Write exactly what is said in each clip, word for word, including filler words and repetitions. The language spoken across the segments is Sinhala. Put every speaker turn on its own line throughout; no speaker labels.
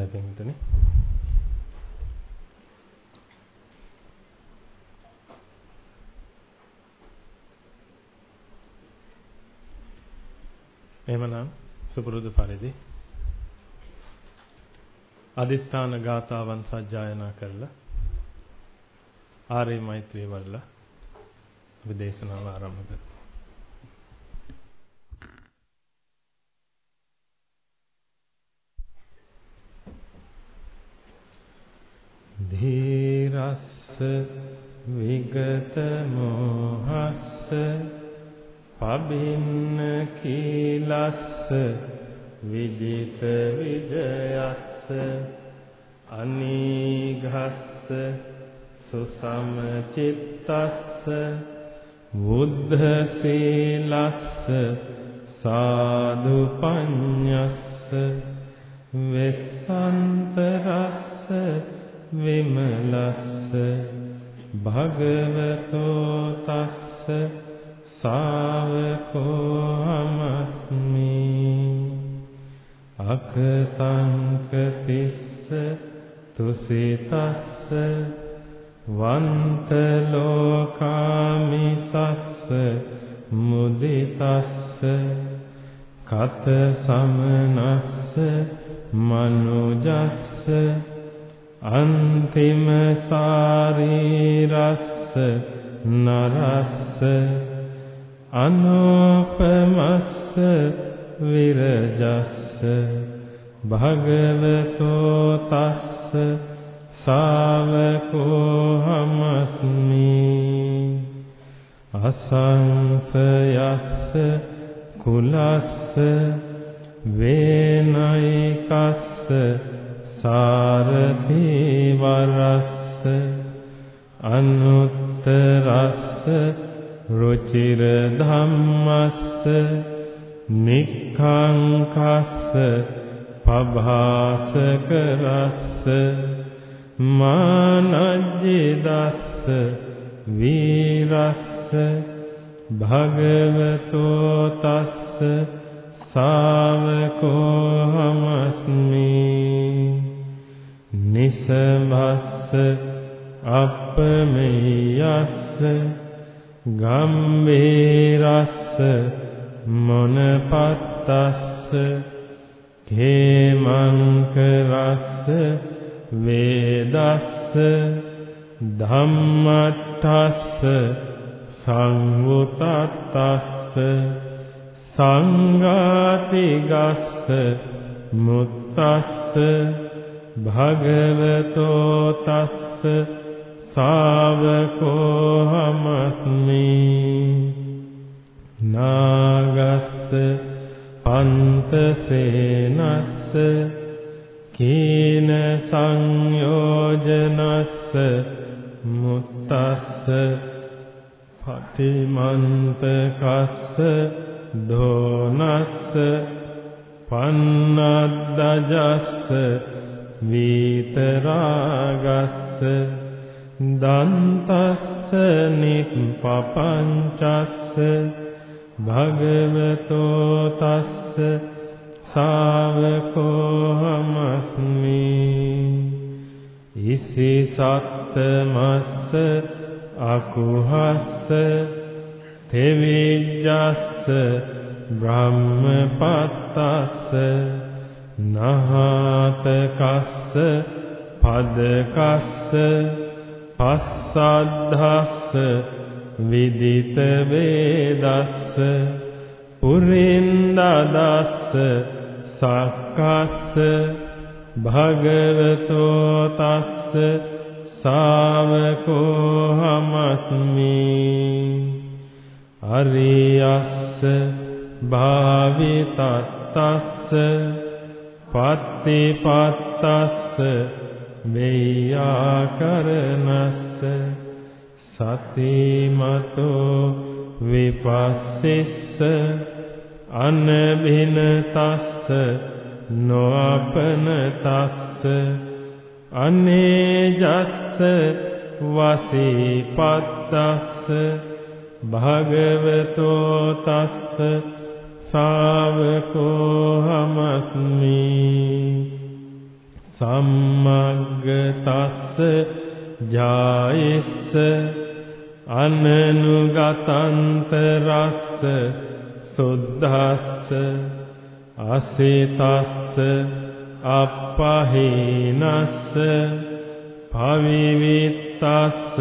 හොඳයි පින්තුනි. එමනම් සුපුරුදු පරිදි අදිස්ථාන ගාථාවන් සජ්ජායනා කරලා ආර්ය මෛත්‍රී වඩලා අපි දේශනාව ආරම්භ කරමු. ධීරස්ස විගත මොහස්ස පබින්න කීලස්ස විජිත විජයස්ස අනීඝස්ස සුසමචිත්තස්ස බුද්ධ සීලස්ස සාදු පඤ්ඤස්ස වෙස්සන්තරස්ස විමලස්ස භගවතෝ තස්ස සාවකෝ අමස්මි අකසංකතිස්ස තුසිතස්ස වන්ත ලෝකාමිසස්ස මුදිතස්ස කත සමනස්ස මනුජස්ස අන්තිම සාරීරස්ස නරස්ස අනෝපමස්ස විරජස්ස භගවතෝ තස්ස සාවකෝ හමස්මි අසංසයස්ස කුලස්ස වේනයිකස්ස සාරති වරස්ස අනුත්තරස්ස රුචිර ධම්මස්ස නික්ඛංකස්ස පභාසක රස්ස මානජ්ජිදස්ස වීරස්ස භගවතෝ තස්ස සාවකෝ හමස්මි නිසභස්ස අප්පමෙයස්ස ගම්භීරස්ස මොනපත්තස්ස khේමංකරස්ස වේදස්ස ධම්මට්ඨස්ස සංවුතත්තස්ස සංඝාතිගස්ස මුත්තස්ස භගවතෝ තස්ස සාවකෝ හමස්මි නාගස්ස පන්තසේනස්ස කීන සංයෝජනස්ස මුත්තස්ස පටිමන්තකස්ස දෝනස්ස පන්නද්දජස්ස විතරාගස්ස දන්තස්ස නිප්පපංචස්ස භගවතෝ තස්ස සාවකෝ හමස්මි ඉසි සත්තමස්ස අකුහස්ස තෙවිජ්ජස්ස බ්‍රහ්මපත්තස්ස නහතකස්ස පදකස්ස පස්සද්ධස්ස විදිත වේදස්ස පුරින්දදස්ස සක්කස්ස භගවතෝ තස්ස සාවකෝ හමස්මි අරියස්ස භාවිතත්තස්ස පත්තිපත්තස්ස වෙය්‍යාකරණස්ස සතිමතෝ විපස්සිස්ස අනබිනතස්ස නොඅපනතස්ස අනේජස්ස වසීපත්තස්ස භගවතෝ තස්ස සාවකෝ හමස්මි සම්මග්ගතස්ස ජායස්ස අනනුගතන්තරස්ස සුද්ධස්ස අසිතස්ස අප්පහීනස්ස පවිවිත්තස්ස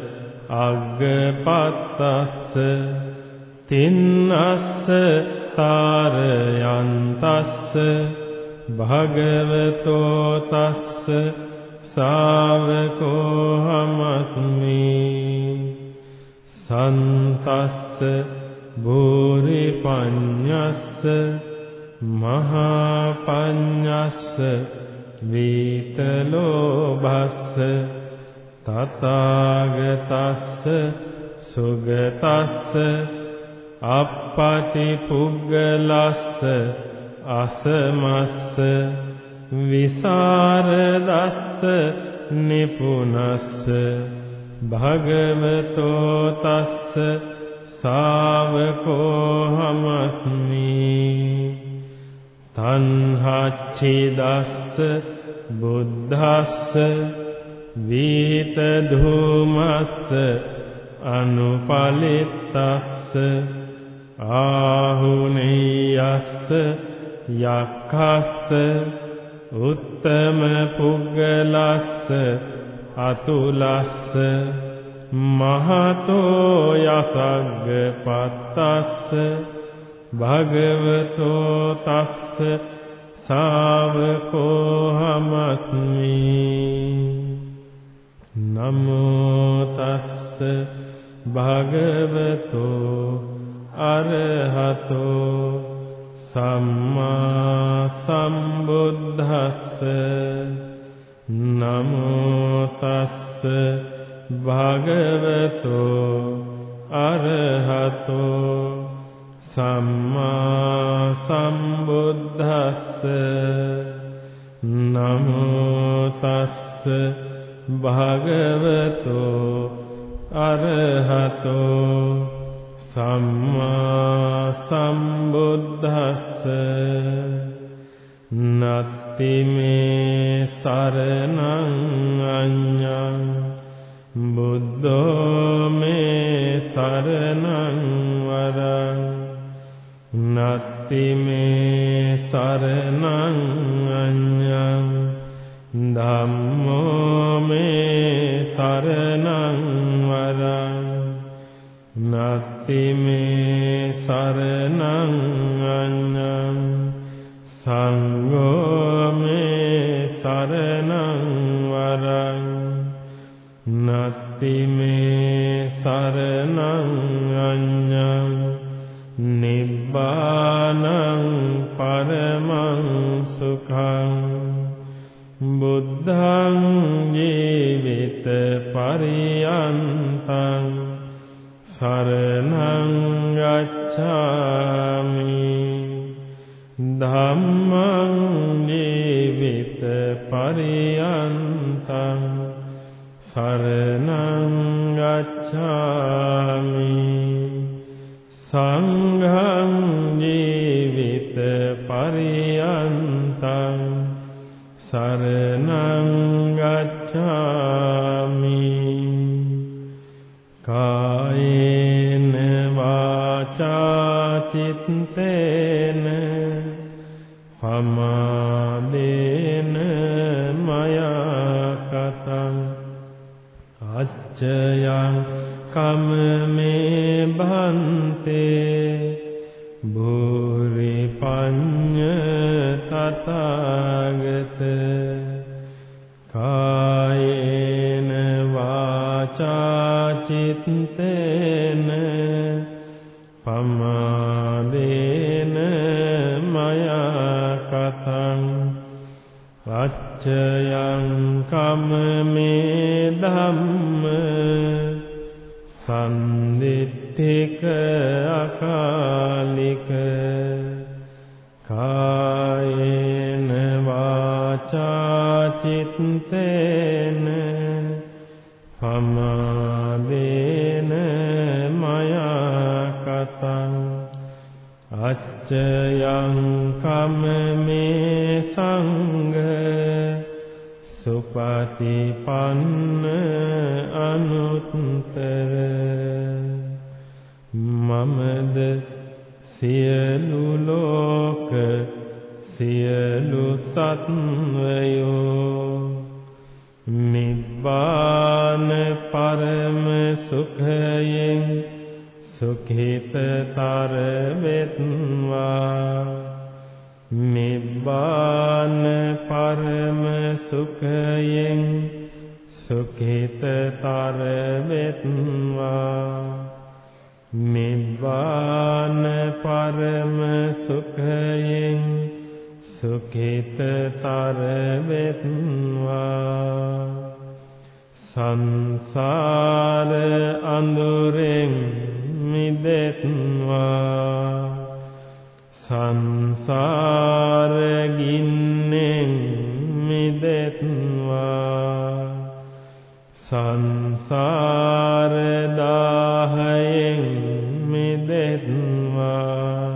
අග්ගපත්තස්ස තින්නස්ස තාරයන්තස්ස භගවතෝ තස්ස ශාවකෝ හමස්මි සන්තස්ස භූරි පඤ්ඤස්ස මහා පඤ්ඤස්ස වීතලෝභස්ස තථාගතස්ස සුගතස්ස අප්පටිපුග්ගලස්ස අසමස්ස විසරදස්ස නිපුනස්ස භගවතෝ තස්ස ශාවකෝ හමස්මි තණ්හච්ඡිදස්ස බුද්ධස්ස වීත ධූමස්ස අනුපලිත්තස්ස ආහුනේයස්ස යක්ඛස්ස උත්තම පුග්ගලස්ස අතුලස්ස මහතෝ යසග්ග පත්තස්ස භගවතෝ තස්ස ශාවකෝ හමස්මි නමෝ තස්ස භගවතෝ අරහතෝ සම්මා සම්බුද්දස්ස නමෝ තස්ස භගවතෝ අරහතෝ සම්මා සම්බුද්දස්ස නමෝ තස්ස භගවතෝ අරහතෝ සම්මා සම්බුද්දස්ස නත්ති මේ සරණං අඤ්ඤං බුද්ධෝ මේ සරණං වරං නත්ති මේ සරණං අඤ්ඤං ධම්මෝ මේ සරණං වරං නත්ති මේ සරණං අඤ්ඤං සංඝෝ මේ සරණං වරං නත්ති මේ සරණං අඤ්ඤං නිබ්බානං පරමං සුඛං බුද්ධං ජීවිත පරියන්තං සරණං ගච්ඡාමි ධම්මං ජීවිත පරියන්තං සරණං ගච්ඡාමි සංඝං ජීවිත පරියන්තං සරණං ගච්ඡාමි කායේන වාචා චිත්තේන පමාදේන මයා කතං අච්චයං කම්මේ භන්තේ භූරි පඤ්ඤ තථාගත කායේන වාචා චිත්තේන පමාදේන මයා කතං අච්චයං කම්මේ ධම්ම සම්දිත්තික අකාලික කායේන වාචා චිත්තේන පමාදේන මයා කතං අච්චයං කම්මේ සංඝ පටිපන්න අනුත්තර මමද සියලු ලෝක සියලු සත්වයෝ නිබ්බාන පරම සුඛයෙන් සුඛිතතර වෙත්වා නිබ්බාන පරම සුඛයෙන් සුඛිතතර වෙත්වා නිබ්බාන පරම සුඛයෙන් සුඛිතතර වෙත්වා සංසාර අඳුරෙන් මිදෙත්වා සංසාර ගින්නෙන් මිදෙත්වා සංසාර දාහයෙන් මිදෙත්වා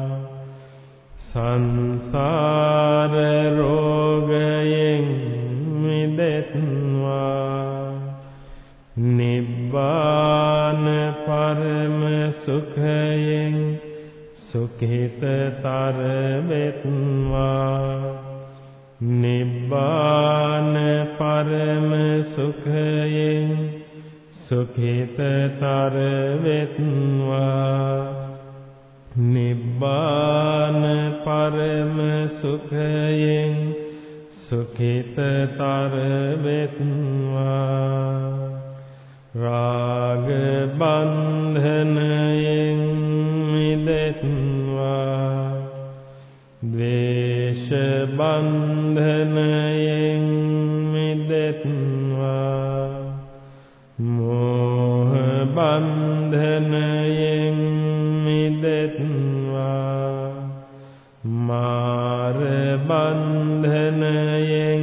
සංසාර රෝගයෙන් මිදෙත්වා නිබ්බාන පරම සුඛයෙන් සුඛිතතර වෙත්වා නිබ්බාන පරම සුඛයෙන් සුඛිතතර වෙත්වා නිබ්බාන පරම සුඛයෙන් සුඛිතතර වෙත්වා රාග බන්ධනයෙන් මිදෙත්වා ද්වේෂ බන්ධනයෙන් මිදෙත්වා මෝහ බන්ධනයෙන් මිදෙත්වා මාර බන්ධනයෙන්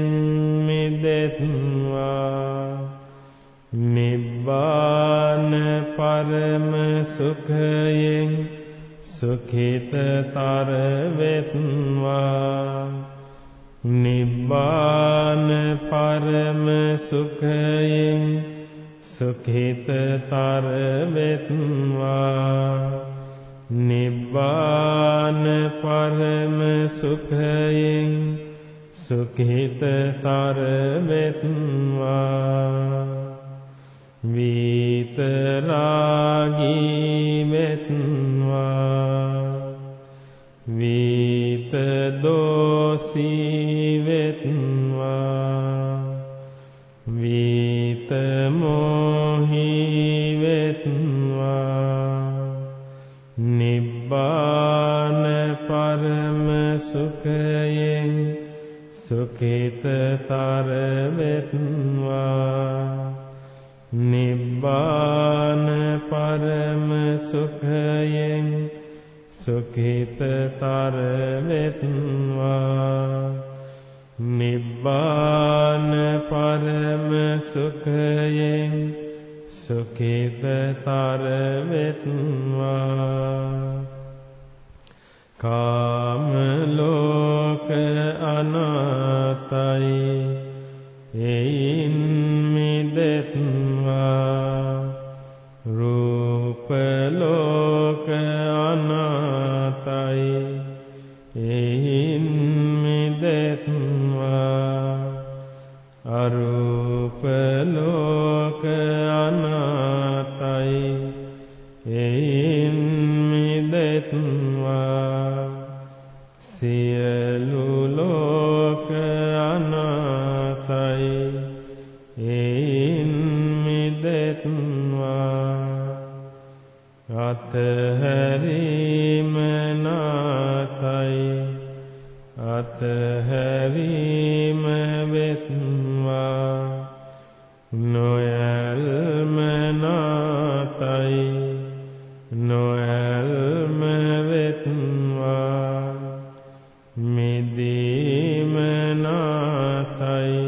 මිදෙත්වා නිබ්බාන පරම සුඛයෙන් සුඛිතතර වෙත්වා නිබ්බාන පරම සුඛයෙන් සුඛිතතර වෙත්වා නිබ්බාන පරම සුඛයෙන් සුඛිතතර වෙත්වා විතරාගී වෙත්වා විතදෝසී වෙත්වා විතමෝහී වෙත්වා නිබ්බාන පරම සුඛයෙන් සුඛිතතර වෙත්වා නිබ්බාන පරම සුඛයෙන් සුඛිතතර වෙත්වා නිබ්බාන පරම සුඛයෙන් සුඛිතතර වෙත්වා කාම ලෝක අනාතයි එයින් මිදෙත්වා රූප ලෝක අනාතයි එයින් මිදෙත්වා අරූප ලෝක අනාතයි එයින් මිදෙත්වා සියලු ලෝක අනාතයි එයින් මිදෙත්වා අතහැරීම නාතයි අතහැරීම වෙත්වා නොයල්ම නාතයි නොයල්ම වෙත්වා මිදීම නාතයි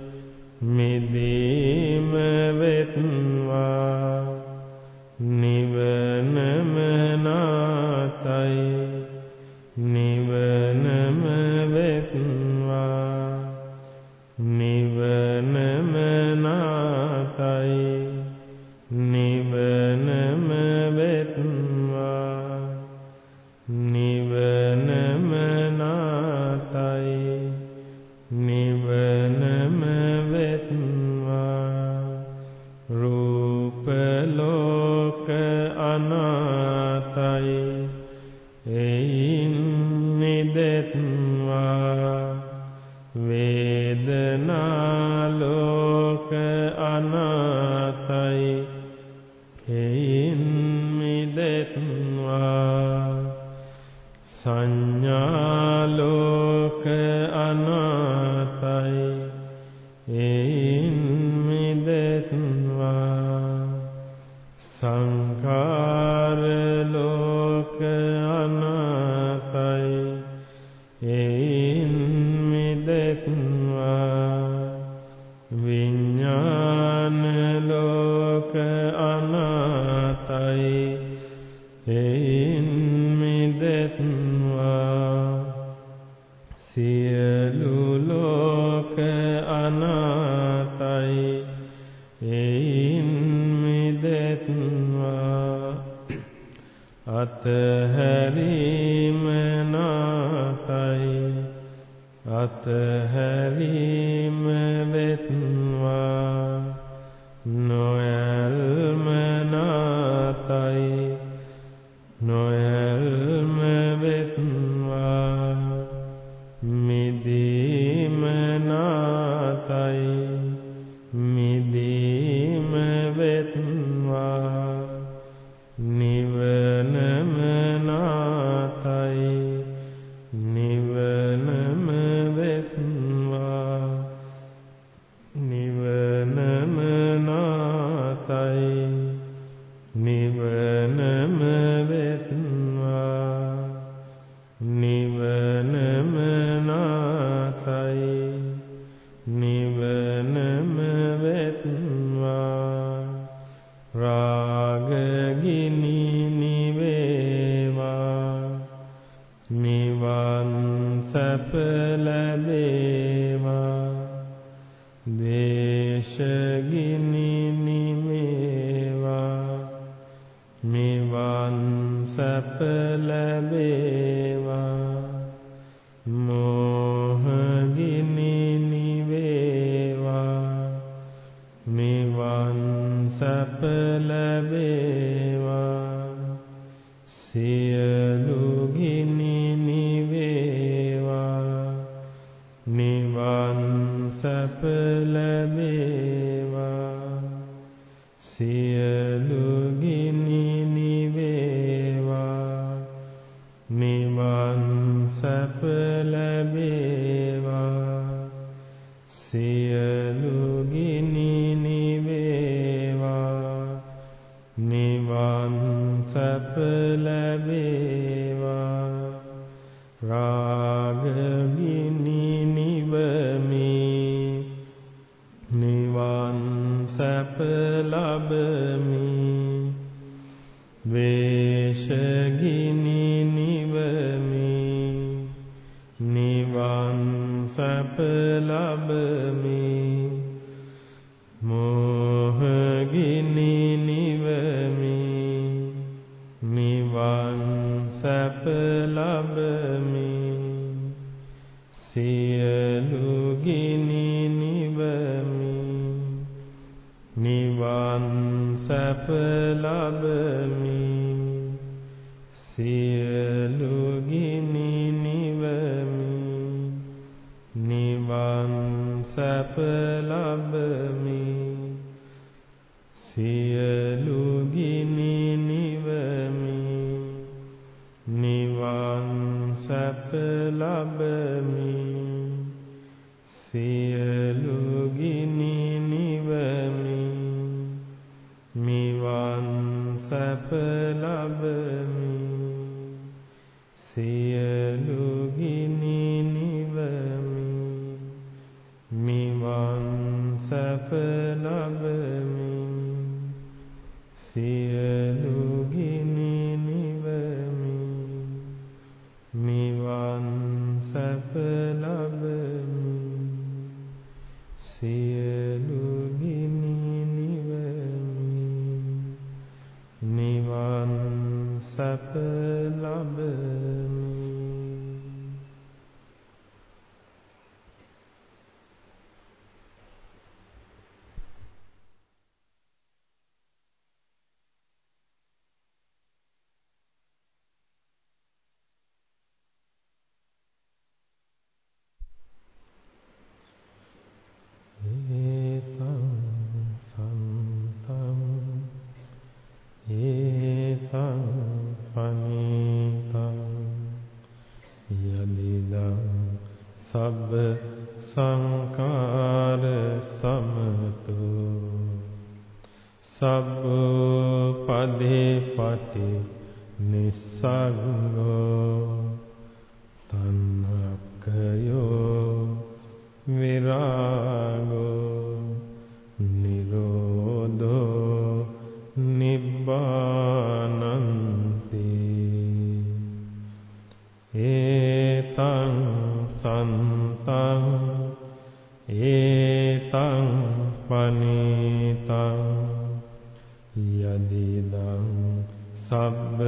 මිදීම වෙත්වා නිවනම නාතයි නිවනම වෙත්වා නිවනම ලෝක අනාතයි එයින් මිදෙත්වා වේදනා ලෝක අනාතයි එයින් මිදෙත්වා සංඥා ලෝක අනාතයි එයින් මිදෙත්වා සංඛාර ලෝක අනාතයි එයින් මිදෙත්වා විඥාන ලෝක අනාතයි එයින් මිදෙත්වා සියලු ලෝක අනාතයි එයින් මිදෙත්වා අතහැරීම නාතයි අතහැරීම වෙත්වා නොයල්ම නාතයි නොයල්ම වෙත්වා මිදීම නාතයි මිදීම වෙත්වා නිවනම නාතයි නිවනම වෙත්වා නිවනම නාතයි නිවනම වෙත්වා නිවනම නාතයි නිවනම වෙත්වා රාග ගිනි නිවේවා නිවන් සැප ලැබේවා ද්වේෂ ගිනි නිවේවා නිවන් සැප ලැබේවා මෝහ ගිනි නිවේවා නිවන් සැප ලැබේවා සියලු ගිනි නිවේවා නිවන් සැප ලැබේවා සියලු ගිනි නිවේවා නිවන් සැප ලැබේවා සියලු ගිනි නිවේවා නිවන් සැප ලැබේවා රාග ගිනි නිවමි නිවන් සැප ලබමි ද්වේෂ ගිනි නිවමි නිවන් සැප ලබමි මෝහ ගිනි නිවමි නිවන් සැප ලබමි සියලු ගිනි නිවමි නිවන් සැප ලබමි සියලු ගිනි නිවමි නිවන් සැප ලබමි සියලු ගිනි නිවමි නිවන් සැප ලබමි සියලු ගිනි නිවමි නිවන් සැප ලබමි සියලු ගිනි නිවමි නිවන් සැප ලබමි සියලු ගිනි නිවමි නිවන් සැප ලබමි සියලු ගිනි නිවමි නිවන් සැප ලබමි ඒතං පනීතං යදිදං සබ්බ සංඛාර සමතු සබ්බ පදේ පටි නිස්සග්ගෝ තණ්හක්ඛයෝ විරාගෝ නිරෝධෝ නිබ්බානන්ති ඒතං සන්තං ඒතං පනීතං යදිදං සබ්බ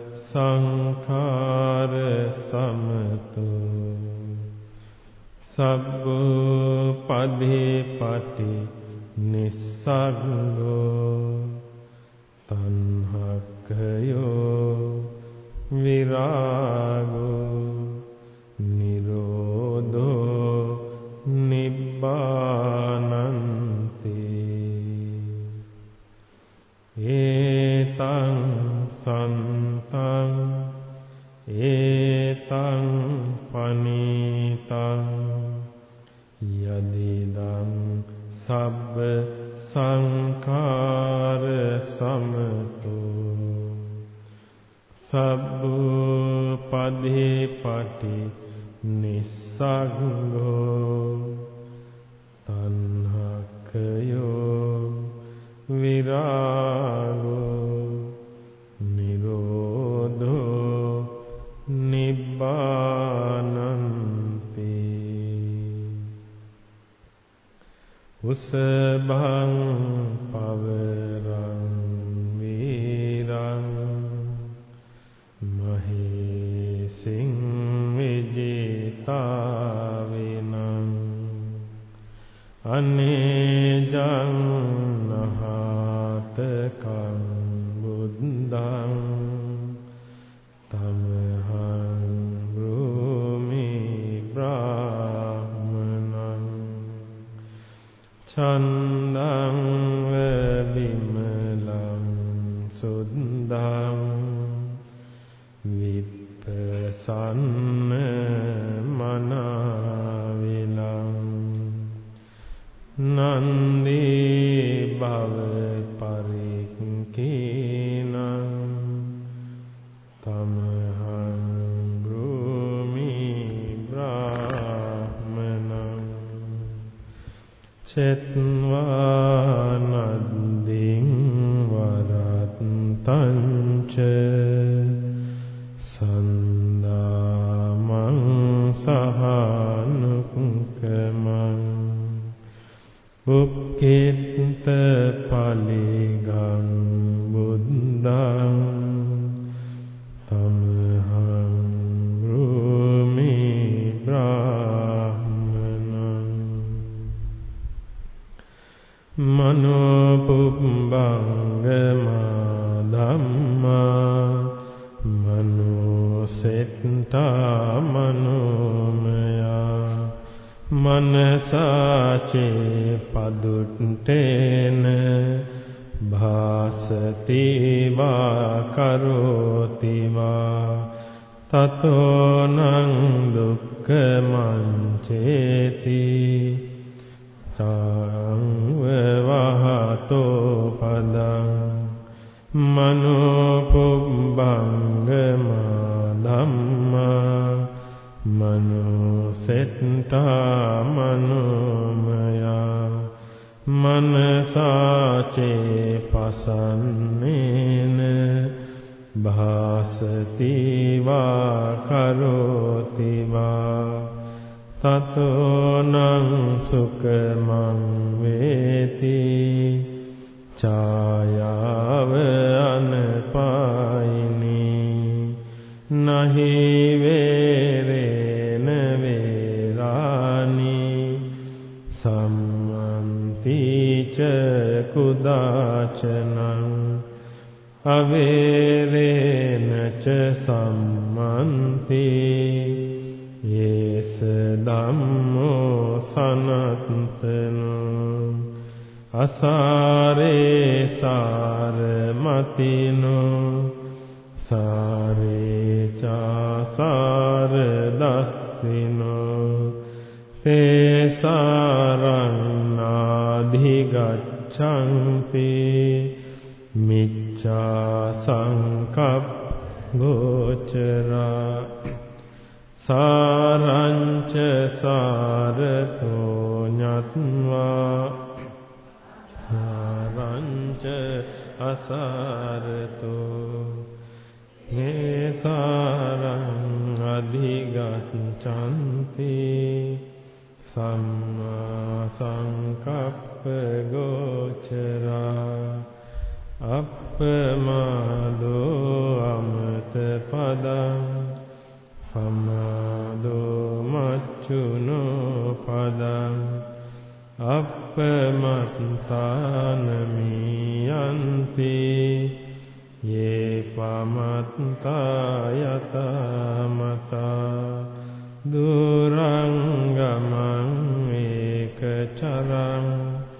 සංඛාර සමතු සබ්බ පදේ පටි නිස්සග්ගෝ තණ්හක්ඛයෝ විරාගෝ නිරෝධෝ නිබ්බානන්ති ඒතං සන්තං ඒතං පනීතං යදිදං සබ්බ සංඛාර සමතු සබ්බ පදේ පටි නිස්සග්ගෝ තණ්හක්ඛයෝ විරාගෝ නිරෝධෝ නිබ්බානන්ති උසභං පවරං වීරං මහේසින් විජිතාවිනං අනේජං නහතකං බුද්ධං තමහං බ්‍රූමි බ්‍රාහ්මණං චන්දං විමලං සුද්ධං විප්පසන්න මනාවිලං නන්දී භව පරික්ඛීනං තමහං බ්‍රූමි බ්‍රාහ්මණං චෙත්වානද්දින් වරත්තං ච සන්දාමං සහනුක්කමං උක්කිට පලිගං බුද්ධං තමහං බ්‍රූමි බ්‍රාහ්මණං මනෝපුබ්බංගමා ධම්මා මනෝසෙට්ඨා මනෝමයා මනසාචේ පදුට්ඨේන භාසති වා කරෝති වා තතෝනං දුක්ඛමං චේති තං වහතෝ පදං මනෝපුබ්බංගමා ධම්මා මනෝසෙට්ඨා මනෝමයා මනසාචේ පසන්නේන භාසති වා කරෝති වා තතෝනං සුඛමං වේති ඡායාව අනපායිනී නහි වේරේන වේරානි සම්මන්ති ච කුදාචනං අවේරේන ච සම්මන්ති යේස ධම්මෝ සනත්තනෝ අසාරේ සාර මතිනෝ සාරේචාසාර දස්සිනෝ තේසාරණාධිගච්ඡන්ති මිච්ඡා සංකප්ප ගෝචරා සාරංච සාරතෝ ඤත්වා සාරංච අසාරතෝ හේසාරං අධිගච්ඡන්ති සම්මා සංකප්ප ගෝචරා අප්පමාදෝ අමත පදං පමාදෝ මච්චුනෝ පදං අප්පමත්තානමියන්ති යේ පමත්තායතමතා දුරංගමං ඒකචරං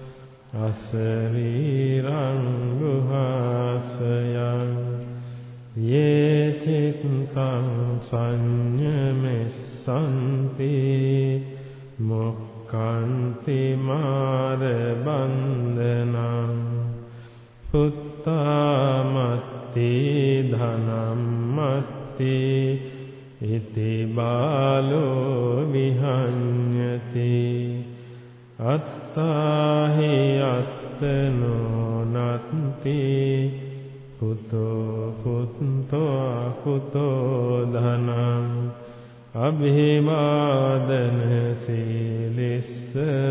අසරීරං ගුහාසයං යේ චිත්තං සංයමෙස්සන්ති මොක්ඛන්ති මාර බන්ධනං පුත්තාමත්ති ධනම්මත්ති ඉති බාලෝ විහඤ්ඤති අත්තාහි අත්තනෝ නත්ති කුතෝ කුත්තෝ අකුතෝ ධනං අභිවාදන සීලිස්ස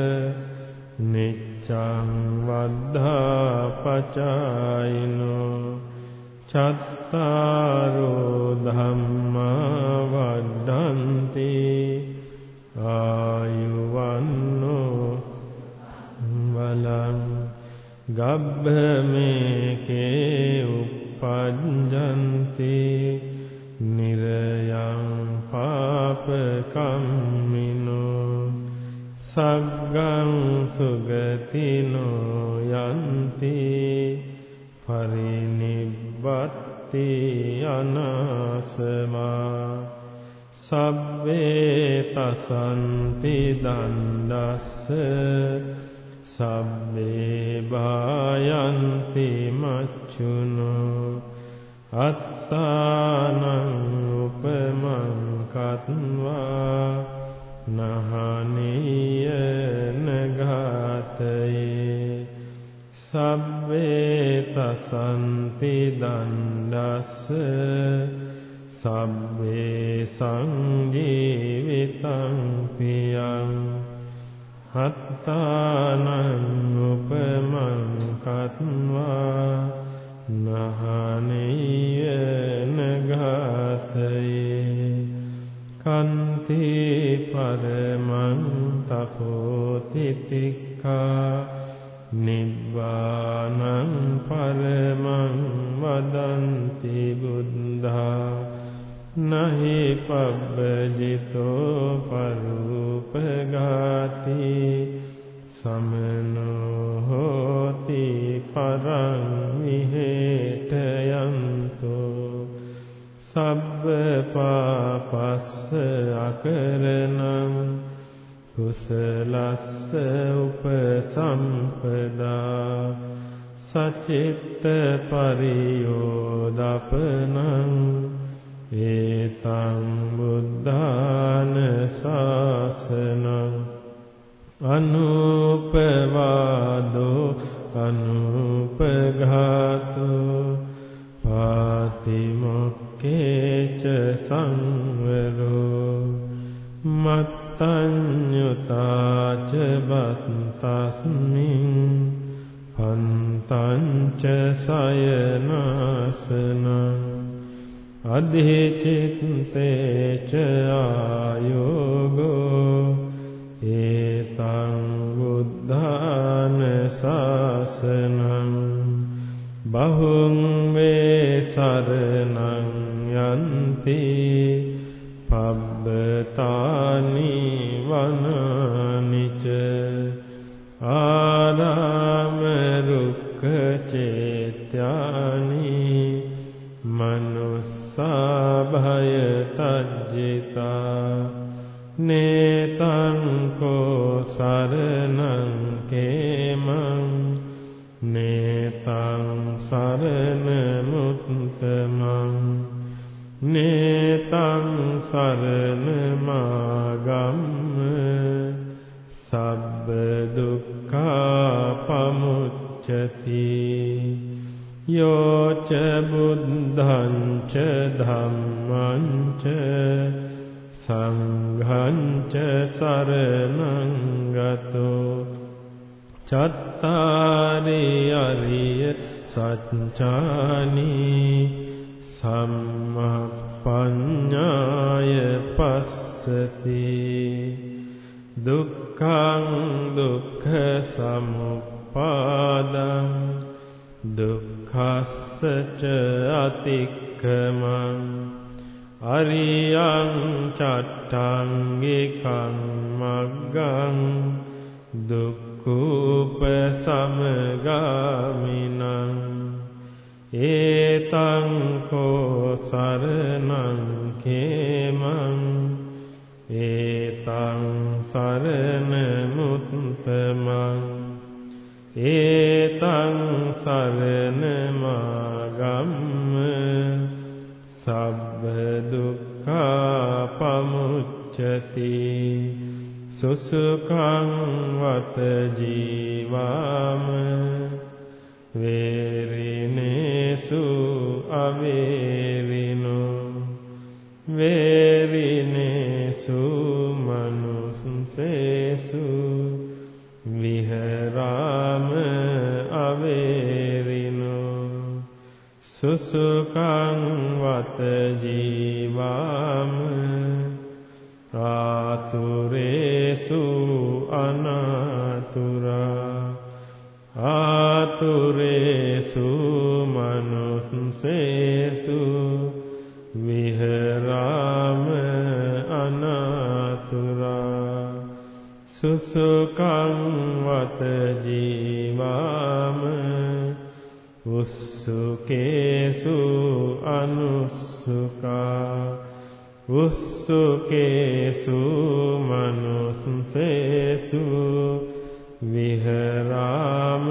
නිච්ඡං වද්ධා පචායිනෝ චත්තාරෝ ධම්මා වඩ්ඩන්ති ආයුවන්නෝ බලං ගබ්බමේකේ uppajjanti නිරයං පාපකම්මිනෝ සග්ගං සුගතිනෝ යන්ති පරිනිබ්බත්ති අනාසවා සබ්බේ තසන්ති දණ්ඩස්ස සබ්බේ භායන්ති මච්චුනෝ අත්තානං උපමං කତ୍වා නහනීය නඝාතයේ සබ්බේ තසන්ති දණ්ඩස්ස සබ්බේ සංජීවිතං පියං අත්තානං උපමං කତ୍වා නහනීය නඝාතයේ කන්ති පරමං තපෝති තික්ඛා නිබ්බානං පරමං වදන්ති බුද්ධා නහි පබ්බජිතෝ පරූපඝාති සමනෝ හෝති පරං විහෙටයන්තෝ සබ්බ පාපස්ස අකරණං කුසලස්ස උපසම්පදා සචිත්ත පරියෝදපනං ඒතං බුද්ධාන ශාසනං අනුපවාදෝ අනුපඝාතෝ පාතිමොක්ඛේච සංවරෝ මත්තඤ්ඤුතාච බත්තස්මින් හන්තංච සයනාසනං අධිචිත්තේච ආයෝගෝ ඒතං බුද්ධාන ශාසනං බහුං වේ සරණං යන්ති පබ්බතානි වනානිච ආරාම රුක්ඛ චේත්‍යානි මුත්තමං නේතං සරණමාගම්ම සබ්බ දුක්ඛා පමුච්ඡති යෝච බුද්ධං ච ධම්මං ච සංඝං ච සරණං ගතෝ චත්තාරි අරිය සත්‍යානි සම්මප්පඤ්ඤාය පස්සති දුක්ඛං දුක්ඛ සමුප්පාදං දුක්ඛස්ස ච අතික්ඛමං අරියං චට්ඨංගිකං මග්ගං දුක්ඛූපසමගාමිනං ඒතං කෝ සරණං khemං ඒතං සරණ මුත්තමං ඒතං සරණ මාගම්ම සබ්බ දුක්ඛා පමුච්ඡති සුසුඛං වත ජීවාම වේරිනේසු අවේරිනෝ වේරිනේසු මනුස්සේසු විහරාම අවේරිනෝ සුසුඛං වත ජීවාම ආතුරේසු අනාතුරා ආතුරේසු මනුස්සේසු විහරාම අනාතුරා සුසුඛං වත ජීවාම උස්සුකේසු අනුස්සුකා උස්සුකේසු මනුස්සේසු විහරාම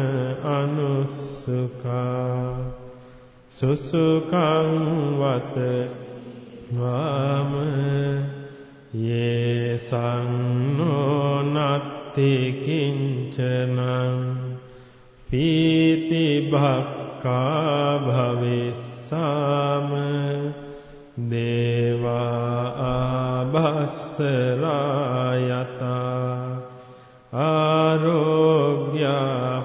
අනුස්සුකා සුසුඛං වත වාම යේසං නොනත්ති කිංචනං පීති භක්ඛා භවිස්සාම දේවා ආභස්සරායතා ආරෝග්‍යා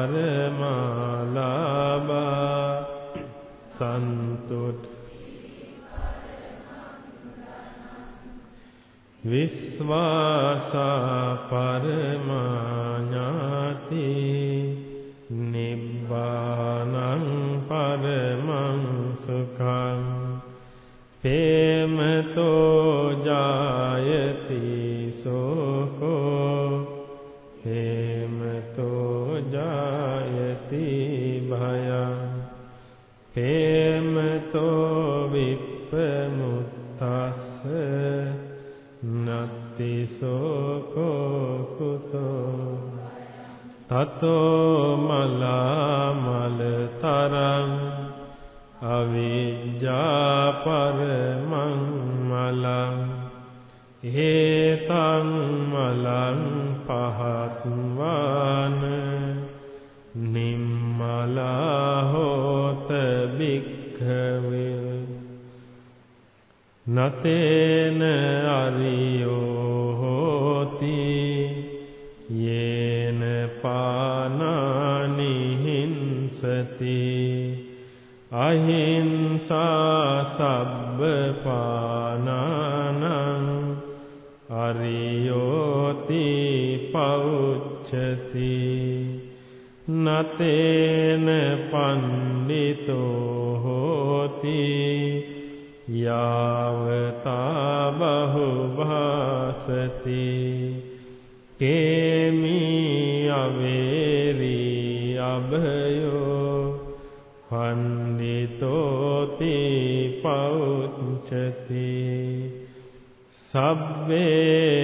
පරමාලාභා සන්තුත් විස්වාසා පරමාඥාති නිබ්බානං පරමං සුඛං පේමතෝ ජායති සෝකෝ පේමතෝ ජායති භයං පේමතෝ විප්පමුත්තස්ස නත්ති සෝකෝ කුතෝ තතෝ මලා මලතරං අවිජ්ජා පරමං මලං හේතං මලං පහත්වාන නිම්මලා හෝත භික්ඛවේ නතේන අරියෝ හෝති යේන පානානි හිංසති අහිංසා සබ්බ පානානං අරියෝති පෞච්ඡති නතේන පණ්ඩිතෝ හෝති යාවතා බහුභාසති කේමී අවේරී අභයෝ පණ්ඩිතෝති පෞච්ඡති සබ්බේ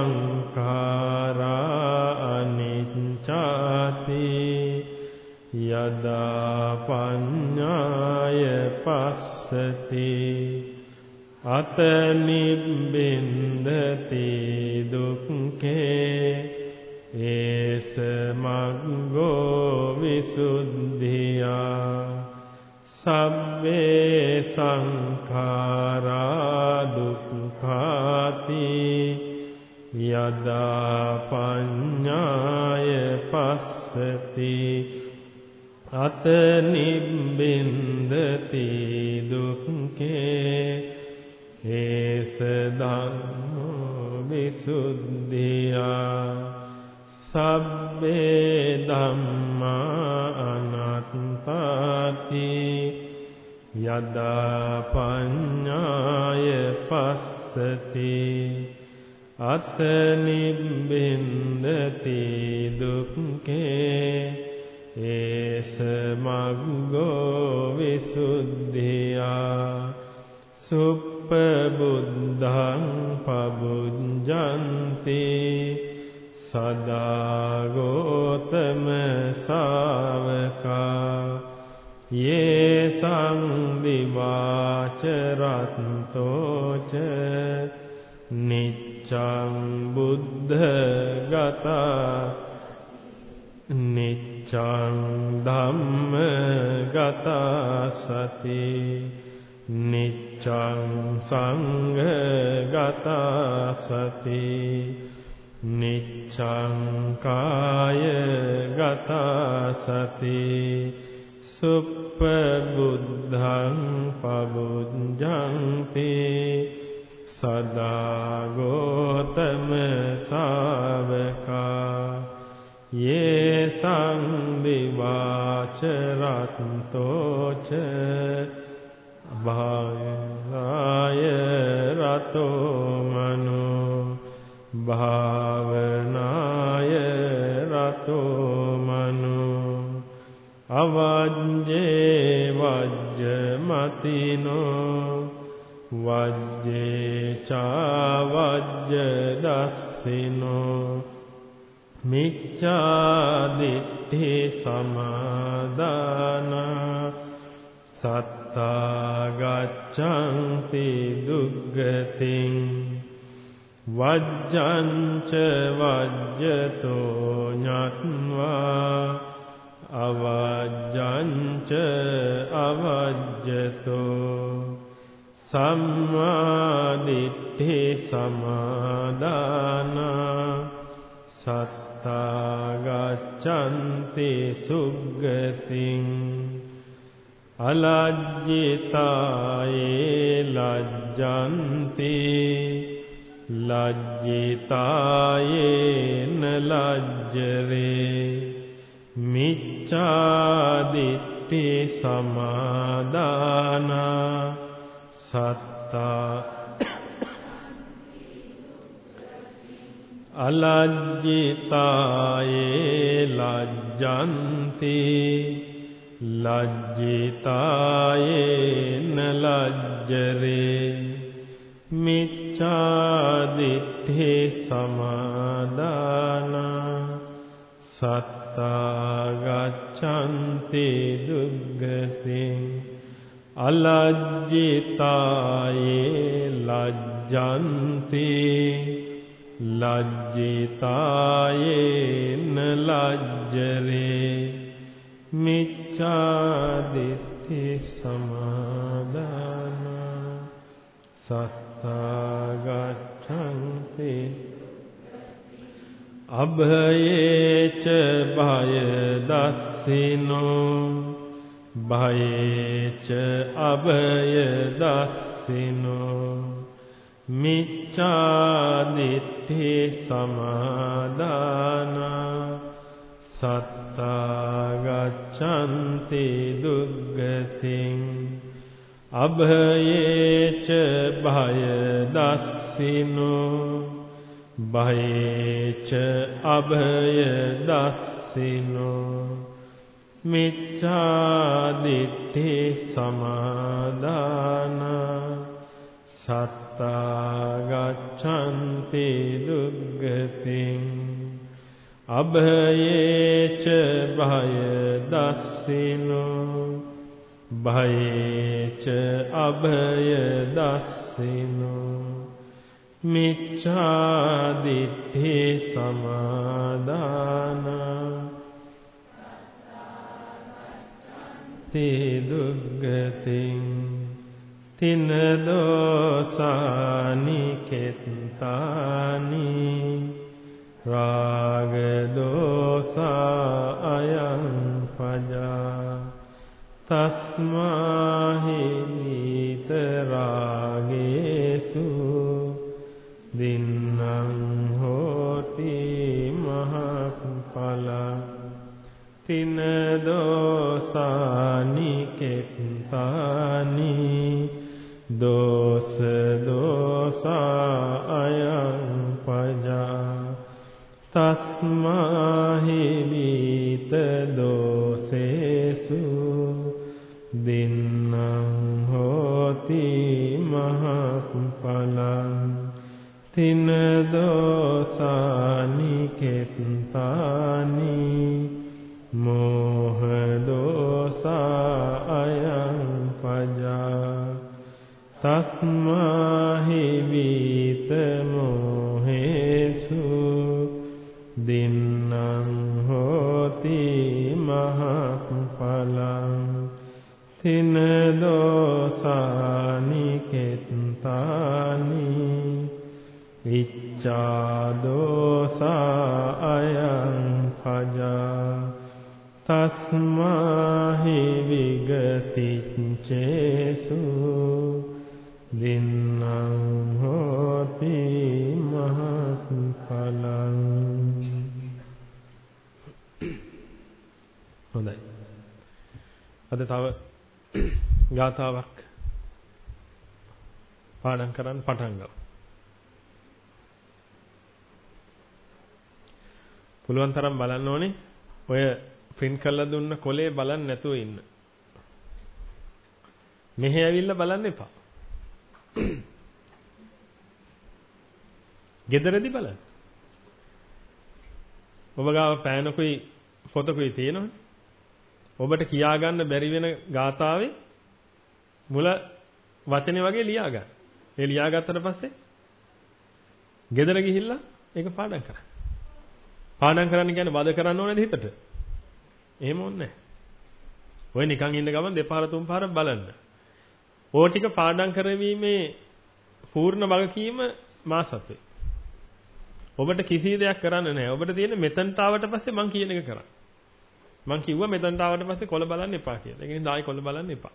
සංඛාරා අනිච්චාති යදා පඤ්ඤා පස්සති අත නිබ්බින්දති දුක්ඛේ ඒස මග්ගෝ විසුද්ධියා සබ්බේ සංඛාරා දුක්ඛාති යදා පඤ්ඤාය පස්සති අත නිබ්බින්දති දුක්ඛේ ඒස ධම්මෝ විසුද්ධියා සබ්බේ ධම්මා අනාත්තාති යදා පඤ්ඤාය පස්සති අත නිබ්බින්දති දුක්ඛේ ඒස මග්ගෝ විසුද්ධියා සුප්පබුද්ධං පබුද්ධන්ති සදා ගෝතම ශාවකා යේ සංවිවාචරත්තෝච නිච්ඡං බුද්ධ ගතා නිච්ඡං ධම්ම ගතා සති නිච්ඡං සංඝ ගතා සති නිච්ඡං කාය ගතා සති සුප්පබුද්ධං පබුද්ධන්ති සදා ගෝතම ශාවකා යේ සංවිවාචරත්තෝච භාවනාය රතෝ මනෝ භාවනාය රතෝ මනෝ අවජ්ජේ වජ්ජමතිනෝ වජ්ජේ චාවජ්ජ දස්සිනෝ මිච්ඡාදිට්ඨි සමාදානා සත්තා ගච්ඡන්ති දුග්ගතින් වජ්ජංච වජ්ජතෝ ඤත්වා අවජ්ජංච අවජ්ජතෝ සම්මාදිට්ඨි සමාදානා සත්තා ගච්ඡන්ති සුග්ගතින් අලජ්ජිතායේ ලජ්ජන්ති ලජ්ජිතායේ නලජ්ජරේ මිච්ඡාදිට්ඨි සමාදානා සත්තා අලජ්ජිතායේ ලජ්ජන්ති ලජ්ජිතායේ නලජ්ජරේ මිච්ඡාදිට්ඨි සමාදානා සත්තා ගච්ඡන්ති දුග්ගතින් අලජ්ජිතායේ ලජ්ජන්ති ලජ්ජිතායේ නලජ්ජරේ මිච්ඡාදිට්ඨි සමාදානා සත්තා ගච්ඡන්ති අභයේච භය දස්සිනෝ භයේච අභය දස්සිනෝ මිච්ඡාදිට්ඨි සමාදානා සත්තා ගච්ඡන්ති දුග්ගතින් අභයේච භය දස්සිනෝ භයේච අභය දස්සිනෝ මිච්ඡාදිට්ඨි සමාදානා සත්තා ගච්ඡන්ති දුග්ගතින් අභයේච භය දස්සිනෝ භයේච අභය දස්සිනෝ මිච්ඡා දිට්ඨි සමාදාන තේ දුග්ගතින් තින දෝසානි කෙත්තානි රාග දෝසා අයං පජා තස්මාහි විතරාගේසු දින්නං හෝති මහඵලං තින දෝසානි කෙත්තානි දෝස දෝසා අයං පජා තස්මාහි විත දෝසේසු දින්නං හෝති මහඵලං තින දෝසානි කෙත්තානි මෝහ දෝසා අයං පජා තස්මාහි විත මොහේසු දින්නං හෝති මහඵලං තින දෝසානි කෙත්තානි ඉච්ඡා දෝසා අයං පජා තස්මාහි විගතිච්ඡේසු දින්නං හෝති මහත්ඵලං. හොඳයි. අද තව ගාථාවක් පාඩම් කරන්න පටන් ගමු. පුළුවන් තරම් බලන්න ඕනේ. ඔය print කරලා දුන්න කොලේ බලන්න නැතුව ඉන්න. මෙහෙ ඇවිල්ලා බලන්න එපා. ගෙදරදී බලන්න. ඔබ ගාව පෑනකුයි පොතකුයි තියෙනවනේ. ඔබට කියා ගන්න බැරි වෙන ගාථාවේ මුල වචනේ වගේ ලියා ගන්න. ඒ ලියා ගත්තට පස්සේ ගෙදර ගිහිල්ලා ඒක පාඩම් කරන්න. පාඩම් කරන්න කියන්නේ වද කරන්න ඕනේද හිතට? එහෙම ඕනේ නැහැ. ඔය නිකන් ඉන්න ගමන් දෙපාර තුන් පාර බලන්න. ඕ ටික පාඩම් කරවීමේ පූර්ණ වගකීම මා සතුයි. ඔබට කිසි දෙයක් කරන්න නැහැ. ඔබට තියෙන මෙතනට ආවට පස්සේ මං කියන එක කරන්න. මං කිව්වා මෙතනට ආවට පස්සේ කොළ බලන්න එපා කියලා. ඒ කියන්නේ ආයි කොළ බලන්න එපා.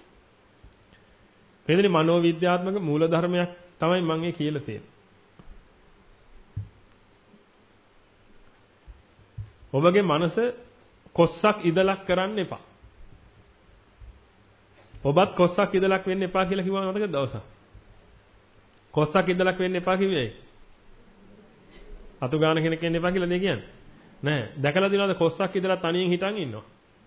මේකනේ මනෝ විද්‍යාත්මක මූල ධර්මයක් තමයි මම ඒ කියලා තියෙන්නේ. ඔබගේ මනස කොස්සක් ඉදලක් කරන්න එපා. ඔබත් කොස්සක් ඉදලක් වෙන්න එපා කියලා කිව්වම මතකද දවසක්? කොස්සක් ඉදලක් වෙන්න එපා කිව්වේ ඇයි? අතු ගාන කෙනෙක් වෙන්න එපා කියලා නේ කියන්නේ. නෑ. දැකලා දිනවද කොස්සක් ඉදලා තනියෙන් හිටන් ඉන්නවා?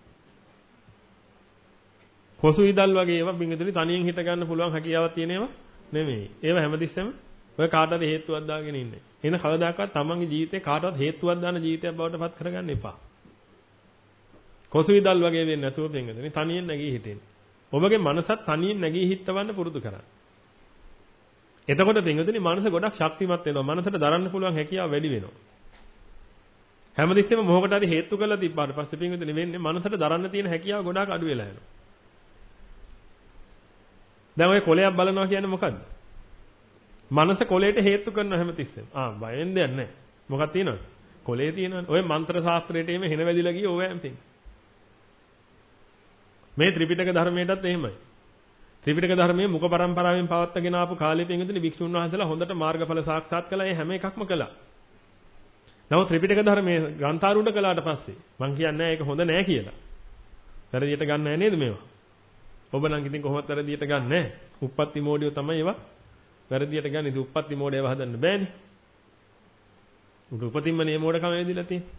කොසු ඉදල් වගේ ඒවා බින්දුලි තනියෙන් හිට ගන්න පුළුවන් හැකියාවක් තියෙන ඒවා නෙමෙයි. ඒවා හැමතිස්සෙම ඔය කාටවත් හේතුවක් දාගෙන ඉන්නේ. එහෙනම් කවදාකවත් තමන්ගේ ජීවිතේ කාටවත් හේතුවක් දාන ජීවිතයක් බවට පත් කරගන්න එපා. කොසු ඉදල් වගේ වෙන්නේ නැතුව බින්දුලි තනියෙන් නැගී හිටින්න. ඔබගේ මනසත් තනියෙන් නැගී හිටවන්න පුරුදු කරන්න. එතකොට බින්දුලි මනස ගොඩක් ශක්තිමත් වෙනවා. මනසට දරන්න පුළුවන් හැකියාව වැඩි වෙනවා. හැමතිස්සෙම මොහොකට හරි හේතු කරලා තිබ්බාට පස්සේ බින්දුලි වෙන්නේ මනසට දරන්න තියෙන හැකියාව ගොඩාක් අඩු වෙලා යනවා. දැන් ඔය කොලයක් බලනවා කියන්නේ මොකද්ද? මනස කොලයට හේතු කරන හැමතිස්සෙම. ආ බය වෙන්න දෙයක් නැහැ. මොකක්ද තියෙනවද? කොලේ තියෙනවනේ. ඔය මන්ත්‍ර ශාස්ත්‍රයට එimhe හෙන වැදිලා ගියේ ඕවෑම් පින්. මේ ත්‍රිපිටක ධර්මයටත් එහෙමයි. ත්‍රිපිටක ධර්මයේ මුඛ පරම්පරාවෙන් පවත්වාගෙන ආපු කාලේ පින්විතනි භික්ෂුන් වහන්සේලා හොඳට මාර්ගඵල සාක්ෂාත් කළා. ඒ හැම එකක්ම කළා. නමුත් ත්‍රිපිටක ධර්මයේ ග්‍රන්ථාරූඪ කළාට පස්සේ මං කියන්නේ ඒක හොඳ නෑ කියලා. වැරදියට ගන්න නෑ නේද මේවා? ඔබ නම් ඉතින් කොහොමද වැරදියට ගන්න නැහැ. උප්පත්ති මෝඩියෝ තමයි ඒවා වැරදියට ගන්න. ඉතින් උප්පත්ති මෝඩයව හදන්න බෑනේ. උඩ උපතින්ම නේ මෝඩකම වෙදිලා තියෙන්නේ.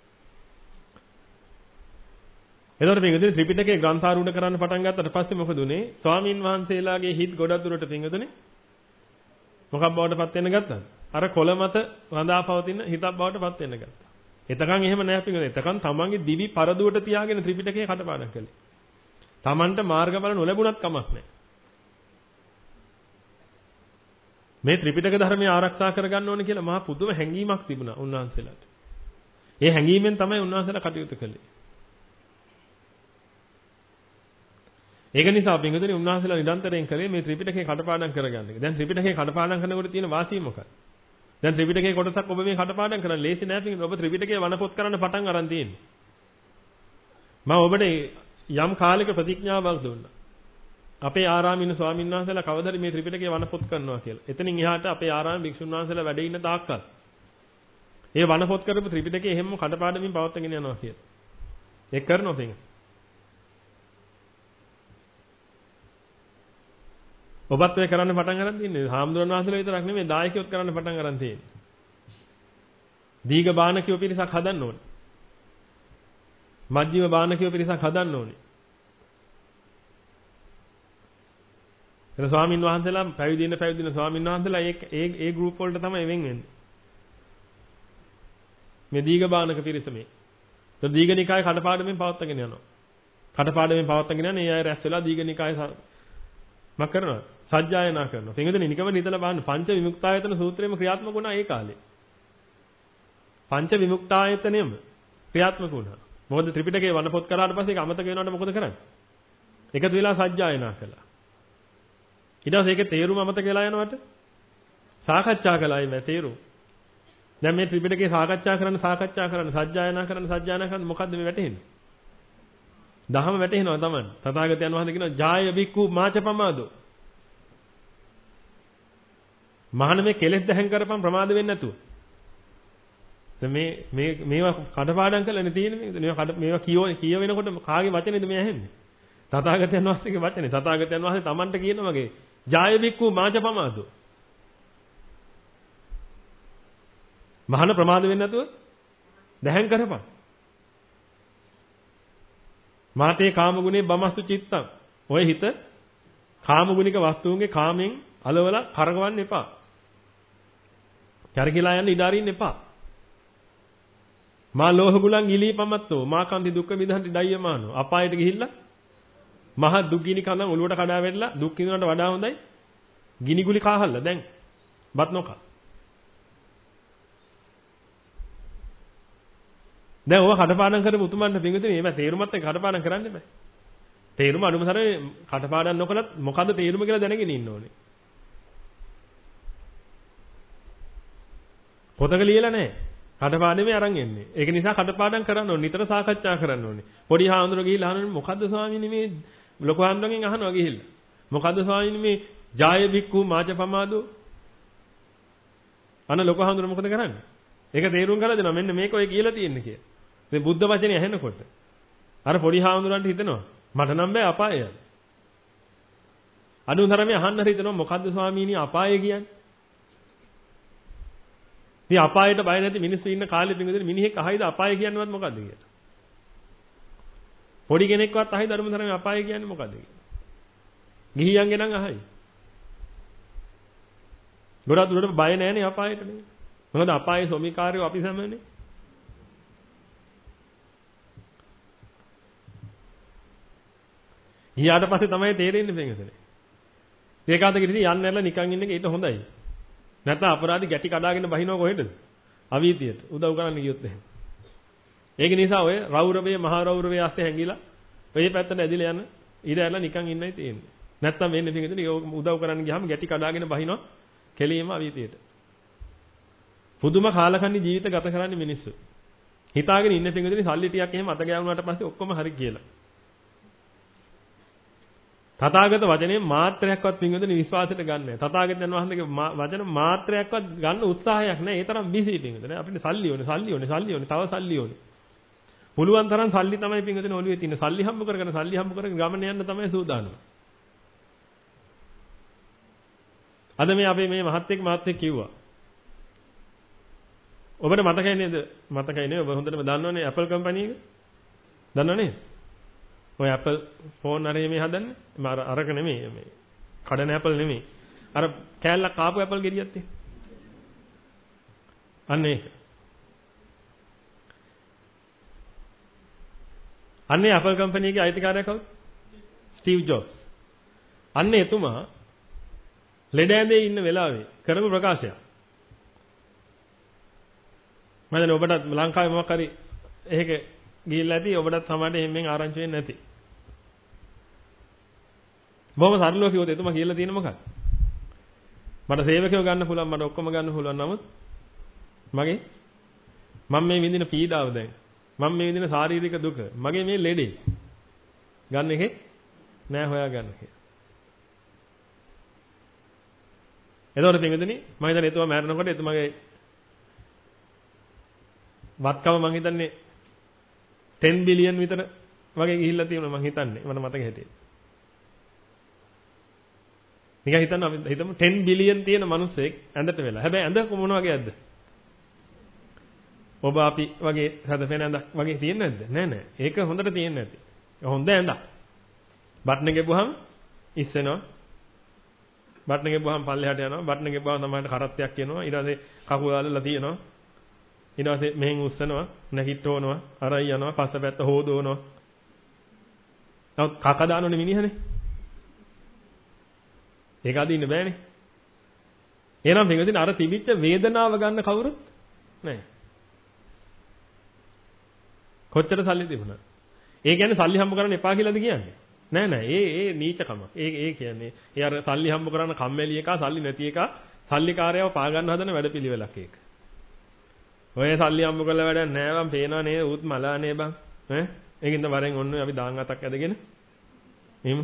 එතකොට පින්වතුනි ත්‍රිපිටකේ ග්‍රන්ථාරූඪ කරන්න පටන් ගත්තට පස්සේ මොකද උනේ? ස්වාමින් වහන්සේලාගේ හිත් ගොඩක් දුරට පින්වතුනි මොකක් බවට පත් වෙන්න ගත්තද? අර කොළ මත රඳාපවතින හිතක් බවට පත් වෙන්න ගත්තා. එතකන් එහෙම නැහැ පින්වතුනි. එතකන් තමන්ගේ දිවි පරදුවට තියාගෙන ත්‍රිපිටකේ කටපාඩම් කළේ. Tamanට මාර්ගඵල නොලැබුණත් කමක් නැහැ. මේ ත්‍රිපිටක ධර්මය ආරක්ෂා කරගන්න ඕනේ කියලා මහා පුදුම හැඟීමක් තිබුණා උන්වහන්සේලාට. ඒ හැඟීමෙන් තමයි උන්වහන්සේලා කටයුතු කළේ. ඒක නිසා පින්වතුනි උන්වහන්සේලා නිරන්තරයෙන් කළේ මේ ත්‍රිපිටකේ කටපාඩම් කරගන්න එක. දැන් ත්‍රිපිටකේ කටපාඩම් කරනකොට තියෙන වාසිය මොකක්ද? දැන් ත්‍රිපිටකේ කොටසක් ඔබ මේ කටපාඩම් කරන්න ලේසි නෑ පින්වතුනි. ඔබ ත්‍රිපිටකේ වනපොත් කරන්න පටන් අරන් තියෙන්නේ. මම ඔබට යම් කාලයක ප්‍රතිඥාවක් දුන්නා. අපේ ආරාමින ස්වාමීන් වහන්සේලා කවදාද මේ ත්‍රිපිටකේ වනපොත් කරනවා කියලා. එතනින් එහාට අපේ ආරාම භික්ෂුන් වහන්සේලා වැඩ ඉන්න තාක්කල් ඒ වනපොත් කරපු ත්‍රිපිටකේ එහෙම කටපාඩමින් පවත්වාගෙන යනවා කියලා. ඒක කරනවා පින්වතුනි. ඔබත් ඔය කරන්න පටන් ගන්න තියෙන්නේ. හාමුදුරන් වහන්සේලා විතරක් නෙමෙයි දායකයොත් කරන්න පටන් ගන්න තියෙන්නේ. දීඝ බාණකියෝ පිරිසක් හදන්න ඕනේ. මජ්ක්‍ධිම බාණකියෝ පිරිසක් හදන්න ඕනේ. එතන ස්වාමින් වහන්සේලා පැවිදි වෙන පැවිදි වෙන ස්වාමින් වහන්සේලා ඒ ඒ ඒ ගෲප් වලට තමයි වෙන් වෙන්නේ. මේ දීඝ බාණක පිරිස මේ. ඒ දීඝ නිකාය කඩපාඩමෙන් පවත්වාගෙන යනවා. කඩපාඩමෙන් පවත්වාගෙන යන ඒ අය රැස් වෙලා දීඝ නිකාය මම කරනවා. සජ්ජායනා කරනවා. තෙඟදෙන නිකම නිතලා බලන්න පංච විමුක්තායතන සූත්‍රයේම ක්‍රියාත්මක වුණා ඒ කාලේ. පංච විමුක්තායතනෙම ක්‍රියාත්මක වුණා. මොකද ත්‍රිපිටකේ වනපොත් කරාට පස්සේ ඒක අමතක වෙනවට මොකද කරන්නේ? එකතු වෙලා සජ්ජායනා කළා. ඊට පස්සේ ඒකේ තේරුම අමතක වෙලා යනවට සාකච්ඡා කළායි මේ තේරුම. දැන් මේ ත්‍රිපිටකේ සාකච්ඡා කරන්න සාකච්ඡා කරන්න සජ්ජායනා කරන්න සජ්ජායනා කරන්න මොකද්ද මේ වැටෙන්නේ? දහම වැටෙනවා තමයි. තථාගතයන් වහන්සේ කියනවා ජාය බික්කු මාචපමාදෝ. මහාන මේ කෙලෙස් දහන් කරපම් ප්‍රමාද වෙන්නේ නැතුව. දැන් මේ මේ මේවා කඩපාඩම් කරලානේ තියෙන්නේ මේක. මේවා කඩ මේවා කියව කියව වෙනකොට කාගේ වචනේද මේ ඇහෙන්නේ? තථාගතයන් වහන්සේගේ වචනේ. තථාගතයන් වහන්සේ Tamanට කියන වගේ ජාය බික්කු මාචපමාදෝ. මහාන ප්‍රමාද වෙන්නේ නැතුව දහන් කරපම්. මාතේ කාමගුණේ බමස්තු චිත්තං. ඔය හිත කාමගුණික වස්තුන්ගේ කාමෙන් අලවලා කරගවන්න එපා. කරකිලා යන්න ඉඩ අරින්න එපා. මා ලෝහ ගුලං ඉලීපමත්තෝ මා කන්ති දුක්ඛ මිදහන්ති දයමානෝ. අපායට ගිහිල්ලා මහ දුක් ගිනි කඳන් ඔලුවට කඩා වැටලා දුක් විඳිනවට වඩා හොඳයි ගිනි ගුලි කාහල්ලා දැන් බත් නොකා. දැන් ඔය කටපාඩම් කරපු උතුමන්ට පිංගුතුනි මේවා තේරුමත් එක්ක කටපාඩම් කරන්න බෑ. තේරුම අනුමතරේ කටපාඩම් නොකලත් මොකද්ද තේරුම කියලා දැනගෙන ඉන්න ඕනේ. පොතක ලියලා නැහැ. කටපාඩමේ අරන් එන්නේ. ඒක නිසා කටපාඩම් කරන්න ඕනේ. නිතර සාකච්ඡා කරන්න ඕනේ. පොඩි හාමුදුර ගිහිල්ලා අහනවා මොකද්ද ස්වාමීනි මේ ලොකු හාමුදුරගෙන් අහනවා ගිහිල්ලා. මොකද්ද ස්වාමීනි මේ ජාය බික්කු මාචපමාදෝ? අන ලොකු හාමුදුර මොකද කරන්නේ? ඒක තේරුම් කරලා දෙනවා. මෙන්න මේක ඔය කියලා තියෙන්නේ කියලා. මේ බුද්ධ වචනේ ඇහෙනකොට අර පොඩි හාමුදුරන්ට හිතෙනවා මට නම් බෑ අපාය යන්න. අනුතරමේ අහන්න හරි හිතෙනවා මොකද්ද ස්වාමීනි අපාය කියන්නේ? මේ අපායට බය නැති මිනිස්සු ඉන්න කාලෙ පිටින් මිනිහෙක් අහයිද අපාය කියන්නේවත් මොකද්ද කියලා. පොඩි කෙනෙක්වත් අහයිද අනුතරමේ අපාය කියන්නේ මොකද්ද කියලා. ගිහියන්ගේ නම් අහයි. ගොඩක් දුරට බය නැහැනේ අපායට නේ. මොකද අපායේ සොමිකාරයෝ අපි සමනේ. ඊට පස්සේ තමයි තේරෙන්නේ මේකනේ. ඒකාතකෙදී යන්න නැරලා නිකන් ඉන්න එක ඊට හොඳයි. නැත්නම් අපරාධි ගැටි කඩාගෙන බහිනව කොහෙද? අවීතියට. උදව් කරන්න ගියොත් එහෙම. ඒක නිසා ඔය රෞරවයේ මහා රෞරවයේ ඇස්සේ හැංගිලා ඔය පැත්තට ඇදිලා යන ඊට ඇරලා නිකන් ඉන්නයි තියෙන්නේ. නැත්නම් වෙන්නේ මේකෙදී උදව් කරන්න ගියාම ගැටි කඩාගෙන බහිනවා කෙලියම අවීතියට. පුදුම කාලකන්ණි ජීවිත ගත කරන්නේ මිනිස්සු. හිතාගෙන ඉන්න පිංගුදෙනි සල්ලි ටිකක් එහෙම අත ගෑවුනාට පස්සේ ඔක්කොම හරි කියලා. තථාගත වචනේ මාත්‍රයක්වත් පිංගුදෙනි විශ්වාසයට ගන්න නැහැ. තථාගතයන් වහන්සේගේ වචන මාත්‍රයක්වත් ගන්න උත්සාහයක් නැහැ. ඒ තරම් බිසි පිංගුදෙනි. අපිට සල්ලි ඕනේ, සල්ලි ඕනේ, සල්ලි ඕනේ, තව සල්ලි ඕනේ. පුළුවන් තරම් සල්ලි තමයි පිංගුදෙනි ඔළුවේ තියෙන. සල්ලි හම්බ කරගෙන, සල්ලි හම්බ කරගෙන ගමන යන්න තමයි සූදානම්. අද මේ අපේ මේ මහත්ෙක් මහත්ෙක් කිව්වා. ඔබට මතකයි නේද? මතකයි නේ. ඔබ හොඳටම දන්නවනේ Apple කම්පැනි එක. දන්නවනේ? ඔය Apple ෆෝන් අරේ මේ හදන්නේ. මම අර අරක නෙමෙයි මේ. කඩන Apple නෙමෙයි. අර කෑල්ලක් කාපු Apple ගෙඩියක් තියෙන. අන්න ඒක. අන්නේ Apple කම්පැනි එකේ අයිතිකාරයා කවුද? Steve Jobs. අන්න එතුමා ලෙඩ ඇඳේ ඉන්න වෙලාවේ කරපු ප්‍රකාශයක්. මම දැන් ඔබටත් ලංකාවේ මොකක් හරි එහෙක ගිහිල්ලා ඇති ඔබටත් සමහරට එහෙමෙන් ආරංචි වෙන්නේ නැති. බොහොම සරලව කිව්වොත් එතුමා කියලා තියෙන මොකක්ද? මට සේවකයෝ ගන්න පුළුවන් මට ඔක්කොම ගන්න පුළුවන් නමුත් මගේ මම මේ විඳින පීඩාව දැන් මම මේ විඳින ශාරීරික දුක මගේ මේ ලෙඩේ ගන්න එකේ නෑ හොයා ගන්න කියලා. එතකොට පින්විතනි මම හිතන්නේ එතුමා මැරෙනකොට එතුමාගේ වත්කම මම හිතන්නේ ten බිලියන් විතර වගේ ගිහිල්ලා තියෙනවා මම හිතන්නේ මට මතක හැටියට. නිකන් හිතන්න අපි හිතමු ten බිලියන් තියෙන මිනිස්සෙක් ඇඳට වෙලා. හැබැයි ඇඳ මොන වගේ ඇද්ද? ඔබ අපි වගේ හදපෙන ඇඳක් වගේ තියෙන්නේ නැද්ද? නෑ නෑ. ඒක හොඳට තියෙන්නේ නැති. හොඳ ඇඳක්. බට්න ගෙවුවහම ඉස්සෙනවා. බට්න ගෙවුවහම පල්ලෙහාට යනවා. බට්න ගෙවුවහම තමයි කරත්තයක් කියනවා. ඊට පස්සේ කකුල අල්ලලා තියෙනවා. ඊට පස්සේ මෙහෙන් උස්සනවා. නැගිට්ටවනවා. අරයි යනවා. පස්සපැත්ත හොදවනවා. නමුත් කක දානෝනේ මිනිහනේ. ඒක අදින්න බෑනේ. එහෙනම් පින්වදින අර තිබිච්ච වේදනාව ගන්න කවුරුත් නැහැ. කොච්චර සල්ලි තිබුණා. ඒ කියන්නේ සල්ලි හම්බ කරන්න එපා කියලාද කියන්නේ? නෑ නෑ. ඒ ඒ නීචකම. ඒ ඒ කියන්නේ ඒ අර සල්ලි හම්බ කරන්න කම්මැලි එකා සල්ලි නැති එකා සල්ලිකාරයව පා ගන්න හදන වැඩපිළිවෙලක් ඒක. ඔය සල්ලි හම්බ කරලා වැඩක් නෑ බං පේනවා නේද? උත් මලානේ බං. ඈ ඒකින්ද වරෙන් ඔන්න අපි දාන් අතක් ඇදගෙන එහෙම.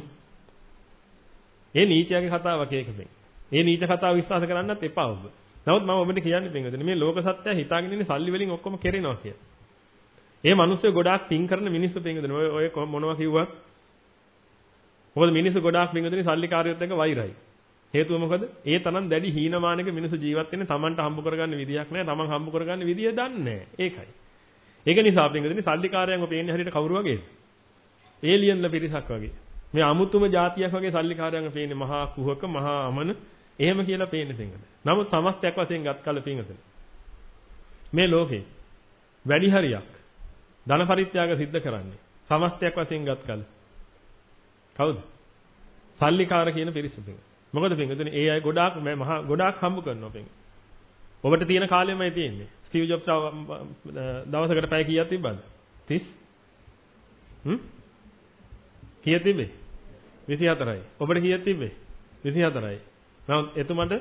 ඒ නීචයාගේ කතාවක් ඒකෙන්. ඒ නීච කතාව විශ්වාස කරන්නත් එපා ඔබ. නමුත් මම ඔබට කියන්නේ පින්වදින මේ ලෝක සත්‍යය හිතාගෙන ඉන්නේ සල්ලි වලින් ඔක්කොම කෙරෙනවා කියලා. ඒ මිනිස්සු ගොඩාක් පින් කරන මිනිස්සු පින්වදින ඔය ඔය මොනවා කිව්වත් මොකද මිනිස්සු ගොඩාක් පින්වදින සල්ලිකාරයොත් එක්ක වෛරයි. හේතුව මොකද? ඒ තරම් දැඩි හීනමානක මිනිස්සු ජීවත් වෙන්නේ Tamanට හම්බ කරගන්න විදියක් නැහැ. Taman හම්බ කරගන්න විදිය දන්නේ නැහැ. ඒකයි. ඒක නිසා පින්වදින සල්ලිකාරයන්ව පේන්නේ හරියට කවුරු වගේද? ඒලියන්ලා පිරිසක් වගේ. මේ අමුතුම જાතියක් වගේ සල්ලිකාරයන්ව පේන්නේ මහා කුහක මහා අමන එහෙම කියලා පේන්නේ පින්වදින. නමුත් සමස්තයක් වශයෙන් ගත් කල පින්වදින. මේ ලෝකේ වැඩි හරියක් ධන පරිත්‍යාග සිද්ධ කරන්නේ සමස්තයක් වශයෙන් ගත් කල. කවුද? සල්ලිකාර කියන පිරිස පින්. මොකද පින්වදින ඒ අය ගොඩාක් මහා ගොඩාක් හම්බ කරනවා පින්. ඔබට තියෙන කාලෙමයි තියෙන්නේ. ස්ටීව් ජොබ්ස් දවසකට පැය කීයක් තිබ්බද? තිස් හ්ම් කීයක් තිබ්බේ? විසිහතරයි. ඔබට කීයක් තිබ්බේ? විසිහතරයි. නමුත් එතුමන්ට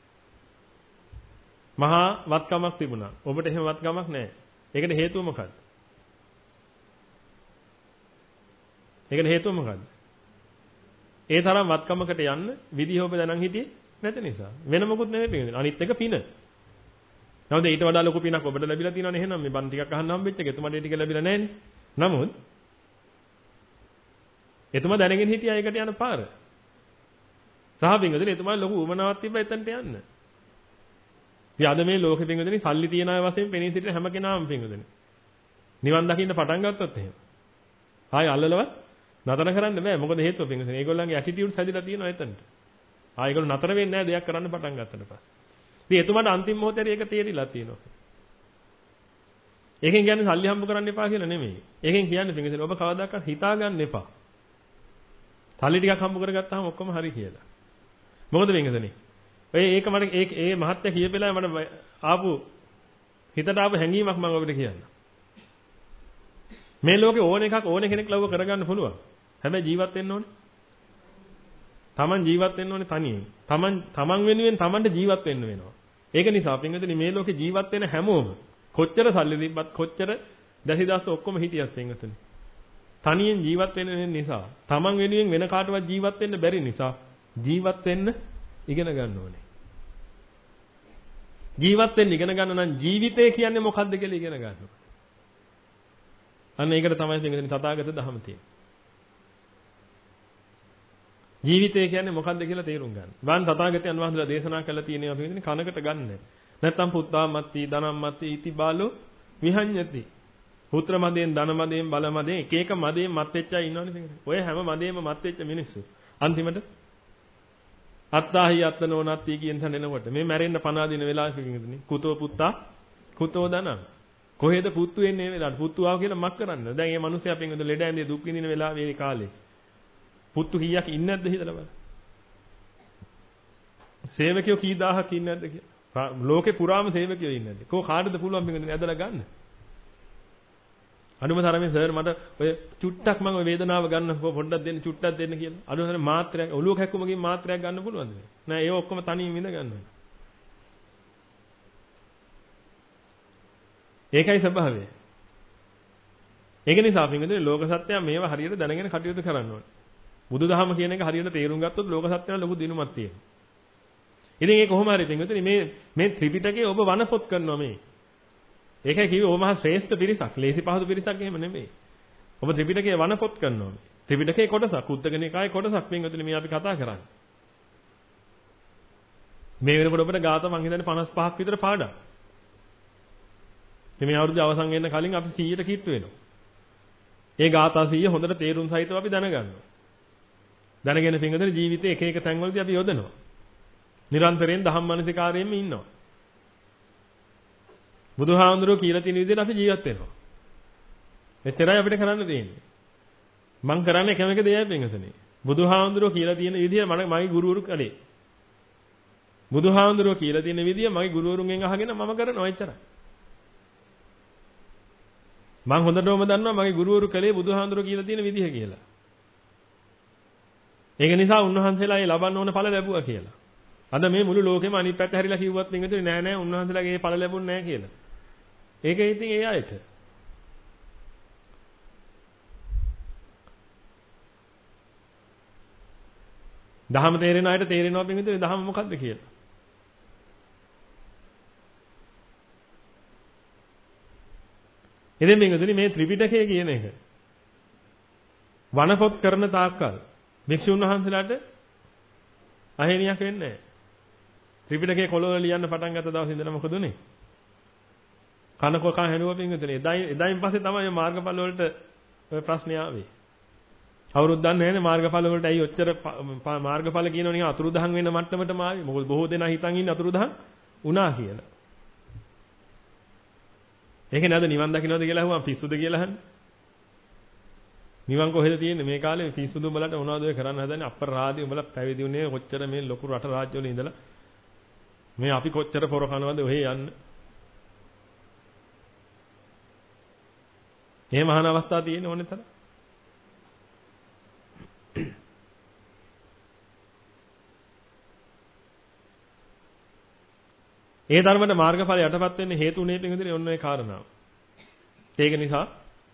මහා වත්කමක් තිබුණා. ඔබට එහෙම වත්කමක් නැහැ. ඒකට හේතුව මොකක්ද? ඒකට හේතුව මොකක්ද? ඒ තරම් වත්කමකට යන්න විදිහ ඔබ දැනන් හිටියේ නැති නිසා. වෙන මොකුත් නෙමෙයි පිටින්. අනිත් එක පින. නමුත් ඊට වඩා ලොකු පිනක් ඔබට ලැබිලා තියෙනවනේ එහෙනම් මේ බන් ටිකක් අහන්න හම්බෙච්ච එක. එතුමාට ඒ ටික ලැබිලා නැහැනේ. නමුත් එතුමා දැනගෙන හිටියා ඒකට යන පාර. සහ පින්වදින එතුමා ලොකු උමනාවක් තිබ්බා එතනට යන්න. ඉතින් අද මේ ලෝකෙ පින්වදින සල්ලි තියන අය වශයෙන් පෙනී සිටින හැම කෙනාම පින්වදින. නිවන් දකින්න පටන් ගත්තොත් එහෙම. ආයි අල්ලලවත් නතර කරන්න බෑ. මොකද හේතුව පින්වදින ඒගොල්ලන්ගේ ඇටිටියුඩ්ස් හැදිලා තියෙනවා එතනට. ආයි ඒගොල්ලෝ නතර වෙන්නේ නැහැ දෙයක් කරන්න පටන් ගත්තට පස්සේ. ඉතින් එතුමාට අන්තිම මොහොතේ ඒක තේරිලා තියෙනවා. ඒකෙන් කියන්නේ සල්ලි හම්බ කරන්න එපා කියලා නෙමෙයි. ඒකෙන් කියන්නේ පින්වදින ඔබ කවදාකවත් හිතා ගන්න එපා. සල්ලි ටිකක් හම්බ කරගත්තාම ඔක්කොම හරි කියලා. මොකද වෙන්නේ? ඔය ඒක මට ඒ ඒ මහත්ය කියපෙලා මට ආපු හිතට ආපු හැඟීමක් මම ඔබට කියන්න. මේ ලෝකේ ඕන එකක් ඕන කෙනෙක් ලව්ව කරගන්න පුළුවන්. හැබැයි ජීවත් වෙන්න ඕනේ. Taman ජීවත් වෙන්න ඕනේ තනියෙන්. Taman Taman වෙනුවෙන් Tamanට ජීවත් වෙන්න වෙනවා. ඒක නිසා පින්වතුනි මේ ලෝකේ ජීවත් වෙන හැමෝම කොච්චර සල්ලි තිබ්බත් කොච්චර දැසිදාස ඔක්කොම හිටියත් පින්වතුනි. තනියෙන් ජීවත් වෙන නිසා Taman වෙනුවෙන් වෙන කාටවත් ජීවත් වෙන්න බැරි නිසා ජීවත් වෙන්න ඉගෙන ගන්න ඕනේ. ජීවත් වෙන්න ඉගෙන ගන්න නම් ජීවිතය කියන්නේ මොකක්ද කියලා ඉගෙන ගන්න ඕනේ. අන්න ඒකට තමයි පින්වතුනි තථාගත ධහම තියෙන්නේ. ජීවිතය කියන්නේ මොකක්ද කියලා තේරුම් ගන්න. වන් තථාගතයන් වහන්සේලා දේශනා කළා තියෙනවා පින්වතුනි කනකට ගන්න. නැත්තම් පුත්තාමත්ති ධනම්මත්ති ඉති බාලෝ විහඤ්ඤති. පුත්‍ර මදයෙන් ධන මදයෙන් බල මදයෙන් එක එක මදයෙන් මත් වෙච්චා ඉන්නවනේ පින්වතුනි. ඔය හැම මදයෙන්ම මත් වෙච්ච මිනිස්සු. අන්තිමට අත්තාහි අත්නෝනත්ති කියන තැන එනකොට මේ මැරෙන්න පණ අදින වෙලාවෙ පින්වතුනි. කුතෝ පුත්තා කුතෝ ධනං. කොහෙද පුත්තු එන්නේ වෙලාවට පුත්තු ආව කියලා මක් කරන්න. දැන් මේ මිනිස්සයා පින්වතුනි ලෙඩ ඇඳේ දුක් විඳින වෙලාවේ මේ කාලේ. පුත්තු කීයක් ඉන්නේ නැද්ද හිතලා බලන්න. සේවකයෝ කී දහහක් ඉන්නේ නැද්ද කියලා. ලෝකේ පුරාම සේවකයෝ ඉන්නේ නැද්ද? කෝ කාටද පුළුවන් මේක ඇදලා ගන්න? අනුම තරමේ සර් මට ඔය චුට්ටක් මම ඔය වේදනාව ගන්න පොඩ්ඩක් දෙන්න චුට්ටක් දෙන්න කියලා. අනුම තරමේ මාත්‍රයක් ඔලුව කැක්කුමකින් මාත්‍රයක් ගන්න පුළුවන්ද? නෑ ඒ ඔක්කොම තනියෙන් විඳ ගන්නවා. ඒකයි ස්වභාවය. ඒක නිසා පින්වතුනි ලෝක සත්‍යය මේවා හරියට දැනගෙන කටයුතු කරන්න ඕනේ. බුදුදහම කියන එක හරියට තේරුම් ගත්තොත් ලෝක සත්‍යයට ලොකු දිනුමක් තියෙනවා. ඉතින් ඒ කොහොම හරි පින්වතුනි මේ මේ ත්‍රිපිටකයේ ඔබ වනපොත් කරනවා මේ. ඒකයි කිව්වේ ඔබ මහා ශ්‍රේෂ්ඨ පිරිසක්. ලේසි පහසු පිරිසක් එහෙම නෙමෙයි. ඔබ ත්‍රිපිටකයේ වනපොත් කරනවා මේ. ත්‍රිපිටකයේ කොටසක් උද්දකනිකායේ කොටසක් පින්වතුනි මේ අපි කතා කරන්නේ. මේ වෙනකොට ඔබට ගාථා මං හිතන්නේ පනස් පහක් විතර පාඩම්. මේ අවුරුදු අවසන් වෙන්න කලින් අපි සීයට කිට්ටු වෙනවා. ඒ ගාථා සීය හොඳට තේරුම් සහිතව අපි දැනගන්නවා. දැනගෙන පින්වතුනි ජීවිතේ එක එක තැන්වලදී අපි යොදනවා. නිරන්තරයෙන් ධම්මනසිකාරයෙන්ම ඉන්නවා. බුදුහාමුදුරුවෝ කියලා තියෙන විදිහට අපි ජීවත් වෙනවා. එච්චරයි අපිට කරන්න තියෙන්නේ. මං කරන්නේ එකම එක දෙයයි පින්වතුනි. බුදුහාමුදුරුවෝ කියලා තියෙන විදිහ මගේ ගුරුවරු කලේ. බුදුහාමුදුරුවෝ කියලා තියෙන විදිහ මගේ ගුරුවරුන්ගෙන් අහගෙන මම කරනවා එච්චරයි. මං හොඳටම දන්නවා මගේ ගුරුවරු කලේ බුදුහාමුදුරුවෝ කියලා තියෙන විදිහ කියලා. ඒක නිසා උන්වහන්සේලා ඒ ලබන්න ඕන ඵල ලැබුවා කියලා. අද මේ මුළු ලෝකෙම අනිත් පැත්ත හැරිලා කිව්වත් පින්විතේ නෑ නෑ උන්වහන්සේලාගේ ඒ ඵල ලැබුණ නෑ කියලා. ඒක ඉතින් ඒ ආයත. දහම තේරෙන අයට තේරෙනවා පින්විතේ දහම මොකද්ද කියලා. ඉතින් පින්විතේ මේ ත්‍රිපිටකය කියන එක වනපොත් කරන තාක්කල් භික්ෂුන් වහන්සේලාට අහේනියක් වෙන්නේ නැහැ. ත්‍රිපිටකයේ කොළවල ලියන්න පටන් ගත්ත දවසේ ඉඳලා මොකද උනේ? කනකොක හැනුව පින්විතනේ. එදායි එදායින් පස්සේ තමයි මාර්ගඵල වලට ඔය ප්‍රශ්නේ ආවේ. කවුරුත් දන්නේ නැහැනේ මාර්ගඵල වලට ඇයි ඔච්චර මාර්ගඵල කියනවා නිකන් අතුරුදහන් වෙන මට්ටමටම ආවේ. මොකද බොහෝ දෙනා හිතන් ඉන්නේ අතුරුදහන් වුණා කියලා. ඒක නේද නිවන් දකින්නවද කියලා අහුවම පිස්සුද කියලා අහන්නේ. නිවන් කොහෙද තියෙන්නේ මේ කාලේ පිස්සුදු උඹලට මොනවද ඔය කරන්න හදන්නේ අපරාධي උඹලා පැවිදි වුණේ කොච්චර මේ ලොකු රට රාජ්‍ය වල ඉඳලා මේ අපි කොච්චර පොර කනවද ඔහෙ යන්න. එහෙම අහන අවස්ථා තියෙන ඕනේ තරම්. ඒ ධර්මයට මාර්ගඵල යටපත් වෙන්න හේතු උනේ පිටින් ඔන්න ඔය කාරණාව. ඒක නිසා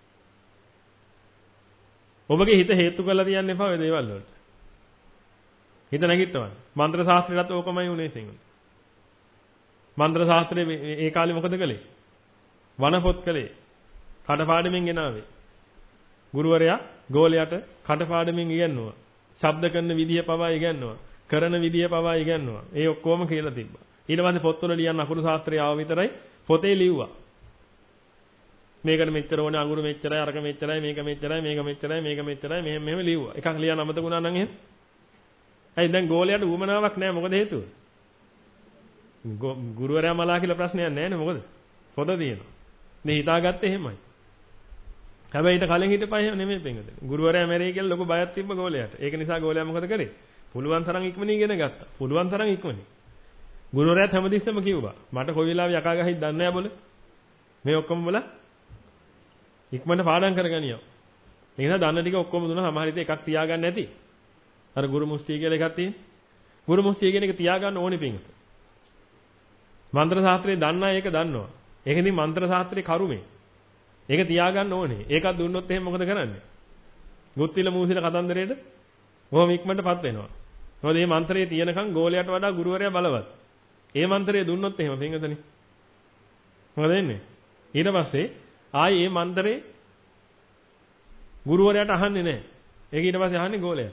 ඔබගේ හිත හේතු කරලා තියන්න එපා ඔය දේවල් වලට. හිත නැගිටවන්න. මන්ත්‍ර ශාස්ත්‍රයටත් ඕකමයි උනේ සිංහල. මන්ත්‍ර ශාස්ත්‍රයේ ඒ කාලේ මොකද කළේ? වනපොත් කළේ. කටපාඩමින් ගෙනාවේ. ගුරුවරයා ගෝලයට කටපාඩමින් ඉගෙනුවා. ශබ්ද කරන විදිය පවා ඉගෙනුවා. කරන විදිය පවා ඉගෙනුවා. ඒ ඔක්කොම කියලා තිබ්බා. ඊට පස්සේ පොත්වල ලියන්න අකුරු ශාස්ත්‍රය ආව විතරයි පොතේ ලිව්වා. මේකට මෙච්චර ඕනේ අඟුරු මෙච්චරයි අරක මෙච්චරයි මේක මෙච්චරයි මේක මෙච්චරයි මේක මෙච්චරයි මෙහෙම මෙහෙම ලිව්වා. එකක් ලියන්න අමතක වුණා නම් එහෙම. ඇයි දැන් ගෝලයට උවමනාවක් නැහැ මොකද හේතුව? ගුරුවරයා මලා කියලා ප්‍රශ්නයක් නැහැ නේ මොකද? පොත තියෙනවා. මේ හිතාගත්තේ එහෙමයි. හැබැයි ඊට කලින් හිටපයි එහෙම නෙමෙයි පෙන්ගදේ. ගුරුවරයා මැරෙයි කියලා ලොකු බයක් තිබ්බ ගෝලයට. ඒක නිසා ගෝලයා මොකද කරේ? පුළුවන් තරම් ඉක්මනින් ඉගෙන ගත්තා. පුළුවන් තරම් ඉක්මනින්. ගුරුවරයාත් හැමදෙස්සම කිව්වා. මට කොයි වෙලාවෙ යකා ගහින් දන්නේ නැහැ බොල. මේ ඔක්කොම බල ඉක්මනට පාඩම් කරගනියෝ. ඒ නිසා දන්න ටික ඔක්කොම දුන්නා සමහර විට එකක් තියාගන්න නැති. අර ගුරු මුස්තිය කියලා එකක් තියෙන. ගුරු මුස්තිය කියන එක තියාගන්න ඕනේ පින්ගත. මන්ත්‍ර ශාස්ත්‍රයේ දන්න අය ඒක දන්නවා. ඒකෙන් මන්ත්‍ර ශාස්ත්‍රයේ කරුමේ. ඒක තියාගන්න ඕනේ. ඒකක් දුන්නොත් එහෙනම් මොකද කරන්නේ? ගුත්තිල මූසිල කතන්දරේට බොහොම ඉක්මනටපත් වෙනවා. මොකද මේ මන්ත්‍රයේ තියෙනකන් ගෝලයට වඩා ගුරුවරයා බලවත්. ඒ මන්ත්‍රය දුන්නොත් එහෙම පින්ගතනේ. මොකද වෙන්නේ? ඊට පස්සේ ආයේ මේ මන්ත්‍රේ ගුරුවරයාට අහන්නේ නැහැ. ඒක ඊට පස්සේ අහන්නේ ගෝලයට.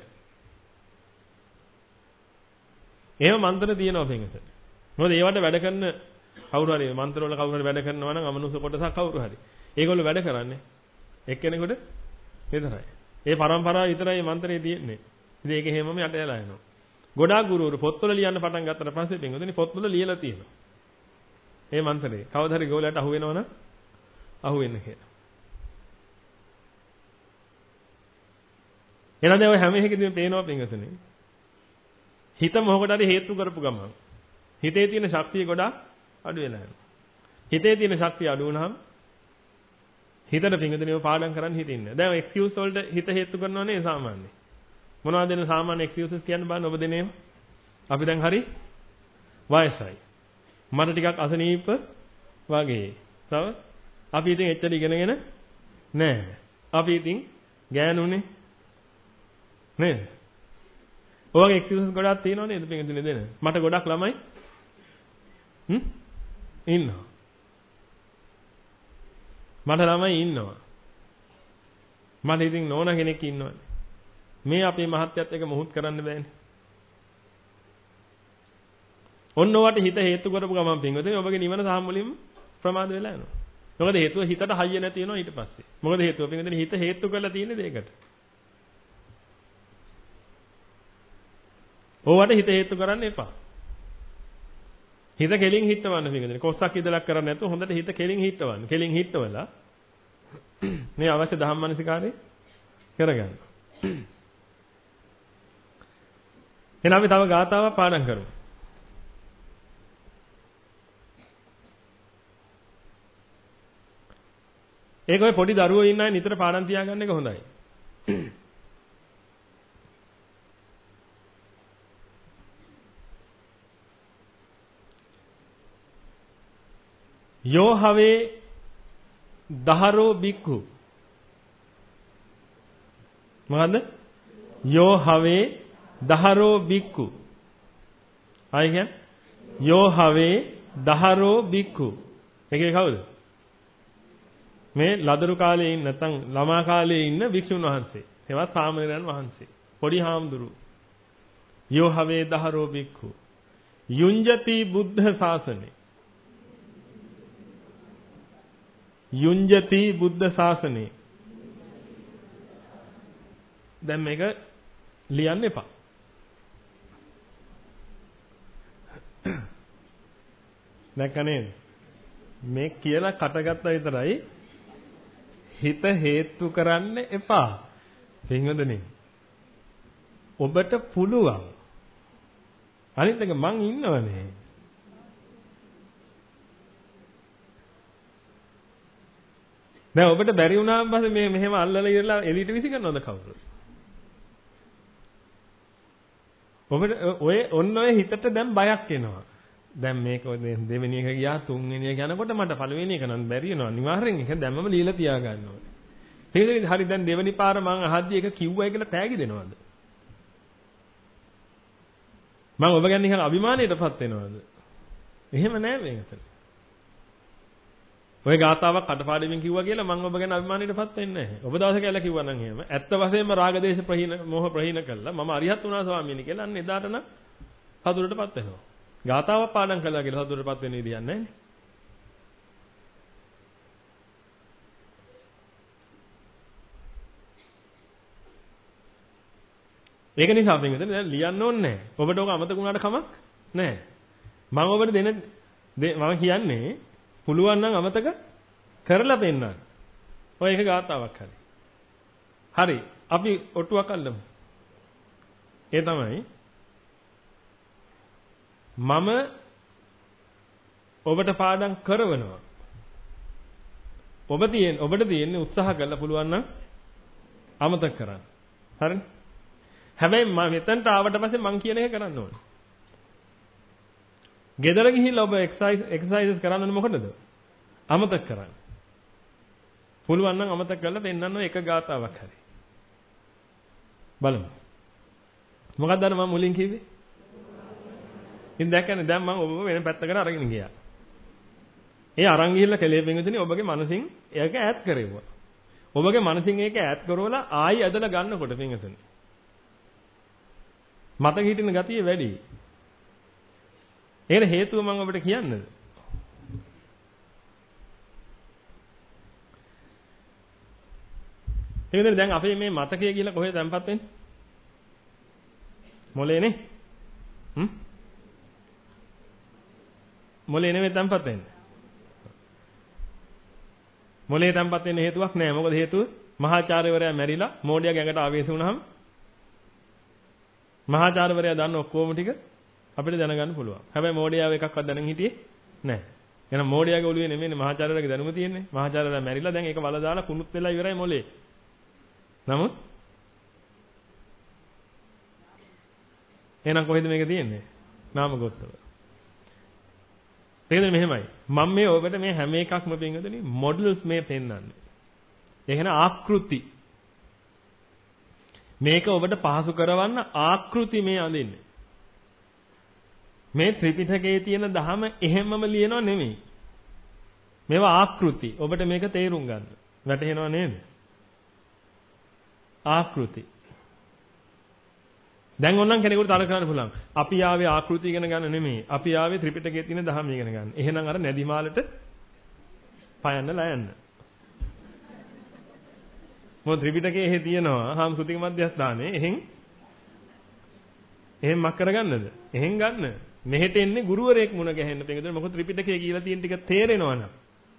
එහෙම මන්ත්‍ර තියෙනවා පින්ගතනේ. මොකද ඒවට වැඩ කරන කවුරු හරි මන්ත්‍ර වල කවුරු හරි වැඩ කරනවා නම් අමනුෂ්‍ය කොටසක් කවුරු හරි. ඒගොල්ලෝ වැඩ කරන්නේ එක්කෙනෙකුට විතරයි. ඒ පරම්පරාව විතරයි මන්ත්‍රේ තියෙන්නේ. ඉතින් ඒක හැමෝම යට යලා යනවා. ගොඩාක් ගුරුවරු පොත්වල ලියන්න පටන් ගත්තට පස්සේ පින්වතුනි පොත්වල ලියලා තියෙනවා. මේ මන්ත්‍රේ කවදා හරි ගෝලයට අහු වෙනවනම් අහු වෙන්න කියලා. එහෙනම් දැන් ඔය හැම එකකදීම පේනවා පින්වතුනි. හිත මොහොකට හරි හේතු කරපු ගමන් හිතේ තියෙන ශක්තිය ගොඩාක් අඩු වෙලා යනවා. හිතේ තියෙන ශක්තිය අඩු වුණාම හිතට පින්වතුනි ඔය පාඩම් කරන්න හිතින්නේ. දැන් එක්ස්කියුස් වලට හිත හේතු කරනවනේ සාමාන්‍යයෙන්. මොනවද දෙන සාමාන්‍ය එක්ස්කියුසස් කියන්න බලන්න ඔබ දෙනේම. අපි දැන් හරි වයසයි. මට ටිකක් අසනීප වගේ. තව අපි ඉතින් එච්චර ඉගෙනගෙන නැහැ. අපි ඉතින් ගෑනුනේ නේද? ඔයගේ එක්ස්කියුසස් ගොඩක් තියෙනව නේද පිටින් දෙන? මට ගොඩක් ළමයි හ්ම් ඉන්නවා. මට ළමයි ඉන්නවා. මට ඉතින් නෝනා කෙනෙක් ඉන්නවනේ. මේ අපේ මහත්යත් එක මොහොත් කරන්න බෑනේ. ඔන්න ඔයාට හිත හේතු කරපු ගමන් පින්වතුනි ඔබගේ නිවන සාම වලින් ප්‍රමාද වෙලා යනවා. මොකද හේතුව හිතට හයිය නැති වෙනවා ඊට පස්සේ. මොකද හේතුව පින්වතුනි හිත හේතු කරලා තියෙන දෙයකට. ඕවට හිත හේතු කරන්න එපා. හිත කෙලින් හිටවන්න පින්වතුනි. කොස්සක් ඉදලක් කරන්නේ නැතුව හොඳට හිත කෙලින් හිටවන්න. කෙලින් හිටවලා මේ අවශ්‍ය ධම්මනසිකාරේ කරගන්න. එහෙනම් අපි තව ගාතාවක් පාඩම් කරමු. ඒක ඔය පොඩි දරුවෝ ඉන්න අය නිතර පාඩම් තියාගන්න එක හොඳයි. යෝ හවේ දහරෝ බික්ඛු මොකද්ද? යෝ හවේ දහරෝ බික්ඛු. ආයි කියන්නේ යෝ හවේ දහරෝ බික්ඛු. ඒකේ කවුද? මේ ලදරු කාලේ ඉන්න නැත්නම් ළමා කාලේ ඉන්න වික්ෂුන් වහන්සේ. ඒවා සාමණේරයන් වහන්සේ. පොඩි හාමුදුරු. යෝ හවේ දහරෝ බික්ඛු. යුඤ්ජති බුද්ධ ශාසනේ. යුඤ්ජති බුද්ධ ශාසනේ. දැන් මේක ලියන්න එපා. නැකනේ මේ කියලා කටගත්තා විතරයි හිත හේතු කරන්න එපා. පින්වදනේ ඔබට පුළුවන්. අනිත් එක මං ඉන්නවනේ. දැන් ඔබට බැරි වුණාම පස්සේ මේ මෙහෙම අල්ලලා ඉරලා එළියට විසි කරනවද කවුරුද? ඔබට ඔය ඔන්න ඔය හිතට දැන් බයක් එනවා. දැන් මේක දෙවෙනි එක ගියා තුන්වෙනි එක යනකොට මට පළවෙනි එක නම් බැරි වෙනවා. අනිවාර්යෙන් ඒක දැම්මම লীලා තියා ගන්න ඕනේ. තේරෙයිද? හරි දැන් දෙවෙනි පාර මං අහද්දි ඒක කිව්වයි කියලා තෑගි දෙනවද? මං ඔබ ගැන නිකන් අභිමානයටපත් වෙනවද? එහෙම නෑ මේකට. ඔය ගාතාවක් කටපාඩමින් කිව්වා කියලා මම ඔබ ගැන අභිමානයටපත් වෙන්නේ නැහැ. ඔබ දවසක ඇල කිව්වා නම් එහෙම. ඇත්ත වශයෙන්ම රාගදේශ ප්‍රහීන මොහ ප්‍රහීන කළා. මම අරිහත් වුණා ස්වාමීනි කියලා අන්න එදාට නම් සතුටටපත් වෙනවා. ගාතාවක් පාඩම් කළා කියලා සතුටටපත් වෙන්න විදියක් නැහැ නේ. ඒක නිසා අපි මෙතන දැන් ලියන්න ඕනේ නැහැ. ඔබට ඕක අමතක වුණාට කමක් නැහැ. මම ඔබට දෙන මම කියන්නේ පුළුවන් නම් අමතක කරලා පෙන්නන්න. ඔය එක ගාතාවක් හරි. හරි. අපි ඔට්ටුවක් අල්ලමු. ඒ තමයි මම ඔබට පාඩම් කරවනවා. ඔබ තියෙන ඔබට තියෙන්නේ උත්සාහ කරලා පුළුවන් නම් අමතක කරන්න. හරිනේ? හැබැයි මම මෙතනට ආවට පස්සේ මං කියන එක කරන්න ඕනේ. ගෙදර ගිහිල්ලා ඔබ එක්සර්සයිස් එක්සර්සයිසස් කරන්න මොකටද? අමතක කරන්න. පුළුවන් නම් අමතක කරලා පෙන්නන්න එක ගාතාවක් හරි. බලමු. මොකක්ද අර මම මුලින් කිව්වේ? ඉතින් දැක්කනේ දැන් මම ඔබව වෙන පැත්තකට අරගෙන ගියා. ඒ අරන් ගිහිල්ලා කලේ පින්විතනේ ඔබගේ මනසින් ඒක ඈත් කරේවා. ඔබගේ මනසින් ඒක ඈත් කරවලා ආයි ඇදලා ගන්නකොට පින්විතනේ. මතක හිටින ගතිය වැඩි. ඒකට හේතුව මම ඔබට කියන්නද? එතන දැන් අපේ මේ මතකය කියලා කොහෙද තැම්පත් වෙන්නේ? මොලේනේ? හ්ම්? මොලේ නෙමෙයි තැම්පත් වෙන්නේ. මොලේ තැම්පත් වෙන්න හේතුවක් නැහැ. මොකද හේතුව? මහාචාර්යවරයා මැරිලා මෝඩියා ගැඟට ආවේශ වුණාම මහාචාර්යවරයා දන්න ඔක්කොම ටික අපිට දැනගන්න පුළුවන්. හැබැයි මෝඩයාව එකක්වත් දැනගෙන හිටියේ නැහැ. එහෙනම් මෝඩයාගේ ඔළුවේ නෙමෙයිනේ මහාචාර්යවරයාගේ දැනුම තියෙන්නේ. මහාචාර්යවරයා මැරිලා දැන් ඒක වල දාලා කුණුත් වෙලා ඉවරයි මොලේ. නමුත් එහෙනම් කොහෙද මේක තියෙන්නේ? නාමගොත්තව. තේරෙන්නේ මෙහෙමයි. මම මේ ඔබට මේ හැම එකක්ම පින්වතුනි මොඩල්ස් මේ පෙන්වන්නේ. ඒ කියන්නේ ආකෘති. මේක ඔබට පහසු කරවන්න ආකෘති මේ අඳින්නේ. මේ ත්‍රිපිටකයේ තියෙන දහම එහෙමම ලියනව නෙමෙයි. මේවා ආකෘති. ඔබට මේක තේරුම් ගන්න. වැටහෙනව නේද? ආකෘති. දැන් ඕනනම් කෙනෙකුට තර කරන්න පුළුවන්. අපි ආවේ ආකෘති ඉගෙන ගන්න නෙමෙයි. අපි ආවේ ත්‍රිපිටකයේ තියෙන දහම ඉගෙන ගන්න. එහෙනම් අර නැදිමාලට පයන්න ලයන්න. මොකද ත්‍රිපිටකයේ එහෙ තියෙනවා හාම් සුතික මධ්‍යස්ථානේ. එහෙන් එහෙන් මක් කරගන්නද? එහෙන් ගන්න. මෙහෙට එන්නේ ගුරුවරයෙක් මුණ ගැහෙන්න පිටුදේ. මොකද ත්‍රිපිටකයේ කියලා තියෙන ටික තේරෙනවනම්.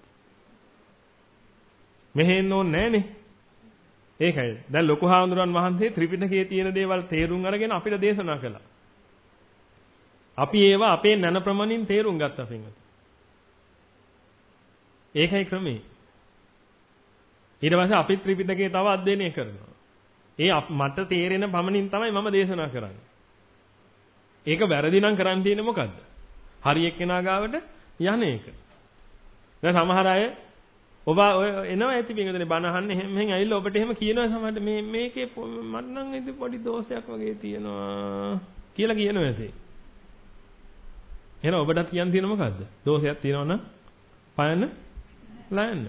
මෙහෙ එන්න ඕනේ නැහනේ. ඒකයි. දැන් ලොකු හාමුදුරන් වහන්සේ ත්‍රිපිටකයේ තියෙන දේවල් තේරුම් අරගෙන අපිට දේශනා කළා. අපි ඒවා අපේ නැන ප්‍රමණින් තේරුම් ගත්තා පින්වතුනි. ඒකයි ක්‍රමේ. ඊට පස්සේ අපි ත්‍රිපිටකයේ තව අධ්‍යයනය කරනවා. ඒ මට තේරෙන පමණින් තමයි මම දේශනා කරන්නේ. ඒක වැරදි නම් කරන්න තියෙන්නේ මොකද්ද? හරි එක්කෙනා ගාවට යන එක. දැන් සමහර අය ඔබ එනවා ඇති පින්වතුනි බණ අහන්න එහෙම මෙහෙන් ඇවිල්ලා ඔබට එහෙම කියනවා සමහරට මේ මේකේ මට නම් ඉතින් පොඩි දෝෂයක් වගේ තියෙනවා කියලා කියනවා ඇති. එහෙනම් ඔබට කියන්න තියෙන මොකද්ද? දෝෂයක් තියෙනවා නම් පයන්න ලයන්න.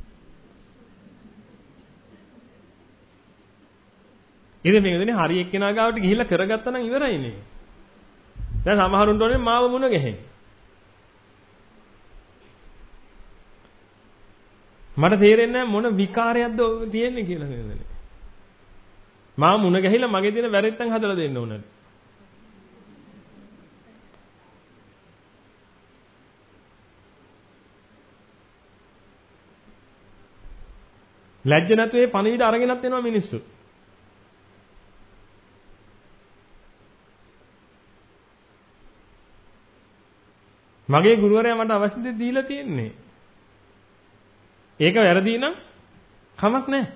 ඉතින් මේකදෙනේ හරි එක්කෙනා ගාවට ගිහිල්ලා කරගත්තා නම් ඉවරයිනේ. දැන් සමහරුන්ට ඕනේ මාව මුණ ගැහෙන්න. මට තේරෙන්නේ නැහැ මොන විකාරයක්ද තියෙන්නේ කියලා නේද? මාව මුණ ගැහිලා මගේ දින වැරෙත්තන් හදලා දෙන්න ඕනද? ලැජ්ජ නැතුව ඒ පණිවිඩ අරගෙනත් එනවා මිනිස්සු. මගේ ගුරුවරයා මට අවශ්‍ය දේ දීලා තියෙන්නේ. ඒක වැරදි නම් කමක් නැහැ.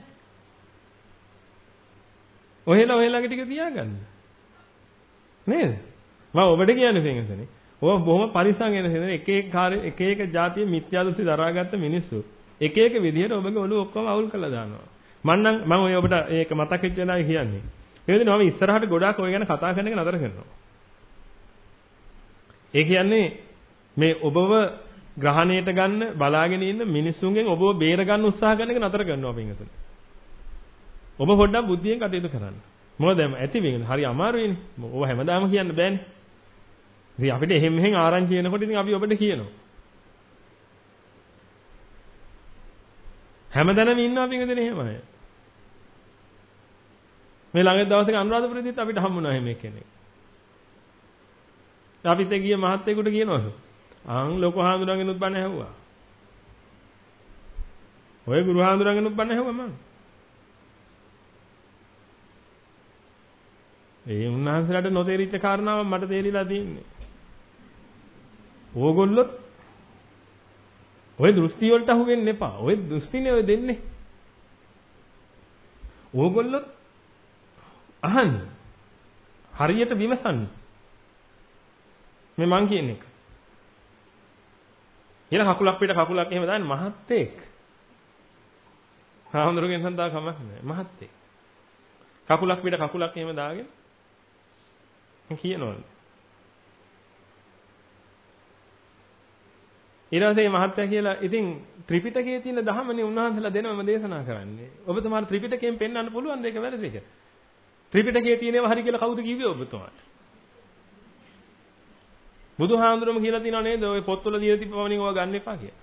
ඔහෙලා ඔහෙලාගේ ටික තියාගන්න. නේද? මම ඔබට කියන්නේ තේරෙන්නේ. ඔබ බොහොම පරිස්සම් වෙන තේරෙන්නේ එක එක කාර්ය එක එක જાතිය මිත්‍යා දෘෂ්ටි දරාගත්ත මිනිස්සු. එක එක විදිහට ඔබගේ ඔළුව ඔක්කොම අවුල් කරලා දානවා. මම නම් මම ඔය ඔබට ඒක මතක් වෙච්ච වෙලාවයි කියන්නේ. ඒ වෙලෙදී මම ඉස්සරහට ගොඩාක් ඔය ගැන කතා කරන එක නතර කරනවා. ඒ කියන්නේ මේ ඔබව ග්‍රහණයට ගන්න බලාගෙන ඉන්න මිනිස්සුන්ගෙන් ඔබව බේර ගන්න උත්සාහ කරන එක නතර කරනවා පින්වතුනි. ඔබ පොඩ්ඩක් බුද්ධියෙන් කටයුතු කරන්න. මොකද ඇති වෙන්නේ හරි අමාරුයිනේ. ඔබ හැමදාම කියන්න බෑනේ. ඉතින් අපිට එහෙම මෙහෙන් ආරංචි වෙනකොට ඉතින් අපි ඔබට කියනවා. හැමදැනම ඉන්නවා පින්වතුනි එහෙමයි. මේ ළඟ දවසක අනුරාධපුරයේදීත් අපිට හම්බුණා එහෙම කෙනෙක්. අපිත් ගිය මහත්තයෙකුට කියනවලු. අං ලොකු හාමුදුරන්ගෙනුත් බණ ඇහුවා. ඔය ගුරු හාමුදුරන්ගෙනුත් බණ ඇහුවා මම. ඒ උන්වහන්සේලාට නොතේරිච්ච කාරණාවක් මට තේරිලා තියෙන්නේ. ඕගොල්ලොත් ඔය දෘෂ්ටි වලට අහු වෙන්න එපා. ඔය දෘෂ්ටිනේ ඔය දෙන්නේ. ඕගොල්ලොත් අහන්න. හරියට විමසන්න. මේ මං කියන එක. ඊළ කකුලක් පිට කකුලක් එහෙම දාන්න මහත්තයෙක්. හාමුදුරුවෝ සඳහා කමක් නැහැ. මහත්තයෙක්. කකුලක් පිට කකුලක් එහෙම දාගෙන කියනවලු. ඊට පස්සේ මහත්තයා කියලා ඉතින් ත්‍රිපිටකයේ තියෙන ධහමනේ උන්වහන්සේලා දෙනවම දේශනා කරන්නේ. ඔබතුමාට ත්‍රිපිටකයෙන් පෙන්වන්න පුළුවන් දෙයක වැරදි එක. ත්‍රිපිටකයේ තියෙනවා හරි කියලා කවුද කිව්වේ ඔබතුමාට? බුදුහාමුදුරුවෝ කියලා තියනවා නේද ඔය පොත්වල දීලා තිබ්බවනින් ඔය ගන්න එපා කියලා.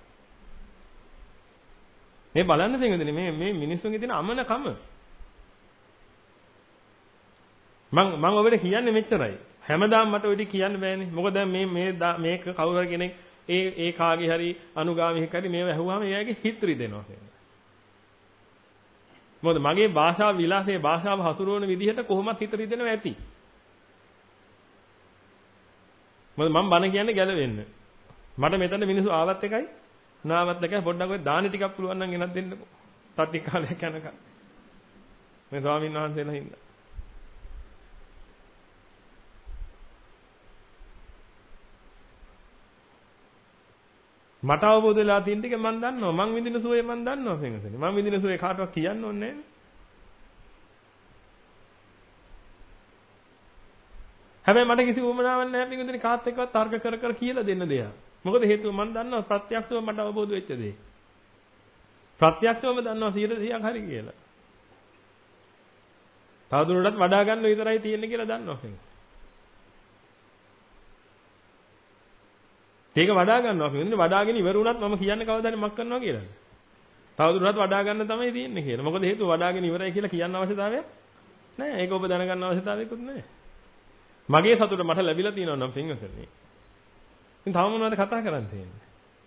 මේ බලන්න දෙන්නේ මේ මේ මිනිස්සුන්ගේ තියෙන අමනකම. මම මම ඔබට කියන්නේ මෙච්චරයි. හැමදාම මට ඔය ටික කියන්න බෑනේ. මොකද මේ මේ මේක කවුරු හරි කෙනෙක් ඒ ඒ කාගේ හරි අනුගාමිකෙක් හරි මේව ඇහුවාම එයාගේ හිත රිදෙනවා කියන්නේ. මොකද මගේ භාෂාව විලාසයේ භාෂාව හසුරවන විදිහට කොහොමත් හිත රිදෙනවා ඇති. මොකද මම බණ කියන්නේ ගැලවෙන්න. මට මෙතන මිනිස්සු ආවත් එකයි නාවත් එකයි පොඩ්ඩක් ඔය දානි ටිකක් පුළුවන් නම් ගෙනත් දෙන්නකෝ. තාත්ති කාලයක් යනකම්. මේ ස්වාමීන් වහන්සේලා හින්දා. මට අවබෝධ වෙලා තියෙන ටික මම දන්නවා. මං විඳින සුවේ මම දන්නවා පින්වතුනි. මං විඳින සුවේ කාටවත් කියන්න ඕනේ නැහැ. හැබැයි මට කිසි උවමනාවක් නැහැ පින්වතුනි කාත් එක්කවත් තර්ක කර කර කියලා දෙන්න දෙයක්. මොකද හේතුව මම දන්නවා ප්‍රත්‍යක්ෂව මට අවබෝධ වෙච්ච දේ. ප්‍රත්‍යක්ෂවම දන්නවා සියයට සියයක් හරි කියලා. තවදුරටත් වඩා ගන්න විතරයි තියෙන්නේ කියලා දන්නවා පින්වතුනි. ඒක වඩා ගන්නවා කියන්නේ වඩාගෙන ඉවර වුණත් මම කියන්නේ කවදාද මක් කරනවා කියලාද? තවදුරටත් වඩා ගන්න තමයි තියෙන්නේ කියලා. මොකද හේතුව වඩාගෙන ඉවරයි කියලා කියන්න අවශ්‍යතාවයක් නැහැ. ඒක ඔබ දැනගන්න අවශ්‍යතාවයකුත් නැහැ. මගේ සතුට මට ලැබිලා තියෙනවා නම් පින්වතුනි. ඉතින් තව මොනවද කතා කරන්න තියෙන්නේ?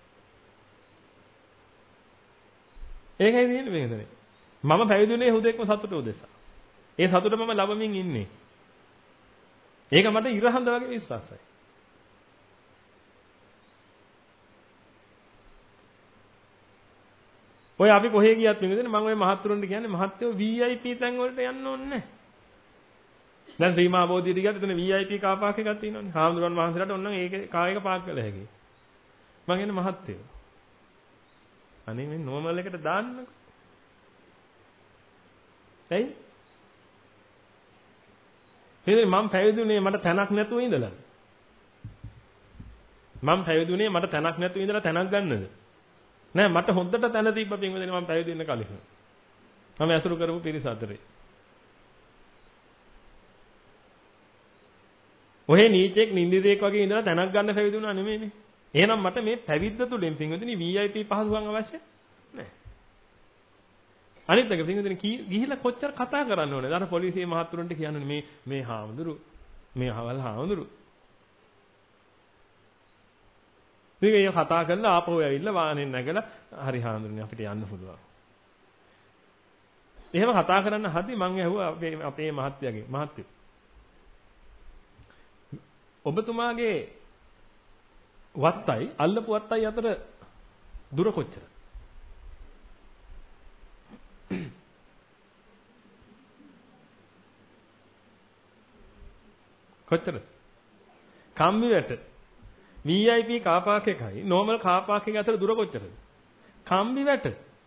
ඒකයි තියෙන්නේ පින්වතුනි. මම පැවිදුනේ හුදෙක්ම සතුට උදෙසා. ඒ සතුට මම ලබමින් ඉන්නේ. ඒක මට ඉරහඳ වගේ විශ්වාසයි. ඔය අපි කොහේ ගියත් පින්වතුනි මම ඔය මහත්තුරුන්ට කියන්නේ මහත්යෝ V I P තැන් වලට යන්න ඕනේ නැහැ. දැන් ශ්‍රී මහා බෝධියට ගියත් එතන V I P car park එකක් තියෙනවානේ. හාමුදුරන් වහන්සේලාට ඕන නම් ඒකේ කාර් එක පාක් කළ හැකියි. මම කියන්නේ මහත්යෝ. අනේ මේ නෝමල් එකට දාන්නකෝ. එයි. ඉතින් මම පැවිදුනේ මට තැනක් නැතුව ඉඳලා. මම පැවිදුනේ මට තැනක් නැතුව ඉඳලා තැනක් ගන්නද? නෑ මට හොද්දට තැන තිබ්බ පින්වදින මම පැවිදි වෙන්න කලින්. මම ඇසුරු කරපු පිරිස අතරේ. ඔහේ නීචෙක් නින්දිතෙක් වගේ ඉඳලා තැනක් ගන්න පැවිදි වුණා නෙමෙයිනේ. එහෙනම් මට මේ පැවිද්ද තුලින් පින්වදින V I P පහසුකම් අවශ්‍ය නෑ. අනිත් එක පින්වදින ගිහිලා කොච්චර කතා කරන්න ඕනේද? අර පොලිසිය මහත්තුරුන්ට කියන්නේ මේ මේ හාමුදුරු මේ හවල් හාමුදුරු මේක කතා කරලා ආපහු ඇවිල්ලා වාහනෙන් නැගලා හරි හාමුදුරනේ අපිට යන්න පුළුවන්. එහෙම කතා කරන්න හදි මං ඇහුවා අපේ අපේ මහත්යගේ මහත්ය. ඔබතුමාගේ වත්තයි අල්ලපු වත්තයි අතර දුර කොච්චර? කොච්චර? කම්බිවට V I P car park එකයි normal කාර් පාක් එක අතර දුර කොච්චරද? කම්බි වැට.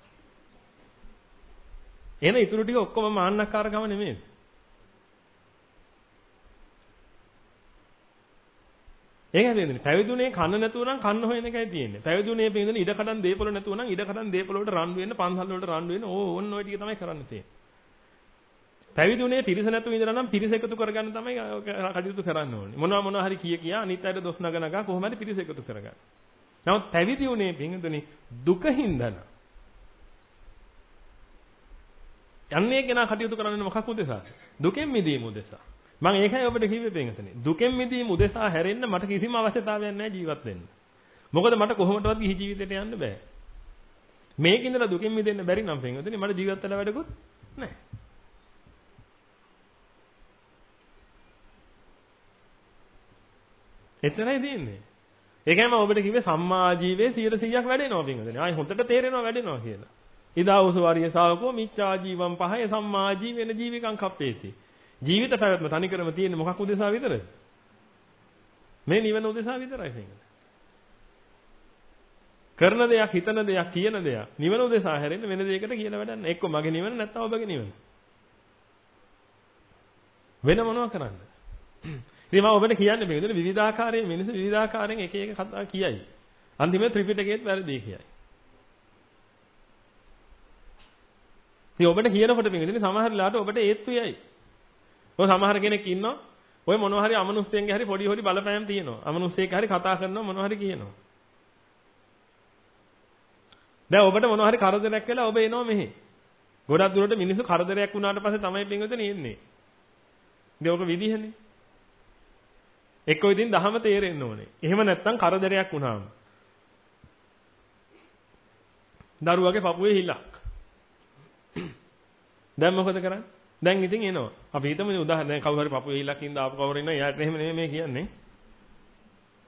එන ඉතුරු ටික ඔක්කොම මාන්නක්කාරකම නෙමෙයි. ඒකයි දෙන්නේ. පැවිදුනේ කන්න නැතුව නම් කන්න හොයන එකයි තියෙන්නේ. පැවිදුනේ පින්දෙන ඉඩ කඩන් දීපොළ නැතුව නම් ඉඩ කඩන් දීපොළ වලට රණ්ඩු වෙන්න, පන්සල් වලට රණ්ඩු වෙන්න ඕ ඕන්න ඔය ටික තමයි කරන්න තියෙන්නේ. පැවිදුනේ පිරිස නැතුව ඉඳලා නම් පිරිස එකතු කරගන්න තමයි කටයුතු කරන්න ඕනේ. මොනවා මොනවා හරි කිය කියා අනිත් අයට දොස් නග නගා කොහොම හරි පිරිස එකතු කරගන්න. නමුත් පැවිදි උනේ පින්දුනි දුකින් දන. යන්නේ කෙනා කටයුතු කරන්නේ මොකක් උදෙසාද? දුකෙන් මිදීම උදෙසා. මම ඒකයි ඔබට කිව්වේ පින්දුනි. දුකෙන් මිදීම උදෙසා හැරෙන්න මට කිසිම අවශ්‍යතාවයක් නැහැ ජීවත් වෙන්න. මොකද මට කොහොමදවත් ගිහි ජීවිතේට යන්න බෑ. මේකින්දලා දුකෙන් මිදෙන්න බැරි නම් පින්දුනි මට ජීවත් වෙලා වැඩකුත් නැහැ. එතරම්යි දෙන්නේ. ඒකයි මම ඔබට කිව්වේ සම්මා ජීවේ සියයට සීයක් වැඩෙනවා පින්වදින. ආයි හොඳට තේරෙනවා වැඩෙනවා කියලා. ඉදාවුස වරිය ශාවකෝ මිච්ඡා ජීවම් පහය සම්මා ජීවෙන ජීවිකං කප්පේති. ජීවිත පැවැත්ම තනිකරම තියෙන්නේ මොකක් උදෙසා විතරද? මේ නිවන උදෙසා විතරයි පින්වදින. කරන දෙයක්, හිතන දෙයක්, කියන දෙයක් නිවන උදෙසා හැරෙන්න වෙන දෙයකට කියලා වැඩක් නැහැ. එක්ක මගේ නිවන නැත්නම් ඔබගේ නිවන. වෙන මොනවා කරන්නද? ඉතින් මම ඔබට කියන්නේ මේ විදිහට විවිධාකාරයේ මිනිස්සු විවිධාකාරයෙන් එක එක කතා කියයි. අන්තිමට ත්‍රිපිටකයේත් වැරදි කියයි. ඉතින් ඔබට කියනකොට මේ විදිහට සමහර වෙලාවට ඔබට ඒත්තු යයි. ඔය සමහර කෙනෙක් ඉන්නවා ඔය මොනවා හරි අමනුෂ්‍යයෙන්ගේ හරි පොඩි හොඩි බලපෑම් තියෙනවා. අමනුෂ්‍යයෙක් හරි කතා කරනවා මොනවා හරි කියනවා. දැන් ඔබට මොනවා හරි කරදරයක් වෙලා ඔබ එනවා මෙහි. ගොඩක් දුරට මිනිස්සු කරදරයක් වුණාට පස්සේ තමයි පින්විතනේ එන්නේ. ඉතින් ඔක විදිහනේ. එක්කෝ ඉතින් දහම තේරෙන්න ඕනේ. එහෙම නැත්නම් කරදරයක් වුණාම. දරුවගේ පපුවේ හිලක්. දැන් මොකද කරන්නේ? දැන් ඉතින් එනවා. අපි හිතමු උදාහරණ දැන් කවුරු හරි පපුවේ හිලක් ඉඳ ආපු කවුරු ඉන්නවා. එයාට එහෙම නෙමෙයි මේ කියන්නේ.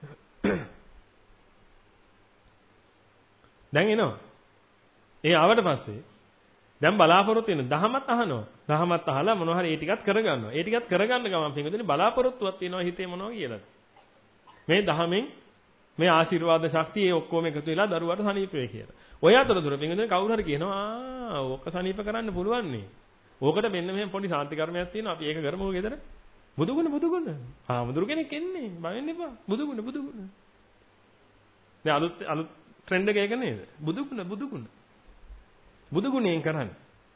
දැන් එනවා. ඒ ආවට පස්සේ දැන් බලාපොරොත්තු වෙන දහමත් අහනවා. දහමත් අහලා මොනවා හරි ඒ ටිකත් කරගන්නවා. ඒ ටිකත් කරගන්න ගමන් පින්වතුනි බලාපොරොත්තුවක් තියෙනවා හිතේ මොනවා කියලාද. මේ දහමෙන් මේ ආශිර්වාද ශක්තිය ඒ ඔක්කොම එකතු වෙලා දරුවාට සනීප වෙයි කියලා. ඔය අතරතුර පින්වතුනි කවුරු හරි කියනවා ආ ඕක සනීප කරන්න පුළුවන් නේ. ඕකට මෙන්න මෙහෙම පොඩි සාන්ති කර්මයක් තියෙනවා. අපි ඒක කරමුකෝ ගෙදර. බුදුගුණ බුදුගුණ. ආ මුදුරු කෙනෙක් එන්නේ. බය වෙන්න එපා. බුදුගුණ බුදුගුණ. දැන් අලුත් අලුත් ට්‍රෙන්ඩ් එක ඒක නේද? බුදුගුණ බුදුගුණ. බුදුගුණයෙන් කරන්නේ.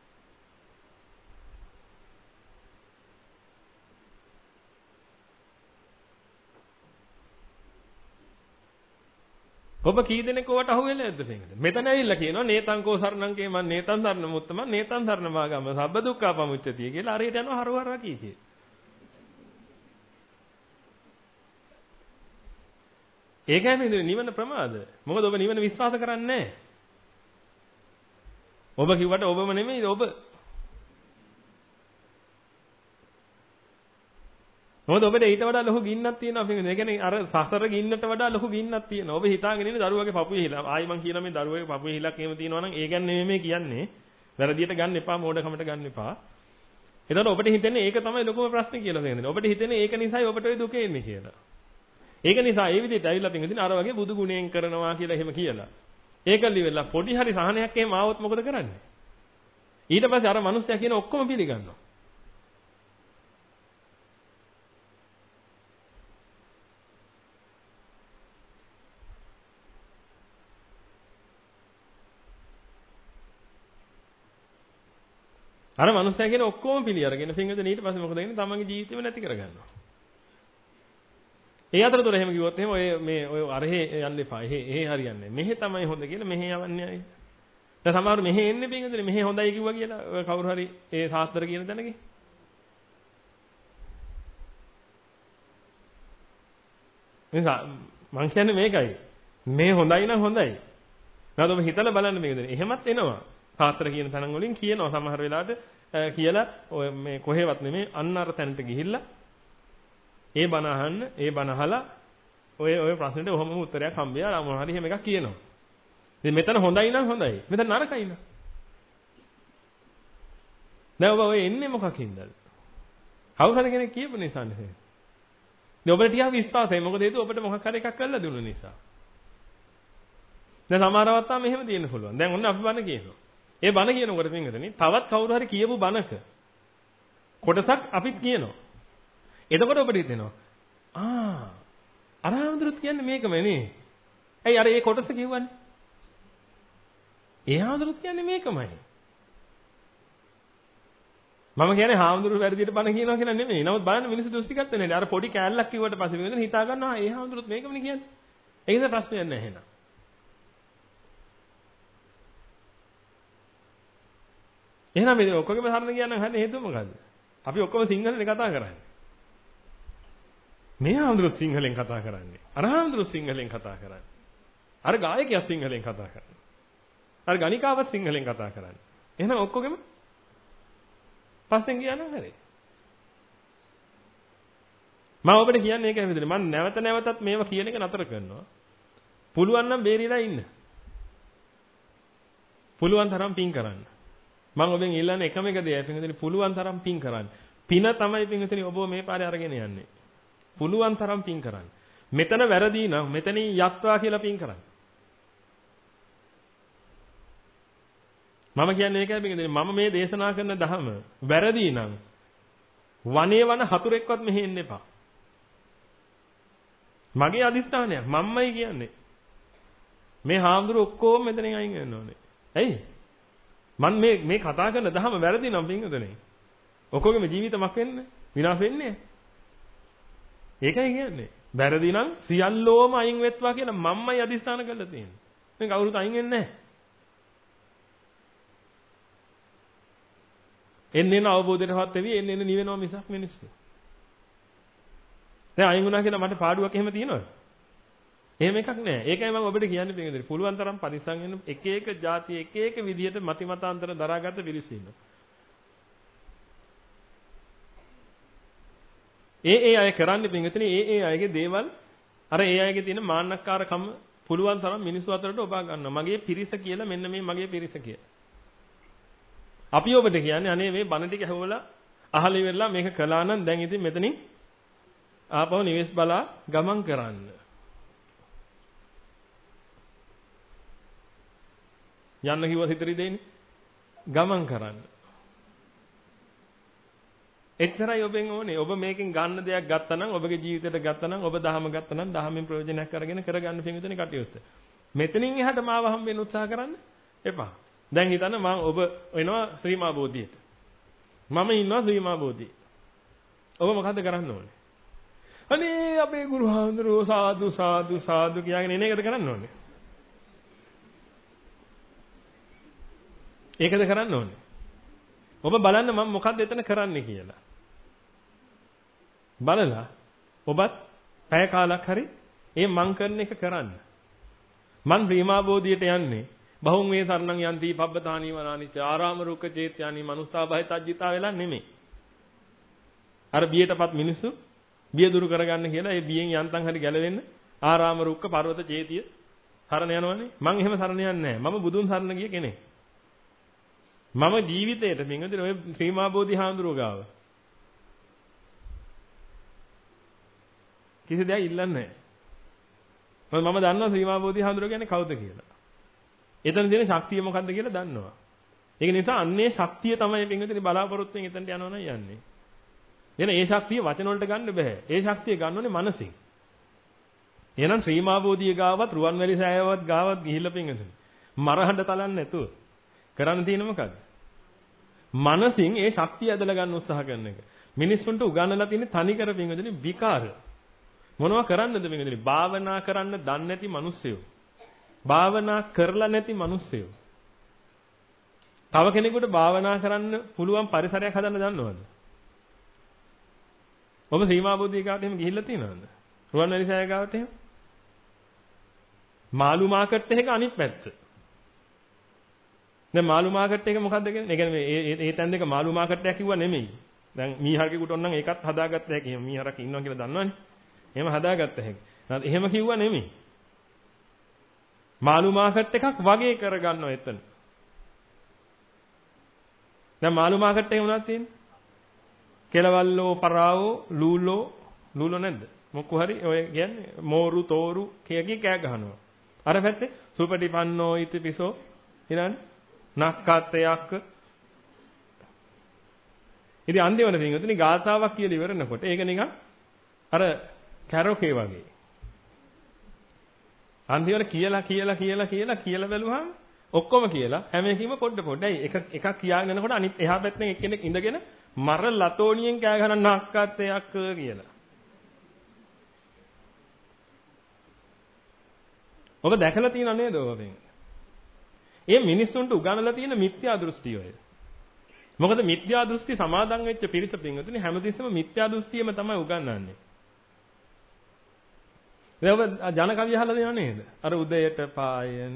ඔබ කී දෙනෙක් ඔවට අහුවෙලා නැද්ද පින්වතුනි? මෙතන ඇවිල්ලා කියනවා නේතංකෝ සරණංකේ මන් නේතං සරණ මුත්තම නේතං සරණ මාගම සබ්බ දුක්ඛා පමුච්චතිය කියලා හරියට යනවා හරව හරව කී කී. ඒකයි පින්වතුනි නිවන ප්‍රමාද. මොකද ඔබ නිවන විශ්වාස කරන්නේ නැහැ. ඔබ කිව්වට ඔබම නෙමෙයි ඔබ. මොකද ඔබට ඊට වඩා ලොකු ගින්නක් තියෙනවා පින්වතුනි. ඒ කියන්නේ අර සසර ගින්නට වඩා ලොකු ගින්නක් තියෙනවා. ඔබ හිතාගෙන ඉන්නේ දරුවගේ පපුවේ හිලා. ආයි මං කියනවා මේ දරුවගේ පපුවේ හිලක් එහෙම තියෙනවා නම් ඒ ගැන නෙමෙයි කියන්නේ. වැරදියට ගන්න එපා, මෝඩකමට ගන්න එපා. එතකොට ඔබට හිතෙන්නේ ඒක තමයි ලොකුම ප්‍රශ්නේ කියලා පින්වතුනි. ඔබට හිතෙන්නේ ඒක නිසායි ඔබට ওই දුක එන්නේ කියලා. ඒක නිසා ඒ විදිහට ඇවිල්ලා පින්වතුනි අර වගේ බුදු ගුණයෙන් කරනවා කියලා එහෙම කියලා. ඒකලි වෙලා පොඩි හරි සහනයක් එහෙම ආවොත් මොකද කරන්නේ? ඊට පස්සේ අර මිනිස්සයා කියන ඔක්කොම පිළිගන්නවා. අර මිනිස්සයා කියන ඔක්කොම පිළි අරගෙන පින්වතුනි ඊට පස්සේ මොකද වෙන්නේ? තමන්ගේ ජීවිතේම නැති කරගන්නවා. ඒ අතරතුර එහෙම කිව්වොත් එහෙම ඔය මේ ඔය අරහේ යන්න එපා. එහෙ එහෙ හරියන්නේ නැහැ. මෙහෙ තමයි හොඳ කියලා මෙහෙ යවන්නේ ආයි. දැන් සමහරව මෙහෙ එන්නේ පින්වතුනි මෙහෙ හොඳයි කිව්වා කියලා ඔය කවුරු හරි ඒ ශාස්ත්‍ර කියන තැනකේ. නිසා මං කියන්නේ මේකයි. මේ හොඳයි නම් හොඳයි. නැත්නම් ඔබ හිතලා බලන්න පින්වතුනි. එහෙමත් එනවා. ශාස්ත්‍ර කියන තැන් වලින් කියනවා සමහර වෙලාවට කියලා ඔය මේ කොහෙවත් නෙමෙයි අන්න අර තැනට ගිහිල්ලා ඒ බණ අහන්න, ඒ බණ අහලා ඔය ඔය ප්‍රශ්නෙට ඔහොම උත්තරයක් හම්බෙලා මොනවා හරි එහෙම එකක් කියනවා. ඉතින් මෙතන හොඳයි නම් හොඳයි. මෙතන නරකයි නම්. දැන් ඔබ ඔය එන්නේ මොකකින්ද? කවුරු හරි කෙනෙක් කියපු නිසා නෙවෙයි. දැන් ඔබට ටිකක් විශ්වාසයි. මොකද හේතුව ඔබට මොකක් හරි එකක් කරලා දුන්න නිසා. දැන් සමහර අවස්ථා මෙහෙම තියෙන්න පුළුවන්. දැන් ඔන්න අපි බණ කියනවා. ඒ බණ කියනකොට පින්වතුනි තවත් කවුරු හරි කියපු බණක කොටසක් අපිත් කියනවා. එතකොට ඔබට හිතෙනවා ආ අරහඳුරුත් කියන්නේ මේකම නේ. ඇයි අර ඒ කොටස කිව්වනේ? ඒ හාමුදුරුත් කියන්නේ මේකමයි. මම කියන්නේ හාමුදුරුවෝ වැරදියට බණ කියනවා කියලා නෙමෙයි. නමුත් බලන්න මිනිස්සු දෘෂ්ටිගත වෙන්නේ. අර පොඩි කෑල්ලක් කිව්වට පස්සේ වෙනදෙන හිතා ගන්නවා ඒ හාමුදුරුවොත් මේකමනේ කියන්නේ. ඒක නිසා ප්‍රශ්නයක් නැහැ එහෙනම්. එහෙනම් මේ ඔක්කොගේම සරණ කියන්න හරිය හේතුව මොකද්ද? අපි ඔක්කොම සිංහලෙන් කතා කරන්නේ. මේ හාමුදුරුවෝ සිංහලෙන් කතා කරන්නේ. අර හාමුදුරුවෝ සිංහලෙන් කතා කරන්නේ. අර ගායකයා සිංහලෙන් කතා කරන්නේ. අර ගණිකාවත් සිංහලෙන් කතා කරන්නේ. එහෙනම් ඔක්කොගෙම පස්සෙන් කියන්න හැරේ. මම ඔබට කියන්නේ ඒකයි විදිහට. මම නැවත නැවතත් මේවා කියන එක නතර කරනවා. පුළුවන් නම් බේරිලා ඉන්න. පුළුවන් තරම් පින් කරන්න. මම ඔබෙන් ඉල්ලන්නේ එකම එක දෙයයි පින්විතනි පුළුවන් තරම් පින් කරන්න. පින තමයි පින්විතනි ඔබව මේ පාරේ අරගෙන යන්නේ. පුළුවන් තරම් පින් කරන්න. මෙතන වැරදි නම් මෙතනින් යත්වා කියලා පින් කරන්න. මම කියන්නේ ඒකයි පින්විතනි මම මේ දේශනා කරන ධර්ම වැරදි නම් වනේ වන හතුරෙක්වත් මෙහෙ එන්න එපා. මගේ අදිස්ථානයක් මම්මයි කියන්නේ. මේ හාමුදුරුවෝ ඔක්කොම මෙතනින් අයින් වෙන්න ඕනේ. ඇයි? මම මේ මේ කතා කරන ධර්ම වැරදි නම් පින්විතනි. ඔක්කොගේම ජීවිතමක් වෙන්නේ විනාශ වෙන්නේ. ඒකයි කියන්නේ. වැරදි නම් සියල්ලෝම අයින් වෙත්වා කියලා මම්මයි අදිස්ථාන කරලා තියෙන්නේ. මේ කවුරුත් අයින් වෙන්නේ නැහැ. එන්නේ එන අවබෝධයටපත් වෙවි එන්නේ එන නිවෙනවා මිසක් මිනිස්සු. දැන් අයින් වුණා කියලා මට පාඩුවක් එහෙම තියෙනවද? එහෙම එකක් නැහැ. ඒකයි මම ඔබට කියන්නේ පිටින් පුළුවන් තරම් පරිස්සම් වෙන්න එක එක જાති එක එක විදිහට මති මතාන්තර දරාගත්ත පිරිස ඉන්නවා. ඒ ඒ අය කරන්නේ පිටින් ඒ ඒ අයගේ දේවල් අර ඒ අයගේ තියෙන මාන්නක්කාරකම පුළුවන් තරම් මිනිස්සු අතරට ඔබා ගන්නවා. මගේ පිරිස කියලා මෙන්න මේ මගේ පිරිස කියලා. අපි ඔබට කියන්නේ අනේ මේ බණ ටික ඇහුවලා අහලා ඉවරලා මේක කළා නම් දැන් ඉතින් මෙතනින් ආපහු නිවෙස් බලා ගමන් කරන්න. යන්න කිව්වොත් හිතරි දෙන්නේ ගමන් කරන්න. එච්චරයි ඔබෙන් ඕනේ. ඔබ මේකෙන් ගන්න දෙයක් ගත්තා නම් ඔබගේ ජීවිතයට ගත්තා නම් ඔබ දහම ගත්තා නම් දහමෙන් ප්‍රයෝජනයක් අරගෙන කරගන්න පිඟුතුනේ කටයුත්ත. මෙතනින් එහාට මාව හම්බෙන්න උත්සාහ කරන්න එපා. දැන් හිතන්න මම ඔබ වෙනවා ශ්‍රීමා බෝධියට. මම ඉන්නවා ශ්‍රීමා බෝධියේ. ඔබ මොකද්ද කරන්න ඕනේ? අනේ අපේ ගුරු හාමුදුරුවෝ සාදු සාදු සාදු කියලාගෙන එන එකද කරන්න ඕනේ? ඒකද කරන්න ඕනේ. ඔබ බලන්න මම මොකද්ද එතන කරන්නේ කියලා. බලලා ඔබත් පැය කාලක් හරි ඒ මං කරන එක කරන්න. මං ශ්‍රීමා බෝධියට යන්නේ බහුම් වේ සරණං යන්ති පබ්බතානි වනානිච ආරාම රුක්ක චේත්‍යානි මනුස්සාභය තජ්ජිතා වෙලා නෙමෙයි. අර බියටපත් මිනිස්සු බිය දුරු කරගන්න කියලා ඒ බියෙන් යන්තම් හරි ගැලවෙන්න ආරාම රුක්ක පර්වත චේතිය සරණ යනවනේ. මං එහෙම සරණ යන්නේ නැහැ. මම බුදුන් සරණ ගිය කෙනෙක්. මම ජීවිතේට පින්වදින ඔය ශ්‍රීමා බෝධි හාමුදුරුවෝ ගාව කිසි දෙයක් ඉල්ලන්නේ නැහැ. මම දන්නවා ශ්‍රීමා බෝධි හාමුදුරුවෝ කියන්නේ කවුද කියලා. එතන තියෙන ශක්තිය මොකක්ද කියලා දන්නවා. ඒක නිසා අන්නේ ශක්තිය තමයි පින්වදින බලාපොරොත්තුෙන් එතනට යනවා නම් යන්නේ. එන ඒ ශක්තිය වචන වලට ගන්න බෑ. ඒ ශක්තිය ගන්නෝනේ මනසින්. එහෙනම් ශ්‍රීමා බෝධිය ගාවත් රුවන්වැලි සෑයවත් ගාවත් ගිහිල්ලා පින්වදින මරහඬ තලන්නේ නැතුව කරන්න තියෙන මොකද්ද? මනසින් ඒ ශක්තිය ඇදලා ගන්න උත්සාහ කරන එක. මිනිස්සුන්ට උගන්වලා තියෙන තනි කර පින්වදින විකාර. මොනවා කරන්නද පින්වදින? භාවනා කරන්න දන්නේ නැති මිනිස්සුયો. භාවනා කරලා නැති මිනිස්සුયો. තව කෙනෙකුට භාවනා කරන්න පුළුවන් පරිසරයක් හදන්න දන්නවද? ඔබ ශ්‍රීමා බෝධිය ගාවට එහෙම ගිහිල්ලා තියෙනවද? රුවන්වැලි සෑය ගාවට එහෙම? මාළු මාකට් එක අනිත් පැත්ත. දැන් මාළු මාකට් එක මොකද්ද කියන්නේ? ඒ කියන්නේ මේ ඒ තැන් දෙක මාළු මාකට් එකක් කිව්වා නෙමෙයි. දැන් මීහරකෙකුට ඕන නම් ඒකත් හදාගත්ත හැකි. එහෙම මීහරක ඉන්නවා කියලා දන්නවනේ. එහෙම හදාගත්ත හැකි. එහෙම කිව්වා නෙමෙයි. මාළු මාකට් එකක් වගේ කරගන්නවා එතන. දැන් මාළු මාකට් එකේ මොනවද තියෙන්නේ? කෙලවල්ලෝ පරාවෝ ලූලෝ ලූලෝ නැද්ද? මොකක් හරි ඔය කියන්නේ මෝරු තෝරු කියකි කෑ ගහනවා. අර පැත්තේ සුපටිපන්නෝ ඉතිපිසෝ ඊළඟ නක්කත්යක්. ඉතින් අන්තිමට පින්වතුනි ගාථාවක් කියලා ඉවරනකොට ඒක නිකන් අර කැරෝකේ වගේ. අන්තිමට කියලා කියලා කියලා කියලා කියලා බැලුවහම ඔක්කොම කියලා හැම එකකින්ම පොඩ පොඩයි එක එකක් කියාගෙන යනකොට අනිත් එහා පැත්තෙන් එක්කෙනෙක් ඉඳගෙන මර ලතෝනියෙන් කෑ ගහන නක්කත්යක් කියලා. ඔබ දැකලා තියෙනව නේද ඔබ මේ? ඒ මිනිස්සුන්ට උගන්වලා තියෙන මිත්‍යා දෘෂ්ටිය ඔය. මොකද මිත්‍යා දෘෂ්ටි සමාදන් වෙච්ච පිරිස පින්වතුනි හැමතිස්සෙම මිත්‍යා දෘෂ්ටියම තමයි උගන්වන්නේ. දැන් ඔබ ජන කවිය අහලා දෙනව නේද? අර උදයට පායන.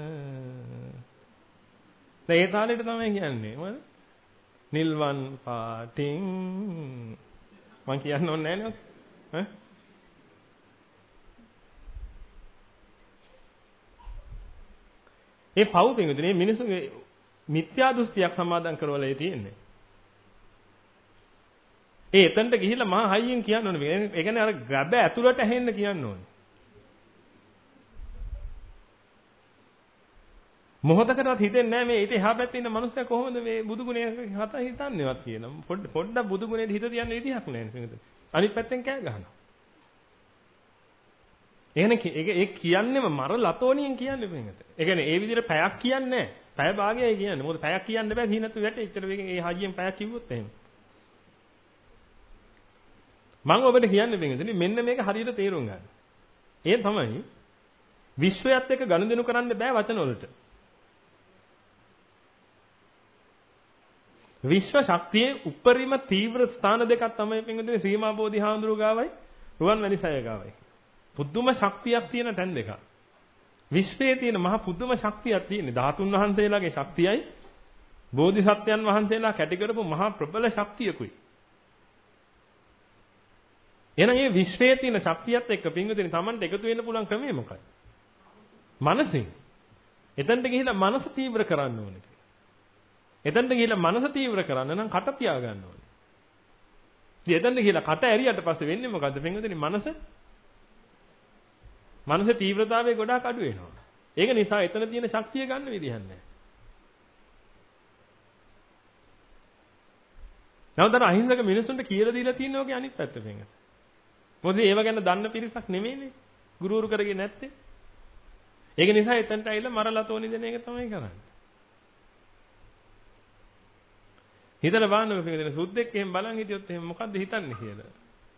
දැන් ඒ තාලෙට තමයි කියන්නේ. මොකද? නිල්වන් පාටින් මං කියන්න ඕනේ නැහැ නේ. ඈ ඒ පව් පින්වතුනි මිනිස්සුගේ මිත්‍යා දෘෂ්ටියක් සමාදන් කරවලා තියෙන්නේ. ඒ එතනට ගිහිල්ලා මහා හයියෙන් කියන්න ඕනේ. ඒ කියන්නේ අර ගැබ ඇතුළට ඇහෙන්න කියන්න ඕනේ. මොහොතකටවත් හිතෙන්නේ නැහැ මේ ඊට එහා පැත්තේ ඉන්න මිනිස්සයා කොහොමද මේ බුදු ගුණය හත හිතන්නේවත් කියලා. පොඩ්ඩ පොඩ්ඩක් බුදු ගුණේ හිත තියන්න විදිහක් නැහැ නේද? අනිත් පැත්තෙන් කෑ ගහනවා. එහෙනම් ඒ කියන්නේම මර ලතෝනියෙන් කියන්නේ මේකට. ඒ කියන්නේ ඒ විදිහට පැයක් කියන්නේ නැහැ. පැය භාගයයි කියන්නේ. මොකද පැයක් කියන්න බෑ සීනතු වැටේ. ඉතර වෙකින් ඒ හයියෙන් පැයක් කිව්වොත් එහෙම. මම ඔබට කියන්නේ මේකනේ මෙන්න මේක හරියට තේරුම් ගන්න. ඒ තමයි විශ්වයත් එක්ක ගනුදෙනු කරන්න බෑ වචන වලට. විශ්ව ශක්තියේ උපරිම තීව්‍ර ස්ථාන දෙකක් තමයි පින්වතුනි ශ්‍රීමා බෝධි හාමුදුරුවෝ ගාවයි රුවන්වැලි සෑය ගාවයි. පුදුම ශක්තියක් තියෙන තැන් දෙකක්. විශ්වයේ තියෙන මහ පුදුම ශක්තියක් තියෙන්නේ ධාතුන් වහන්සේලාගේ ශක්තියයි බෝධිසත්වයන් වහන්සේලා කැටි කරපු මහා ප්‍රබල ශක්තියකුයි. එහෙනම් මේ විශ්වයේ තියෙන ශක්තියත් එක්ක පින්වතුනි Tamanට එකතු වෙන්න පුළුවන් ක්‍රමය මොකක්ද? මනසින්. එතනට ගිහිලා මනස තීව්‍ර කරන්න ඕනේ. එතනට ගිහිලා මනස තීව්‍ර කරන්න නම් කට පියා ගන්න ඕනේ. ඉතින් එතනට ගිහිලා කට ඇරියට පස්සේ වෙන්නේ මොකද්ද? පින්වතුනි මනස මනසේ තීව්‍රතාවය ගොඩාක් අඩු වෙනවා. ඒක නිසා එතන තියෙන ශක්තිය ගන්න විදිහක් නැහැ. නැවතර අහිංසක මිනිස්සුන්ට කියලා දීලා තියෙන ඔගේ අනිත් පැත්ත පින්වතුනි. මොකද ඒව ගැන දන්න පිරිසක් නෙමෙයිනේ. ගුරුවරු කරගෙන නැත්තේ. ඒක නිසා එතනට ඇවිල්ලා මරලා තෝනි දෙන එක තමයි කරන්නේ. හිතලා බලන්නකො පිටින් සුද්දෙක් එහෙම බලන් හිටියොත් එහෙම මොකද්ද හිතන්නේ කියලා.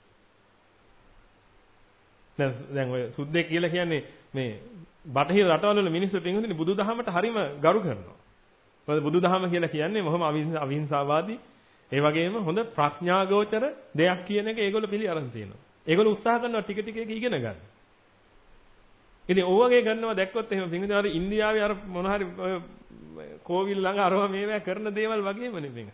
දැන් දැන් ඔය සුද්දෙක් කියලා කියන්නේ මේ බටහිර රටවල වල මිනිස්සු පිටින් බුදුදහමට හරිම ගරු කරනවා. මොකද බුදුදහම කියලා කියන්නේ මොහොම අවිහිංසාවාදී ඒ වගේම හොඳ ප්‍රඥාගෝචර දෙයක් කියන එක ඒගොල්ලෝ පිළි අරන් තියෙනවා. ඒගොල්ලෝ උත්සාහ කරනවා ටික ටික ඒක ඉගෙන ගන්න. ඉතින් ඕවගේ ගන්නවා දැක්කොත් එහෙම පිටින් අර ඉන්දියාවේ අර මොන හරි කෝවිල් ළඟ අරවා මේවා කරන දේවල් වගේම නෙමෙයි.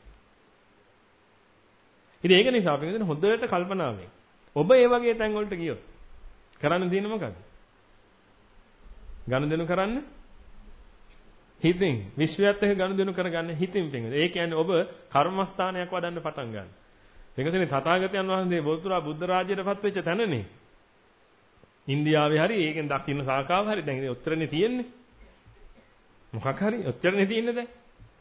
ඉතින් ඒක නිසා අපි හිතන්නේ හොඳට කල්පනාවෙන් ඔබ ඒ වගේ තැන් වලට ගියොත් කරන්න තියෙන්නේ මොකද්ද? ගනුදෙනු කරන්න හිතින් විශ්වයත් එක්ක ගනුදෙනු කරගන්න හිතින් පිටින්. ඒ කියන්නේ ඔබ කර්මස්ථානයක් වඩන්න පටන් ගන්න. ඒකනේ තථාගතයන් වහන්සේ බෞද්ධ බුද්ධ රාජ්‍යයටපත් වෙච්ච තැනනේ. ඉන්දියාවේ හරි ඒකෙන් දක්ෂිණ ශාඛාව හරි දැන් ඉතින් ඔච්චරනේ තියෙන්නේ. මොකක් හරි ඔච්චරනේ තියෙන්නේ දැන්.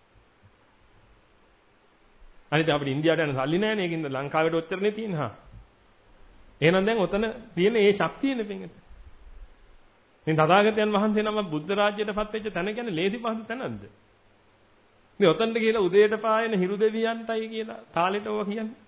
අනිත් අපිට ඉන්දියාවට යන සල්ලි නැහැ නේ. ඒකින්ද ලංකාවට ඔච්චරනේ තියෙන්නේ හා. එහෙනම් දැන් ඔතන තියෙන ඒ ශක්තියනේ පින්ගත. ඉතින් තථාගතයන් වහන්සේ නම බුද්ධ රාජ්‍යයටපත් වෙච්ච තැන කියන්නේ ලේසි පහසු තැනක්ද? ඉතින් ඔතනට කියලා උදේට පායන හිරු දෙවියන්ටයි කියලා තාලෙට ඕවා කියන්නේ.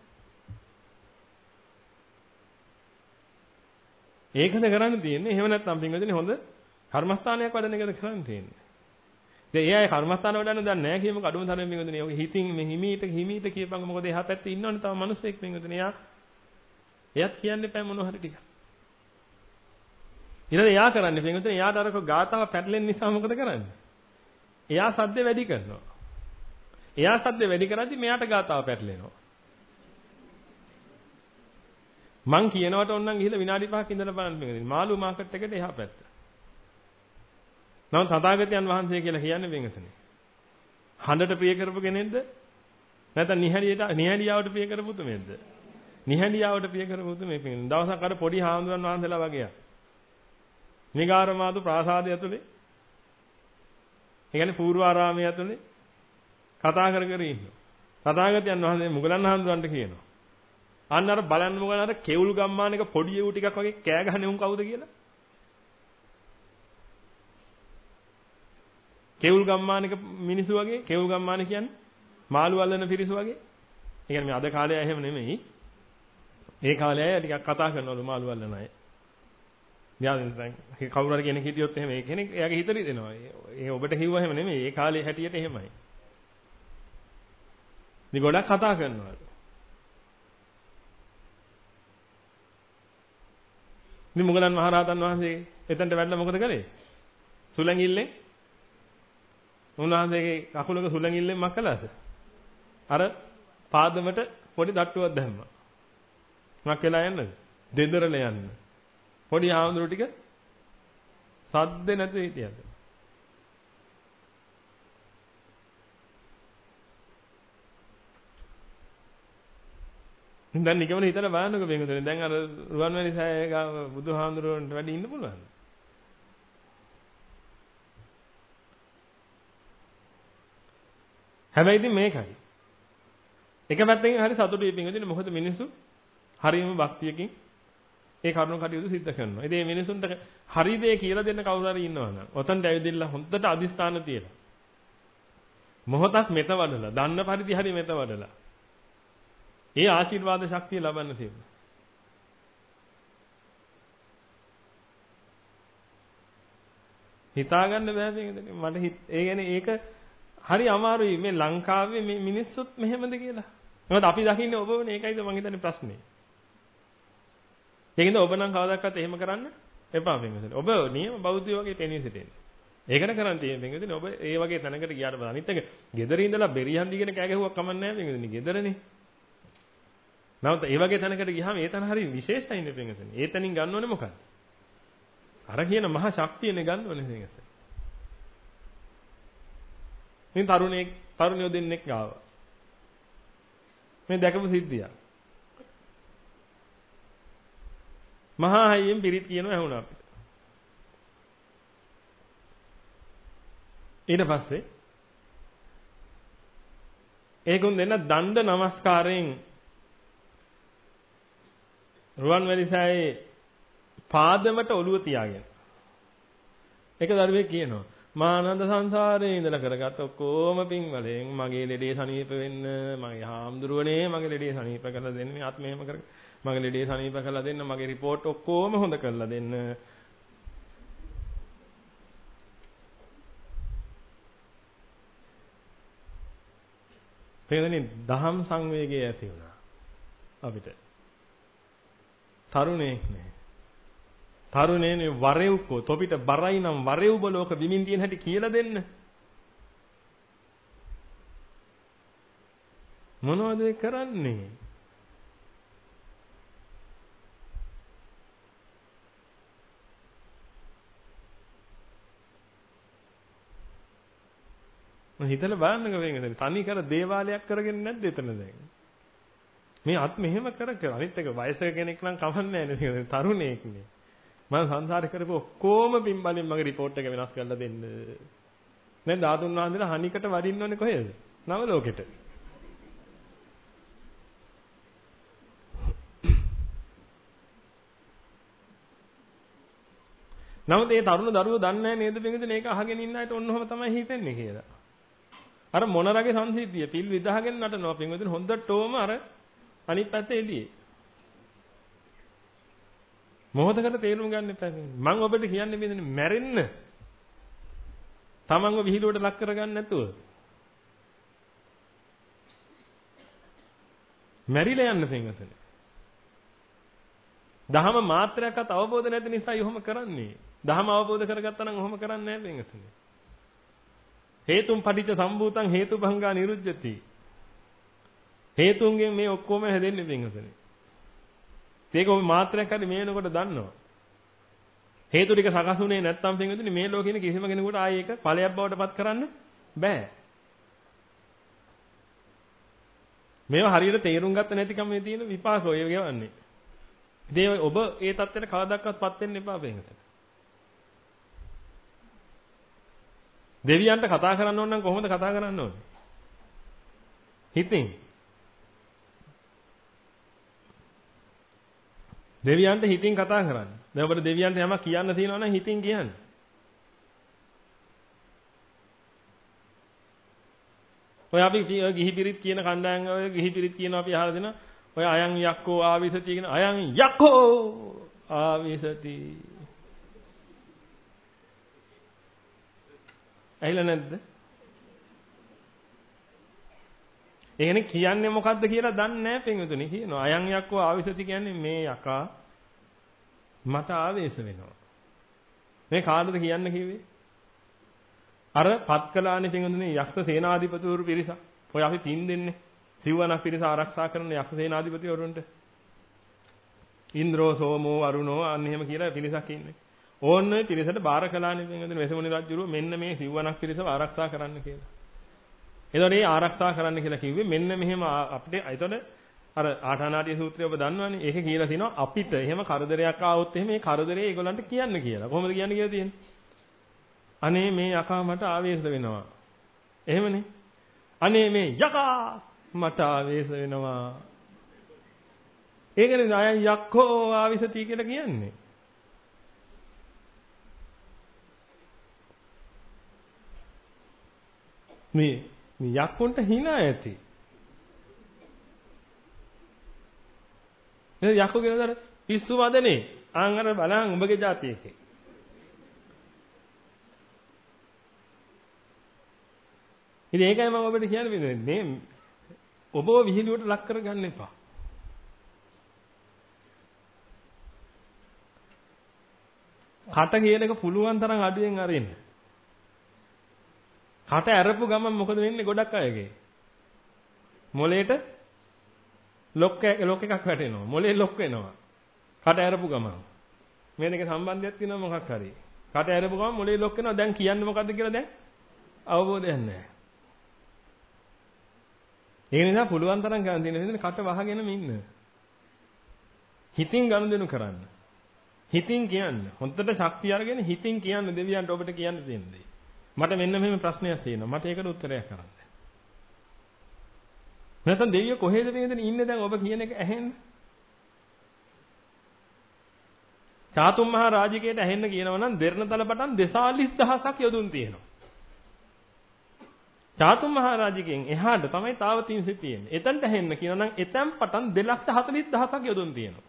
ඒකද කරන්න තියෙන්නේ. එහෙම නැත්නම් පින්වතුනි හොඳ කර්මස්ථානයක් වඩන එකද කරන්න තියෙන්නේ. දැන් ඒ අය කර්මස්ථාන වඩන්න දන්නේ නැහැ කියමුක අඩුම තරමේ පින්වතුනි. ඔය හිතින් මේ හිමීට හිමීට කියපංග මොකද එහා පැත්තේ ඉන්නවනේ තව මිනිස්සෙක් පින්වතුනි. එයා එයාත් කියන්න එපා මොන හරි ටික. ඊළඟ එයා කරන්නේ පින්වතුනි එයාට අරක ගාතාව පැටලෙන නිසා මොකද කරන්නේ? එයා සද්ද වැඩි කරනවා. එයා සද්ද වැඩි කරද්දි මෙයාට ගාතාව පැටලෙනවා. මං කියනවට ඕනනම් ගිහලා විනාඩි පහක් ඉඳලා බලන්න පින්වතුනි. මාළු මාකට් එකට එහා පැත්ත. නමුත් තථාගතයන් වහන්සේ කියලා කියන්නේ පින්වතුනි. හඬට ප්‍රිය කරපු කෙනෙක්ද? නැත්නම් නිහඬියට නිහඬියාවට ප්‍රිය කරපු උතුමෙක්ද? නිහඬියාවට ප්‍රිය කරපු උතුමෙක් පින්වතුනි. දවසක් අර පොඩි හාමුදුරන් වහන්සේලා වගේ. නිගාරමාතු ප්‍රාසාදය ඇතුලේ ඒ කියන්නේ පූර්වාරාමයේ ඇතුලේ කතා කර කර ඉන්නවා. තථාගතයන් වහන්සේ මුගලන් හාමුදුරන්ට කියනවා. අන්න අර බලන්න මොකද අර කෙවුල් ගම්මානයක පොඩි එවු ටිකක් වගේ කෑ ගහන්නේ උන් කවුද කියලා? කෙවුල් ගම්මානයක මිනිස්සු වගේ කෙවුල් ගම්මාන කියන්නේ මාළු අල්ලන පිරිස වගේ. ඒ කියන්නේ මේ අද කාලේ අය එහෙම නෙමෙයි. ඒ කාලේ අය ටිකක් කතා කරනවලු මාළු අල්ලන අය. ඥානෙන් දැන් කවුරු හරි කෙනෙක් හිටියොත් එහෙම ඒ කෙනෙක් එයාගේ හිත රිදෙනවා. ඒ ඔබට කිව්ව එහෙම නෙමෙයි. ඒ කාලේ හැටියට එහෙමයි. ඉතින් ගොඩක් කතා කරනවා. ඉතින් මොගලන් මහරහතන් වහන්සේ එතනට වැඩලා මොකද කළේ? සුලංගිල්ලෙන් උන්වහන්සේගේ කකුලක සුලංගිල්ලෙන් මක් කළාද? අර පාදමට පොඩි තට්ටුවක් දැම්මා. මක් වෙලා යන්නද? දෙදරල යන්න. පොඩි ආඳුරු ටික සද්ද නැතුව හිටියද? දැන් නිකම්ම හිතලා බලන්නකෝ මේකද දැන් අර රුවන්වැලි සෑය ගාව බුදුහාමුදුරුවන්ට වැඩි ඉන්න පුළුවන්ද? හැබැයි ඉතින් මේකයි. එක පැත්තකින් හරි සතුටුයි පින්වදින මොකද මිනිස්සු හරියම භක්තියකින් ඒ කරුණු කටයුතු සිද්ධ කරනවා. ඉතින් මේ මිනිසුන්ට හරි දේ කියලා දෙන්න කවුරු හරි ඉන්නවනම් ඔතනට ඇවිදින්න හොඳට අදිස්ථාන තියලා. මොහොතක් මෙත වඩලා, දන්න පරිදි හරි මෙත වඩලා. ඒ ආශිර්වාද ශක්තිය ලබන්න තියෙනවා. හිතාගන්න බෑ මේකද? මට ඒ කියන්නේ ඒක හරි අමාරුයි මේ ලංකාවේ මේ මිනිස්සුත් මෙහෙමද කියලා. මොකද අපි දකින්නේ ඔබවනේ ඒකයිද මං හිතන්නේ ප්‍රශ්නේ. ඒකින්ද ඔබ නම් කවදාවත් එහෙම කරන්න එපා මේකද. ඔබ නියම බෞද්ධයෝ වගේ පෙනී සිටින්න. ඒකට කරන් තියෙන මේකද ඔබ ඒ වගේ තැනකට ගියාට බලන්න. අනිත් එක ගෙදර ඉඳලා බෙරියන් දිගෙන කෑ ගැහුවක් කමන්නේ නැහැ මේකද. ගෙදරනේ. නමුත් ඒ වගේ තැනකට ගියාම ඒ තැන හරි විශේෂයිනේ මේකද. ඒ තැනින් ගන්න ඕනේ මොකක්ද? අර කියන මහා ශක්තියනේ ගන්න ඕනේ මේක. මේ තරුණේ තරුණියෝ දෙන්නෙක් ආවා. මේ දැකපු සිද්ධියක්. මහා හයියෙන් පිරිත් කියනවා ඇහුණා අපිට. ඊට පස්සේ ඒකුන් දෙන්න දණ්ඩ නමස්කාරයෙන් රුවන්වැලිසෑයේ පාදමට ඔළුව තියාගෙන ඒක දරුවෙක් කියනවා මානන්ද සංසාරේ ඉඳලා කරගත්ත ඔක්කොම පින් වලින් මගේ ලෙඩේ සනීප වෙන්න මගේ හාමුදුරුවනේ මගේ ලෙඩේ සනීප කරලා දෙන්න මේ ආත්මෙම කර මගේ ලෙඩේ සනීප කරලා දෙන්න මගේ report ඔක්කොම හොඳ කරලා දෙන්න තේරෙන්නේ දහම් සංවේගය ඇති වුණා අපිට තරුණයෙක් නේ තරුණේනේ වරෙව්කෝ තොපිට බරයි නම් වරෙව් බලෝක විමින් තියෙන හැටි කියලා දෙන්න මොනවද ඒ කරන්නේ මම හිතලා බලන්නක වෙන්නේ තනි කර දේවාලයක් කරගෙන නැද්ද එතන දැන් මේ අත් මෙහෙම කර කර අනිත් එක වයසක කෙනෙක් නම් කවන්නේ නැහැ නේ තරුණයෙක් නේ මම සංසාරේ කරපු ඔක්කොම පින්බලින් මගේ report එක වෙනස් කරලා දෙන්න. දැන් ධාතුන් වහන්සේලා හනිකට වඩින්න ඕනේ කොහෙද? නව ලෝකෙට. නමුත් ඒ තරුණ දරුවෝ දන්නේ නැහැ නේද පින්විතනේ මේක අහගෙන ඉන්න අයට ඔන්නෝම තමයි හිතෙන්නේ කියලා. අර මොනරගේ සංසිද්ධිය පිල් විදහගෙන නටනවා පින්විතනේ හොඳටම අර අනිත් පැත්තේ එළියේ. මොහොතකට තේරුම් ගන්න එපා. මම ඔබට කියන්නේ මේ මැරෙන්න. තමන්ව විහිළුවට ලක් කරගන්න නැතුව. මැරිලා යන්න පින්වතුනි. දහම මාත්‍රයක්වත් අවබෝධ නැති නිසා යොහම කරන්නේ. දහම අවබෝධ කරගත්තා නම් ඔහොම කරන්නේ නැහැ පින්වතුනි. හේතුම් පටිච්ච සම්භූතං හේතුභංගා නිරුජ්ජති. හේතුන්ගෙන් මේ ඔක්කොම හැදෙන්නේ පින්වතුනි. ඒක ඔබ මාත්‍රයක් හරි මේ වෙනකොට දන්නවා. හේතු ටික සකසුනේ නැත්නම් පින්වතුනි මේ ලෝකේ ඉන්න කිසිම කෙනෙකුට ආයේ ඒක ඵලයක් බවට පත් කරන්න බෑ. මේවා හරියට තේරුම් ගත්ත නැතිකම මේ තියෙන විපාක ඔය ගෙවන්නේ. ඉතින් ඔබ ඒ தත්ත්වයට කවදාවත් පත් වෙන්න එපා පින්වතුනි. දෙවියන්ට කතා කරන්න ඕන නම් කොහොමද කතා කරන්න ඕනේ? හිතින්. දෙවියන්ට හිතින් කතා කරන්න. දැන් ඔබට දෙවියන්ට යමක් කියන්න තියෙනවා නම් හිතින් කියන්න. ඔය අපි ගිහි පිරිත් කියන කණ්ඩායම් ඔය ගිහි පිරිත් කියන අපි අහලා දෙනවා. ඔය අයන් යක්කෝ ආවිසති කියන අයන් යක්කෝ ආවිසති. ඇහිලා නැද්ද? එහෙනම් කියන්නේ මොකද්ද කියලා දන්නේ නැහැ පින්වතුනි කියනවා. අයන් යක්කෝ ආවිසති කියන්නේ මේ යකා මට ආවේශ වෙනවා. මේ කාටද කියන්න කිව්වේ? අර පත්කලානේ පින්වතුනි යක්ෂ සේනාධිපතිවරු පිරිස. ඔය අපි පින් දෙන්නේ. සිව්වනක් පිරිස ආරක්ෂා කරන යක්ෂ සේනාධිපතිවරුන්ට. ඉන්ද්‍රෝ සෝමෝ අරුණෝ අන්න එහෙම කියලා පිරිසක් ඉන්නේ. ඕන්නේ පිරිසට බාර කළානේ පින්වතුනි වෙසමුණි රජුරුව මෙන්න මේ සිව්වනක් පිරිසව ආරක්ෂා කරන්න කියලා. එතකොට මේ ආරක්ෂා කරන්න කියලා කිව්වේ මෙන්න මෙහෙම අපිට එතකොට අර ආඨානාටිය සූත්‍රය ඔබ දන්නවනේ. ඒකේ කියලා තිනවා අපිට එහෙම කරදරයක් ආවොත් එහෙම මේ කරදරේ ඒගොල්ලන්ට කියන්න කියලා. කොහොමද කියන්නේ කියලා තියෙන්නේ? අනේ මේ යකා මට ආවේශ වෙනවා. එහෙමනේ. අනේ මේ යකා මට ආවේශ වෙනවා. ඒකනේ අයන් යක්කෝ ආවිසති කියලා කියන්නේ. මේ මේ යක්කුන්ට hina ඇති. නේද යක්කු කියනදාර පිස්සු වදනේ ආන් අර බලන් උඹගේ જાතියකේ. ඉතින් ඒකයි මම ඔබට කියන්නේ මේ ඔබව විහිළුවට ලක් කරගන්න එපා. කට කියන එක පුළුවන් තරම් අඩුවෙන් අරින්න. කට ඇරපු ගමන් මොකද වෙන්නේ ගොඩක් අයගේ? මොලේට ලොක් ලොක් එකක් වැටෙනවා. මොලේ ලොක් වෙනවා. කට ඇරපු ගමන්. මේ දෙක සම්බන්ධයක් තියෙනවා මොකක් හරි. කට ඇරපු ගමන් මොලේ ලොක් වෙනවා. දැන් කියන්නේ මොකද්ද කියලා දැන් අවබෝධයක් නැහැ. ඒ නිසා පුළුවන් තරම් ගන්න තියෙන විදිහට කට වහගෙනම ඉන්න. හිතින් ගනුදෙනු කරන්න. හිතින් කියන්න. හොඳට ශක්තිය අරගෙන හිතින් කියන්න දෙවියන්ට ඔබට කියන්න දෙන්නේ. මට මෙන්න මෙහෙම ප්‍රශ්නයක් තියෙනවා. මට ඒකට උත්තරයක් කරන්න. නැත්නම් දෙවියෝ කොහෙද මේකෙන් ඉන්නේ දැන් ඔබ කියන එක ඇහෙන්න? චාතුම් මහා රාජිකයට ඇහෙන්න කියනවා නම් දෙරණතල පටන් දෙසාලිස් දහසක් යොදුන් තියෙනවා. චාතුම් මහා රාජිකෙන් එහාට තමයි තාවතින්සෙ තියෙන්නේ. එතනට ඇහෙන්න කියනවා නම් එතෙන් පටන් දෙලක්ෂ හතළිස් දහසක් යොදුන් තියෙනවා.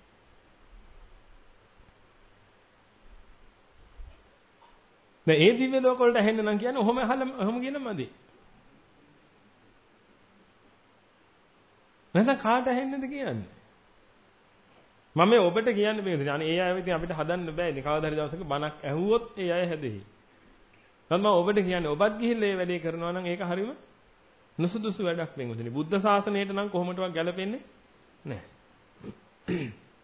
දැන් ඒ දිව්‍ය ලෝක වලට ඇහෙන්න නම් කියන්නේ ඔහොම අහලා ඔහොම කියනමදි. නැත්නම් කාට ඇහෙන්නද කියන්නේ? මම මේ ඔබට කියන්න බෑ. අනේ ඒ අය ඉතින් අපිට හදන්න බෑ. ඉතින් කවදා හරි දවසක බණක් ඇහුවොත් ඒ අය හැදෙයි. නමුත් මම ඔබට කියන්නේ ඔබත් ගිහිල්ලා මේ වැඩේ කරනවා නම් ඒක හරීම නුසුදුසු වැඩක් වෙන්නේ. බුද්ධ ශාසනයට නම් කොහොමදවත් ගැලපෙන්නේ නැහැ.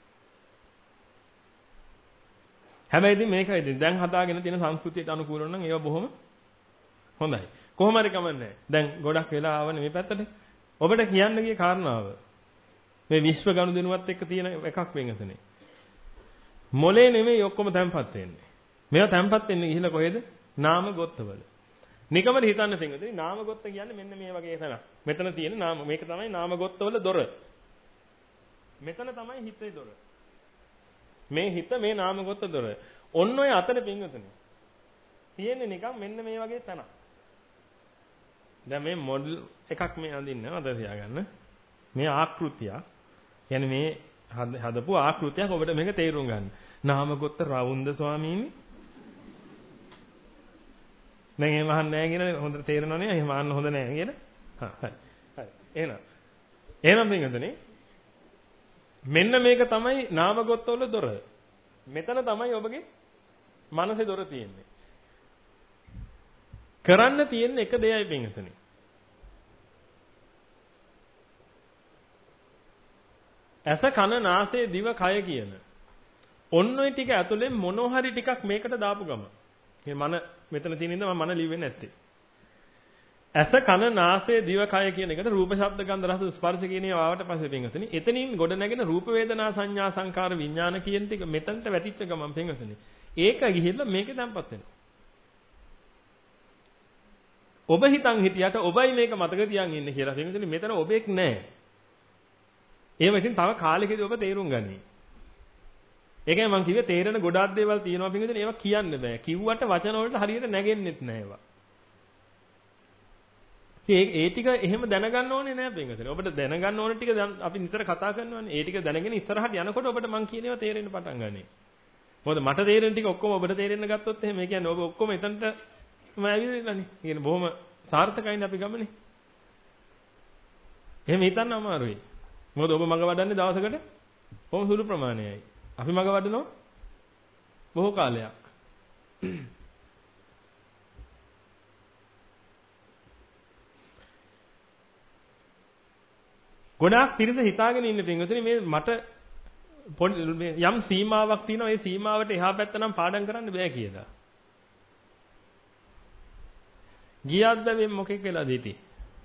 හැබැයි ඉතින් මේකයි ඉතින් දැන් හදාගෙන තියෙන සංස්කෘතියට අනුකූලව නම් ඒවා බොහොම හොඳයි. කොහොම හරි කමන්නේ. දැන් ගොඩක් වෙලා ආවනේ මේ පැත්තට. ඔබට කියන්න ගිය කාරණාව මේ විශ්ව ගනුදෙනුවත් එක්ක තියෙන එකක් වෙනසනේ. මොලේ නෙමෙයි ඔක්කොම තැම්පත් වෙන්නේ. මේවා තැම්පත් වෙන්නේ ගිහිල්ලා කොහෙද? නාම ගොත්තවල. නිකමද හිතන්න පින්වතුනි නාම ගොත්ත කියන්නේ මෙන්න මේ වගේ තැනක්. මෙතන තියෙන නාම මේක තමයි නාම ගොත්තවල දොර. මෙතන තමයි හිතේ දොර. මේ හිත මේ නාම ගොත්ත දොර. ඔන්න ඔය අතර පින්වතුනි. තියෙන්නේ නිකන් මෙන්න මේ වගේ තැනක්. දැන් මේ මොඩල් එකක් මේ අඳින්න අද තියාගන්න. මේ ආකෘතිය. يعني මේ හදපු ආකෘතියක් ඔබට මේක තේරුම් ගන්න. නාම ගොත්ත රවුන්ද ස්වාමීනි. දැන් එහෙම අහන්න නැහැ කියන හොඳට තේරෙනව නේ. එහෙම අහන්න හොඳ නැහැ කියන. හා හරි. හරි. එහෙනම්. එහෙනම් පින්වතුනි මෙන්න මේක තමයි නාම ගොත්තවල දොර. මෙතන තමයි ඔබගේ මනසේ දොර තියෙන්නේ. කරන්න තියෙන එක දෙයයි පින්වතුනි. ඇස කන නාසය දිව කය කියන ඔන්න ඔය ටික ඇතුලෙන් මොනෝ හරි ටිකක් මේකට දාපු ගම. මේ මන මෙතන තියෙන ඉඳන් මම මන ලිවෙන්නේ නැත්තේ. ඇස කන නාසය දිව කය කියන එකට රූප ශබ්ද ගන්ධ රස ස්පර්ශ කියන ඒවා ආවට පස්සේ පින්වතුනි එතනින් ගොඩ නැගෙන රූප වේදනා සංඥා සංකාර විඥාන කියන ටික මෙතනට වැටිච්ච ගමන් පින්වතුනි ඒක ගිහිල්ලා මේකේ තැම්පත් වෙනවා. ඔබ හිතන් හිටියට ඔබයි මේක මතක තියන් ඉන්නේ කියලා පින්වතුනි මෙතන ඔබෙක් නැහැ. ඒව ඉතින් තව කාලෙකදී ඔබ තේරුම් ගනී. ඒකයි මම කිව්වේ තේරෙන ගොඩාක් දේවල් තියෙනවා පින්වතුනි ඒවා කියන්න බෑ. කිව්වට වචන වලට හරියට නැගෙන්නෙත් නෑ ඒවා. ඒ ඒ ටික එහෙම දැනගන්න ඕනේ නෑ පින්වතුනි. ඔබට දැනගන්න ඕන ටික අපි නිතර කතා කරනවානේ. ඒ ටික දැනගෙන ඉස්සරහට යනකොට ඔබට මම කියන ඒවා තේරෙන්න පටන් ගන්නෙ. මොකද මට තේරෙන ටික ඔක්කොම ඔබට තේරෙන්න ගත්තොත් එහෙම ඒ කියන්නේ ඔබ ඔක්කොම එතනටම ඇවිල්ලානේ. කියන්නේ බොහොම සාර්ථකයිනේ අපි ගමනේ. එහෙම හිතන්න අමාරුයි. මොකද ඔබ මග වඩන්නේ දවසකට කොහොම සුළු ප්‍රමාණයයි. අපි මග වඩනවා බොහෝ කාලයක්. ගොඩාක් පිරිස හිතාගෙන ඉන්න පින්වතුනි මේ මට යම් සීමාවක් තියෙනවා ඒ සීමාවට එහා පැත්ත නම් පාඩම් කරන්න බෑ කියලා. ගියද්ද මේ මොකෙක් වෙලාද හිටියේ?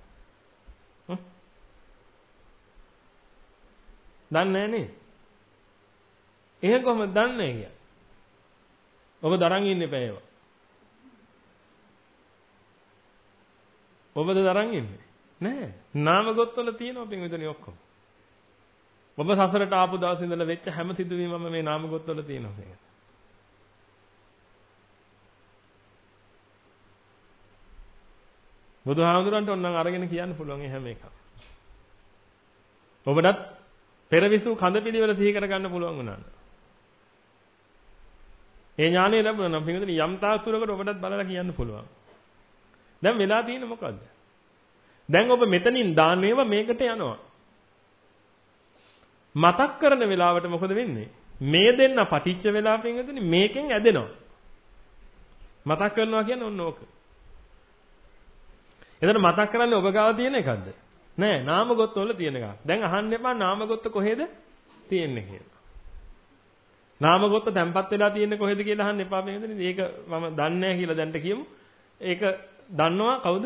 දන්නේ නැහැ නේ. එහෙනම් කොහොමද දන්නේ කියලා? ඔබ දරන් ඉන්න එපා ඒවා. ඔබද දරන් ඉන්නේ? නැහැ. නාම ගොත්වල තියෙනවා පින්විතනි ඔක්කොම. ඔබ සසරට ආපු දවසේ ඉඳලා වෙච්ච හැම සිදුවීමම මේ නාම ගොත්වල තියෙනවා පින්විතනි. බුදුහාමුදුරන්ට ඕනනම් අරගෙන කියන්න පුළුවන් ඒ හැම එකක්. ඔබටත් පෙරවිසු කඳ පිළිවෙල සිහි කර ගන්න පුළුවන් වුණා. ඒ ඥානය ලැබුණා නම් පින්විතනි යම් තාක් තුරකට ඔබටත් බලලා කියන්න පුළුවන්. දැන් වෙලා තියෙන්නේ මොකද්ද? දැන් ඔබ මෙතනින් දාන්නේව මේකට යනවා. මතක් කරන වෙලාවට මොකද වෙන්නේ? මේ දෙන්න පටිච්ච වෙලා පින්විතනි මේකෙන් ඇදෙනවා. මතක් කරනවා කියන්නේ ඔන්න ඕක. එතන මතක් කරන්නේ ඔබ ගාව තියෙන එකක්ද? නෑ නාම ගොත්ත වල තියෙන එකක්. දැන් අහන්න එපා නාම ගොත්ත කොහෙද තියෙන්නේ කියලා. නාම ගොත්ත තැම්පත් වෙලා තියෙන්නේ කොහෙද කියලා අහන්න එපා පින්වතුනි. ඒක මම දන්නේ නැහැ කියලා දැන්ට කියමු. ඒක දන්නවා කවුද?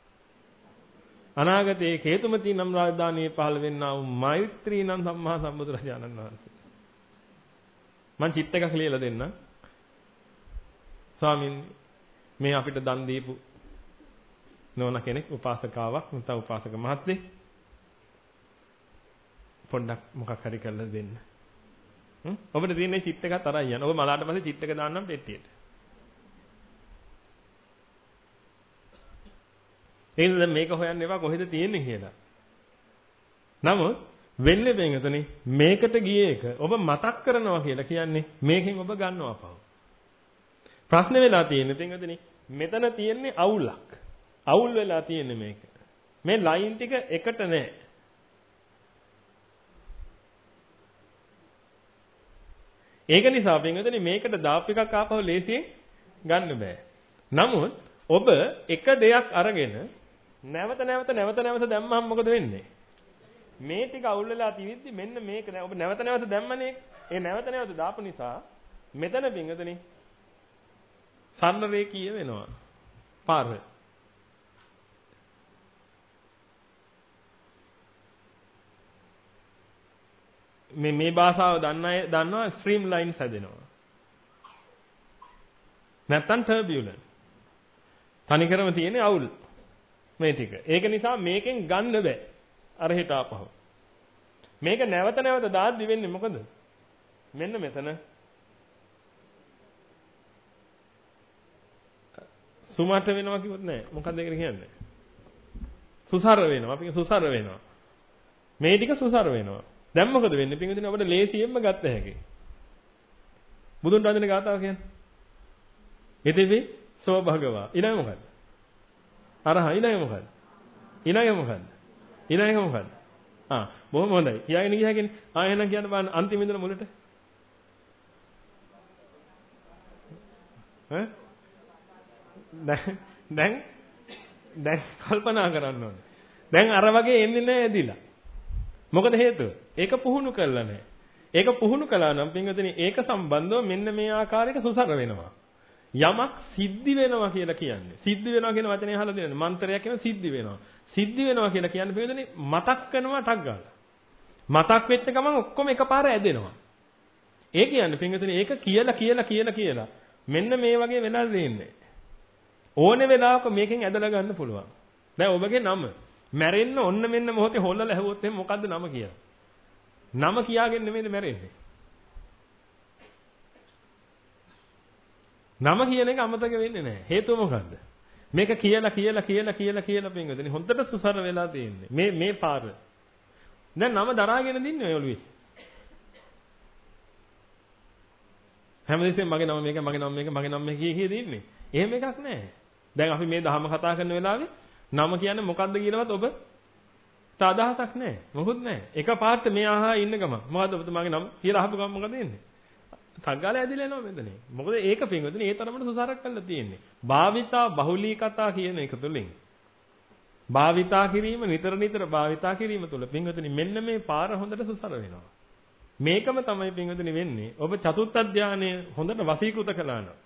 අනාගතයේ හේතුමති නම් රාජධානියේ පහළ වෙන්නා වූ මෛත්‍රී නම් සම්මා සම්බුදුරජාණන් වහන්සේ. මම චිත් එකක් ලියලා දෙන්නම්. ස්වාමීන් මේ අපිට දන් දීපු නෝනා කෙනෙක් උපාසකාවක් නැත්නම් උපාසක මහත්මයෙක් පොඩ්ඩක් මොකක් හරි කරලා දෙන්න. හ්ම් ඔබට තියෙන චිත් එකත් අරන් යන්න. ඔබ මලාට පස්සේ චිත් එක දාන්නම් පෙට්ටියට. එහෙනම් දැන් මේක හොයන්න එපා කොහෙද තියෙන්නේ කියලා. නමුත් වෙන්නේ බෙන්ගතනේ මේකට ගියේ එක ඔබ මතක් කරනවා කියලා කියන්නේ මේකෙන් ඔබ ගන්නවා පව. ප්‍රශ්නේ වෙලා තියෙන්නේ බෙන්ගතනේ මෙතන තියෙන්නේ අවුලක්. අවුල් වෙලා තියෙන්නේ මේක. මේ ලයින් ටික එකට නැහැ. ඒක නිසා බෙන්ගතනේ මේකට දාප් එකක් ආපහු ලේසියෙන් ගන්න බෑ. නමුත් ඔබ එක දෙයක් අරගෙන නැවත නැවත නැවත නැවත දැම්මම මොකද වෙන්නේ? මේ ටික අවුල් වෙලා තියද්දි මෙන්න මේක දැන් ඔබ නැවත නැවත දැම්මනේ. ඒ නැවත නැවත දාපු නිසා මෙතන බින්ගතනේ සරල රේඛීය වෙනවා. පාර. මේ මේ භාෂාව දන්න අය දන්නවා ස්ට්‍රීම් ලයින්ස් හැදෙනවා. නැත්තම් ටර්බියුලන්ට්. තනිකරම තියෙන්නේ අවුල්. මේ ටික. ඒක නිසා මේකෙන් ගන්න බෑ. අර හිට ආපහු. මේක නැවත නැවත දාද්දි වෙන්නේ මොකද? මෙන්න මෙතන සුමාට වෙනවා කිව්වොත් නෑ. මොකක්ද ඒකට කියන්නේ? සුසර වෙනවා. අපි සුසර වෙනවා. මේ ටික සුසර වෙනවා. දැන් මොකද වෙන්නේ? පින්විතනේ අපිට ලේසියෙන්ම ගත්ත හැකි. බුදුන් වහන්සේ ගාතාව කියන්නේ. ඉතිවි සෝ භගවා. ඊළඟ මොකද්ද? අරහ ඊළඟ මොකද්ද? ඊළඟ මොකද්ද? ඊළඟ මොකද්ද? ආ බොහොම හොඳයි. කියාගෙන ගියාගෙන ආ එහෙනම් කියන්න බලන්න අන්තිම ඉඳලා මුලට. ඈ? දැන් දැන් කල්පනා කරන්න ඕනේ. දැන් අර වගේ එන්නේ නැහැ ඇදිලා. මොකද හේතුව? ඒක පුහුණු කරලා නැහැ. ඒක පුහුණු කළා නම් පින්වතුනි ඒක සම්බන්ධව මෙන්න මේ ආකාරයක සුසර වෙනවා. යමක් සිද්ධි වෙනවා කියලා කියන්නේ. සිද්ධි වෙනවා කියන වචනේ අහලා තියෙනවද? මන්ත්‍රයක් කියන සිද්ධි වෙනවා. සිද්ධි වෙනවා කියලා කියන්නේ පින්වතුනි මතක් කරනවා ටක් ගාලා. මතක් වෙච්ච ගමන් ඔක්කොම එකපාර ඇදෙනවා. ඒ කියන්නේ පින්වතුනි ඒක කියලා කියලා කියලා කියලා මෙන්න මේ වගේ වෙලා දෙන්නේ. ඕනේ වෙලාවක මේකෙන් ඇදලා ගන්න පුළුවන්. දැන් ඔබගේ නම මැරෙන්න ඔන්න මෙන්න මොහොතේ හොල්ලලා ඇහුවොත් එහෙනම් මොකද්ද නම කියලා? නම කියාගෙන නෙමෙයිද මැරෙන්නේ. නම කියන එක අමතක වෙන්නේ නැහැ. හේතුව මොකද්ද? මේක කියලා කියලා කියලා කියලා කියලා පින්වතුනි හොඳට සුසර වෙලා තියෙන්නේ. මේ මේ පාර. දැන් නම දරාගෙන දින්නේ ඔය ඔළුවේ. හැමදෙස්සෙම මගේ නම මේක මගේ නම මේක මගේ නම මේක කිය කිය දින්නේ. එහෙම එකක් නැහැ. දැන් අපි මේ දහම කතා කරන වෙලාවේ නම කියන්නේ මොකද්ද කියලාවත් ඔබ අදහසක් නැහැ. මොකුත් නැහැ. එක පාට මේ ආහා ඉන්න ගම. මොකද්ද ඔබතුමාගේ නම කියලා අහපු ගම මොකද වෙන්නේ? සංගාලය ඇදිලා එනවා මෙතන. මොකද ඒක පින්වතුනි ඒ තරමට සුසරක් කරලා තියෙන්නේ. භාවිතා බහුලී කතා කියන එක තුළින්. භාවිතා කිරීම නිතර නිතර භාවිතා කිරීම තුළ පින්වතුනි මෙන්න මේ පාර හොඳට සුසර වෙනවා. මේකම තමයි පින්වතුනි වෙන්නේ. ඔබ චතුත්ථ ධානය හොඳට වසීකృత කළා නම්.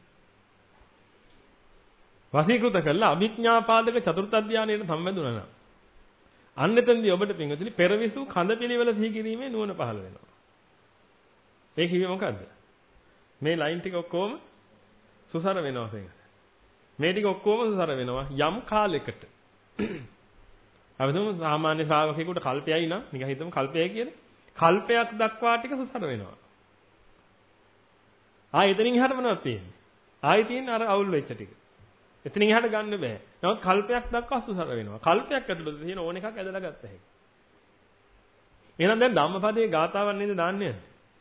වසීකృత කළා අභිඥාපාදක චතුර්ථ ධානයට සම්බන්ධුණා නම්. අන්නෙතෙන්දී ඔබට පින්වතුනි පෙරවිසු කඳ පිළිවෙල සිහි කිරීමේ නුවණ පහළ වෙනවා. ඒ කිව්වේ මොකද්ද? මේ ලයින් ටික ඔක්කොම සුසර වෙනවා කියන. මේ ටික ඔක්කොම සුසර වෙනවා යම් කාලයකට. අපි තුමු සාමාන්‍ය ශ්‍රාවකයෙකුට කල්පයයි නම් නිකන් හිතමු කල්පයයි කියලා. කල්පයක් දක්වා ටික සුසර වෙනවා. ආයෙ එතනින් එහාට මොනවද තියෙන්නේ? ආයෙ තියෙන්නේ අර අවුල් වෙච්ච ටික. එතනින් එහාට ගන්න බෑ. නමුත් කල්පයක් දක්වා සුසර වෙනවා. කල්පයක් ඇතුළත තියෙන ඕන එකක් ඇදලා ගත්ත හැකියි. එහෙනම් දැන් ධම්මපදයේ ගාතාවන් නේද දාන්නේ?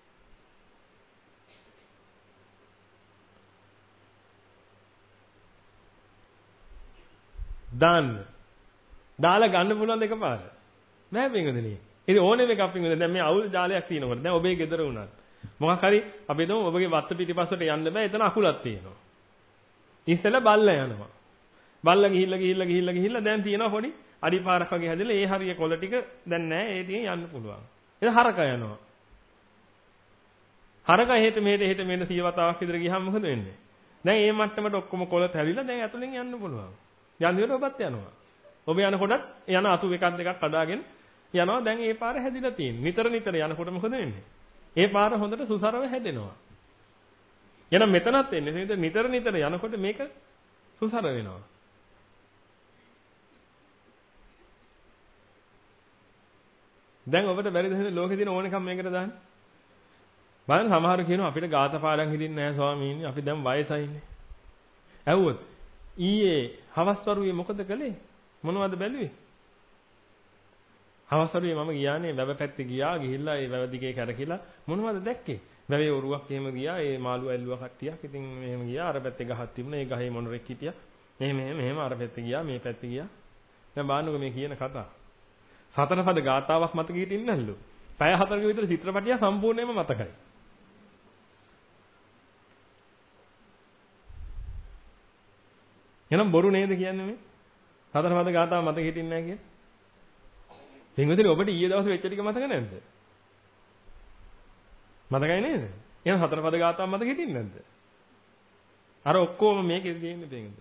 දාන්න. දාලා ගන්න පුළුවන් දෙකපාර. නෑ පින්වදනේ. ඉතින් ඕනෙම එකක් පින්වදනේ. දැන් මේ අවුල් ජාලයක් තියෙනකොට දැන් ඔබේ ගෙදර උනත් මොකක් හරි අපි හිතමු ඔබගේ වත්ත පිටිපස්සට යන්න බෑ. එතන අකුලක් තියෙනවා. ඉස්සෙල්ලා බල්ලා යනවා. බල්ලා ගිහිල්ලා ගිහිල්ලා ගිහිල්ලා ගිහිල්ලා දැන් තියෙනවා පොඩි අඩිපාරක් වගේ හැදෙලා ඒ හරිය කොළ ටික දැන් නෑ. ඒ ටිකෙන් යන්න පුළුවන්. එතන හරක යනවා. හරක එහෙට මෙහෙට එහෙට මෙහෙට සිය වතාවක් විතර ගියහම මොකද වෙන්නේ? දැන් මේ මට්ටමට ඔක්කොම කොළ තැවිලා දැන් ඇතුලෙන් යන්න පුළුවන්. යන්න ඉවර ඔබත් යනවා. ඔබ යනකොටත් යන අතු එකක් දෙකක් කඩාගෙන යනවා. දැන් ඒ පාර හැදිලා තියෙන්නේ. නිතර නිතර යනකොට මොකද වෙන්නේ? ඒ පාර හොඳට සුසරව හැදෙනවා. එහෙනම් මෙතනත් එන්නේ නේද? නිතර නිතර යනකොට මේක සුසර වෙනවා. දැන් ඔබට බැරිද හින්දා ලෝකේ තියෙන ඕනෙකම් මේකට දාන්න? බලන්න සමහර කියනවා අපිට ගාත පාඩම් හිටින්නේ නැහැ ස්වාමීනි. අපි දැන් වයසයිනේ. ඇහුවොත් ඊයේ හවස් වරුවේ මොකද කළේ? මොනවද බැලුවේ? හවස් වරුවේ මම ගියානේ වැව පැත්තේ ගියා. ගිහිල්ලා ඒ වැව දිගේ කැරකිලා මොනවද දැක්කේ? වැවේ ඔරුවක් එහෙම ගියා. ඒ මාළු ඇල්ලුවා කට්ටියක්. ඉතින් මෙහෙම ගියා. අර පැත්තේ ගහක් තිබුණා. ඒ ගහේ මොනරෙක් හිටියා. මෙහෙම මෙහෙම මෙහෙම අර පැත්තේ ගියා. මේ පැත්තේ ගියා. දැන් බලන්නකෝ මේ කියන කතාව. සතර පද ගාතාවක් මතක හිටින්නේ නැල්ලු. පැය හතරක විතර චිත්‍රපටිය සම්පූර්ණයෙන්ම මතකයි. එහෙනම් බොරු නේද කියන්නේ මේ? සතර පද ගාතාව මතක හිටින්නේ නැහැ කියන්නේ. පින්වතුනි ඔබට ඊයේ දවසේ වෙච්ච ටික මතක නැද්ද? මතකයි නේද? එහෙනම් සතර පද ගාතාව මතක හිටින්නේ නැද්ද? අර ඔක්කොම මේකේ තියෙන්නේ පින්වතුනි.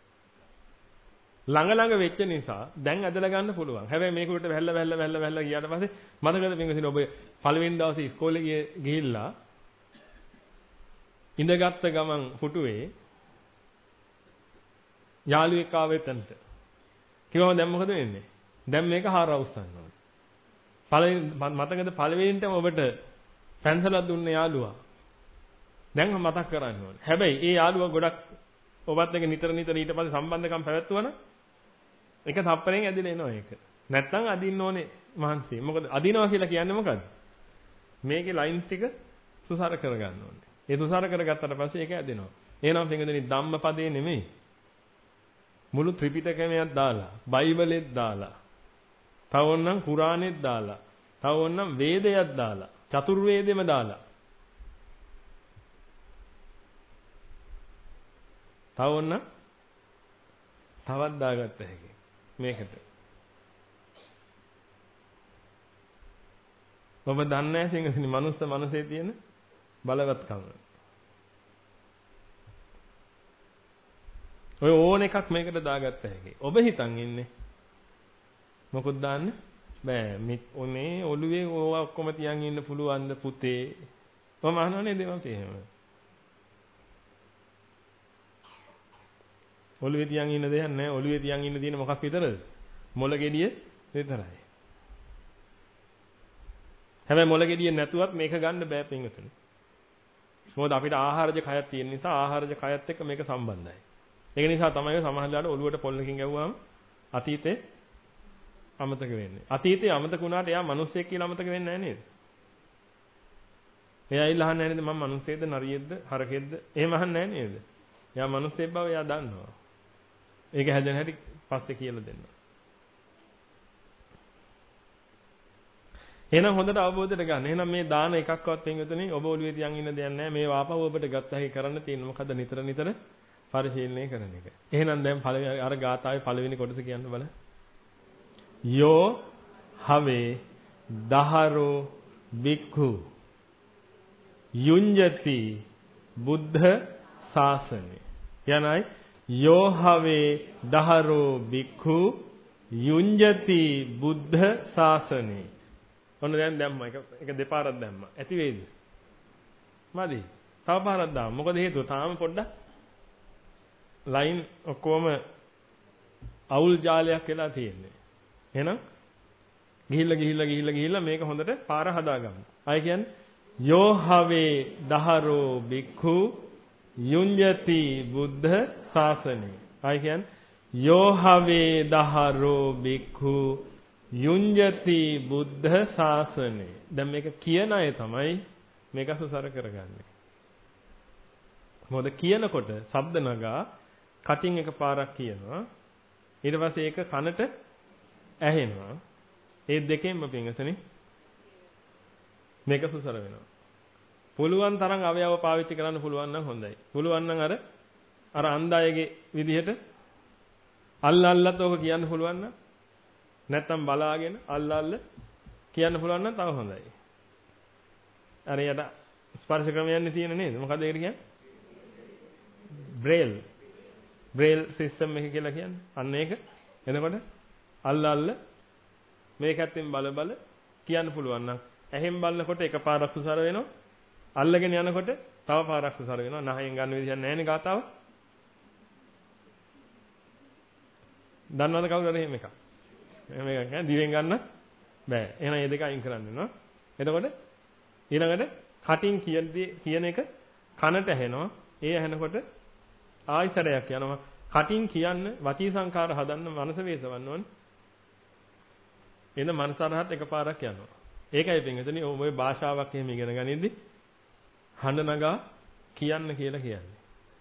ළඟ ළඟ වෙච්ච නිසා දැන් ඇදලා ගන්න පුළුවන්. හැබැයි මේක උඩට වැහැල්ලා වැහැල්ලා වැහැල්ලා වැහැල්ලා ගියාට පස්සේ මතකද පින්වතුනි ඔබ පළවෙනි දවසේ ඉස්කෝලේ ගිහිල්ලා ඉඳගත්ත ගමන් පුටුවේ යාළුවෙක් ආව එතනට. කිව්වම දැන් මොකද වෙන්නේ? දැන් මේක හාර අවුස්සන්න ඕනේ. පළවෙනි මතකද පළවෙනිටම ඔබට පැන්සලක් දුන්න යාළුවා. දැන් මතක් කරන්න ඕනේ. හැබැයි ඒ යාළුවා ගොඩක් ඔබත් එක්ක නිතර නිතර ඊට පස්සේ සම්බන්ධකම් පැවැත්වුවා නම් ඒක තප්පරෙන් ඇදිලා එනවා ඒක. නැත්තම් අදින්න ඕනේ මහන්සිය. මොකද අදිනවා කියලා කියන්නේ මොකද්ද? මේකේ ලයින්ස් ටික සුසර කරගන්න ඕනේ. ඒ සුසර කරගත්තට පස්සේ ඒක ඇදෙනවා. එහෙනම් පින්වතුනි ධම්මපදේ නෙමෙයි. මුළු ත්‍රිපිටකයමත් දාලා, බයිබලෙත් දාලා, තව ඕනනම් කුරානෙත් දාලා, තව ඕනනම් වේදයක් දාලා, චතුර්වේදෙම දාලා. තව ඕනනම් තවත් දාගත්ත හැකි. මේකට. ඔබ දන්නේ නැහැ සිංහසිනි මනුස්ස මනසේ තියෙන බලවත්කම. ඔය ඕන එකක් මේකට දාගත්ත හැකි. ඔබ හිතන් ඉන්නේ මොකද දාන්න බෑ. මේ ඔළුවේ ඕවා ඔක්කොම තියන් ඉන්න පුළුවන්ද පුතේ? මම අහනවනේ දෙමන්පේ එහෙම. ඔළුවේ තියන් ඉන්න දෙයක් නැහැ. ඔළුවේ තියන් ඉන්න තියෙන මොකක් විතරද? මොළ ගෙඩිය විතරයි. හැබැයි මොළ ගෙඩිය නැතුවත් මේක ගන්න බෑ පින්වතුනි. මොකද අපිට ආහාරජ කයක් තියෙන නිසා ආහාරජ කයත් එක්ක මේක සම්බන්ධයි. ඒක නිසා තමයි සමහරවිට ඔළුවට පොල්ලකින් ගැව්වම අතීතේ අමතක වෙන්නේ. අතීතේ අමතක වුණාට එයා මිනිස්සෙක් කියලා අමතක වෙන්නේ නැහැ නේද? එයා ඉල්ල අහන්නේ නැහැ නේද මම මිනිස්සෙක්ද නරියෙක්ද හරකෙක්ද? එහෙම අහන්නේ නැහැ නේද? එයා මිනිස්සෙක් බව එයා දන්නවා. ඒක හැදෙන හැටි පස්සේ කියලා දෙන්න. එහෙනම් හොඳට අවබෝධයට ගන්න. එහෙනම් මේ දාන එකක්වත් පින්වතුනි ඔබ ඔළුවේ තියන් ඉන්න දෙයක් නැහැ. මේ වාපව ඔබට ගත්ත හැකි කරන්න තියෙන මොකද නිතර නිතර පරිශීලනය කරන එක. එහෙනම් දැන් පළවෙනි අර ගාථාවේ පළවෙනි කොටස කියන්න බල. යෝ හවේ දහරෝ බික්ඛු යුඤ්ජති බුද්ධ ශාසනේ. යනයි යෝ හවේ දහරෝ බික්ඛු යුඤ්ජති බුද්ධ ශාසනේ. ඔන්න දැන් දැම්මා. එක එක දෙපාරක් දැම්මා. ඇති වේද? මදි. තව පාරක් දාමු. මොකද හේතුව? තාම පොඩ්ඩක් ලයින් ඔක්කොම අවුල් ජාලයක් වෙලා තියෙන්නේ. එහෙනම් ගිහිල්ලා ගිහිල්ලා ගිහිල්ලා ගිහිල්ලා මේක හොඳට පාර හදාගන්න. අය කියන්නේ යෝ හවේ දහරෝ බික්ඛු යුඤ්ජති බුද්ධ ශාසනේ. අය කියන්නේ යෝ හවේ දහරෝ බික්ඛු යුඤ්ජති බුද්ධ ශාසනේ. දැන් මේක කියන අය තමයි මේක සුසර කරගන්නේ. මොකද කියනකොට ශබ්ද නගා කටින් එක පාරක් කියනවා. ඊට පස්සේ ඒක කනට ඇහෙනවා. ඒ දෙකෙන්ම පිංගසනේ මේක සුසර වෙනවා. පුළුවන් තරම් අවයව පාවිච්චි කරන්න පුළුවන් නම් හොඳයි. පුළුවන් නම් අර අර අන්ධයගේ විදිහට අල්ල අල්ලත් ඕක කියන්න පුළුවන් නම් නැත්තම් බලාගෙන අල්ල අල්ල කියන්න පුළුවන් නම් තව හොඳයි. අර යට ස්පර්ශ ක්‍රමයන්නේ තියෙන නේද? මොකද ඒකට කියන්නේ? බ්‍රේල්. බ්‍රේල් සිස්ටම් එක කියලා කියන්නේ. අන්න ඒක. එතකොට අල්ල අල්ල මේක ඇත්තෙන් බල බල කියන්න පුළුවන් නම් ඇහෙන් බලනකොට එකපාරක් සුසර වෙනවා. අල්ලගෙන යනකොට තව පාරක් සුසර වෙනවා. නහයෙන් ගන්න විදියක් නැහැ නේ ගාතාව. දන්නවද කවුරුද එහෙම එකක්? එහෙම එකක් නෑ දිවෙන් ගන්න බෑ. එහෙනම් මේ දෙක අයින් කරන්න වෙනවා. එතකොට ඊළඟට කටින් කියන එක කනට ඇහෙනවා. ඒ ඇහෙනකොට ආයතරයක් යනවා. කටින් කියන්න වචී සංකාර හදන්න මනස වේසවන්න ඕනේ. එන මනසරහත් එකපාරක් යනවා. ඒකයි පින්විතනි ඔය භාෂාවක් එහෙම ඉගෙන ගනිද්දි හඬ නගා කියන්න කියලා කියන්නේ.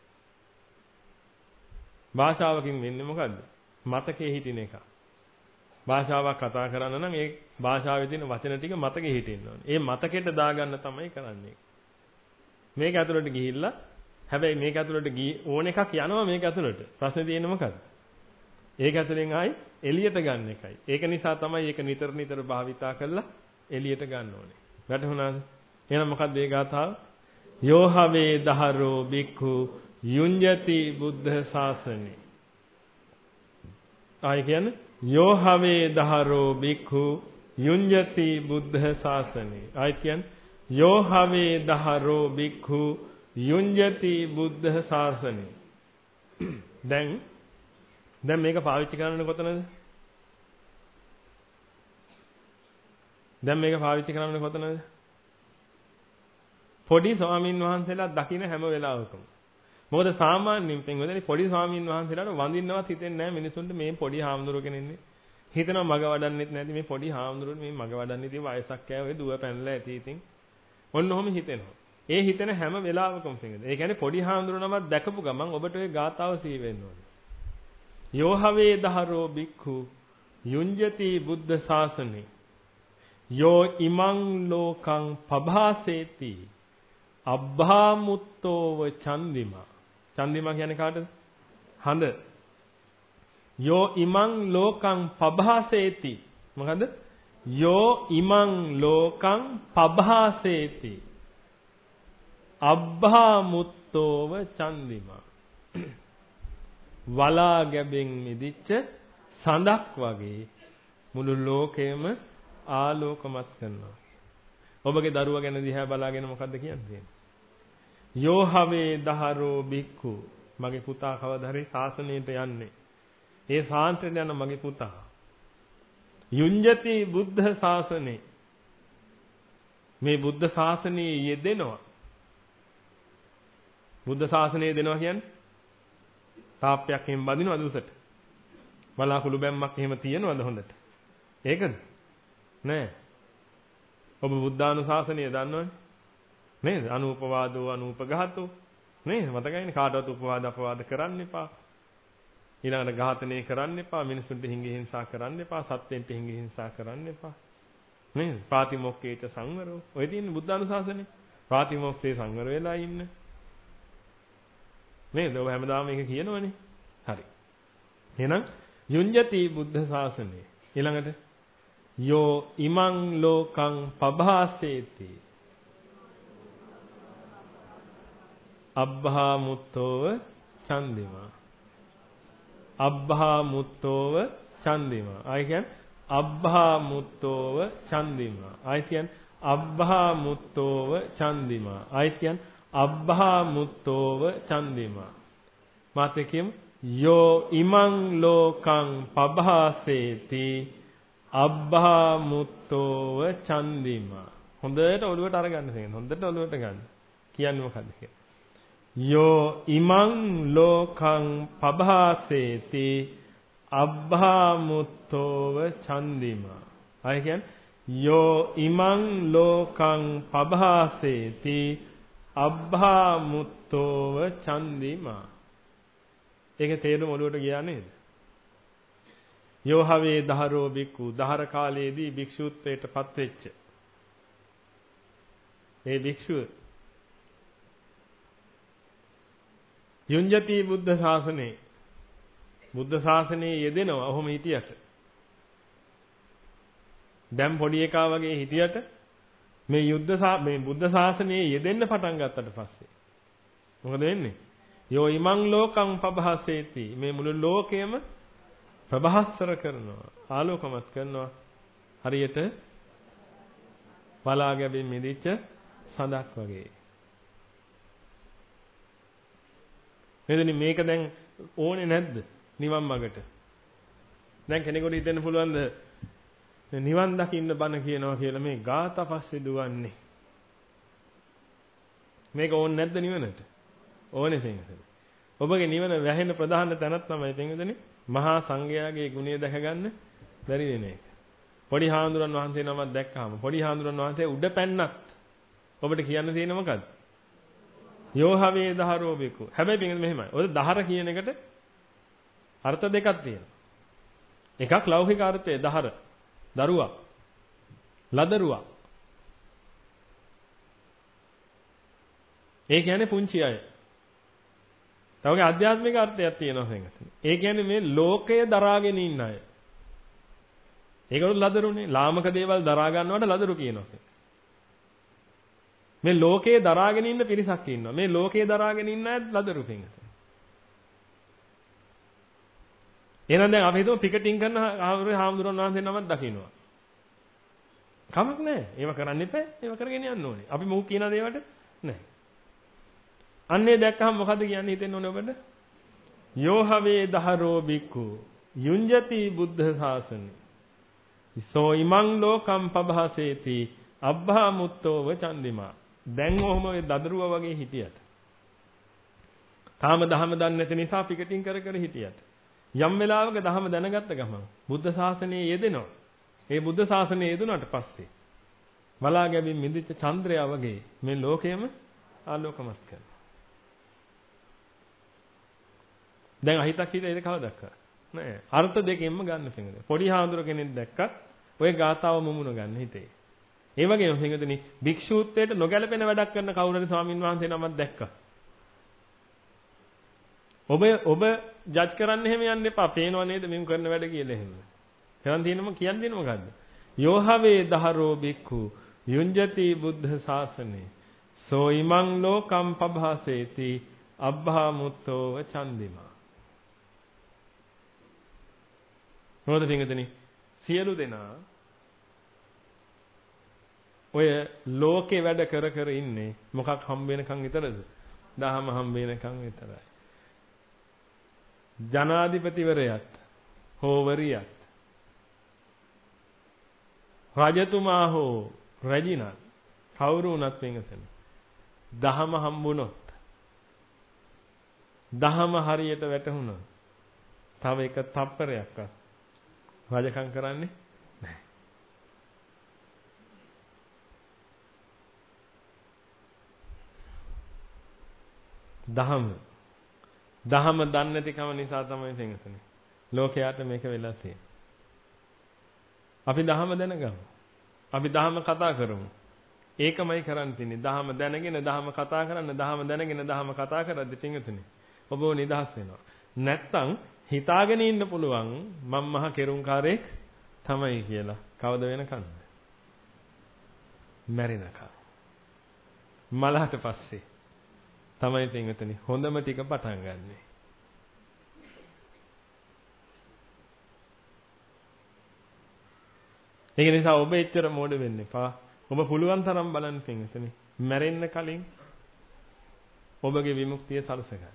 භාෂාවකින් වෙන්නේ මොකද්ද? මතකයේ හිටින එක. භාෂාවක් කතා කරන්න නම් ඒ භාෂාවේ තියෙන වචන ටික මතකයේ හිටින්න ඕනේ. ඒ මතකෙට දාගන්න තමයි කරන්නේ. මේක ඇතුළට ගිහිල්ලා හැබැයි මේක ඇතුළට ගිය ඕන එකක් යනවා මේක ඇතුළට. ප්‍රශ්නේ තියෙන්නේ මොකද්ද? ඒක ඇතුලෙන් ආයි එළියට ගන්න එකයි. ඒක නිසා තමයි ඒක නිතර නිතර භාවිතා කරලා එළියට ගන්න ඕනේ. වැටහුණාද? එහෙනම් මොකක්ද ඒ ගාථාව? යෝහවේ දහරෝ බික්ඛු යුඤ්ජති බුද්ධ ශාසනේ. ආයි කියන්නේ යෝහවේ දහරෝ බික්ඛු යුඤ්ජති බුද්ධ ශාසනේ. ආයි කියන්නේ යෝහවේ දහරෝ බික්ඛු යුඤ්ජති බුද්ධ ශාසනේ. දැන් දැන් මේක පාවිච්චි කරන්නේ කොතනද? දැන් මේක පාවිච්චි කරන්නේ කොතනද? පොඩි ස්වාමින් වහන්සේලා දකින්න හැම වෙලාවකම. මොකද සාමාන්‍යයෙන් පින්වදනේ පොඩි ස්වාමින් වහන්සේලාට වඳින්නවත් හිතෙන්නේ නැහැ මිනිසුන්ට මේ පොඩි හාමුදුරුවෝ කෙනෙන්නේ. හිතනවා මග වඩන්නෙත් නැති මේ පොඩි හාමුදුරුවෝ මේ මග වඩන්නේ ඉතින් වයසක් ඈ ඔය දුව පැනලා ඇති ඉතින්. ඔන්න ඔහොම හිතෙනවා. ඒ හිතෙන හැම වෙලාවකම පින්වද. ඒ කියන්නේ පොඩි හාමුදුරුවෝ නමක් දැකපු ගමන් ඔබට ওই ගාතාව සී වෙන්න ඕනේ. යෝහවේ දහරෝ බික්ඛු යුඤ්ජති බුද්ධ ශාසනේ යෝ ඉමං ලෝකං පභාසේති අබ්භාමුත්තෝව චන්දිමා. චන්දිමා කියන්නේ කාටද? හඳ. යෝ ඉමං ලෝකං පභාසේති. මොකද? යෝ ඉමං ලෝකං පභාසේති අබ්භාමුත්තෝව චන්දිමා. වලා ගැබෙන් මිදිච්ච සඳක් වගේ මුළු ලෝකෙම ආලෝකමත් කරනවා. ඔබගේ දරුවා ගැන දිහා බලාගෙන මොකද්ද කියන්නේ? යෝහවේ දහරෝ බික්ඛු මගේ පුතා කවදා හරි ශාසනයට යන්නේ. ඒ ශාන්තයට යන මගේ පුතා. යුඤ්ජති බුද්ධ ශාසනේ. මේ බුද්ධ ශාසනයේ යෙදෙනවා. බුද්ධ ශාසනයේ දෙනවා කියන්නේ තාප්පයක් එහෙම බදිනවද උසට? බලාකුළු බැම්මක් එහෙම තියනවද හොඳට? ඒකද? නෑ. ඔබ බුද්ධානුශාසනය දන්නවනේ. නේද? අනූපවාදෝ අනූපඝාතෝ. නේද? මතකයිනේ කාටවත් උපවාද අපවාද කරන්න එපා. ඊළඟට ඝාතනය කරන්න එපා. මිනිසුන්ට හිංගි හිංසා කරන්න එපා. සත්ත්වෙන්ට හිංගි හිංසා කරන්න එපා. නේද? පාතිමොක්ඛේච සංවරෝ. ඔය තියෙන බුද්ධානුශාසනේ. පාතිමොක්ඛේ සංවර වෙලා ඉන්න. නේද? ඔබ හැමදාම මේක කියනවනේ. හරි. එහෙනම් යුඤ්ජති බුද්ධ ශාසනේ. ඊළඟට යෝ ඉමං ලෝකං පභාසේති අබ්භාමුත්තෝව චන්දිමා. අබ්භාමුත්තෝව චන්දිමා. ආයි කියන්නේ අබ්භාමුත්තෝව චන්දිමා. ආයි කියන්නේ අබ්භාමුත්තෝව චන්දිමා. ආයි කියන්නේ අබ්භාමුත්තෝව චන්දිමා. මාතේ කියමු යෝ ඉමං ලෝකං පභාසේති අබ්භාමුත්තෝව චන්දිමා. හොඳට ඔළුවට අරගන්න තියෙනවා. හොඳට ඔළුවට ගන්න. කියන්නේ මොකද්ද කියලා? යෝ ඉමං ලෝකං පභාසේති අබ්භාමුත්තෝව චන්දිමා. අය කියන්නේ යෝ ඉමං ලෝකං පභාසේති අබ්භාමුත්තෝව චන්දිමා. ඒකේ තේරුම ඔළුවට ගියා නේද? යෝහවේ දහරෝ බික්ඛු දහර කාලයේදී භික්ෂුත්වයටපත් වෙච්ච ඒ භික්ෂුව යුඤ්ජති බුද්ධ ශාසනේ බුද්ධ ශාසනයේ යෙදෙනවා. ඔහොම හිටියට දැන් පොඩි එකා වගේ හිටියට මේ යුද්ධ මේ බුද්ධ ශාසනයේ යෙදෙන්න පටන් ගත්තට පස්සේ මොකද වෙන්නේ? යෝ ඉමං ලෝකං පබහසේති. මේ මුළු ලෝකයම ප්‍රභාස්වර කරනවා, ආලෝකමත් කරනවා. හරියට වලා ගැබින් මිදිච්ච සඳක් වගේ. එදින මේක දැන් ඕනේ නැද්ද නිවන් මාර්ගට? දැන් කෙනෙකුට හිතෙන්න පුළුවන්ද නිවන් දකින්න බණ කියනවා කියලා මේ ගාථා පස්සේ දුවන්නේ? මේක ඕනේ නැද්ද නිවනට? ඕනේ තේන්නේ. ඔබගේ නිවන වැහෙන ප්‍රධාන තැනක් තමයි තේන්නේ මහා සංඝයාගේ ගුණය දැක ගන්න බැරි වෙන එක. පොඩි හාමුදුරන් වහන්සේ නමක් දැක්කහම පොඩි හාමුදුරන් වහන්සේ උඩ පැන්නත් ඔබට කියන්න තියෙන මොකද්ද? යෝහවේ දහරෝ බිකු. හැබැයි පිටින් මෙහෙමයි. ඔය දහර කියන එකට අර්ථ දෙකක් තියෙනවා. එකක් ලෞකික අර්ථය දහර. දරුවා. ලදරුවා. ඒ කියන්නේ පුංචි අය. තවගේ ආධ්‍යාත්මික අර්ථයක් තියෙනවා සංගත. ඒ කියන්නේ මේ ලෝකය දරාගෙන ඉන්න අය. ඒකට ලදරුනේ. ලාමක දේවල් දරා ගන්නවට ලදරු කියනවා. මේ ලෝකයේ දරාගෙන ඉන්න පිරිසක් ඉන්නවා. මේ ලෝකයේ දරාගෙන ඉන්න අයත් ලදරු සංගත. එහෙනම් දැන් අපි හිතමු පිකටින් කරන හාමුදුරන් වහන්සේ නමක් දකින්නවා. කමක් නැහැ. ඒව කරන්න එපා. ඒව කරගෙන යන්න ඕනේ. අපි මොහු කියන දේවට නැහැ. අන්නේ දැක්කහම මොකද කියන්නේ හිතෙන්න ඕනේ ඔබට? යෝහවේ දහරෝ බික්ඛු යුඤ්ජති බුද්ධ ශාසන. සෝ ඉමං ලෝකම් පබහසේති අබ්බා මුත්තෝ වචන්දිමා. දැන් ඔහොම ඒ දදරුවා වගේ හිටියට. තාම දහම දන්නේ නැති නිසා පිකටින් කර කර හිටියට. යම් වෙලාවක දහම දැනගත්ත ගමන් බුද්ධ ශාසනයේ යෙදෙනවා. ඒ බුද්ධ ශාසනයේ යෙදුනට පස්සේ වලා ගැබින් මිදිච්ච චන්ද්‍රයා වගේ මේ ලෝකයම ආලෝකමත් කරනවා. දැන් අහිතක් හිතේ ඒක කවදක්ක නෑ. අර්ථ දෙකෙන්ම ගන්න පිංගද. පොඩි හාමුදුර කෙනෙක් දැක්කත් ඔය ගාතාව මුමුණ ගන්න හිතේ. ඒ වගේම පිංගදනි භික්ෂූත්වයට නොගැලපෙන වැඩක් කරන කවුරුහරි ස්වාමින් වහන්සේ නමක් දැක්කා. ඔබ ඔබ ජජ් කරන්න එහෙම යන්න එපා. පේනව නේද මෙන් කරන වැඩ කියලා එහෙම. කරන් තියෙනම කියන්නේ මොකද්ද? යෝහවේ දහරෝ බික්ඛු යුඤ්ජති බුද්ධ ශාසනේ සෝ ඉමං ලෝකම් පබහසේති අබ්බා මුත්තෝ චන්දිමා. මොකද පින්වතුනි සියලු දෙනා ඔය ලෝකේ වැඩ කර කර ඉන්නේ මොකක් හම්බ වෙනකන් විතරද? දහම හම්බ වෙනකන් විතරයි. ජනාධිපතිවරයාත් හෝවරියත් රජතුමා හෝ රජිනත් කවුරු වුණත් පින්වතුනි දහම හම්බුනොත් දහම හරියට වැටහුණොත් තව එක තප්පරයක්වත් රජකම් කරන්නේ නැහැ. දහම දහම දන්නේ නැතිකම නිසා තමයි තෙන්ගතුනේ. ලෝකයට මේක වෙලා තියෙන්නේ. අපි දහම දැනගමු. අපි දහම කතා කරමු. ඒකමයි කරන්න තියෙන්නේ. දහම දැනගෙන දහම කතා කරන්න, දහම දැනගෙන දහම කතා කරද්දී තෙන්ගතුනේ. ඔබව නිදහස් වෙනවා. නැත්තම් හිතාගෙන ඉන්න පුළුවන් මම මහ කෙරුම්කාරයෙක් තමයි කියලා. කවද වෙනකන්ද? මැරෙනකම්. මලහට පස්සේ තමයි පින්වතුනි හොඳම ටික පටන් ගන්නෙ. ඒක නිසා ඔබ එච්චර මෝඩ වෙන්න එපා. ඔබ පුළුවන් තරම් බලන්න පින්වතුනි මැරෙන්න කලින් ඔබගේ විමුක්තිය සලස ගන්න.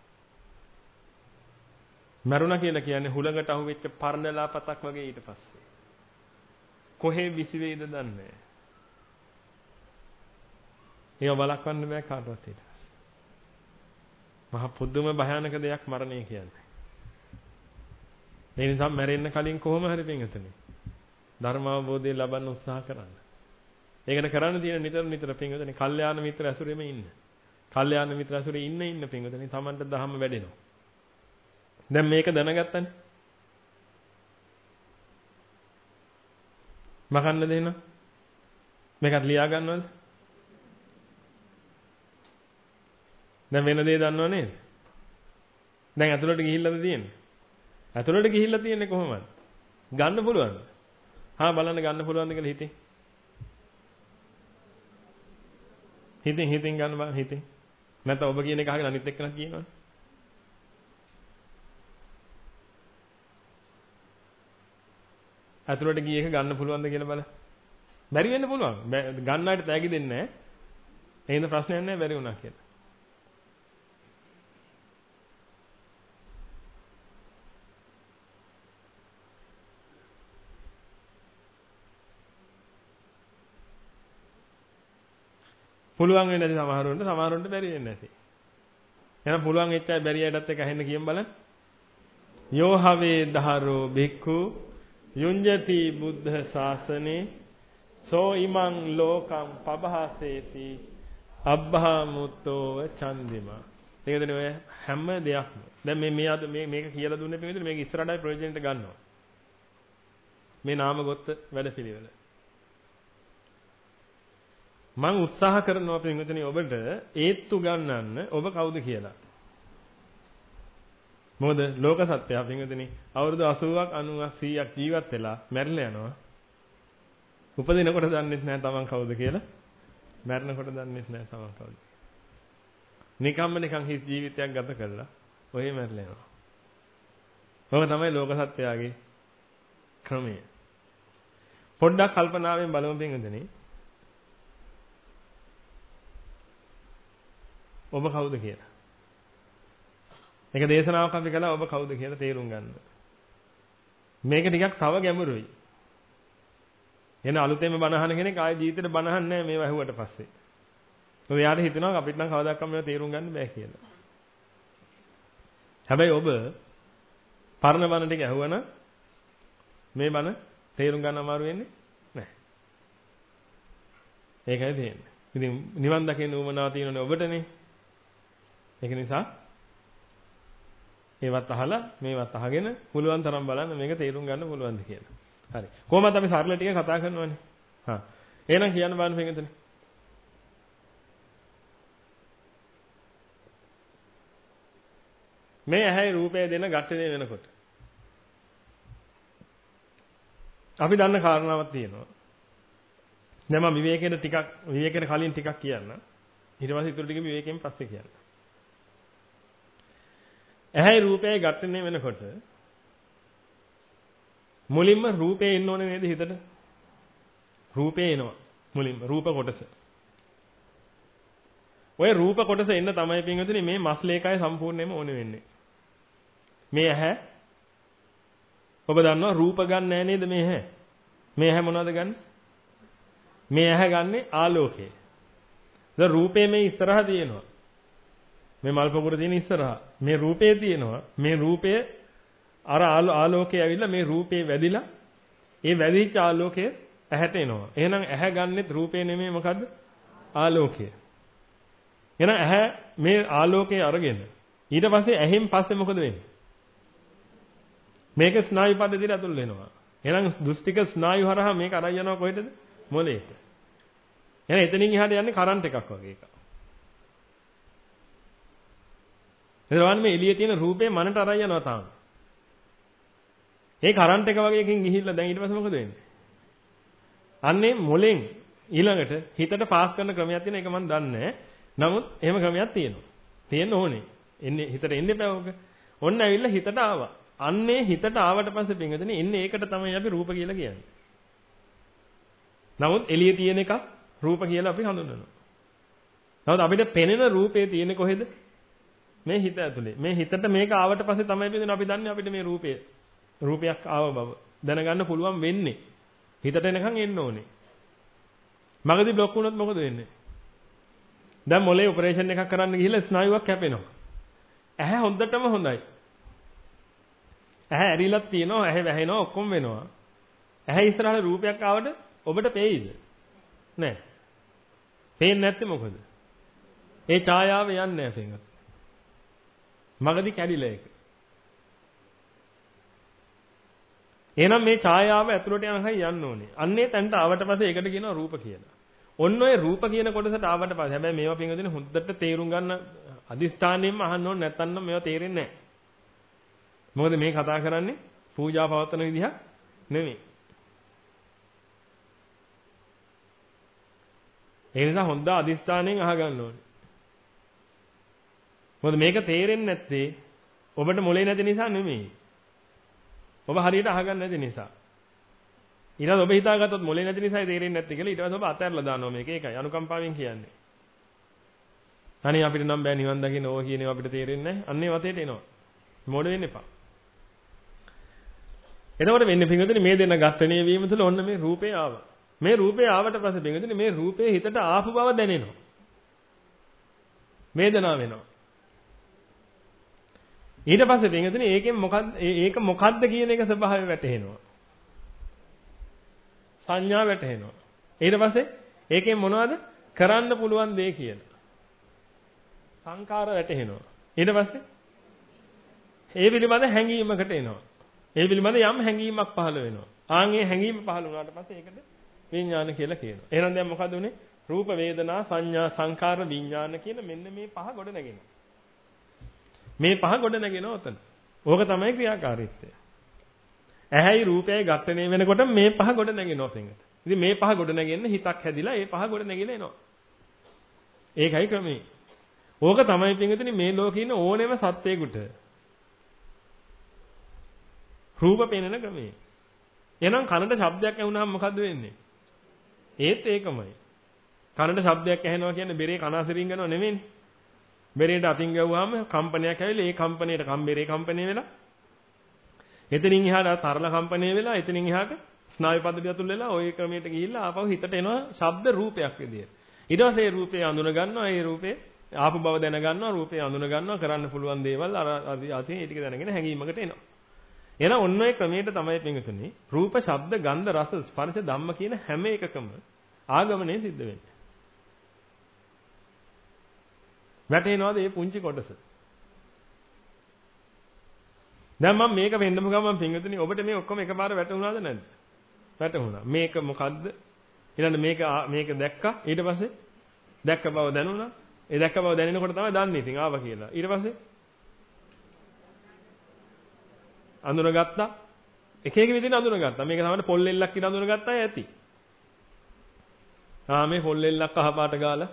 මරුණා කියලා කියන්නේ හුලඟට අහුවෙච්ච පරණලා පතක් වගේ ඊට පස්සේ. කොහේ විසි වේද දන්නේ නැහැ. ඒව බලක්වන්න බෑ කාටවත් ඊට. මහ පුදුම භයානක දෙයක් මරණය කියන්නේ. ඒ නිසා මැරෙන්න කලින් කොහොම හරි පින්වතුනි ධර්ම අවබෝධය ලබන්න උත්සාහ කරන්න. ඒකට කරන්න තියෙන නිතර නිතර පින්වතුනි කල්යාණ මිත්‍ර ඇසුරෙම ඉන්න. කල්යාණ මිත්‍ර ඇසුරේ ඉන්න ඉන්න පින්වතුනි Tamanට ධර්ම වැඩෙනවා. දැන් මේක දැනගත්තනේ. මකන්න දෙන්න. මේකත් ලියා ගන්නවද? දැන් වෙන දේ දන්නව නේද? දැන් ඇතුළට ගිහිල්ලාද තියෙන්නේ? ඇතුළට ගිහිල්ලා තියෙන්නේ කොහොමද? ගන්න පුළුවන්ද? හා බලන්න ගන්න පුළුවන්ද කියලා හිතේ. හිතින් හිතින් ගන්න බෑ හිතින්. නැත්නම් ඔබ කියන එක අහගෙන අනිත් එක්කනක් කියනවනේ. අතුලට ගිය එක ගන්න පුළුවන්ද කියලා බලන්න. බැරි වෙන්න පුළුවන්. ගන්න අයට තෑගි දෙන්නේ නැහැ. එහෙනම් ප්‍රශ්නයක් නැහැ බැරි වුණා කියලා. පුළුවන් වෙන්නේ නැති සමහරවන්ට සමහරවන්ට බැරි වෙන්නේ නැති. එහෙනම් පුළුවන් වෙච්ච අය බැරි අයටත් එක අහෙන්න කියමු බලන්න. යෝ හවේ දහරෝ බික්ඛු යුඤ්ජති බුද්ධ ශාසනේ සෝ ඉමං ලෝකං පබහසේති අබ්බහමුත්තෝව චන්දිමා. තේරෙනවද ඔය හැම දෙයක්ම. දැන් මේ මේ අද මේ මේක කියලා දුන්නේ පිළිවෙල මේක ඉස්සරහටයි ප්‍රොජෙක්ට් ගන්නවා. මේ නාම ගොත්ත වැඩ පිළිවෙල. මම උත්සාහ කරනවා පින්වතුනි ඔබට ඒත්තු ගන්නන්න ඔබ කවුද කියලා. මොකද ලෝක සත්‍යය පින්වතුනි අවුරුදු අසූවක් අනූවක් සීයක් ජීවත් වෙලා මැරිලා යනවා. උපදිනකොට දන්නේ නැහැ තමන් කවුද කියලා. මැරෙනකොට දන්නේ නැහැ තමන් කවුද. නිකම්ම නිකන් හිස් ජීවිතයක් ගත කරලා ඔහේ මැරිලා යනවා. ඔබ තමයි ලෝක සත්‍යයගේ ක්‍රමය. පොඩ්ඩක් කල්පනාවෙන් බලමු පින්වතුනි. ඔබ කවුද කියලා. මේක දේශනාවක් අපි කළා ඔබ කවුද කියලා තේරුම් ගන්න. මේක ටිකක් තව ගැඹුරුයි. එන අලුතෙන්ම බණ අහන කෙනෙක් ආයෙ ජීවිතේට බණ අහන්නේ නැහැ මේව ඇහුවට පස්සේ. ඔය යාට හිතනවා අපිට නම් කවදාකවත් මේව තේරුම් ගන්න බෑ කියලා. හැබැයි ඔබ පරණ බණ ටික ඇහුවනම් මේ බණ තේරුම් ගන්න අමාරු වෙන්නේ නැහැ. ඒකයි තියෙන්නේ. ඉතින් නිවන් දකින්න උවමනාව තියෙනනේ ඔබටනේ. ඒක නිසා මේවත් අහලා මේවත් අහගෙන පුළුවන් තරම් බලන්න මේක තේරුම් ගන්න පුළුවන්ද කියලා. හරි. කොහොමද අපි සරල ටික කතා කරනවනේ. හා. එහෙනම් කියන්න බලන්න මේකෙතනේ. මේ ඇහැයි රූපය දෙන ගැටේ වෙනකොට අපි දන්න කාරණාවක් තියෙනවා. දැන් මම විවේකයෙන් ටිකක් විවේකයෙන් කලින් ටිකක් කියන්න. ඊට පස්සේ ඊටු ටික විවේකයෙන් පස්සේ කියන්න. ඇහැයි රූපයයි ගැටෙන්නේ වෙනකොට මුලින්ම රූපේ එන්න ඕනේ නේද හිතට? රූපේ එනවා මුලින්ම රූප කොටස. ඔය රූප කොටස එන්න තමයි පින්වතුනි මේ මස්ලේකය සම්පූර්ණයෙන්ම ඕනේ වෙන්නේ. මේ ඇහැ ඔබ දන්නවා රූප ගන්න නෑ නේද මේ ඇහැ? මේ ඇහැ මොනවද ගන්න? මේ ඇහැ ගන්නේ ආලෝකය. දැන් රූපේ මේ ඉස්සරහා තියෙනවා. මේ මල් පොකුර තියෙන ඉස්සරහා මේ රූපේ තියෙනවා. මේ රූපය අර ආලෝකය ඇවිල්ලා මේ රූපේ වැදිලා ඒ වැදිච්ච ආලෝකය ඇහැට එනවා. එහෙනම් ඇහැ ගන්නෙත් රූපේ නෙමෙයි මොකද්ද? ආලෝකය. එහෙනම් ඇහැ මේ ආලෝකය අරගෙන ඊට පස්සේ ඇහෙන් පස්සේ මොකද වෙන්නේ? මේක ස්නායු පද්ධතියට ඇතුල් වෙනවා. එහෙනම් දුස්තික ස්නායු හරහා මේක අරන් යනවා කොහෙටද? මොළයට. එහෙනම් එතනින් එහාට යන්නේ කරන්ට් එකක් වගේ එකක්. එතකොට මේ එළියේ තියෙන රූපේ මනට අරන් යනවා තාම. ඒ කරන්ට් එක වගේ එකකින් ගිහිල්ලා දැන් ඊට පස්සේ මොකද වෙන්නේ? අන්නේ මොලෙන් ඊළඟට හිතට පාස් කරන ක්‍රමයක් තියෙන එක මම දන්නේ නැහැ. නමුත් එහෙම ක්‍රමයක් තියෙනවා. තියෙන්න ඕනේ. එන්නේ හිතට එන්න එපා ඔක. ඔන්න ඇවිල්ලා හිතට ආවා. අන්නේ හිතට ආවට පස්සේ පින්වතුනි එන්නේ ඒකට තමයි අපි රූප කියලා කියන්නේ. නමුත් එළියේ තියෙන එක රූප කියලා අපි හඳුන්වනවා. නමුත් අපිට පෙනෙන රූපේ තියෙන්නේ කොහෙද? මේ හිත ඇතුලේ. මේ හිතට මේක ආවට පස්සේ තමයි පින්වතුනි අපි දන්නේ අපිට මේ රූපය රූපයක් ආව බව දැනගන්න පුළුවන් වෙන්නේ. හිතට එනකන් එන්න ඕනේ. මගදී બ્લોක් වුණොත් මොකද වෙන්නේ? දැන් මොලේ ඔපරේෂන් එකක් කරන්න ගිහිල්ලා ස්නායුවක් කැපෙනවා. ඇහැ හොඳටම හොඳයි. ඇහැ ඇරිලක් තියෙනවා, ඇහැ වැහෙනවා, ඔක්කොම වෙනවා. ඇහැ ඉස්සරහට රූපයක් ආවට ඔබට පේයිද? නෑ. පේන්නේ නැත්තේ මොකද? ඒ ඡායාව යන්නේ නැහැ පින්වත්. මගදී කැඩිලා ඒක. එහෙනම් මේ ඡායාව ඇතුළට යනකම් යන්න ඕනේ. අන්නේ තැනට ආවට පස්සේ ඒකට කියනවා රූප කියලා. ඔන්න ඔය රූප කියන කොටසට ආවට පස්සේ හැබැයි මේවා පින්වදින හොද්දට තේරුම් ගන්න අදිස්ථානයෙන්ම අහන්න ඕනේ නැත්නම් මේවා තේරෙන්නේ නැහැ. මොකද මේ කතා කරන්නේ පූජා පවත්වන විදිහක් නෙමෙයි. ඒ නිසා හොඳ අදිස්ථානයෙන් අහගන්න ඕනේ. මොකද මේක තේරෙන්නේ නැත්තේ ඔබට මොලේ නැති නිසා නෙමෙයි. ඔබ හරියට අහගන්න නැති නිසා. ඊළඟ ඔබ හිතාගත්තොත් මොලේ නැති නිසායි තේරෙන්නේ නැත්තේ කියලා ඊට පස්සේ ඔබ අතහැරලා දානවා මේක. ඒකයි අනුකම්පාවෙන් කියන්නේ. අනේ අපිට නම් බෑ නිවන් දකින්න ඕක කියන ඒවා අපිට තේරෙන්නේ නැහැ. අන්නේ වතේට එනවා. මොඩ වෙන්න එපා. එතකොට වෙන්නේ පින්වතුනි මේ දෙන්න ඝට්ටණය වීම තුළ ඔන්න මේ රූපේ ආවා. මේ රූපේ ආවට පස්සේ පින්වතුනි මේ රූපේ හිතට ආපු බව දැනෙනවා. වේදනාව වෙනවා. ඊට පස්සේ පින්වතුනි ඒකෙන් මොකද්ද ඒක මොකද්ද කියන එක ස්වභාවය වැටහෙනවා. සංඥා වැටහෙනවා. ඊට පස්සේ ඒකෙන් මොනවද කරන්න පුළුවන් දේ කියලා. සංකාර වැටහෙනවා. ඊට පස්සේ ඒ පිළිබඳ හැඟීමකට එනවා. ඒ පිළිබඳ යම් හැඟීමක් පහළ වෙනවා. ආන් ඒ හැඟීම පහළ වුණාට පස්සේ ඒකට විඥාන කියලා කියනවා. එහෙනම් දැන් මොකද උනේ? රූප වේදනා සංඥා සංකාර විඥාන කියන මෙන්න මේ පහ ගොඩ නැගෙනවා. මේ පහ ගොඩ නැගෙනවා උතන. ඕක තමයි ක්‍රියාකාරීත්වය. ඇහැයි රූපයයි ඝට්ටණය වෙනකොට මේ පහ ගොඩ නැගෙනවා පින්ගත. ඉතින් මේ පහ ගොඩ නැගෙන්න හිතක් හැදිලා ඒ පහ ගොඩ නැගිලා එනවා. ඒකයි ක්‍රමේ. ඕක තමයි පින්ගතනේ මේ ලෝකේ ඉන්න ඕනෙම සත්වයකට රූප පේනන ක්‍රමේ. එහෙනම් කනට ශබ්දයක් ඇහුනහම මොකද්ද වෙන්නේ? ඒත් ඒකමයි. කනට ශබ්දයක් ඇහෙනවා කියන්නේ බෙරේ කනාසිරින් යනවා නෙමෙයිනේ. බෙරේට අතින් ගැව්වම කම්පනයක් ඇවිල්ලා ඒ කම්පනයට කම්බෙරේ කම්පණය වෙලා එතනින් එහාට තරල කම්පණය වෙලා එතනින් එහාට ස්නායු පද්ධතිය තුල වෙලා ওই ක්‍රමයට ගිහිල්ලා ආපහු හිතට එනවා ශබ්ද රූපයක් විදියට. ඊට පස්සේ ඒ රූපේ අඳුන ගන්නවා ඒ රූපේ ආපු බව දැන ගන්නවා රූපේ අඳුන ගන්නවා කරන්න පුළුවන් දේවල් අර අතින් ඒ ටික දැනගෙන හැඟීමකට එනවා. එහෙනම් ඔන්න ඔය ක්‍රමයට තමයි පින්තුනේ රූප, ශබ්ද, ගන්ධ, රස, ස්පර්ශ, ධම්ම කියන හැම එකකම ආගමනය සිද්ධ වෙන්නේ. වැටේනවාද මේ පුංචි කොටස? දැන් මම මේක වෙන්නම ගමන් පින්තුනේ ඔබට මේ ඔක්කොම එකපාර වැටුණාද නැද්ද? වැටුණා. මේක මොකද්ද? ඊළඟ මේක මේක දැක්කා. ඊට පස්සේ දැක්ක බව දැනුණා. ඒ දැක්ක බව දැනෙනකොට තමයි දන්නේ ඉතින් ආවා කියලා. ඊට පස්සේ අඳුනගත්තා. එක එක විදිහට අඳුනගත්තා. මේක තමයි පොල් එල්ලක් කියලා අඳුනගත්තා ඇති. ආ මේ පොල් එල්ලක් අහපාට ගාලා.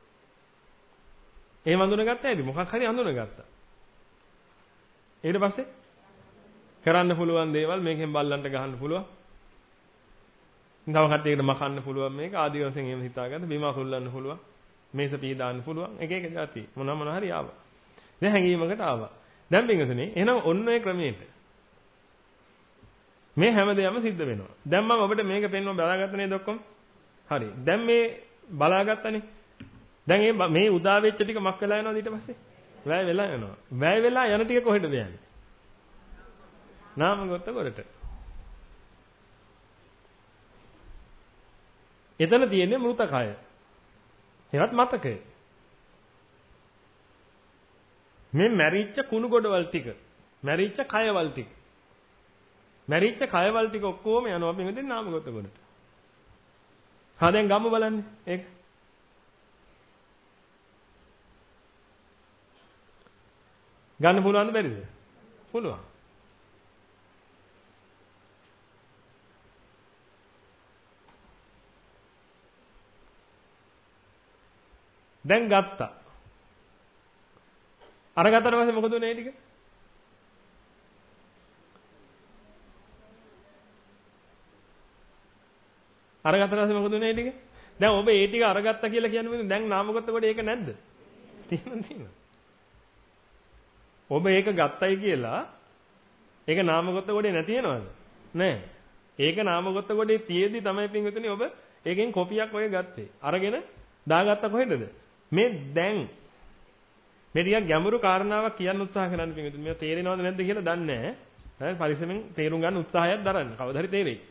එහෙම අඳුනගත්තා ඇති. මොකක් හරි අඳුනගත්තා. ඊට පස්සේ කරන්න පුළුවන් දේවල් මේකෙන් බල්ලන්ට ගහන්න පුළුවන්. තව කට්ටියකට මකන්න පුළුවන් මේක ආදි වශයෙන් එහෙම හිතාගන්න බීම අසුල්ලන්න පුළුවන්. මේස පී දාන්න පුළුවන්. එක එක જાති මොන මොන හරි ආවා. දැන් හැංගීමකට ආවා. දැන් බින්ගසනේ එහෙනම් ඔන්න ඔය ක්‍රමයට මේ හැමදේම සිද්ධ වෙනවා. දැන් මම ඔබට මේක පෙන්වන්න බලාගත්ත නේද ඔක්කොම? හරි. දැන් මේ බලාගත්තනේ. දැන් මේ මේ උදා වෙච්ච ටික මක් වෙලා යනවද ඊට පස්සේ? වැය වෙලා යනවා. වැය වෙලා යන ටික කොහෙටද යන්නේ? නාමගත කොටට. එතන තියෙන්නේ මෘතකය. ඒවත් මතකය. මේ මැරිච්ච කුණු ගොඩවල් ටික, මැරිච්ච කයවල් ටික. මැරිච්ච කයවල් ටික ඔක්කොම යනවා අපි මෙතෙන් නාමගත කොටට. හා දැන් ගම්ම බලන්න ඒක. ගන්න පුළුවන්ද බැරිද? පුළුවන්. දැන් ගත්තා. අර ගත්තට පස්සේ මොකද උනේ ටික? අර ගත්තට පස්සේ මොකද උනේ ටික? දැන් ඔබ ඒ ටික අරගත්තා කියලා කියන්නේ දැන් නාමගත කොට ඒක නැද්ද? තියෙනවා තියෙනවා. ඔබ ඒක ගත්තයි කියලා ඒක නාමගත කොටේ නැති වෙනවද? නෑ. ඒක නාමගත කොටේ තියේදී තමයි පින්විතනේ ඔබ ඒකෙන් කොපියක් ඔය ගත්තේ. අරගෙන දාගත්ත කොහෙදද? මේ දැන් මේ ටිකක් ගැඹුරු කාරණාවක් කියන්න උත්සාහ කරන්න පින්විතනේ. මේක තේරෙනවද නැද්ද කියලා දන්නේ නෑ. පරිස්සමෙන් තේරුම් ගන්න උත්සාහයක් දරන්න. කවදා හරි තේරෙයි.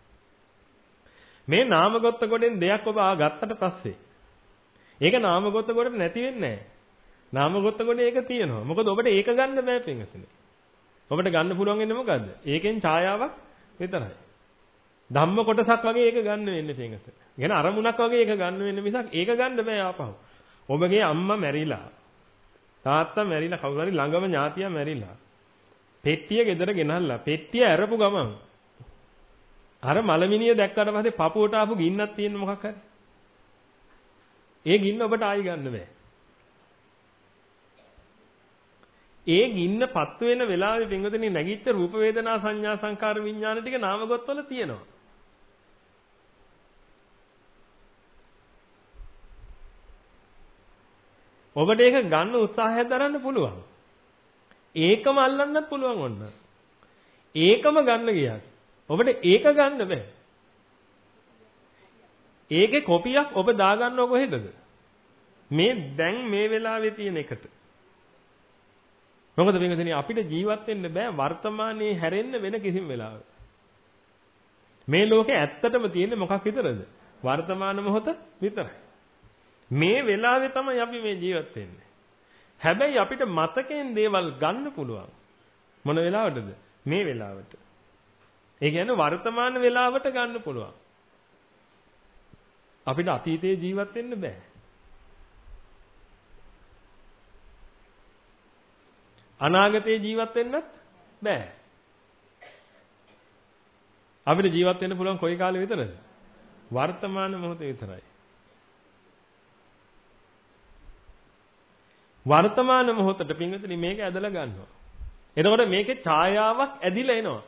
මේ නාමගත කොටෙන් දෙයක් ඔබ ආ ගත්තට පස්සේ ඒක නාමගත කොටට නැති වෙන්නේ නෑ. නාමගත කොටේ ඒක තියෙනවා. මොකද ඔබට ඒක ගන්න බෑ පින්වතුනි. ඔබට ගන්න පුළුවන් වෙන්නේ මොකද්ද? ඒකෙන් ඡායාවක් විතරයි. ධම්ම කොටසක් වගේ ඒක ගන්න වෙන්නේ පින්වතුනි. කියන අරමුණක් වගේ ඒක ගන්න වෙන්නේ මිසක් ඒක ගන්න බෑ ආපහු. ඔබගේ අම්මා මැරිලා. තාත්තා මැරිලා කවුරු හරි ළඟම ඥාතියා මැරිලා. පෙට්ටිය ගෙදර ගෙනල්ලා පෙට්ටිය ඇරපු ගමන් අර මලමිනිය දැක්කට පස්සේ පපුවට ආපු ගින්නක් තියෙන මොකක් හරි. ඒ ගින්න ඔබට ආයි ගන්න බෑ. ඒ ගින්න පත්තු වෙන වෙලාවේ පින්වතුනි නැගිච්ච රූප වේදනා සංඥා සංකාර විඥාන ටික නාමගතවල තියෙනවා. ඔබට ඒක ගන්න උත්සාහයක් දරන්න පුළුවන්. ඒකම අල්ලන්නත් පුළුවන් ඔන්න. ඒකම ගන්න ගියත් ඔබට ඒක ගන්න බෑ. ඒකේ කොපියක් ඔබ දාගන්නව කොහෙදද? මේ දැන් මේ වෙලාවේ තියෙන එකට. මොකද මේකදෙනිය අපිට ජීවත් වෙන්න බෑ වර්තමානයේ හැරෙන්න වෙන කිසිම වෙලාවක. මේ ලෝකේ ඇත්තටම තියෙන්නේ මොකක් විතරද? වර්තමාන මොහොත විතරයි. මේ වෙලාවේ තමයි අපි මේ ජීවත් වෙන්නේ. හැබැයි අපිට මතකයෙන් දේවල් ගන්න පුළුවන්. මොන වෙලාවටද? මේ වෙලාවට. ඒ කියන්නේ වර්තමාන වෙලාවට ගන්න පුළුවන්. අපිට අතීතයේ ජීවත් වෙන්න බෑ. අනාගතයේ ජීවත් වෙන්නත් බෑ. අපිට ජීවත් වෙන්න පුළුවන් කොයි කාලෙ විතරද? වර්තමාන මොහොතේ විතරයි. වර්තමාන මොහොතට පින්විතනි මේක ඇදලා ගන්නවා. එතකොට මේකේ ඡායාවක් ඇදිලා එනවා.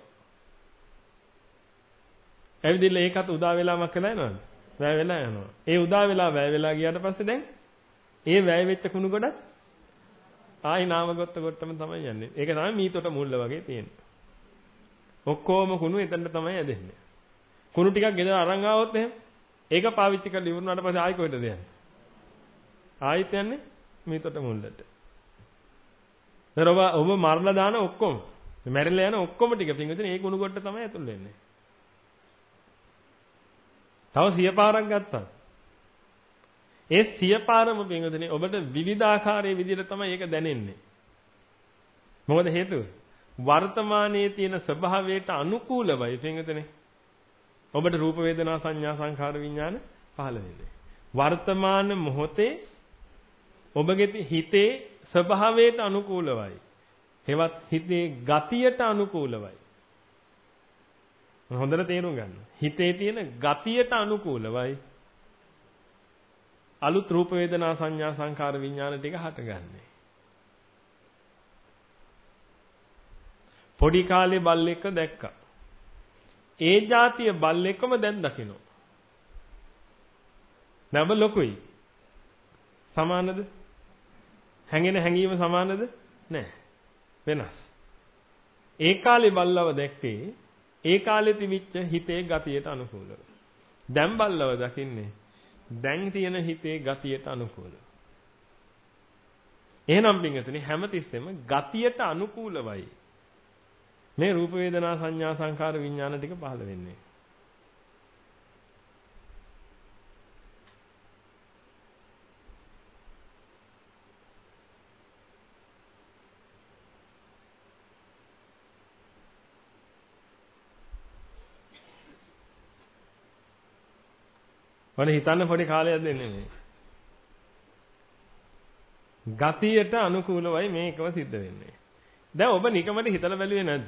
ඇවිදින්න ඒකත් උදා වෙලාවක් කියලා යනවද? වැය වෙලා යනවා. ඒ උදා වෙලා වැය වෙලා ගියාට පස්සේ දැන් ඒ වැය වෙච්ච කුණු ගොඩක් ආයි නාමගත කොටම තමයි යන්නේ. ඒක තමයි මීතොට මුල්ල වගේ තියෙන්නේ. ඔක්කොම කුණු එතනට තමයි ඇදෙන්නේ. කුණු ටිකක් ගෙදර අරන් ආවොත් එහෙම ඒක පාවිච්චි කරලා ඉවරනාට පස්සේ ආයි කොහෙටද යන්නේ? ආයිත් යන්නේ මීතොට මුල්ලට. දරව ඔබ මරලා දාන ඔක්කොම මැරිලා යන ඔක්කොම ටික පින්විතනේ ඒ කුණු කොට තමයි ඇතුල් වෙන්නේ. තව සිය පාරක් ගත්තා. ඒ සිය පාරම පින්විතනේ ඔබට විවිධාකාරයේ විදිහට තමයි ඒක දැනෙන්නේ. මොකද හේතුව? වර්තමානයේ තියෙන ස්වභාවයට අනුකූලවයි පින්විතනේ. ඔබට රූප වේදනා සංඥා සංඛාර විඥාන පහළ වෙන්නේ. වර්තමාන මොහොතේ ඔබගේ හිතේ ස්වභාවයට අනුකූලවයි. හෙවත් හිතේ ගතියට අනුකූලවයි. හොඳට තේරුම් ගන්න. හිතේ තියෙන ගතියට අනුකූලවයි. අලුත් රූප වේදනා සංඥා සංකාර විඥාන ටික හටගන්නේ. පොඩි කාලේ බල්ලෙක් දැක්කා. ඒ જાතිය බල්ලෙක්ම දැන් දකිනවා. නැබ ලොකුයි. සමානද? හැංගෙන හැංගීම සමානද? නැහැ. වෙනස්. ඒ කාලේ බල්ලව දැක්කේ ඒ කාලේ තිබිච්ච හිතේ ගතියට අනුකූලව. දැන් බල්ලව දකින්නේ දැන් තියෙන හිතේ ගතියට අනුකූලව. එහෙනම් පින්වතුනි හැමතිස්සෙම ගතියට අනුකූලවයි මේ රූප වේදනා සංඥා සංකාර විඥාන ටික පහළ වෙන්නේ. වල හිතන්න පොඩි කාලයක් දෙන්නේ මේ. ගතියට අනුකූලවයි මේකම සිද්ධ වෙන්නේ. දැන් ඔබ නිකමට හිතලා බැලුවේ නැද්ද?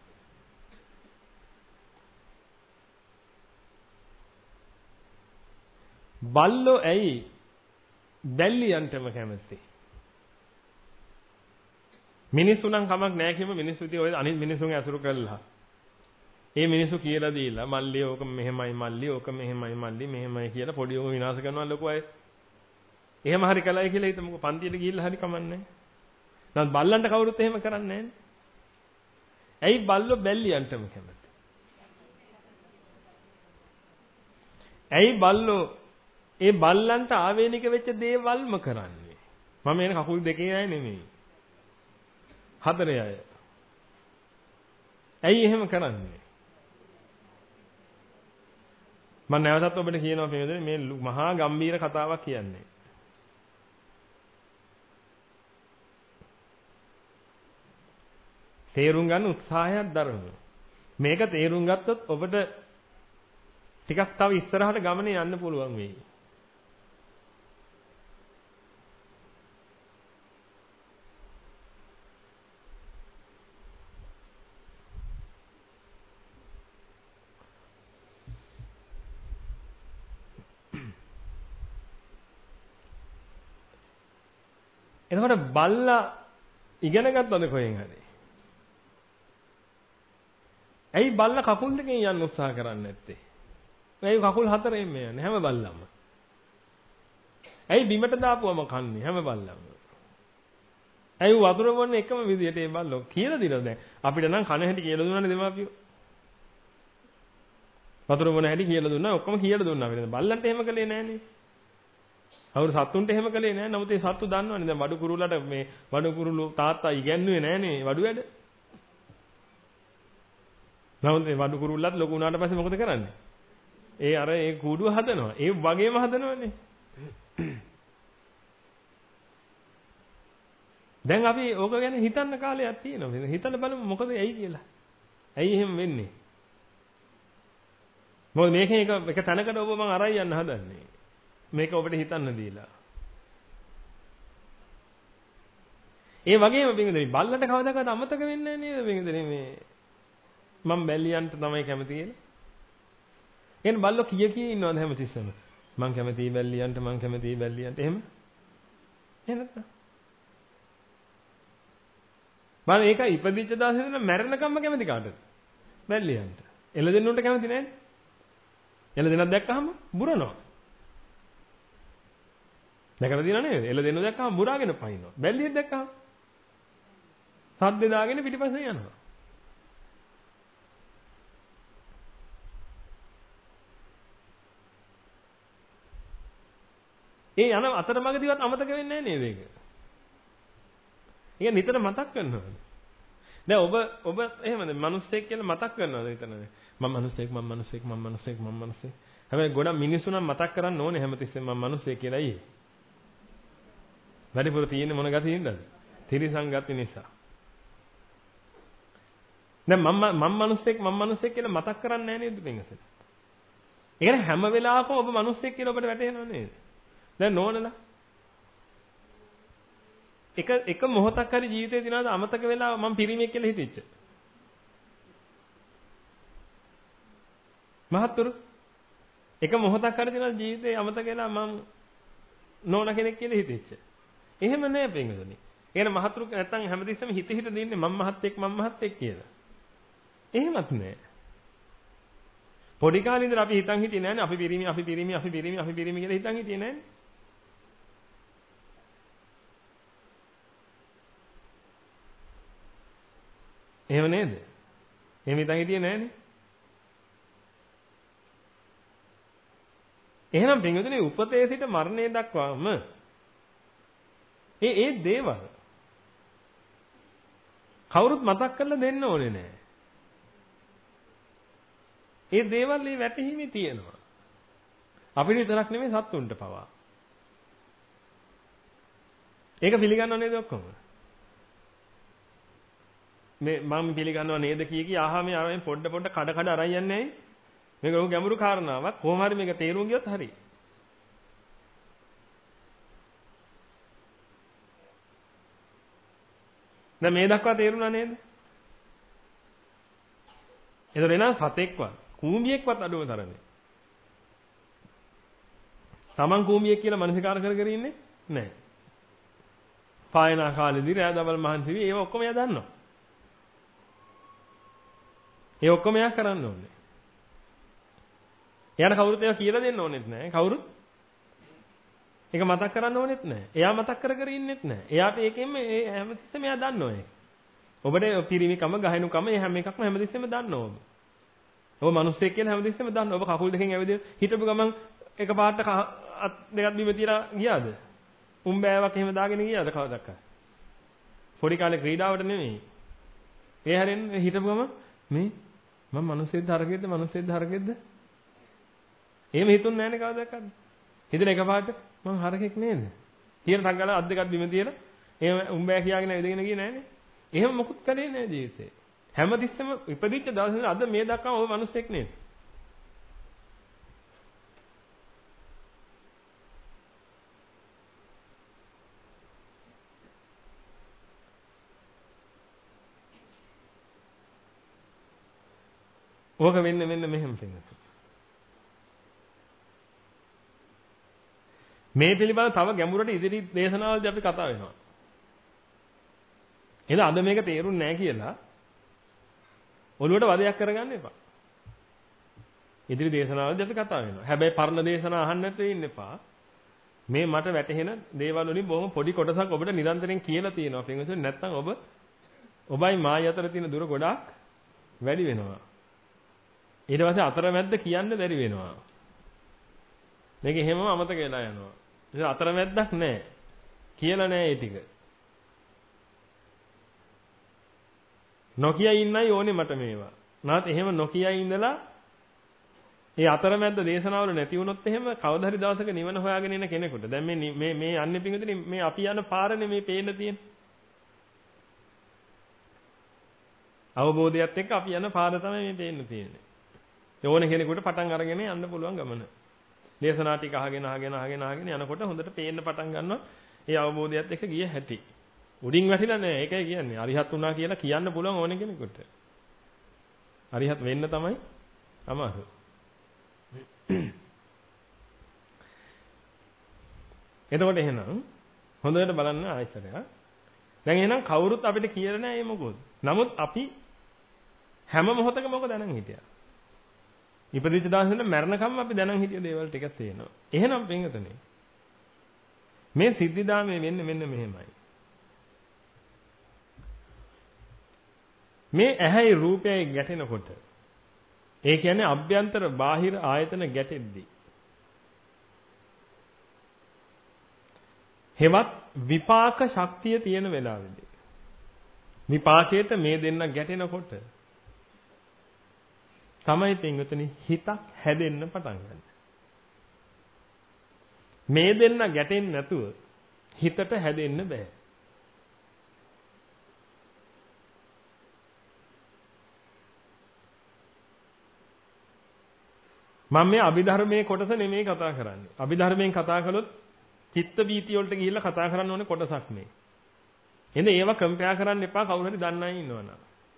බල්ලෝ ඇයි බැල්ලියන්ටම කැමති? මිනිස්සු නම් කමක් නැහැ කියම මිනිස්සු ඉතින් ඔය අනිත් මිනිස්සුන් ඇසුරු කළා. ඒ මිනිස්සු කියලා දීලා මල්ලි ඕක මෙහෙමයි මල්ලි ඕක මෙහෙමයි මල්ලි මෙහෙමයි කියලා පොඩි ඕක විනාශ කරනවා ලොකු අය. එහෙම හරි කළයි කියලා හිතමුකෝ පන්තියට ගිහිල්ලා හරි කමන්නේ. නැත් බල්ලන්ට කවුරුත් එහෙම කරන්නේ නැහැ. ඇයි බල්ලෝ බැල්ලියන්ටම කැමති? ඇයි බල්ලෝ ඒ බල්ලන්ට ආවේනික වෙච්ච දේවල්ම කරන්නේ? මම එන කකුල් දෙකේ අය නෙමෙයි. හතරේ අය. ඇයි එහෙම කරන්නේ? මම නැවතත් ඔබට කියනවා මේ මහා ගම්බීර කතාවක් කියන්නේ. තේරුම් ගන්න උත්සාහයක් දරනවා. මේක තේරුම් ගත්තොත් ඔබට ටිකක් තව ඉස්සරහට ගමනේ යන්න පුළුවන් වෙයි. එතකොට බල්ලා ඉගෙන ගත්තද කොහෙන් හරි? ඇයි බල්ලා කකුල් දෙකෙන් යන්න උත්සාහ කරන්නේ නැත්තේ? ඇයි කකුල් හතරෙන් මේ යන්නේ හැම බල්ලම? ඇයි බිමට දාපුවම කන්නේ හැම බල්ලම? ඇයි වතුර බොන්නේ එකම විදියට ඒ බල්ලෝ කියලා දිනවද දැන්? අපිට නම් කන හැටි කියලා දුන්නානේ දෙමාපියෝ. වතුර බොන හැටි කියලා දුන්නා ඔක්කොම කියලා දුන්නා අපිට. බල්ලන්ට එහෙම කළේ නෑනේ. අවුරු සත්තුන්ට එහෙම කළේ නෑ. නමුත් ඒ සත්තු දන්නවනේ දැන් වඩු කුරුල්ලට මේ වඩු කුරුළු තාත්තා ඉගැන්නුවේ නෑනේ වඩු වැඩ. නමුත් ඒ වඩු කුරුල්ලත් ලොකු වුණාට පස්සේ මොකද කරන්නේ? ඒ අර ඒ කූඩුව හදනවා. ඒ වගේම හදනවනේ. දැන් අපි ඕක ගැන හිතන්න කාලයක් තියෙනවා. හිතන්න බලමු මොකද ඇයි කියලා. ඇයි එහෙම වෙන්නේ? මොකද මේකෙන් එක එක තැනකට ඔබ මම අරයි යන්න හදන්නේ. මේක ඔබට හිතන්න දීලා. ඒ වගේම පින්දෙනි බල්ලට කවදාකවත් අමතක වෙන්නේ නැහැ නේද පින්දෙනි මේ මම බැල්ලියන්ට තමයි කැමති කියලා. එහෙනම් බල්ලෝ කීය කී ඉන්නවද හැමතිස්සෙම? මං කැමතියි බැල්ලියන්ට මං කැමතියි බැල්ලියන්ට එහෙම. එහෙම නැත්නම් මම ඒක ඉපදිච්ච දවසේ ඉඳන් මැරෙනකම්ම කැමති කාටද? බැල්ලියන්ට. එළදෙන්නුන්ට කැමති නෑනේ. එළදෙනක් දැක්කහම බුරනවා. දැකලා දිනා නේද? එළදෙන්නු දැක්කහම බුරාගෙන පනිනවා. බැල්ලියෙක් දැක්කහම සද්ද දාගෙන පිටිපස්සෙන් යනවා. ඒ යන අතරමඟදීවත් අමතක වෙන්නේ නැහැ නේද ඒක? ඒක නිතර මතක් කරනවාද? දැන් ඔබ ඔබ එහෙමද මිනිස්සෙක් කියලා මතක් කරනවාද හිතනද? මම මිනිස්සෙක් මම මිනිස්සෙක් මම මිනිස්සෙක් මම මිනිස්සෙක්. හැබැයි ගොඩක් මිනිස්සු නම් මතක් කරන්න ඕනේ හැමතිස්සෙම මම මිනිස්සෙක් කියලා අයියේ. වැඩිපුර තියෙන්නේ මොන ගතියින්ද? තිරිසන් ගති නිසා. දැන් මම මම මිනිස්සෙක් මම මිනිස්සෙක් කියලා මතක් කරන්නේ නැහැ නේද පින්වතුනි? ඒ කියන්නේ හැම වෙලාවකම ඔබ මිනිස්සෙක් කියලා ඔබට වැටහෙනව නේද? දැන් නෝනලා එක එක මොහොතක් හරි ජීවිතේ දිනවද අමතක වෙලා මම පිරිමියෙක් කියලා හිතෙච්ච. මහත්තුරු එක මොහොතක් හරි දිනවද ජීවිතේ අමතක වෙලා මම නෝන කෙනෙක් කියලා හිතෙච්ච. එහෙම නෑ පින්වතුනි. ඒ කියන්නේ මහත්තුරු නැත්තම් හැමතිස්සෙම හිත හිත දින්නේ මම මහත්තෙක් මම මහත්තෙක් කියලා. එහෙමත් නෑ. පොඩි කාලේ ඉඳලා අපි හිතන් හිටියේ නෑනේ අපි පිරිමි අපි පිරිමි අපි පිරිමි අපි පිරිමි කියලා හිතන් හිටියේ නෑනේ. එහෙම නේද? එහෙම හිතන් හිටියේ නෑනේ. එහෙනම් පින්වතුනි උපතේ සිට මරණය දක්වාම ඒ ඒ දේවල් කවුරුත් මතක් කරලා දෙන්න ඕනේ නෑ. ඒ දේවල් මේ වැටහීමේ තියෙනවා. අපිට විතරක් නෙමෙයි සත්තුන්ට පවා. ඒක පිළිගන්නව නේද ඔක්කොම? මේ මම පිළිගන්නව නේද කිය කී ආහා මේ අරෙන් පොඩ පොඩ කඩ කඩ අරන් යන්නේ නැයි. මේක ලොකු ගැඹුරු කාරණාවක්. කොහොම හරි මේක තේරුම් ගියොත් හරි. දැන් මේ දක්වා තේරුණා නේද? ඒතර එනවා සතෙක්වත් කූඹියෙක්වත් අඩුව තරමේ. Taman කූඹියෙක් කියලා මනසිකාර කර කර ඉන්නේ නැහැ. පායනා කාලේදී රෑ දවල් මහන්සි වී ඒව ඔක්කොම එයා දන්නවා. ඒ ඔක්කොම එයා කරන්න ඕනේ. එයාට කවුරුත් ඒවා කියලා දෙන්න ඕනෙත් නැහැ. කවුරුත් ඒක මතක් කරන්න ඕනෙත් නැහැ. එයා මතක් කර කර ඉන්නෙත් නැහැ. එයාට ඒකෙන් මේ හැමතිස්සෙම එයා දන්නවා ඒක. ඔබට පිරිමිකම ගහනුකම මේ හැම එකක්ම හැමතිස්සෙම දන්නවා ඔබ. ඔබ මිනිස්සෙක් කියලා හැමතිස්සෙම දන්නවා. ඔබ කකුල් දෙකෙන් ඇවිදින හිටපු ගමන් එක පාට අත් දෙකක් බිම තියලා ගියාද? උම්බෑවක් එහෙම දාගෙන ගියාද කවදක්ක? පොඩි කාලේ ක්‍රීඩාවට නෙමෙයි. ඒ හැරෙන්න හිටපු ගමන් මේ මම මිනිස්සෙක්ද හරකෙක්ද මිනිස්සෙක්ද හරකෙක්ද? එහෙම හිතුන්නේ නැහැනේ කවදාවත්. හිතන එකපාරට මං හරකෙක් නේද? තියෙන ටක් ගාලා අත් දෙකක් බිම තියලා එහෙම උඹෑ කියාගෙන ඇවිදගෙන ගියේ නැහැනේ. එහෙම මොකුත් කරේ නැහැ ජීවිතේ. හැමතිස්සෙම ඉපදිච්ච දවසේ ඉඳන් අද මේ දක්වාම ඔබ මිනිස්සෙක් නේද? ඕක වෙන්න වෙන්න මෙහෙම වෙනවා. මේ පිළිබඳව තව ගැඹුරට ඉදිරි දේශනාවලදී අපි කතා වෙනවා. එහෙනම් අද මේක තේරුන්නේ නැහැ කියලා ඔළුවට වදයක් කරගන්න එපා. ඉදිරි දේශනාවලදී අපි කතා වෙනවා. හැබැයි පරණ දේශනා අහන්න නැතුව ඉන්න එපා. මේ මට වැටහෙන දේවල් වලින් බොහොම පොඩි කොටසක් ඔබට නිරන්තරයෙන් කියලා තියෙනවා. පින්වතුනි නැත්තම් ඔබ ඔබයි මායි අතර තියෙන දුර ගොඩාක් වැඩි වෙනවා. ඊට පස්සේ අතරමැද්ද කියන්න බැරි වෙනවා. මේක එහෙමම අමතක වෙලා යනවා. ඒක අතරමැද්දක් නැහැ. කියලා නැහැ ඒ ටික. නොකිය ඉන්නයි ඕනේ මට මේවා. නැත් එහෙම නොකිය ඉඳලා ඒ අතරමැද්ද දේශනාවල නැති වුණොත් එහෙම කවදා හරි දවසක නිවන හොයාගෙන ඉන්න කෙනෙකුට දැන් මේ මේ මේ යන්නේ පිංගුතුනි මේ අපි යන පාරනේ මේ පේන්න තියෙන. අවබෝධයත් එක්ක අපි යන පාර තමයි මේ පේන්න තියෙන්නේ. ඕන කෙනෙකුට පටන් අරගෙන යන්න පුළුවන් ගමන. දේශනා ටික අහගෙන අහගෙන අහගෙන අහගෙන යනකොට හොඳට පේන්න පටන් ගන්නවා. ඒ අවබෝධයත් එක්ක ගිය හැටි. උඩින් වැටිලා නෑ. ඒකයි කියන්නේ. අරිහත් වුණා කියලා කියන්න පුළුවන් ඕන කෙනෙකුට. අරිහත් වෙන්න තමයි අමාරු. එතකොට එහෙනම් හොඳට බලන්න ආයතනය. දැන් එහෙනම් කවුරුත් අපිට කියලා නෑ මේ මොකද. නමුත් අපි හැම මොහොතකම මොකද දැනන් හිටියා. ඉපදිච්ච දවසේ ඉඳන් මරණකම් අපි දැනන් හිටිය දේවල් ටිකක් තියෙනවා. එහෙනම් පින්වතුනි මේ සිද්ධිදාමේ වෙන්නේ මෙන්න මෙහෙමයි. මේ ඇහැයි රූපයයි ගැටෙනකොට ඒ කියන්නේ අභ්‍යන්තර බාහිර ආයතන ගැටෙද්දී හෙවත් විපාක ශක්තිය තියෙන වෙලාවෙදී විපාකයට මේ දෙන්න ගැටෙනකොට තමයි පින්වතුනි හිතක් හැදෙන්න පටන් ගන්න. මේ දෙන්න ගැටෙන්නේ නැතුව හිතට හැදෙන්න බෑ. මම මේ අභිධර්මයේ කොටස නෙමෙයි කතා කරන්නේ. අභිධර්මයෙන් කතා කළොත් චිත්ත බීතිය වලට ගිහිල්ලා කතා කරන්න ඕනේ කොටසක් මේ. එහෙනම් ඒවා කම්පෙයාර් කරන්න එපා කවුරු හරි දන්න අය ඉන්නවනම්.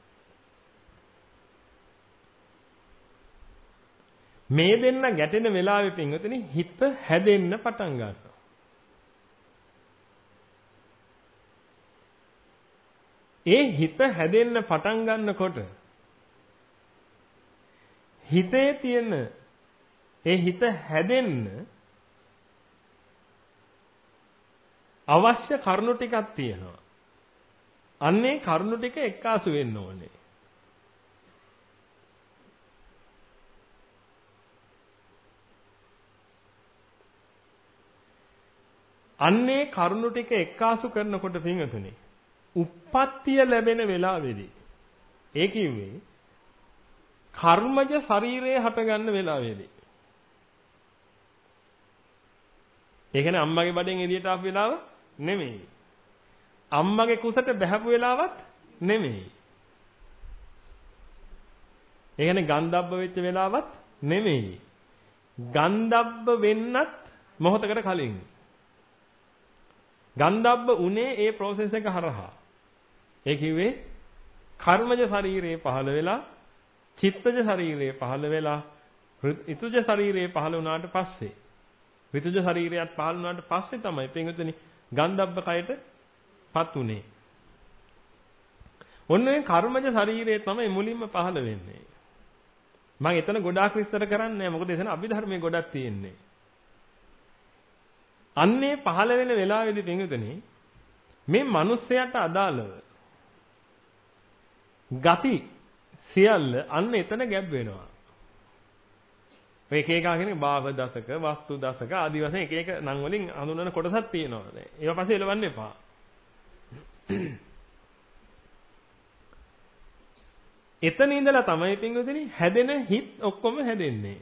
මේ දෙන්න ගැටෙන වෙලාවෙ පින්වතුනි හිත හැදෙන්න පටන් ගන්නවා. ඒ හිත හැදෙන්න පටන් ගන්නකොට හිතේ තියෙන ඒ හිත හැදෙන්න අවශ්‍ය කරුණු ටිකක් තියෙනවා. අන්නේ කරුණු ටික එක්කාසු වෙන්න ඕනේ. අන්නේ කරුණු ටික එක්කාසු කරනකොට පින්වතුනි උප්පත්තිය ලැබෙන වෙලාවේදී ඒ කිව්වේ කර්මජ ශරීරයේ හටගන්න වෙලාවේදී ඒ කියන්නේ අම්මගේ බඩෙන් එළියට ආපු වෙලාව නෙමෙයි. අම්මගේ කුසට බැහැපු වෙලාවත් නෙමෙයි. ඒ කියන්නේ ගන්ධබ්බ වෙච්ච වෙලාවත් නෙමෙයි. ගන්ධබ්බ වෙන්නත් මොහොතකට කලින්. ගන්ධබ්බ උනේ ඒ process එක හරහා. ඒ කිව්වේ කර්මජ ශරීරයේ පහළ වෙලා චිත්තජ ශරීරයේ පහළ වෙලා ඍතුජ ශරීරයේ පහළ වුණාට පස්සේ ඍතුජ ශරීරයත් පහළ වුණාට පස්සේ තමයි පින්වතුනි ගන්ධබ්බ කයටපත් උනේ. ඔන්නේ කර්මජ ශරීරයේ තමයි මුලින්ම පහළ වෙන්නේ. මම එතන ගොඩාක් විස්තර කරන්නේ නැහැ මොකද එතන අභිධර්මයේ ගොඩක් තියෙන්නේ. අන්නේ පහළ වෙන වෙලාවේදී පින්වතුනි මේ මිනිස්සයාට අදාළව ගති සියල්ල අන්න එතන ගැබ් වෙනවා. එක එක කෙනෙක් භාව දසක, වස්තු දසක ආදි වශයෙන් එක එක නම් වලින් හඳුන්වන කොටසක් තියෙනවා. ඒවා පස්සේ එලවන්න එපා. එතන ඉඳලා තමයි පින්වතුනි හැදෙන හිත් ඔක්කොම හැදෙන්නේ.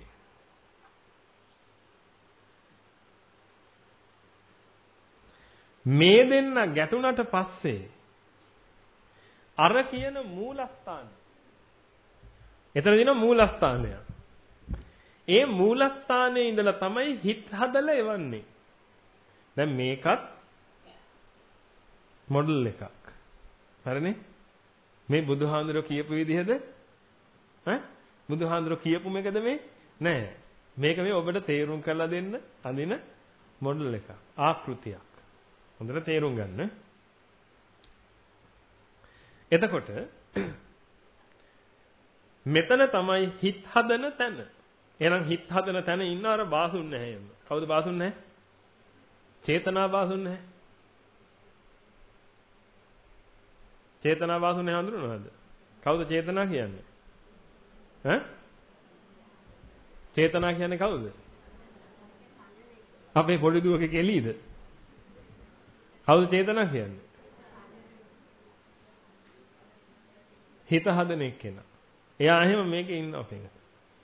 මේ දෙන්න ගැටුණට පස්සේ අර කියන මූලස්ථාන එතන දින මූලස්ථානය. ඒ මූලස්ථානයේ ඉඳලා තමයි හිත හදලා එවන්නේ. දැන් මේකත් මොඩල් එකක්. හරිනේ? මේ බුදුහාඳුරෝ කියපු විදිහද? ඈ? බුදුහාඳුරෝ කියපු මේකද මේ? නෑ. මේක මේ ඔබට තේරුම් කරලා දෙන්න අඳින මොඩල් එකක්. ආකෘතියක්. හොඳට තේරුම් ගන්න. එතකොට මෙතන තමයි හිත හදන තැන. එහෙනම් හිත හදන තැන ඉන්න අර බාසුන් නැහැ එම. කවුද බාසුන් නැහැ? චේතනා බාසුන් නැහැ. චේතනා බාසුන් නැහැ හඳුනනවද? කවුද චේතනා කියන්නේ? ඈ? චේතනා කියන්නේ කවුද? අපේ පොඩි දුවගේ කෙලීද? කවුද චේතනා කියන්නේ? හිත හදන එක්කෙනා. එයා එහෙම මේකේ ඉන්නවා කෙනෙක්.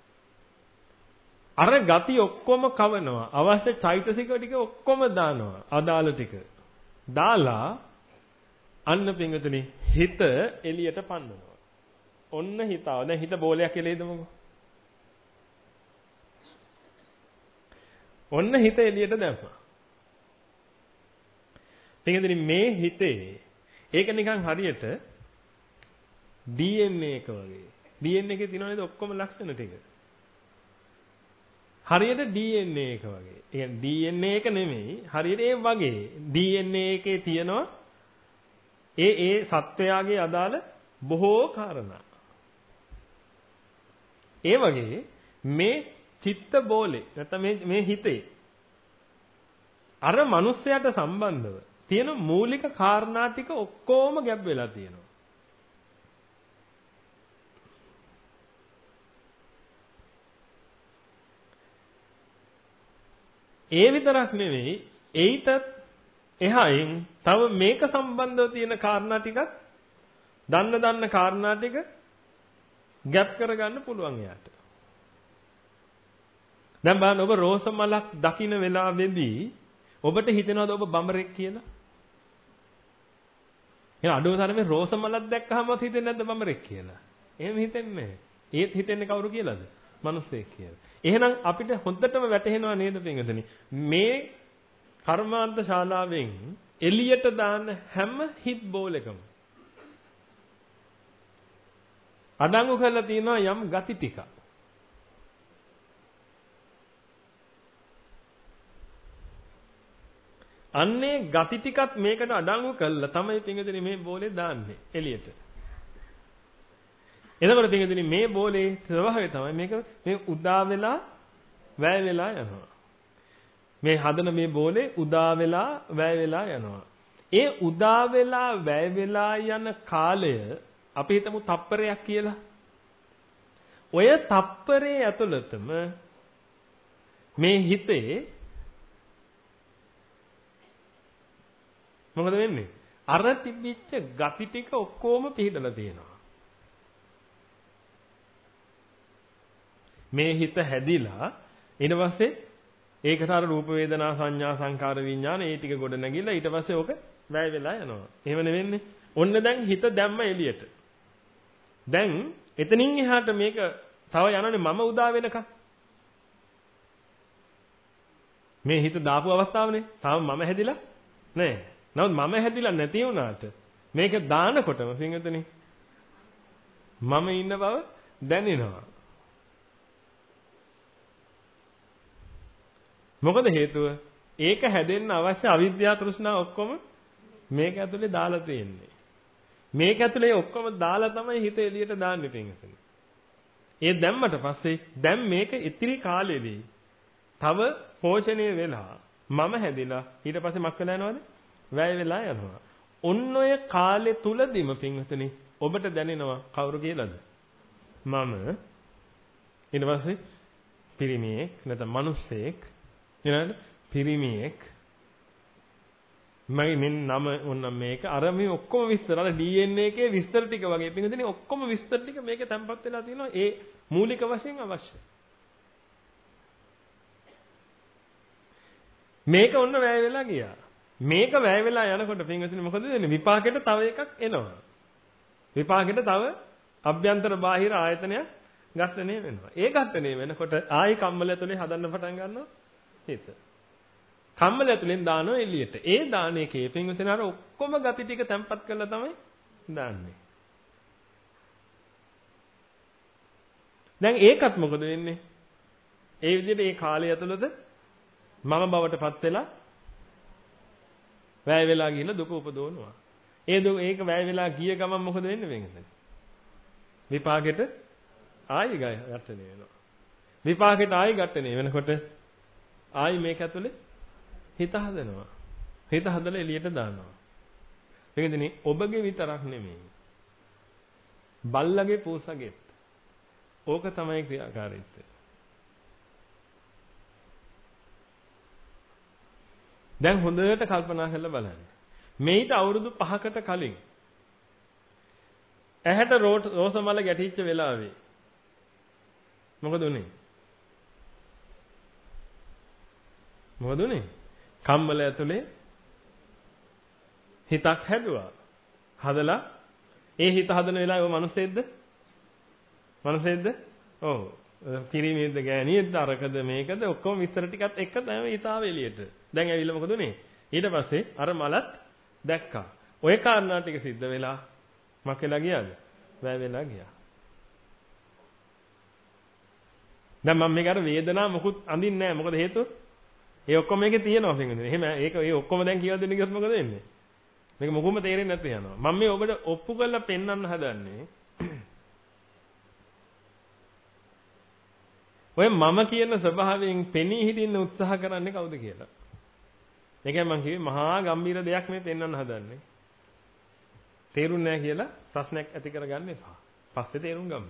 අර ගති ඔක්කොම කවනවා. අවශ්‍ය චෛතසික ටික ඔක්කොම දානවා. අදාළ ටික. දාලා අන්න පින්වතුනි හිත එළියට පන්නනවා. ඔන්න හිතාව. දැන් හිත බෝලයක් කියලා හිතමුකෝ. ඔන්න හිත එළියට දැම්මා. පින්වතුනි මේ හිතේ ඒක නිකන් හරියට ඩී එන් ඒ එක වගේ. ඩී එන් ඒ එකේ තියෙනවා නේද ඔක්කොම ලක්ෂණ ටික. හරියට ඩී එන් ඒ එක වගේ. ඒ කියන්නේ ඩී එන් ඒ එක නෙමෙයි. හරියට ඒ වගේ ඩී එන් ඒ එකේ තියෙනවා ඒ ඒ සත්වයාගේ අදාළ බොහෝ කාරණා. ඒ වගේ මේ චිත්ත බෝලේ නැත්නම් මේ මේ හිතේ අර මිනිස්සයාට සම්බන්ධව තියෙන මූලික කාරණා ටික ඔක්කොම ගැබ් වෙලා තියෙනවා. ඒ විතරක් නෙවෙයි ඒිටත් එහායින් තව මේක සම්බන්ධව තියෙන කාරණා ටිකත් දන්න දන්න කාරණා ටික ගැප් කරගන්න පුළුවන් එයාට. දැන් බලන්න ඔබ රෝස මලක් දකින්න වෙලාවෙදී ඔබට හිතෙනවද ඔබ බඹරෙක් කියලා? එහෙනම් අඩුව තරමේ රෝස මලක් දැක්කහමත් හිතෙන්නේ නැද්ද බඹරෙක් කියලා? එහෙම හිතෙන්නේ නැහැ. ඒත් හිතෙන්නේ කවුරු කියලාද? මිනිස්සෙක් කියලා. එහෙනම් අපිට හොඳටම වැටහෙනවා නේද පින්වතුනි? මේ කර්මාන්ත ශාලාවෙන් එළියට දාන හැම හිත් බෝලකම අඩංගු කරලා තියෙනවා යම් ගති ටික. අන්නේ ගති ටිකත් මේකට අඩංගු කරලා තමයි පින්වතුනි මේ බෝලේ දාන්නේ එළියට. එතකොට පින්වතුනි මේ බෝලේ ස්වභාවය තමයි මේක මේ උදා වෙලා වැය වෙලා යනවා. මේ හදන මේ බෝලේ උදා වෙලා වැය වෙලා යනවා. ඒ උදා වෙලා වැය වෙලා යන කාලය අපි හිතමු තප්පරයක් කියලා. ඔය තප්පරේ ඇතුළතම මේ හිතේ මොකද වෙන්නේ? අර තිබිච්ච ගති ටික ඔක්කොම පිළිදලා තියෙනවා. මේ හිත හැදිලා ඊට පස්සේ ඒකට අර රූප වේදනා සංඥා සංකාර විඥාන ඒ ටික ගොඩ නැගිලා ඊට පස්සේ ඕක වැය වෙලා යනවා. එහෙම නෙවෙන්නේ. ඔන්න දැන් හිත දැම්ම එළියට. දැන් එතනින් එහාට මේක තව යනනේ මම උදා වෙනකම්. මේ හිත දාපු අවස්ථාවනේ. තාම මම හැදිලා නෑ. නමුත් මම හැදිලා නැති වුණාට මේක දානකොටම පින්වතුනි මම ඉන්න බව දැනෙනවා. මොකද හේතුව? ඒක හැදෙන්න අවශ්‍ය අවිද්‍යාව තෘෂ්ණා ඔක්කොම මේක ඇතුලේ දාලා තියෙන්නේ. මේක ඇතුලේ ඔක්කොම දාලා තමයි හිත එළියට දාන්නේ පින්වතුනි. ඒ දැම්මට පස්සේ දැන් මේක ඉතිරි කාලෙදී තව පෝෂණය වෙලා මම හැදිලා ඊට පස්සේ මක් වෙලා යනවද? වැය වෙලා යනවා. ඔන්න ඔය කාලේ තුලදීම පින්වතුනි ඔබට දැනෙනවා කවුරු කියලාද? මම ඊට පස්සේ පිරිමියෙක් නැත්නම් මිනිස්සෙක් ඊළඟ පිරිමියෙක් මගේ මෙන්න නම ඕන මේක අර මේ ඔක්කොම විස්තර අර ඩී එන් ඒ එකේ විස්තර ටික වගේ පින්වතුනි ඔක්කොම විස්තර ටික මේකේ තැම්පත් වෙලා තියෙනවා ඒ මූලික වශයෙන් අවශ්‍ය. මේක ඔන්න වැය වෙලා ගියා. මේක වැය වෙලා යනකොට පින්වතුනි මොකද වෙන්නේ? විපාකෙට තව එකක් එනවා. විපාකෙට තව අභ්‍යන්තර බාහිර ආයතනයක් ඝට්ටණය වෙනවා. ඒ ඝට්ටණය වෙනකොට ආයි කම්මල ඇතුලේ හදන්න පටන් ගන්නවා හිත. කම්මල ඇතුලෙන් දානවා එළියට. ඒ දාන එකේ පින්වතුනි අර ඔක්කොම gati ටික තැම්පත් කරලා තමයි දාන්නේ. දැන් ඒකත් මොකද වෙන්නේ? ඒ විදිහට ඒ කාලය ඇතුළත මම බවටපත් වෙලා වැය වෙලා ගිහිල්ලා දුක උපදවනවා. ඒ දුක ඒක වැය වෙලා ගිය ගමන් මොකද වෙන්නේ මේකද? විපාකෙට ආයි ගැටෙන වෙනවා. විපාකෙට ආයි ගැටෙන වෙනකොට ආයි මේක ඇතුලේ හිත හදනවා. හිත හදලා එළියට දානවා. ඒකෙන්දනේ ඔබගේ විතරක් නෙමෙයි. බල්ලගේ පූසගෙත්. ඕක තමයි ක්‍රියාකාරීත්වය. දැන් හොඳට කල්පනා කරලා බලන්න. මේිට අවුරුදු පහකට කලින් ඇහැට රෝස මල ගැටිච්ච වෙලාවේ මොකද උනේ? මොකද උනේ? කම්මල ඇතුලේ හිතක් හැදුවා. හදලා ඒ හිත හදන වෙලාවේ ඔය මිනිස්සෙද්ද? මිනිස්සෙද්ද? ඔව්. කිරිමේද්ද ගෑණියෙක්ද අරකද මේකද ඔක්කොම විස්තර ටිකත් එක්ක තමයි හිතාව එළියට. දැන් ඇවිල්ලා මොකද උනේ? ඊට පස්සේ අර මලත් දැක්කා. ඔය කාරණා ටික සිද්ධ වෙලා මකෙලා ගියාද? වැය වෙලා ගියා. දැන් මම මේක අර වේදනාව මොකුත් අඳින්නේ නැහැ. මොකද හේතුව? ඒ ඔක්කොම මේකේ තියෙනවා පින්වතුනි. එහෙම ඒක ඒ ඔක්කොම දැන් කියලා දෙන්න ගියොත් මොකද වෙන්නේ? මේක මොකුම තේරෙන්නේ නැතු වෙනවා. මම මේ ඔබට ඔප්පු කරලා පෙන්වන්න හදන්නේ ඔය මම කියන ස්වභාවයෙන් පෙනී හිටින්න උත්සාහ කරන්නේ කවුද කියලා. ඒකයි මම කිව්වේ මහා ගම්බීර දෙයක් මේ පෙන්වන්න හදන්නේ. තේරුන්නේ නැහැ කියලා ප්‍රශ්නයක් ඇති කරගන්න එපා. පස්සේ තේරුම් ගමු.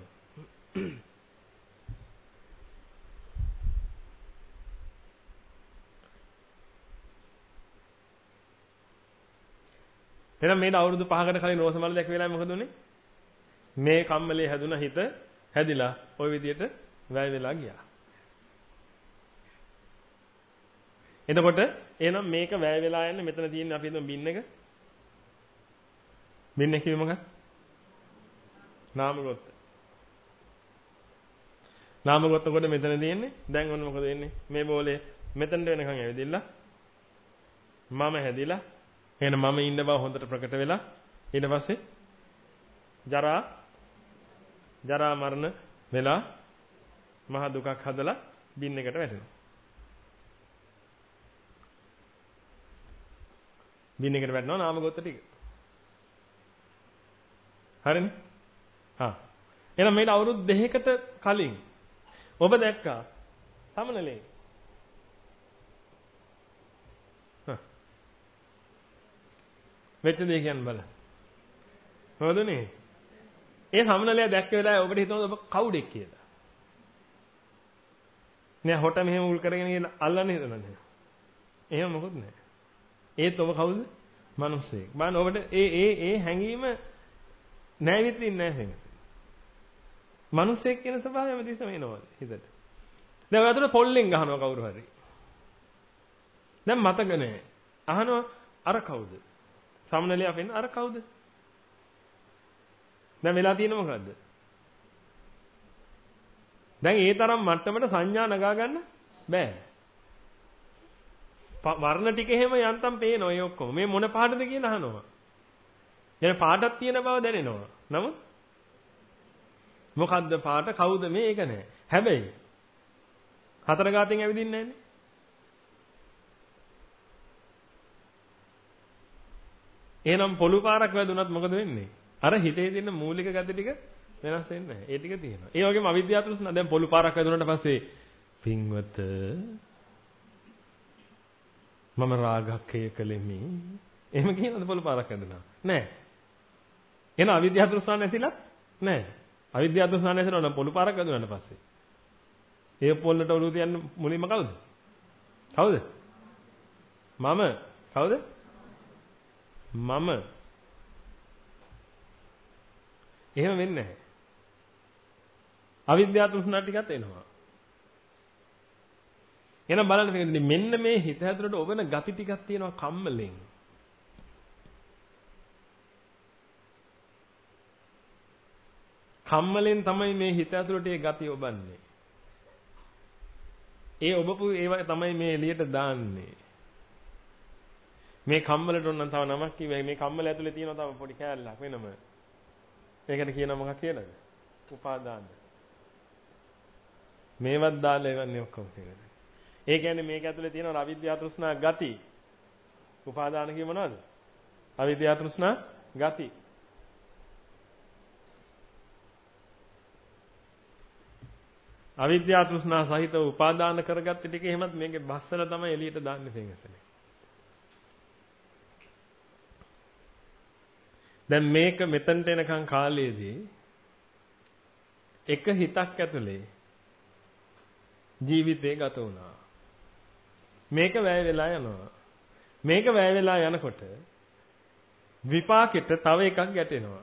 එහෙනම් මේට අවුරුදු පහකට කලින් රෝස මල දැක වෙලාවේ මොකද උනේ? මේ කම්මලේ හැදුන හිත හැදිලා ওই විදියට වැය වෙලා ගියා. එතකොට එහෙනම් මේක වැය වෙලා යන්නේ මෙතන තියෙන අපි හිතමු බින් එක. බින් එක කිව්වේ මොකක්ද? නාම ගොත්ත. නාම ගොත්ත කොට මෙතන තියෙන්නේ. දැන් ඔන්න මොකද වෙන්නේ? මේ බෝලේ මෙතනට වෙනකන් ඇවිදින්න මම හැදිලා එහෙනම් මම ඉන්න බව හොඳට ප්‍රකට වෙලා ඊට පස්සේ ජරා ජරා මරණ වෙලා මහ දුකක් හදලා බින් එකට වැටෙනවා. බින් එකට වැටෙනවා නාම ගොත්ත ටික. හරිනේ? හා. එහෙනම් මේට අවුරුදු දෙකකට කලින් ඔබ දැක්කා සමනලේ. හා. වෙච්ච දේ කියන්න බලන්න. මොකද උනේ? ඒ සමනලයා දැක්ක වෙලාවේ ඔබට හිතෙනවද ඔබ කවුඩෙක් කියලා? නෑ හොට මෙහෙම උල් කරගෙන ඉන්න අල්ලන්නේ හිතනද? එහෙම මොකුත් නෑ. ඒත් ඔබ කවුද? මිනිස්සෙක්. බලන්න ඔබට ඒ ඒ ඒ හැඟීම නැවිත් ඉන්නේ නැහැ නේද? මිනිස්සෙක් කියන ස්වභාවය හැමතිස්සම එනවා හිතට. දැන් ඔය අතන පොල්ලෙන් ගහනවා කවුරු හරි. දැන් මතක නෑ. අහනවා අර කවුද? සමනලියා වෙන්න අර කවුද? දැන් වෙලා තියෙන මොකද්ද? දැන් ඒ තරම් මට්ටමට සංඥා නගා ගන්න බෑ. වර්ණ ටික එහෙම යන්තම් පේනවා ඒ ඔක්කොම. මේ මොන පාටද කියලා අහනවා. දැන් පාටක් තියෙන බව දැනෙනවා. නමුත් මොකද්ද පාට කවුද මේ ඒක නෑ. හැබැයි හතර ගාතෙන් ඇවිදින්නේ නැන්නේ. එහෙනම් පොළු පාරක් වැදුනත් මොකද වෙන්නේ? අර හිතේ තියෙන මූලික ගති ටික වෙනස් වෙන්නේ නැහැ. ඒ ටික තියෙනවා. ඒ වගේම අවිද්‍යාව තෘෂ්ණා දැන් පොළු පාරක් වැදුනට පස්සේ පින්වත මම රාගක්කය කළෙමි. එහෙම කියනද පොළු පාරක් වැදුනා? නැහැ. එහෙනම් අවිද්‍යාව තෘෂ්ණා නැතිලත් නැහැ. අවිද්‍යාව තෘෂ්ණා නැතිනම් නම් පොළු පාරක් වැදුනාට පස්සේ ඒ පොල්ලට ඔලුව තියන්න මුලින්ම කවුද? කවුද? මම. කවුද? මම. එහෙම වෙන්නේ නැහැ. අවිද්‍යාව තෘෂ්ණා ටිකත් එනවා. එහෙනම් බලන්න මේකදී මෙන්න මේ හිත ඇතුළට ඔබන ගති ටිකක් තියෙනවා කම්මලෙන්. කම්මලෙන් තමයි මේ හිත ඇතුළට ඒ ගති ඔබන්නේ. ඒ ඔබපු ඒවා තමයි මේ එළියට දාන්නේ. මේ කම්මලට උනන් තව නමක් කිව්වයි මේ කම්මල ඇතුලේ තියෙනවා තව පොඩි කෑල්ලක් වෙනම. ඒකට කියනවා මොකක් කියලාද? උපාදාන. මේවත් දාලා එවන්නේ ඔක්කොම කියලා. ඒ කියන්නේ මේක ඇතුලේ තියෙන අවිද්‍යාව තෘෂ්ණා ගති. උපාදාන කිය මොනවද? අවිද්‍යාව තෘෂ්ණා ගති. අවිද්‍යාව තෘෂ්ණා සහිතව උපාදාන කරගත්ත ටික එහෙමත් මේකේ බස්සල තමයි එළියට දාන්නේ තේංගසනේ. දැන් මේක මෙතනට එනකන් කාලයේදී එක හිතක් ඇතුලේ ජීවිතේ ගත වුණා. මේක වැය වෙලා යනවා. මේක වැය වෙලා යනකොට විපාකෙට තව එකක් ගැටෙනවා.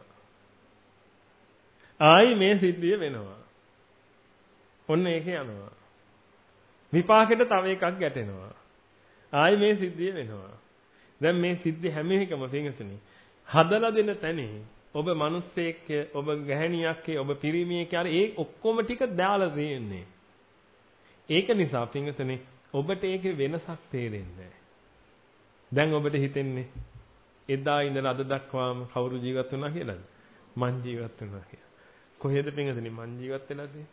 ආයි මේ සිද්ධිය වෙනවා. ඔන්න ඒක යනවා. විපාකෙට තව එකක් ගැටෙනවා. ආයි මේ සිද්ධිය වෙනවා. දැන් මේ සිද්ධි හැම එකම පින්සනේ හදලා දෙන තැනේ ඔබ මිනිස්සෙක් ඔබ ගැහණියක් ඔබ පිරිමියෙක් ආර ඒ ඔක්කොම ටික දාලා තියෙන්නේ. ඒක නිසා පින්සනේ ඔබට ඒකේ වෙනසක් තේරෙන්නේ නැහැ. දැන් ඔබට හිතෙන්නේ එදා ඉඳලා අද දක්වාම කවුරු ජීවත් වුණා කියලාද? මං ජීවත් වුණා කියලා. කොහෙද පින්සනේ මං ජීවත් වෙලා තියෙන්නේ?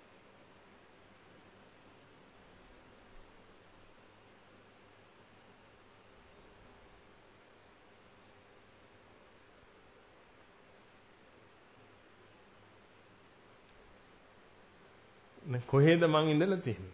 කොහෙද මං ඉඳලා තියෙන්නේ?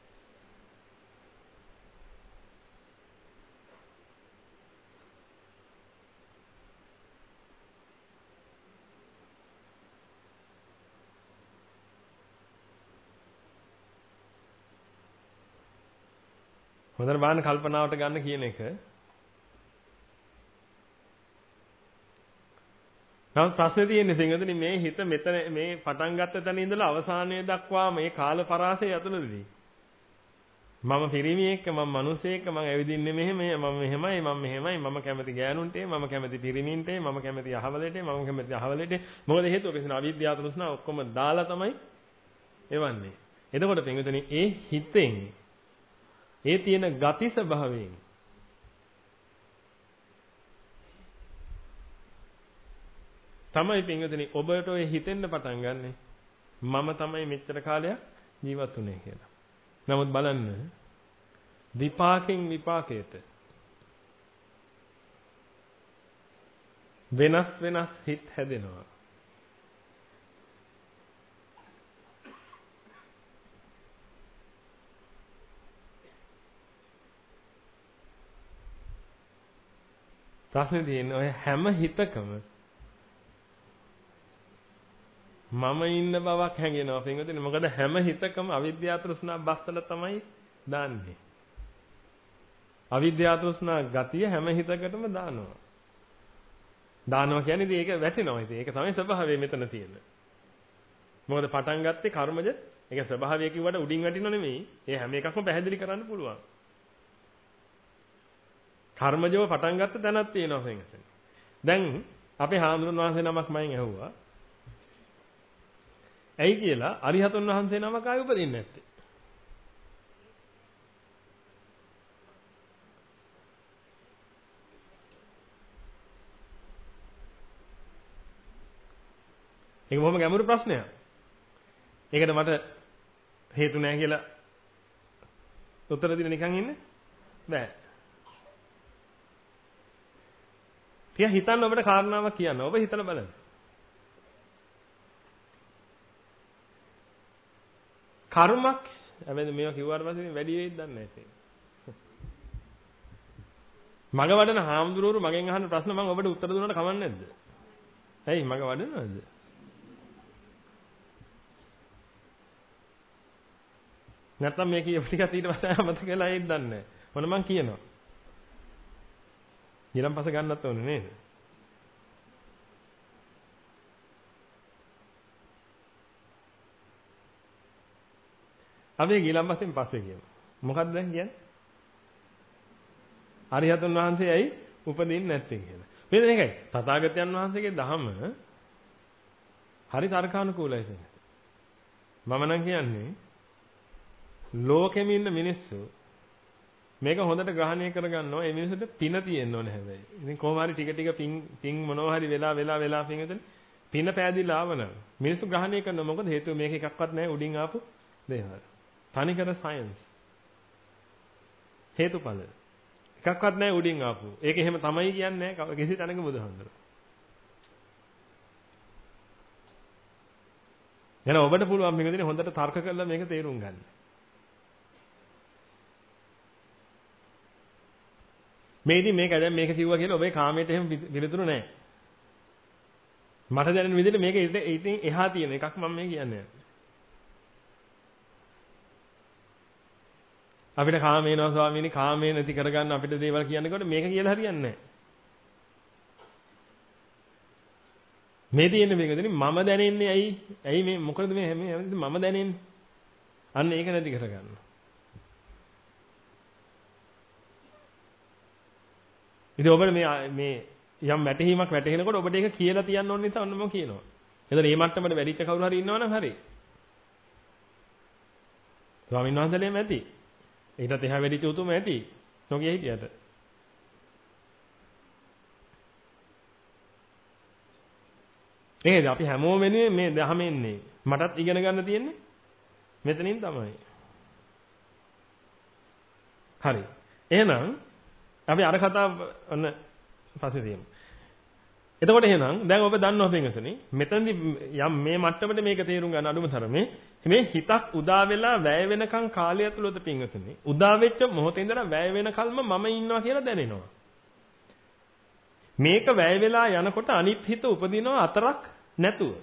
හොඳට බලන්න කල්පනාවට ගන්න කියන එක. නම් ප්‍රශ්නේ තියෙන්නේ සිංහදෙනි මේ හිත මෙතන මේ පටන් ගත්ත තැන ඉඳලා අවසානයේ දක්වා මේ කාල පරාසය ඇතුළතදී මම පිරිමියෙක් මම මිනිසෙක් මම ඇවිදින්නේ මෙහෙම මම මෙහෙමයි මම මෙහෙමයි මම කැමති ගෑනුන්ට මම කැමති පිරිමින්ට මම කැමති අහවලට මම කැමති අහවලට මොකද හේතුව පිටින් අවිද්‍යාව තෘෂ්ණා ඔක්කොම දාලා තමයි එවන්නේ. එතකොට පින්විතනි ඒ හිතෙන් ඒ තියෙන ගති ස්වභාවයෙන් තමයි පින්විතනි ඔබට ඔය හිතෙන්න පටන් ගන්නෙ මම තමයි මෙච්චර කාලයක් ජීවත් වුනේ කියලා. නමුත් බලන්න විපාකෙන් විපාකයට වෙනස් වෙනස් හිත් හැදෙනවා. ප්‍රශ්නේ තියෙන්නේ ඔය හැම හිතකම මම ඉන්න බවක් හැඟෙනවා පින්වතුනි. මොකද හැම හිතකම අවිද්‍යාව තෘෂ්ණා බස්සල තමයි දාන්නේ. අවිද්‍යාව තෘෂ්ණා ගතිය හැම හිතකටම දානවා. දානවා කියන්නේ ඉතින් ඒක වැටෙනවා. ඉතින් ඒක තමයි ස්වභාවය මෙතන තියෙන. මොකද පටන් ගත්තේ කර්මජ ඒක ස්වභාවය කිව්වට උඩින් වැටිනව නෙමෙයි. ඒ හැම එකක්ම පැහැදිලි කරන්න පුළුවන්. කර්මජව පටන් ගත්ත තැනක් තියෙනවා පින්වතුනි. දැන් අපේ හාමුදුරන් වහන්සේ නමක් මයින් ඇහුවා. ඇයි කියලා අරිහතුන් වහන්සේ නමක් ආයෙ උපදින්නේ නැත්තේ. ඒක බොහොම ගැඹුරු ප්‍රශ්නයක්. ඒකට මට හේතු නැහැ කියලා උත්තර දෙන්න නිකන් ඉන්නේ බෑ. ටික හිතන්න ඔබට කාරණාවක් කියන්න. ඔබ හිතලා බලන්න. කර්මක් හැබැයි මේවා කිව්වට පස්සේ වැඩි වෙයිද දන්නේ නැහැ. මග වඩන හාමුදුරුවෝ මගෙන් අහන ප්‍රශ්න මම ඔබට උත්තර දුන්නාට කමක් නැද්ද? ඇයි මග වඩනවද? නැත්නම් මේ කියපු ටිකත් ඊට පස්සේ මතක වෙලා ඒත් දන්නේ නැහැ. මොන මං කියනවා. ඊළඟ පස්සේ ගන්නත් ඕනේ නේද? අපි ඊළඟ පස්සෙන් පස්සේ කියමු. මොකක්ද දැන් කියන්නේ? අරිහතුන් වහන්සේ ඇයි උපදින්නේ නැත්තේ කියලා. මෙන්න මේකයි. තථාගතයන් වහන්සේගේ ධහම හරි තර්කානුකූලයි කියන්නේ. මම නම් කියන්නේ ලෝකෙම ඉන්න මිනිස්සු මේක හොඳට ග්‍රහණය කරගන්නවා. ඒ මිනිස්සුන්ට පින තියෙන්න ඕනේ හැබැයි. ඉතින් කොහොම හරි ටික ටික පින් පින් මොනවා හරි වෙලා වෙලා වෙලා පින් එතන පින පෑදිලා ආවනම් මිනිස්සු ග්‍රහණය කරනවා. මොකද හේතුව මේක එකක්වත් නැහැ උඩින් ආපු දේවල්. තනිකර සයන්ස්. හේතුඵල. එකක්වත් නැහැ උඩින් ආපු. ඒක එහෙම තමයි කියන්නේ නැහැ කිසි තැනක බුදුහාමුදුරුවෝ. එහෙනම් ඔබට පුළුවන් මේක දිනේ හොඳට තර්ක කරලා මේක තේරුම් ගන්න. මේ ඉතින් මේක දැන් මේක කිව්වා කියලා ඔබේ කාමයට එහෙම පිළිතුරු නැහැ. මට දැනෙන විදිහට මේක ඉතින් එහා තියෙන එකක් මම මේ කියන්නේ. අපිට කාම වෙනවා ස්වාමීනි කාමේ නැති කරගන්න අපිට දේවල් කියනකොට මේක කියලා හරියන්නේ නැහැ. මේ තියෙන්නේ මේකද මම දැනෙන්නේ ඇයි? ඇයි මේ මොකද මේ හැම මම දැනෙන්නේ? අන්න ඒක නැති කරගන්න. ඉතින් ඔබට මේ මේ යම් වැටහීමක් වැටහෙනකොට ඔබට ඒක කියලා තියන්න ඕන නිසා ඔන්න මම කියනවා. එතන මේ මට්ටමට වැඩිච්ච කවුරු හරි ඉන්නවනම් හරි. ස්වාමීන් වහන්සේලෙම ඇති. ඊටත් එහා වැඩිච්ච උතුම ඇති. නොකිය හිටියට. ඒකද අපි හැමෝම වෙනුවෙන් මේ දහම එන්නේ. මටත් ඉගෙන ගන්න තියෙන්නේ මෙතනින් තමයි. හරි. එහෙනම් අපි අර කතාව ඔන්න පස්සේ තියමු. එතකොට එහෙනම් දැන් ඔබ දන්නවා පින්වතුනි මෙතනදි යම් මේ මට්ටමට මේක තේරුම් ගන්න අඩුම තරමේ මේ හිතක් උදා වෙලා වැය වෙනකන් කාලය ඇතුළත පින්වතුනි උදා වෙච්ච මොහොතේ ඉඳලා වැය වෙනකල්ම මම ඉන්නවා කියලා දැනෙනවා. මේක වැය වෙලා යනකොට අනිත් හිත උපදිනවා අතරක් නැතුව.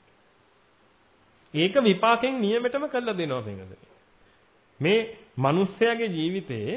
ඒක විපාකෙන් නියමෙටම කළා දෙනවා පින්වතුනි. මේ මිනිස්යාගේ ජීවිතේ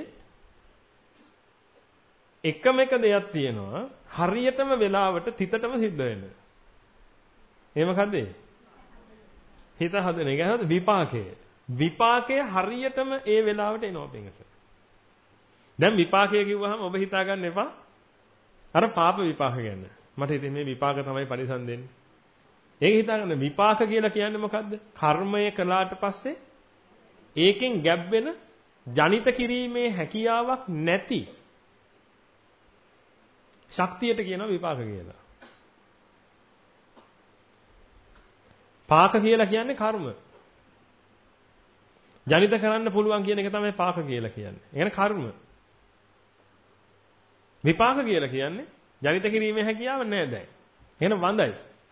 එකම එක දෙයක් තියෙනවා හරියටම වෙලාවට තිතටම සිද්ධ වෙන. ඒ මොකද්ද? හිත හදන එක හද විපාකය. විපාකය හරියටම ඒ වෙලාවට එනවා පින්වත. දැන් විපාකය කිව්වහම ඔබ හිතා ගන්න එපා අර පාප විපාක ගැන. මට ඉතින් මේ විපාක තමයි පරිසම් දෙන්නේ. ඒක හිතා ගන්න විපාක කියලා කියන්නේ මොකද්ද? කර්මය කළාට පස්සේ ඒකෙන් ගැබ් වෙන ජනිත කිරීමේ හැකියාවක් නැති ශක්තියට කියනවා විපාක කියලා. පාක කියලා කියන්නේ කර්ම. ජනිත කරන්න පුළුවන් කියන එක තමයි පාක කියලා කියන්නේ. ඒ කියන්නේ කර්ම. විපාක කියලා කියන්නේ ජනිත කිරීමේ හැකියාව නැහැ දැන්. එහෙනම් වඳයි.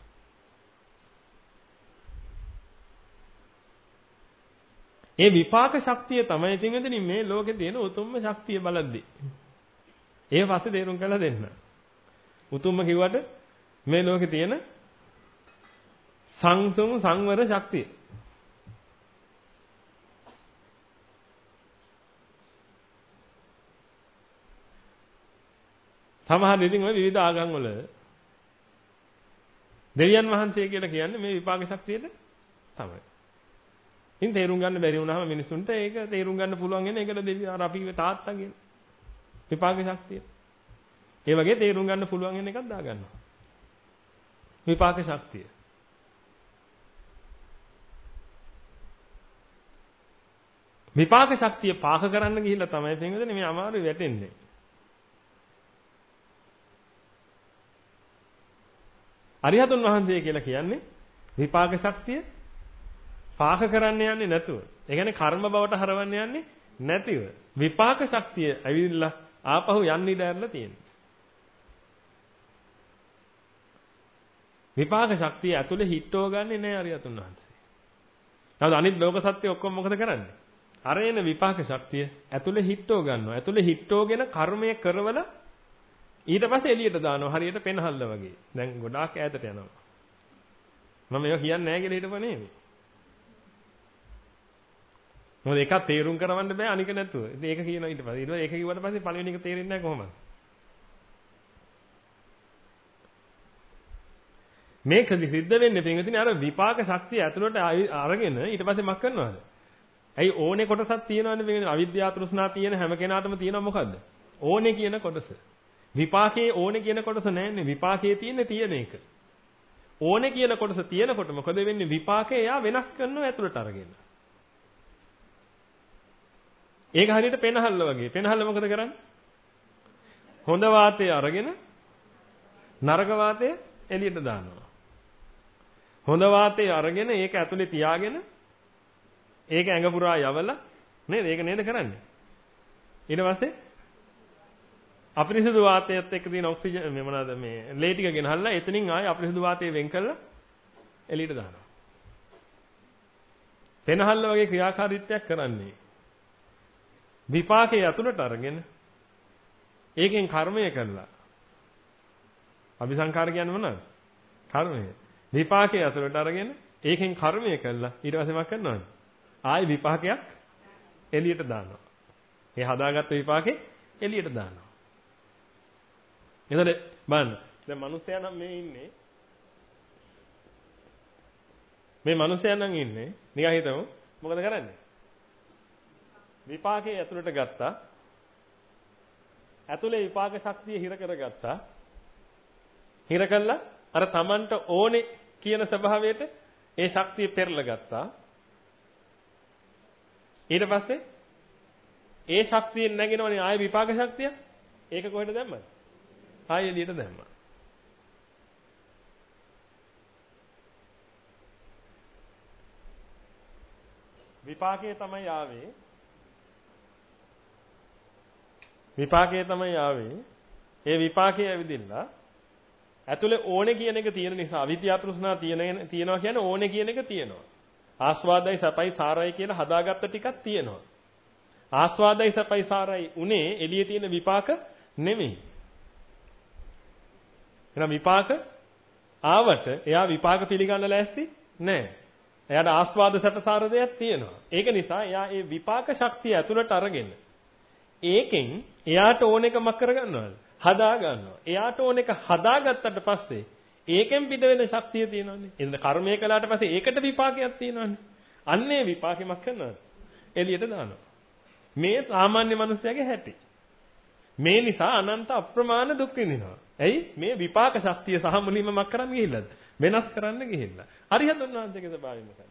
ඒ විපාක ශක්තිය තමයි පින්වතුනි මේ ලෝකේ තියෙන උතුම්ම ශක්තිය බලද්දී. ඒ පස්සේ තේරුම් කරලා දෙන්න. උතුම්ම කිව්වට මේ ලෝකේ තියෙන සංසුම් සංවර ශක්තිය. සමහර ඉතින් ඔය විවිධ ආගම් වල දෙවියන් වහන්සේ කියලා කියන්නේ මේ විපාක ශක්තියට තමයි. ඉතින් තේරුම් ගන්න බැරි වුණාම මිනිසුන්ට ඒක තේරුම් ගන්න පුළුවන් වෙන ඒකට දෙවියන් අර අපි තාත්තා කියන විපාක ශක්තිය. ඒ වගේ තේරුම් ගන්න පුළුවන් වෙන එකක් දා ගන්නවා. විපාක ශක්තිය. විපාක ශක්තිය පාක කරන්න ගිහිල්ලා තමයි තේරෙන්නේ මේ අමාරුයි වැටෙන්නේ. අරිහතුන් වහන්සේ කියලා කියන්නේ විපාක ශක්තිය පාක කරන්න යන්නේ නැතුව. ඒ කියන්නේ කර්ම බවට හරවන්න යන්නේ නැතිව. විපාක ශක්තිය ඇවිල්ලා ආපහු යන්න ඉඩ ඇරලා තියෙනවා. විපාක ශක්තිය ඇතුලේ හිටව ගන්නෙ නෑ අරියතුන් වහන්සේ. නමුත් අනිත් ලෝක සත්‍ය ඔක්කොම මොකද කරන්නේ? අර එන විපාක ශක්තිය ඇතුලේ හිටව ගන්නවා. ඇතුලේ හිටවගෙන කර්මය කරවල ඊට පස්සේ එළියට දානවා. හරියට පෙනහල්ල වගේ. දැන් ගොඩාක් ඈතට යනවා. මම මේක කියන්නේ නෑ කියලා හිතපො නෙමෙයි. මොකද එකක් තේරුම් කරවන්න බෑ අනික නැතුව. ඉතින් ඒක කියනවා ඊට පස්සේ. ඊට පස්සේ ඒක කිව්වට පස්සේ පළවෙනි එක තේරෙන්නේ නැහැ කොහොමද? මේකදි සිද්ධ වෙන්නේ පින්විතනේ අර විපාක ශක්තිය ඇතුළට අරගෙන ඊට පස්සේ මක් කරනවද? ඇයි ඕනේ කොටසක් තියෙනවනේ පින්විතනේ අවිද්‍යාව තෘෂ්ණා තියෙන හැම කෙනාටම තියෙනව මොකද්ද? ඕනේ කියන කොටස. විපාකයේ ඕනේ කියන කොටස නැන්නේ විපාකයේ තියෙන්නේ තියෙන එක. ඕනේ කියන කොටස තියෙනකොට මොකද වෙන්නේ? විපාකේ එයා වෙනස් කරනවා ඇතුළට අරගෙන. ඒක හරියට පෙනහල්ල වගේ. පෙනහල්ල මොකද කරන්නේ? හොඳ වාතය අරගෙන නරක වාතය එළියට දානවා. හොඳ වාතය අරගෙන ඒක ඇතුලේ තියාගෙන ඒක ඇඟ පුරා යවලා නේද? ඒක නේද කරන්නේ. ඊට පස්සේ අපිරිසිදු වාතයත් එක්ක තියෙන ඔක්සිජන් මේ මොනවාද මේ ලේ ටික ගෙනහල්ලා එතනින් ආයේ අපිරිසිදු වාතය වෙන් කරලා එළියට දානවා. පෙනහල්ල වගේ ක්‍රියාකාරීත්වයක් කරන්නේ. විපාකයේ ඇතුළට අරගෙන ඒකෙන් කර්මය කළා. අபிසංකාර කියන්නේ මොනවද? කර්මය. විපාකයේ ඇතුළට අරගෙන ඒකෙන් කර්මය කළා. ඊට පස්සේ මොකක් කරනවද? ආයි විපාකයක් එළියට දානවා. ඒ හදාගත්ත විපාකේ එළියට දානවා. එතකොට බලන්න. දැන් මිනිස්සයා නම් මේ ඉන්නේ. මේ මිනිස්සයා නම් ඉන්නේ. නිකන් හිතමු. මොකද කරන්නේ? විපාකේ ඇතුළට ගත්තා. ඇතුලේ විපාක ශක්තිය හිර කරගත්තා. හිර කළා අර Tamanට ඕනේ කියන ස්වභාවයට ඒ ශක්තිය පෙරලා ගත්තා. ඊට පස්සේ ඒ ශක්තියෙන් නැගෙනවනේ ආය විපාක ශක්තිය. ඒක කොහෙද දැම්මද? ආය එළියට දැම්මා. විපාකයේ තමයි ආවේ. විපාකයේ තමයි ආවේ. ඒ විපාකයේ ඇවිදින්න ඇතුලේ ඕනේ කියන එක තියෙන නිසා අවිද්‍යා තෘෂ්ණා තියෙන තියෙනවා කියන්නේ ඕනේ කියන එක තියෙනවා. ආස්වාදයි සපයි සාරයි කියලා හදාගත්ත ටිකක් තියෙනවා. ආස්වාදයි සපයි සාරයි උනේ එළියේ තියෙන විපාක නෙමෙයි. එහෙනම් විපාක ආවට එයා විපාක පිළිගන්න ලෑස්ති නැහැ. එයාට ආස්වාද සැප සාර දෙයක් තියෙනවා. ඒක නිසා එයා ඒ විපාක ශක්තිය ඇතුළට අරගෙන ඒකෙන් එයාට ඕන එක මක් කරගන්නවද? හදා ගන්නවා. එයාට ඕන එක හදාගත්තට පස්සේ ඒකෙන් පිට වෙන ශක්තිය තියෙනවානේ. එතන කර්මය කළාට පස්සේ ඒකට විපාකයක් තියෙනවානේ. අන්නේ විපාකෙ මක් කරනවද? එළියට දානවා. මේ සාමාන්‍ය මිනිස්යාගේ හැටි. මේ නිසා අනන්ත අප්‍රමාණ දුක් විඳිනවා. ඇයි? මේ විපාක ශක්තිය සහ මුලින්ම මක් කරන්න ගිහිල්ලාද? වෙනස් කරන්න ගිහිල්ලා. අරිහතුන් වහන්සේගේ ස්වභාවය මොකක්ද?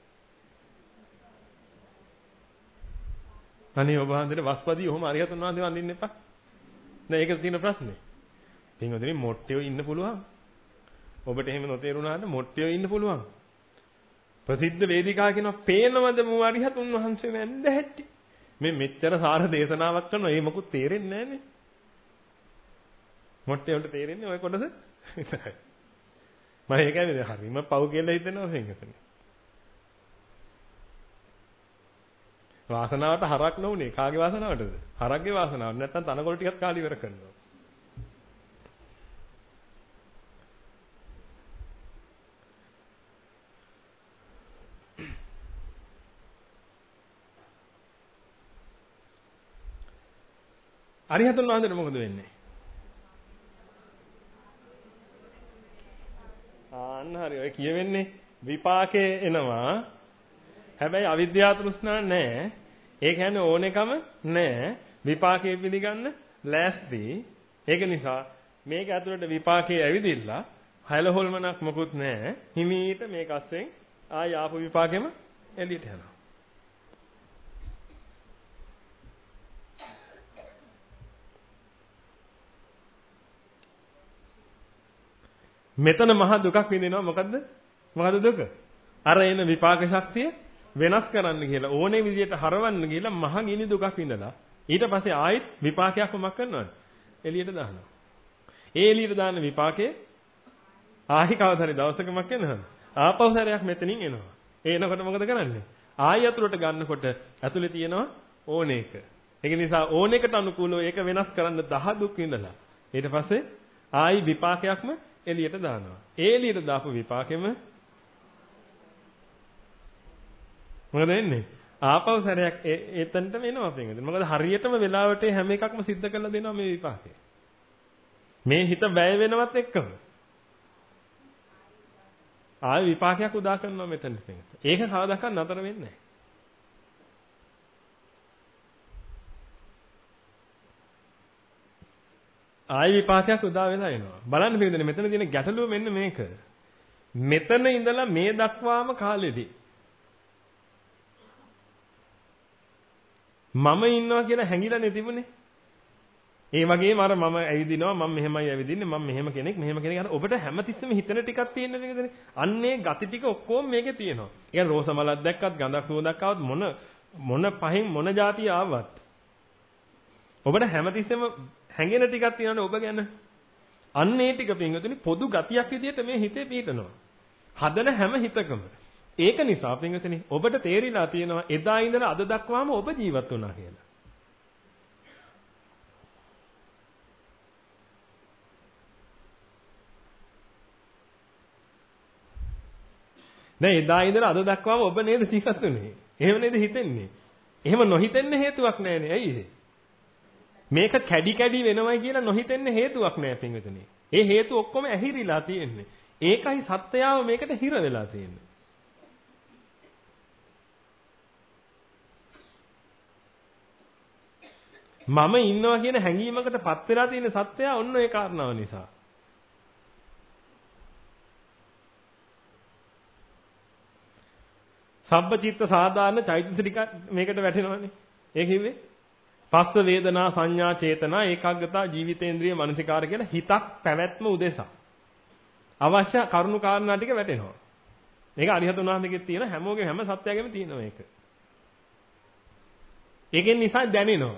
අනේ ඔබ වහන්සේට වස්පදී ඔහොම අරිහතුන් වහන්සේ වඳින්න එපා. නෑ ඒක තියෙන ප්‍රශ්නේ. පින්වතුනි මොට්ටියෝ ඉන්න පුළුවන්. ඔබට එහෙම නොතේරුණාට මොට්ටියෝ ඉන්න පුළුවන්. ප්‍රසිද්ධ වේදිකා කියනවා පේනවද මු අරිහතුන් වහන්සේ නැන්ද හැටි. මේ මෙච්චර සාර දේශනාවක් කරනවා ඒ මොකුත් තේරෙන්නේ නෑනේ. මොට්ටියන්ට තේරෙන්නේ ඔය කොටස විතරයි. මම ඒකයි හරිම පව් කියලා හිතනවා පින්වතුනි. වාසනාවට හරක් නොඋනේ කාගේ වාසනාවටද? හරක්ගේ වාසනාවට. නැත්තම් තනකොළ ටිකක් කාලි ඉවර කරනවා. අරිහතුන් වහන්සේට මොකද වෙන්නේ? ආන්න හරි. ඔය කියවෙන්නේ විපාකේ එනවා. හැබැයි අවිද්‍යාව තෘෂ්ණා නැහැ. ඒ කියන්නේ ඕනෙකම නැහැ. විපාකයේ පිළිගන්න ලෑස්ති. ඒක නිසා මේක ඇතුළට විපාකයේ ඇවිදිලා හැලහොල්මනක් මොකුත් නැහැ. හිමීට මේක අස්සෙන් ආය ආපු විපාකෙම එළියට යනවා. මෙතන මහා දුකක් විඳිනවා මොකද්ද? මොකද්ද දුක? අර එන විපාක ශක්තිය වෙනස් කරන්න කියලා ඕනේ විදියට හරවන්න කියලා මහ ගිනි දුකක් විඳලා ඊට පස්සේ ආයෙත් විපාකයක් මොකක් කරනවද? එළියට දානවා. ඒ එළියට දාන විපාකේ ආහි කවදාරි දවසක මොකක් වෙනවද? ආපහු සැරයක් මෙතනින් එනවා. ඒ එනකොට මොකද කරන්නේ? ආයෙ අතුලට ගන්නකොට ඇතුලේ තියෙනවා ඕනේක. ඒක නිසා ඕනේකට අනුකූලව ඒක වෙනස් කරන්න දහ දුක් විඳලා ඊට පස්සේ ආයි විපාකයක්ම එළියට දානවා. ඒ එළියට දාපු විපාකෙම මොකද වෙන්නේ? ආපහු සැරයක් එතනටම එනවා පින්වතුනි. මොකද හරියටම වෙලාවට හැම එකක්ම සිද්ධ කරලා දෙනවා මේ විපාකේ. මේ හිත වැය වෙනවත් එක්කම. ආයෙ විපාකයක් උදා කරනවා මෙතනට පින්වතුනි. ඒක කවදාකවත් නතර වෙන්නේ නැහැ. ආයෙ විපාකයක් උදා වෙලා එනවා. බලන්න පින්වතුනි මෙතන තියෙන ගැටලුව මෙන්න මේක. මෙතන ඉඳලා මේ දක්වාම කාලෙදී මම ඉන්නවා කියලා හැංගිලානේ තිබුණේ. ඒ වගේම අර මම ඇවිදිනවා මම මෙහෙමයි ඇවිදින්නේ මම මෙහෙම කෙනෙක් මෙහෙම කෙනෙක් අර ඔබට හැමතිස්සෙම හිතන ටිකක් තියෙන නේදනේ. අන්නේ gati ටික ඔක්කොම මේකේ තියෙනවා. ඒ කියන්නේ රෝස මලක් දැක්කත් ගඳක් සුවඳක් ආවත් මොන මොන පහෙන් මොන જાතිය ආවත් ඔබට හැමතිස්සෙම හැංගෙන ටිකක් තියෙනවනේ ඔබ ගැන. අන්නේ ටික පින්වතුනි පොදු ගතියක් විදිහට මේ හිතේ පිහිටනවා. හදන හැම හිතකම ඒක නිසා පින්වතුනි ඔබට තේරිලා තියෙනවා එදා ඉඳලා අද දක්වාම ඔබ ජීවත් වුණා කියලා. දැන් එදා ඉඳලා අද දක්වාම ඔබ නේද ජීවත් වෙන්නේ? එහෙම නේද හිතෙන්නේ? එහෙම නොහිතෙන්න හේතුවක් නැහැනේ. ඇයි මේක කැඩි කැඩි වෙනවයි කියලා නොහිතෙන්න හේතුවක් නැහැ පින්විතනේ. ඒ හේතු ඔක්කොම ඇහිරිලා තියෙන්නේ. ඒකයි සත්‍යයව මේකට හිර වෙලා තියෙන්නේ. මම ඉන්නවා කියන හැඟීමකට පත් වෙලා තියෙන සත්‍යය ඔන්න ඒ කාරණාව නිසා. සබ්බචිත්ත සාධාරණ චෛතසික මේකට වැටෙනවනේ. ඒ කිව්වේ පස්ස වේදනා සංඥා චේතනා ඒකාග්‍රතා ජීවිතේන්ද්‍රිය මනසිකාර කියලා හිතක් පැවැත්ම උදෙසා අවශ්‍ය කරුණු කාරණා ටික වැටෙනවා. ඒක අරිහතුන් වහන්සේගෙත් තියෙන හැමෝගෙම හැම සත්‍යයගෙම තියෙනවා ඒක. ඒකෙන් නිසා දැනෙනවා.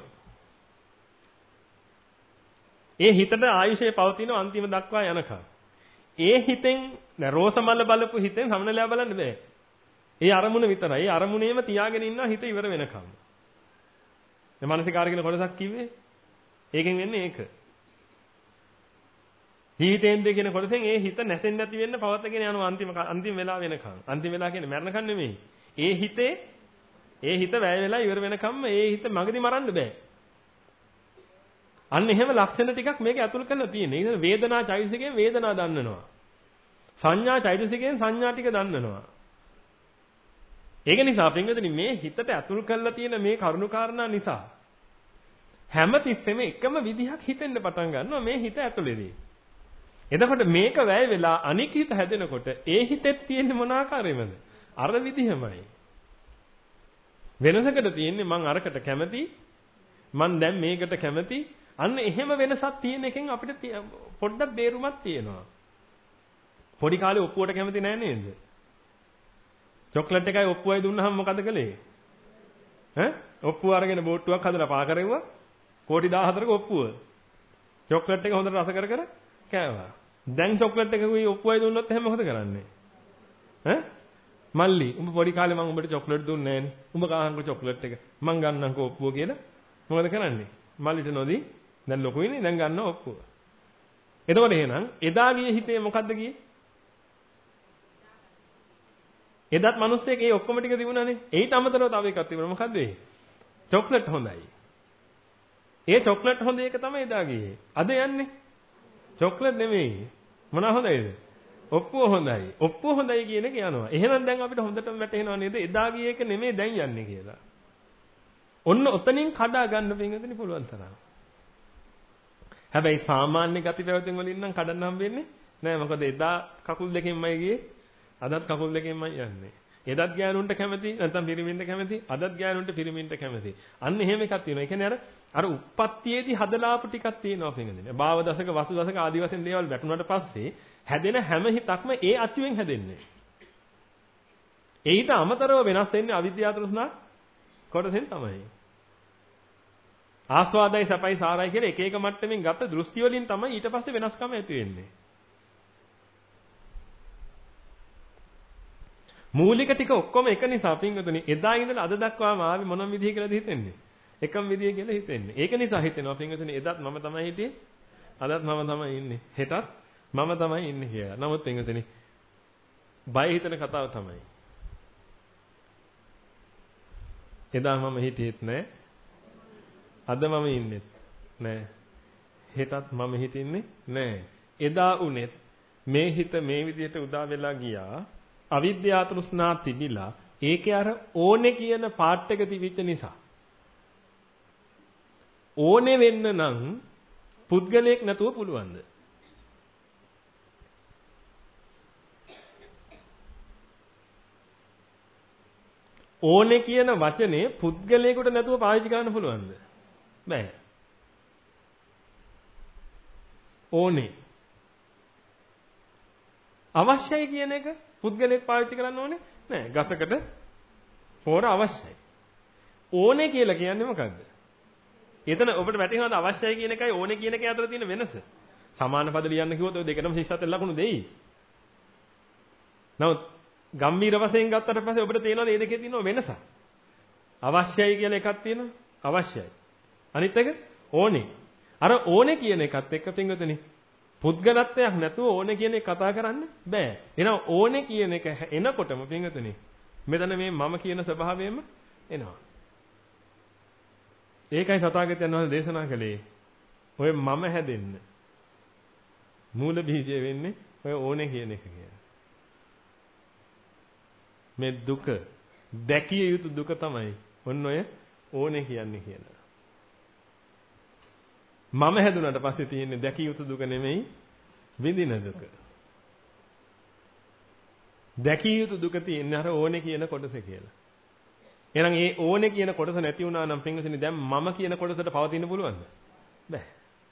ඒ හිතට ආයුෂය පවතින අන්තිම දක්වා යනකම්. ඒ හිතෙන් රෝසමල්ල බලපු හිතෙන් සමනලයා බලන්න බෑ. ඒ අරමුණ විතරයි. ඒ අරමුණේම තියාගෙන ඉන්නවා හිත ඉවර වෙනකම්. මේ මානසිකාර කියන කොටසක් කිව්වේ ඒකෙන් වෙන්නේ ඒක. ජීවිතේන්ද්‍රය කියන කොටසෙන් ඒ හිත නැසෙන්නේ නැති වෙන්න පවත්වාගෙන යනවා අන්තිම අන්තිම වෙලාව වෙනකම්. අන්තිම වෙලාව කියන්නේ මරණකම් නෙමෙයි. ඒ හිතේ ඒ හිත වැය වෙලා ඉවර වෙනකම්ම ඒ හිත මගදී මරන්න බෑ. අන්න එහෙම ලක්ෂණ ටිකක් මේක ඇතුල් කරලා තියෙනවා. ඒ කියන්නේ වේදනා චෛතසිකයෙන් වේදනා දන්නනවා. සංඥා චෛතසිකයෙන් සංඥා ටික දන්නනවා. ඒක නිසා පින්වතුනි මේ හිතට ඇතුල් කරලා තියෙන මේ කරුණු කාරණා නිසා හැම තිස්සෙම එකම විදිහක් හිතෙන්න පටන් ගන්නවා මේ හිත ඇතුලේදී. එතකොට මේක වැය වෙලා අනික් හිත හැදෙනකොට ඒ හිතෙත් තියෙන්නේ මොන ආකාරයෙන්ද? අර විදිහමයි. වෙනසකට තියෙන්නේ මං අරකට කැමති මං දැන් මේකට කැමති අන්න එහෙම වෙනසක් තියෙන එකෙන් අපිට පොඩ්ඩක් බේරුමක් තියෙනවා. පොඩි කාලේ ඔප්පුවට කැමති නෑ නේද? චොක්ලට් එකයි ඔප්පුවයි දුන්නාම මොකද කළේ? ඈ ඔප්පුව අරගෙන බෝට්ටුවක් හදලා පා කරෙව්වා. කෝටි දාහතරක ඔප්පුව. චොක්ලට් එක හොඳට රස කර කර කෑවා. දැන් චොක්ලට් එකකුයි ඔප්පුවයි දුන්නොත් එහෙනම් මොකද කරන්නේ? ඈ මල්ලි උඹ පොඩි කාලේ මම උඹට චොක්ලට් දුන්නේ නෑනේ. උඹ කාහන්කෝ චොක්ලට් එක. මං ගන්නම්කෝ ඔප්පුව කියලා. මොකද කරන්නේ? මල්ලිට නොදී දැන් ලොකුයිනේ දැන් ගන්න ඔප්පුව. එතකොට එහෙනම් එදා ගියේ හිතේ මොකද්ද ගියේ? එදත් මිනිස්සෙක් ඒ ඔක්කොම ටික තිබුණානේ. ඒට අමතරව තව එකක් තිබුණා. මොකද්ද ඒ? චොක්ලට් හොඳයි. ඒ චොක්ලට් හොඳ එක තමයි එදා ගියේ. අද යන්නේ චොක්ලට් නෙමෙයි. මොනවා හොඳයිද? ඔප්පුව හොඳයි. ඔප්පුව හොඳයි කියන එක යනවා. එහෙනම් දැන් අපිට හොඳටම වැටහෙනව නේද? එදා ගියේ එක නෙමෙයි දැන් යන්නේ කියලා. ඔන්න ඔතනින් කඩා ගන්න පින්වතුනි පුළුවන් තරම්. හැබැයි සාමාන්‍ය ගති පැවතුම් වලින් නම් කඩන්න හම්බෙන්නේ නෑ. මොකද එදා කකුල් දෙකෙන්මයි ගියේ. අදත් කකුල් දෙකෙන්මයි යන්නේ. එදත් ගෑනුන්ට කැමති නැත්නම් පිරිමින්ට කැමති. අදත් ගෑනුන්ට පිරිමින්ට කැමති. අන්න එහෙම එකක් තියෙනවා. ඒ කියන්නේ අර අර උප්පත්තියේදී හදලාපු ටිකක් තියෙනවා පින්වතුනි. භාව දශක වස්තු දශක ආදි වශයෙන් දේවල් වැටුණාට පස්සේ හැදෙන හැම හිතක්ම ඒ අචුවෙන් හැදෙන්නේ. ඒිට අමතරව වෙනස් වෙන්නේ අවිද්‍යාව තෘෂ්ණා කොටසෙන් තමයි. ආස්වාදයි සපයි සාරයි කියලා එක එක මට්ටමින් ගත්ත දෘෂ්ටි වලින් තමයි ඊට පස්සේ වෙනස්කම ඇති වෙන්නේ. මූලික ටික ඔක්කොම එක නිසා පින්වතුනි එදා ඉඳලා අද දක්වාම ආවේ මොන විදිහ කියලාද හිතෙන්නේ? එකම විදිහ කියලා හිතෙන්නේ. ඒක නිසා හිතෙනවා පින්වතුනි එදත් මම තමයි හිටියේ. අදත් මම තමයි ඉන්නේ. හෙටත් මම තමයි ඉන්නේ කියලා. නමුත් පින්වතුනි බය හිතන කතාව තමයි. එදා මම හිටියෙත් නෑ. අද මම ඉන්නෙත් නෑ. හෙටත් මම හිටින්නේ නෑ. එදා උනේත් මේ හිත මේ විදිහට උදා වෙලා ගියා. අවිද්‍යාව තෘෂ්ණා තිබිලා ඒකේ අර ඕනේ කියන පාට් එක තිබිච්ච නිසා ඕනේ වෙන්න නම් පුද්ගලයෙක් නැතුව පුළුවන්ද? ඕනේ කියන වචනේ පුද්ගලයෙකුට නැතුව පාවිච්චි කරන්න පුළුවන්ද? බෑ. ඕනේ අවශ්‍යයි කියන එක පුද්ගලයෙක් පාවිච්චි කරන්න ඕනේ නෑ. ගතකට පොර අවශ්‍යයි. ඕනේ කියලා කියන්නේ මොකද්ද? එතන ඔබට වැටහෙනවද අවශ්‍යයි කියන එකයි ඕනේ කියන එකයි අතර තියෙන වෙනස? සමාන පද ලියන්න කිව්වොත් ඔය දෙකටම ශිෂ්‍යත්වයට ලකුණු දෙයි. නමුත් ගම්බීර වශයෙන් ගත්තට පස්සේ ඔබට තේරෙනවද මේ දෙකේ තියෙන වෙනස? අවශ්‍යයි කියලා එකක් තියෙනවා. අවශ්‍යයි. අනිත් එක ඕනේ. අර ඕනේ කියන එකත් එක්ක පින්වතුනි පුද්ගලත්වයක් නැතුව ඕනේ කියන එක කතා කරන්න බෑ. එහෙනම් ඕනේ කියන එක එනකොටම පින්වතුනි මෙතන මේ මම කියන ස්වභාවයෙන්ම එනවා. ඒකයි සතාගතයන් වහන්සේ දේශනා කළේ. ඔය මම හැදෙන්න මූල බීජය වෙන්නේ ඔය ඕනේ කියන එක කියලා. මේ දුක දැකිය යුතු දුක තමයි ඔන්න ඔය ඕනේ කියන්නේ කියලා. මම හැදුනට පස්සේ තියෙන්නේ දැකිය යුතු දුක නෙමෙයි විඳින දුක. දැකිය යුතු දුක තියෙන්නේ අර ඕනේ කියන කොටස කියලා. එහෙනම් ඒ ඕනේ කියන කොටස නැති වුණා නම් පින්වතුනි දැන් මම කියන කොටසට පවතින්න පුළුවන්ද? බෑ.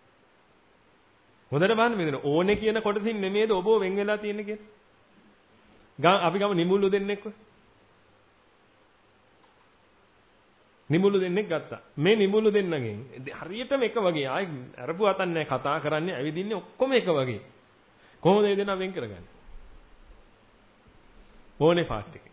හොඳට බලන්න මෙතන ඕනේ කියන කොටසින් නෙමෙයිද ඔබ වෙන් වෙලා තියෙන්නේ කියලා. ගා අපි ගම නිමුල්ලු දෙන්නෙක්ව. නිමුල්ලු දෙන්නෙක් ගත්තා. මේ නිමුල්ලු දෙන්නගෙන් හරියටම එක වගේ ආයි අරපු අතන් නැහැ කතා කරන්නේ ඇවිදින්නේ ඔක්කොම එක වගේ. කොහොමද මේ දෙන්නා වෙන් කරගන්නේ? ඕනේ පාට් එකේ.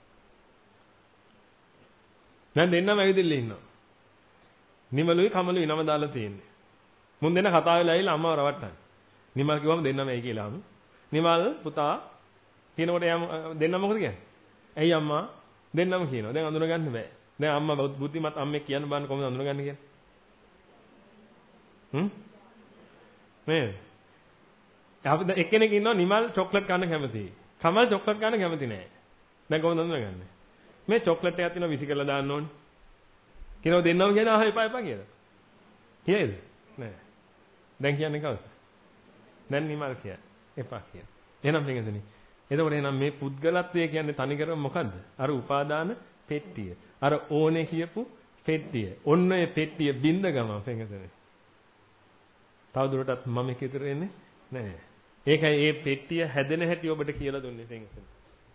දැන් දෙන්නම ඇවිදින්න ඉන්නවා. නිමලුයි කමලුයි නම දාලා තියෙන්නේ. මුන් දෙන්න කතා වෙලා ඇවිල්ලා අම්මව රවට්ටන්නේ. නිමල් කිව්වම දෙන්නම ඇයි කියලාම. නිමල් පුතා කියනකොට යම් දෙන්නම මොකද කියන්නේ? ඇයි අම්මා දෙන්නම කියනවා. දැන් අඳුනගන්න බෑ. දැන් අම්මා බුද්ධිමත් අම්මෙක් කියන්න බෑන කොහොමද අඳුනගන්නේ කියලා? හ්ම්? මේ අපි එක්කෙනෙක් ඉන්නවා නිමල් චොක්ලට් කන්න කැමතියි. කමල් චොක්ලට් කන්න කැමති නෑ. දැන් කොහොමද අඳුනගන්නේ? මේ චොක්ලට් එකක් තියෙනවා විසි කරලා දාන්න ඕනේ. කියනවා දෙන්නම කියන ආහ එපා එපා කියලා. කියයිද? නෑ. දැන් කියන්නේ කවුද? දැන් නිමල් කියන්නේ. එපා කියන. එහෙනම් මේකදෙනි. එතකොට එහෙනම් මේ පුද්ගලත්වය කියන්නේ තනිකරම මොකද්ද? අර උපාදාන පෙට්ටිය. අර ඕනේ කියපු පෙට්ටිය. ඔන්න ඒ පෙට්ටිය බින්ද ගමන් පෙඟදෙනි. තවදුරටත් මම එක ඉතුරු වෙන්නේ නෑ. ඒකයි මේ පෙට්ටිය හැදෙන හැටි ඔබට කියලා දුන්නේ පෙඟදෙනි.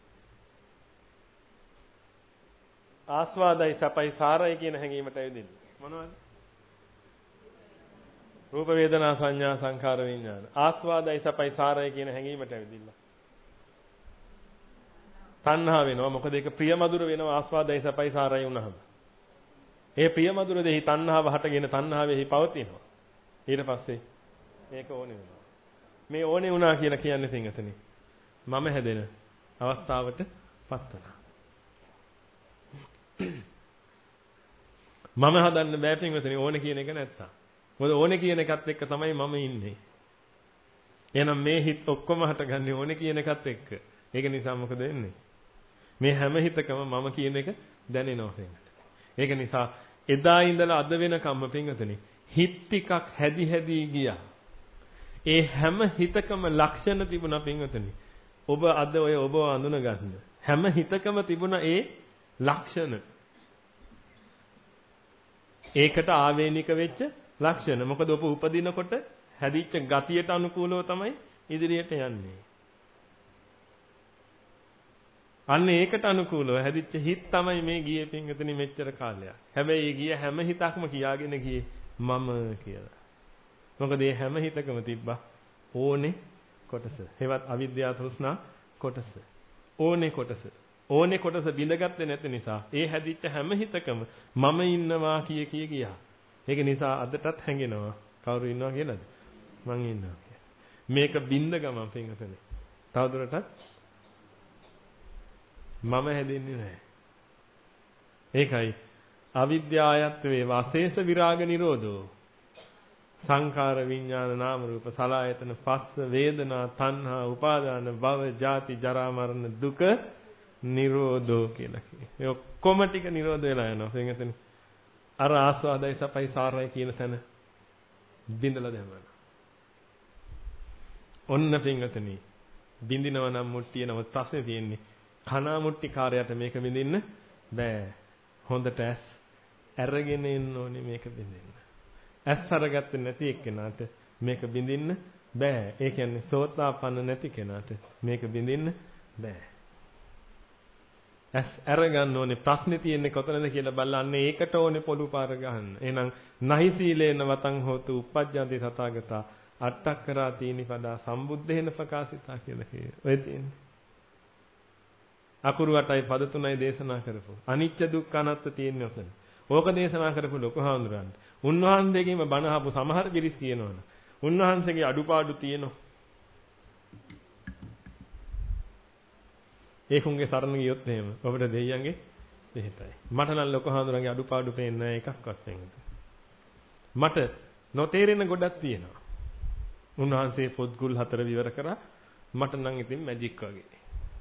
ආස්වාදයි සපයි සාරයි කියන හැඟීමට ඇවිදින්න. මොනවද? රූප වේදනා සංඥා සංඛාර විඥාන. ආස්වාදයි සපයි සාරයි කියන හැඟීමට ඇවිදින්න. තණ්හා වෙනවා. මොකද ඒක ප්‍රියමధుර වෙනවා ආස්වාදයි සපයි සාරයි වුණාම. ඒ ප්‍රියමధుර දෙහි තණ්හාව හටගෙන තණ්හාවෙහි පවතිනවා. ඊට පස්සේ මේක ඕනේ වෙනවා. මේ ඕනේ වුණා කියලා කියන්නේ තින්ගතනේ. මම හැදෙන අවස්ථාවට පත් වෙනවා. මම හදන්න බෑ පින්වතුනි ඕනේ කියන එක නැත්තම්. මොකද ඕනේ කියන එකත් එක්ක තමයි මම ඉන්නේ. එහෙනම් මේ හිත ඔක්කොම හටගන්නේ ඕනේ කියන එකත් එක්ක. ඒක නිසා මොකද වෙන්නේ? මේ හැම හිතකම මම කියන එක දැනෙනවා පින්වතුනි. ඒක නිසා එදා ඉඳලා අද වෙනකම්ම පින්වතුනි හිත ටිකක් හැදි හැදි ගියා. ඒ හැම හිතකම ලක්ෂණ තිබුණා පින්වතුනි. ඔබ අද ඔය ඔබව අඳුන ගන්න. හැම හිතකම තිබුණා ඒ ලක්ෂණ. ඒකට ආවේනික වෙච්ච ලක්ෂණ. මොකද ඔබ උපදිනකොට හැදිච්ච ගතියට අනුකූලව තමයි ඉදිරියට යන්නේ. අන්න ඒකට අනුකූලව හැදිච්ච හිත තමයි මේ ගියේ පින්වතුනි මෙච්චර කාලයක්. හැබැයි ගිය හැම හිතක්ම කියාගෙන ගියේ මම කියලා. මොකද මේ හැම හිතකම තිබ්බා ඕනේ කොටස. හේවත් අවිද්‍යාව තෘෂ්ණා කොටස. ඕනේ කොටස. ඕනේ කොටස බිඳගත්තේ නැති නිසා ඒ හැදිච්ච හැම හිතකම මම ඉන්නවා කිය කිය ගියා. ඒක නිසා අදටත් හැංගෙනවා. කවුරු ඉන්නවා කියලාද? මං ඉන්නවා කියලා. මේක බින්ද ගමන් පින්වතුනි. තවදුරටත් මම හැදෙන්නේ නැහැ. ඒකයි අවිද්‍යායත්වේ වාසේස විරාග නිරෝධෝ සංඛාර විඥාන නාම රූප සලආයතන පස්ස වේදනා තණ්හා උපාදාන භව ජාති ජරා මරණ දුක නිරෝධෝ කියලා කියනවා. මේ ඔක්කොම ටික නිරෝධ වෙලා යනවා. එතන අර ආස්වාදයි සපයි සාරයි කියන තැන බින්දලා දැම්මා. ඔන්න පින්වතුනි බින්දිනව නම් මුට්ටිය නම ප්‍රශ්නේ තියෙන්නේ. කනා මුට්ටි කාර්යයට මේක බින්දින්න බෑ. හොඳට ඇස් අරගෙන ඉන්න ඕනේ මේක බින්දින්න. ඇස් අරගත්තේ නැති එක්කෙනාට මේක බින්දින්න බෑ. ඒ කියන්නේ සෝතාපන්න නැති කෙනාට මේක බින්දින්න බෑ. ඇස් අරගන්න ඕනේ ප්‍රශ්නේ තියෙන්නේ කොතනද කියලා බලන්නේ ඒකට ඕනේ පොළු පාර ගන්න. එහෙනම් නහි සීලේන වතං හෝතු uppajjati තථාගතා අට්ඨක්කරා තීනි පදා සම්බුද්ධේන ප්‍රකාශිතා කියලා කියේ. ඔය තියෙන්නේ. අකුරු අටයි පද තුනයි දේශනා කරපු. අනිච්ච දුක්ඛ අනාත්ම තියෙන්නේ ඔතන. ඕක දේශනා කරපු ලොකු හාමුදුරන්ට. උන්වහන්සේගෙම බණ අහපු සමහර පිරිස් කියනවනේ. උන්වහන්සේගේ අඩුපාඩු තියෙනවා. ඒකුන්ගේ සරණ ගියොත් එහෙම ඔබට දෙයියන්ගේ දෙහිතයි. මට නම් ලොකු හාමුදුරන්ගේ අඩුපාඩු පේන්නේ නැහැ එකක්වත් නෙමෙයි. මට නොතේරෙන ගොඩක් තියෙනවා. උන්වහන්සේ පොත්ගුල් හතර විවර කරා මට නම් ඉතින් මැජික් වගේ.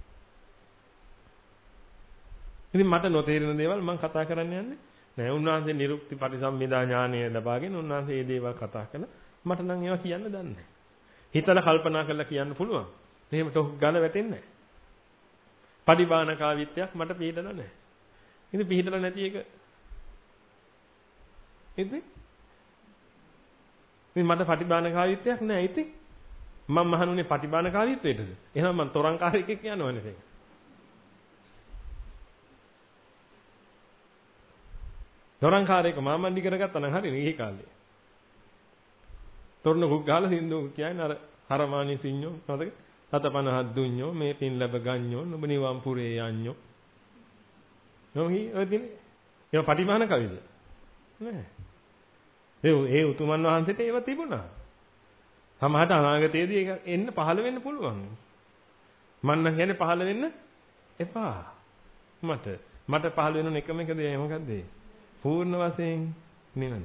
ඉතින් මට නොතේරෙන දේවල් මම කතා කරන්න යන්නේ නෑ. උන්වහන්සේ නිරුක්ති පරිසම්මිදා ඥානය ලබාගෙන උන්වහන්සේ මේ දේවල් කතා කළා. මට නම් ඒවා කියන්න දන්නේ නෑ. හිතලා කල්පනා කරලා කියන්න පුළුවන්. එහෙම ටොක් ගාලා වැටෙන්නේ නෑ. පරිබාණකාවිත්‍යක් මට පිළිදලා නෑ. ඉතින් පිළිදලා නැති එක ඉතින් ඉතින් මට පටිබාණකාවිත්‍යක් නෑ. ඉතින් මම මහණුනේ පටිබාණකාවිත්වයටද? එහෙනම් මම තොරන්කාරයෙක් කියනවනේ ඒක. තොරන්කාරයෙක් මාමන්ඩි කරගත්තා නම් හරිනේ ඒ කාලේ. තොරණ කුක් ගහලා සින්දු කියන්නේ අර හරමානි සිඤ්ඤෝ නේද? සතපනහක් දුඤ්ඤෝ මේ පින් ලැබ ගඤ්ඤෝ නුඹ නිවන් පුරේ යඤ්ඤෝ. නොහි ඔදින ඒ පටිමාන කවිද? නෑ. ඒ ඒ උතුමන් වහන්සේට ඒව තිබුණා. සමහරට අනාගතයේදී ඒක එන්න පහළ වෙන්න පුළුවන්. මම නම් කියන්නේ පහළ වෙන්න එපා. මට මට පහළ වෙන එකම එක දේ මොකද්ද? පූර්ණ වශයෙන් නිවන.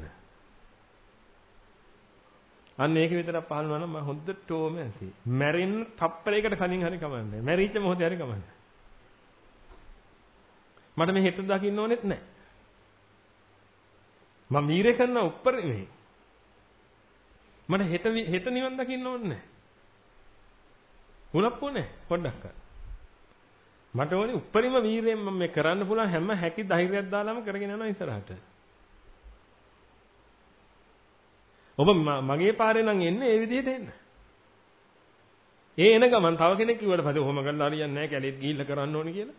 අන්න ඒක විතරක් පහළ වුණා නම් මම හොද්දටම ඇසි. මැරෙන්න තප්පරයකට කලින් හරි කමන්නේ. මැරිච්ච මොහොතේ හරි කමන්නේ. මට මේ හෙට දකින්න ඕනෙත් නැහැ. මම මීරේ කරන උප්පරිමේ. මට හෙට හෙට නිවන් දකින්න ඕනේ නැහැ. උලප්පු නැහැ පොඩ්ඩක්. මට ඕනේ උප්පරිම වීරයෙන් මම මේ කරන්න පුළුවන් හැම හැකි ධෛර්යයක් දාලාම කරගෙන යනවා ඉස්සරහට. ඔබ මගේ පාරේ නම් එන්නේ ඒ විදිහට එන්න. ඒ එන ගමන් තව කෙනෙක් කිව්වට පස්සේ ඔහොම කරලා හරියන්නේ නැහැ කැලේට ගිහිල්ලා කරන්න ඕනේ කියලා.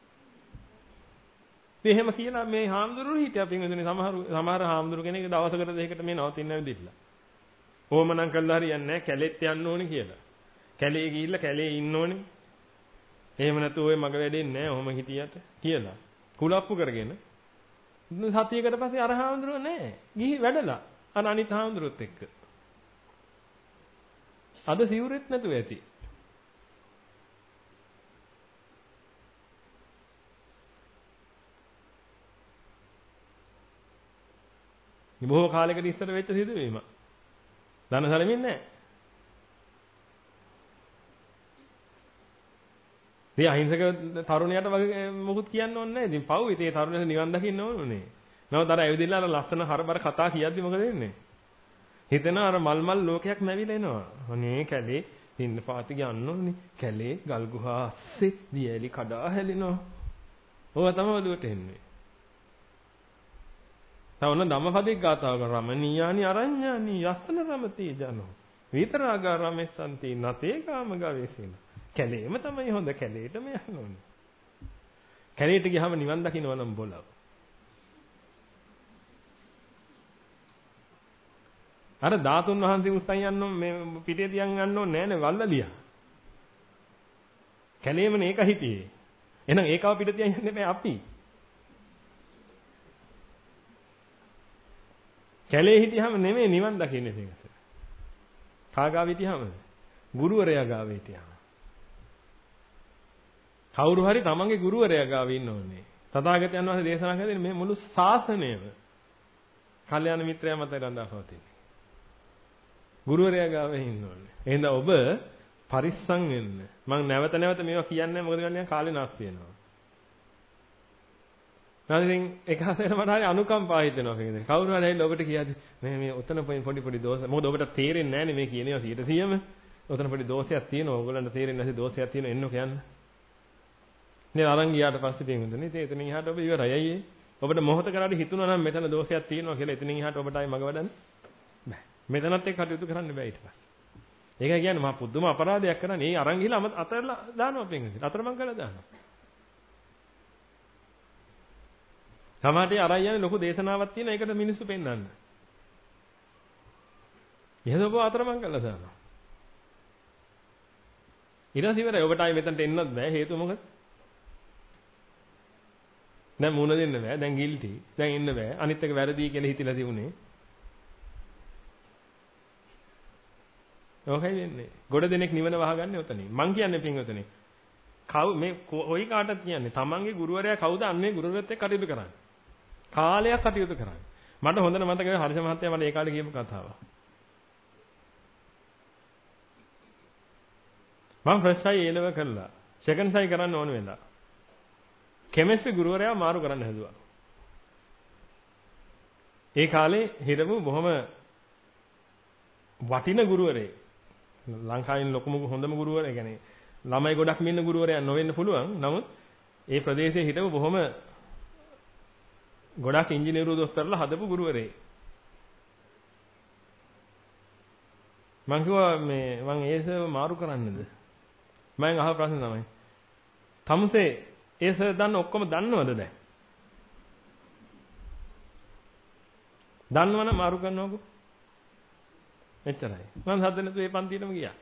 ඉතින් එහෙම කියලා මේ හාමුදුරුවෝ හිටියා පින්වතුනි සමහර සමහර හාමුදුරු කෙනෙක් දවසකට දෙකකට මේ නවතින්න ඇවිදින්න. ඔහොම නම් කරලා හරියන්නේ නැහැ කැලේට යන්න ඕනේ කියලා. කැලේ ගිහිල්ලා කැලේ ඉන්න ඕනේ. එහෙම නැතු ඔය මග වැඩෙන්නේ නැහැ ඔහොම හිටියට කියලා. කුලප්පු කරගෙන සතියකට පස්සේ අර හාමුදුරුවෝ නැහැ. ගිහි වැඩලා අර අනිත් හාමුදුරුවොත් එක්ක. අද සිවුරෙත් නැතුව ඇති. මේ බොහෝ කාලයකට ඉස්සර වෙච්ච සිදුවීම. දනසලමින් නැහැ. මේ අහිංසක තරුණයාට වගේ මොකුත් කියන්න ඕනේ නැහැ. ඉතින් පව් ඉතින් ඒ තරුණයාට නිවන් දකින්න ඕනේ. නමුත් අර ඇවිදින්න අර ලස්සන හරබර කතා කියද්දි මොකද වෙන්නේ? හිතෙන අර මල් මල් ලෝකයක් නැවිලා එනවා. අනේ කැලේ ඉන්න පාති ගන්න ඕනේ. කැලේ ගල් ගුහා අස්සේ දියැලි කඩා හැලෙනවා. ඕවා තමයි ඔළුවට එන්නේ. තවන ධම්මපදයක් ගාතාවක රමණීයානි අරඤ්ඤානි යස්සන රමතේ ජනෝ. විතරාගා රමෙස්සන්ති නතේ කාම ගවේසින. කැලේම තමයි හොඳ කැලේටම යන්න ඕනේ. කැලේට ගියාම නිවන් දකින්න නම් බොලව. අර ධාතුන් වහන්සේ උස්සන් යන්න මේ පිටේ තියන් යන්න ඕනේ නෑනේ වල්ලලියා. කැලේමනේ ඒක හිටියේ. එහෙනම් ඒකව පිට තියන් යන්න බෑ අපි. කැලේ හිටියාම නෙමෙයි නිවන් දකින්නේ ඒකට. කාගාව හිටියාම? ගුරුවරයා ගාව හිටියාම. කවුරු හරි තමන්ගේ ගුරුවරයා ගාව ඉන්න ඕනේ. තථාගතයන් වහන්සේ දේශනා කරන්නේ මේ මුළු ශාසනයම කල්යාණ මිත්‍රයා මත රඳා පවතින්නේ. ගුරුවරයා ගාව ඉන්න ඕනේ. එහෙනම් ඔබ පරිස්සම් වෙන්න. මම නැවත නැවත මේවා කියන්නේ මොකද කියන්නේ කාලේ නාස්ති වෙනවා. නැත්නම් එක හසෙට මට හරි අනුකම්පා හිතෙනවා කියන්නේ. කවුරු හරි ඇවිල්ලා ඔබට කියද්දි මේ මේ ඔතන පොඩි පොඩි දෝෂ. මොකද ඔබට තේරෙන්නේ නැහැනේ මේ කියනවා සීයට සීයම. ඔතන පොඩි දෝෂයක් තියෙනවා. ඕගොල්ලන්ට තේරෙන්නේ නැති දෝෂයක් තියෙනවා එන්නෝ කියන්න. නේ අරන් ගියාට පස්සේ තේරුණා නේ. එතනින් එහාට ඔබ ඉවරයි අයියේ. ඔබට මොහොත කරාට හිතුණා නම් මෙතන දෝෂයක් තියෙනවා කියලා එතනින් එහාට ඔබට ආයි මග වඩන්න බෑ. මෙතනත් එක්ක කටයුතු කරන්න බෑ ඊට පස්සේ. ඒකයි කියන්නේ මහා පුදුම අපරාධයක් කරන්නේ. ඒ අරන් ගිහලා අතරලා දානවා පින්ගින්. අතරමං කරලා දානවා. සමහරට අරන් යන්නේ ලොකු දේශනාවක් තියෙන ඒකට මිනිස්සු පෙන්වන්න. එහෙනම් ඔබ අතරමං කරලා දානවා. ඊට පස්සේ ඉවරයි. ඔබට ආයි මෙතනට එන්නත් බෑ. හේතුව මොකද? දැන් මුණ දෙන්න බෑ. දැන් ගිල්ටි. දැන් ඉන්න බෑ. අනිත් එක වැරදි කියලා හිතලා තිබුණේ. ඔකයි වෙන්නේ. ගොඩ දෙනෙක් නිවන වහගන්නේ ඔතනින්. මං කියන්නේ පින්වතුනි. කවු මේ කොයි කාටද කියන්නේ? තමන්ගේ ගුරුවරයා කවුද? අන්නේ ගුරුවරයාත් එක්ක කටයුතු කරන්නේ. කාලයක් කටයුතු කරන්නේ. මට හොඳට මතකයි හර්ෂ මහත්තයා මට ඒ කාලේ කියපු කතාව. මම ෆස්ට් සයි ඒ ලෙවල් කරලා සෙකන්ඩ් සයි කරන්න ඕන වෙලා. කෙමිස්ට්‍රි ගුරුවරයා මාරු කරන්න හැදුවා. ඒ කාලේ හිටපු බොහොම වටින ගුරුවරයෙක්. ලංකාවේ ලොකුම හොඳම ගුරුවරයා. ඒ කියන්නේ ළමයි ගොඩක් ඉන්න ගුරුවරයා නොවෙන්න පුළුවන්. නමුත් ඒ ප්‍රදේශයේ හිටපු බොහොම ගොඩක් ඉංජිනේරු දොස්තරලා හදපු ගුරුවරයෙක්. මං කිව්වා මේ මං ඒසව මාරු කරන්නද? මම අහපු ප්‍රශ්නේ තමයි. තමුසේ ඒස දන්න ඔක්කොම දන්නවද දැන්? දන්නවනම් මාරු කරනවකෝ. එච්චරයි. මම සද්ද නැතුව ඒ පන්තියටම ගියා.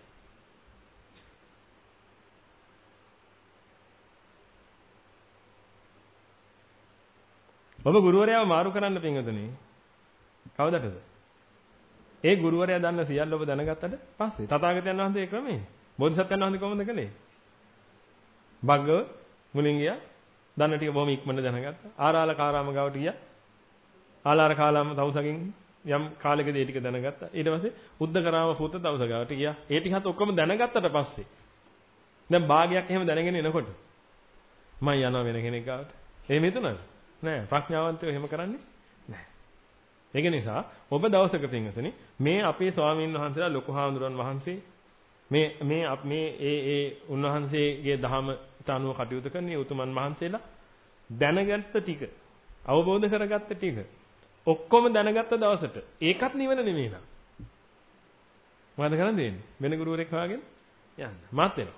ඔබ ගුරුවරයාව මාරු කරන්න පින්වතුනි. කවදටද? ඒ ගුරුවරයා දන්න සියල්ල ඔබ දැනගත්තට පස්සේ තථාගතයන් වහන්සේ ක්‍රමේ. බෝධිසත්වයන් වහන්සේ කොහොමද කළේ? භග්ගව මුලින් ගියා. දන්න ටික බොහොම ඉක්මනට දැනගත්තා. ආරාලකාරාම ගාවට ගියා. ආලාරකාලාම තවුසකින් යම් කාලෙකදී ඒ ටික දැනගත්තා. ඊට පස්සේ උද්දකරාම පුත තවුස ගාවට ගියා. ඒ ටිකත් ඔක්කොම දැනගත්තට පස්සේ දැන් භාගයක් එහෙම දැනගෙන එනකොට මම යනවා වෙන කෙනෙක් ගාවට. එහෙම හිතුණාද? නෑ. ප්‍රඥාවන්තයෝ එහෙම කරන්නේ නෑ. ඒක නිසා ඔබ දවසක පින්වතුනි මේ අපේ ස්වාමීන් වහන්සේලා ලොකු හාමුදුරන් වහන්සේ මේ මේ මේ ඒ ඒ උන්වහන්සේගේ දහමට අනුව කටයුතු කරන උතුමන් වහන්සේලා දැනගත්ත ටික අවබෝධ කරගත්ත ටික ඔක්කොම දැනගත්ත දවසට ඒකත් නිවන නෙමෙයි නේද? මොකද කරන්නේ? වෙන ගුරුවරයෙක් හොයාගෙන යන්න. මාත් වෙනවා.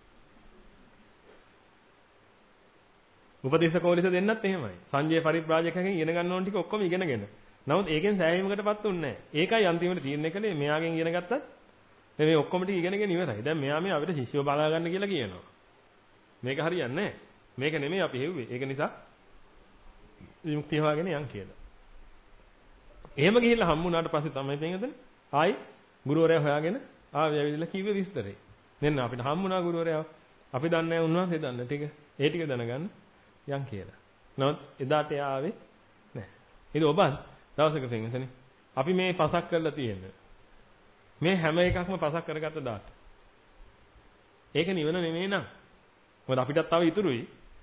උපදේශකෝලිස දෙන්නත් එහෙමයි. සංජය පරිබ්‍රාජකයන්ගෙන් ඉගෙන ගන්න ඕන ටික ඔක්කොම ඉගෙනගෙන. නමුත් ඒකෙන් සෑහීමකටපත් උන්නේ නැහැ. ඒකයි අන්තිමට තීරණය කළේ මෙයාගෙන් ඉගෙන ගත්තත් මේ ඔක්කොම ටික ඉගෙනගෙන ඉවරයි. දැන් මෙයා මේ අපිට ශිෂ්‍යව බලා ගන්න කියලා කියනවා. මේක හරියන්නේ නැහැ. මේක නෙමෙයි අපි හෙව්වේ. ඒක නිසා විමුක්තිය හොයාගෙන යන් කියලා. එහෙම ගිහිල්ලා හම්බුනාට පස්සේ තමයි තේරෙන්නේ ආයි ගුරුවරයා හොයාගෙන ආවේ ඇවිදලා කිව්වේ විස්තරේ. මෙන්න අපිට හම්බුණා ගුරුවරයා. අපි දන්නේ නැහැ උන්වහන්සේ දන්න ටික. ඒ ටික දැනගන්න යන් කියලා. නමුත් එදාට එයා ආවේ නැහැ. ඉතින් ඔබත් දවසක තේරෙන්නේ අපි මේ පසක් කරලා තියෙන්නේ. මේ හැම එකක්ම පසක් කරගත්ත දාට. ඒක නිවන නෙමෙයි නං. මොකද අපිටත් තව ඉතුරුයි.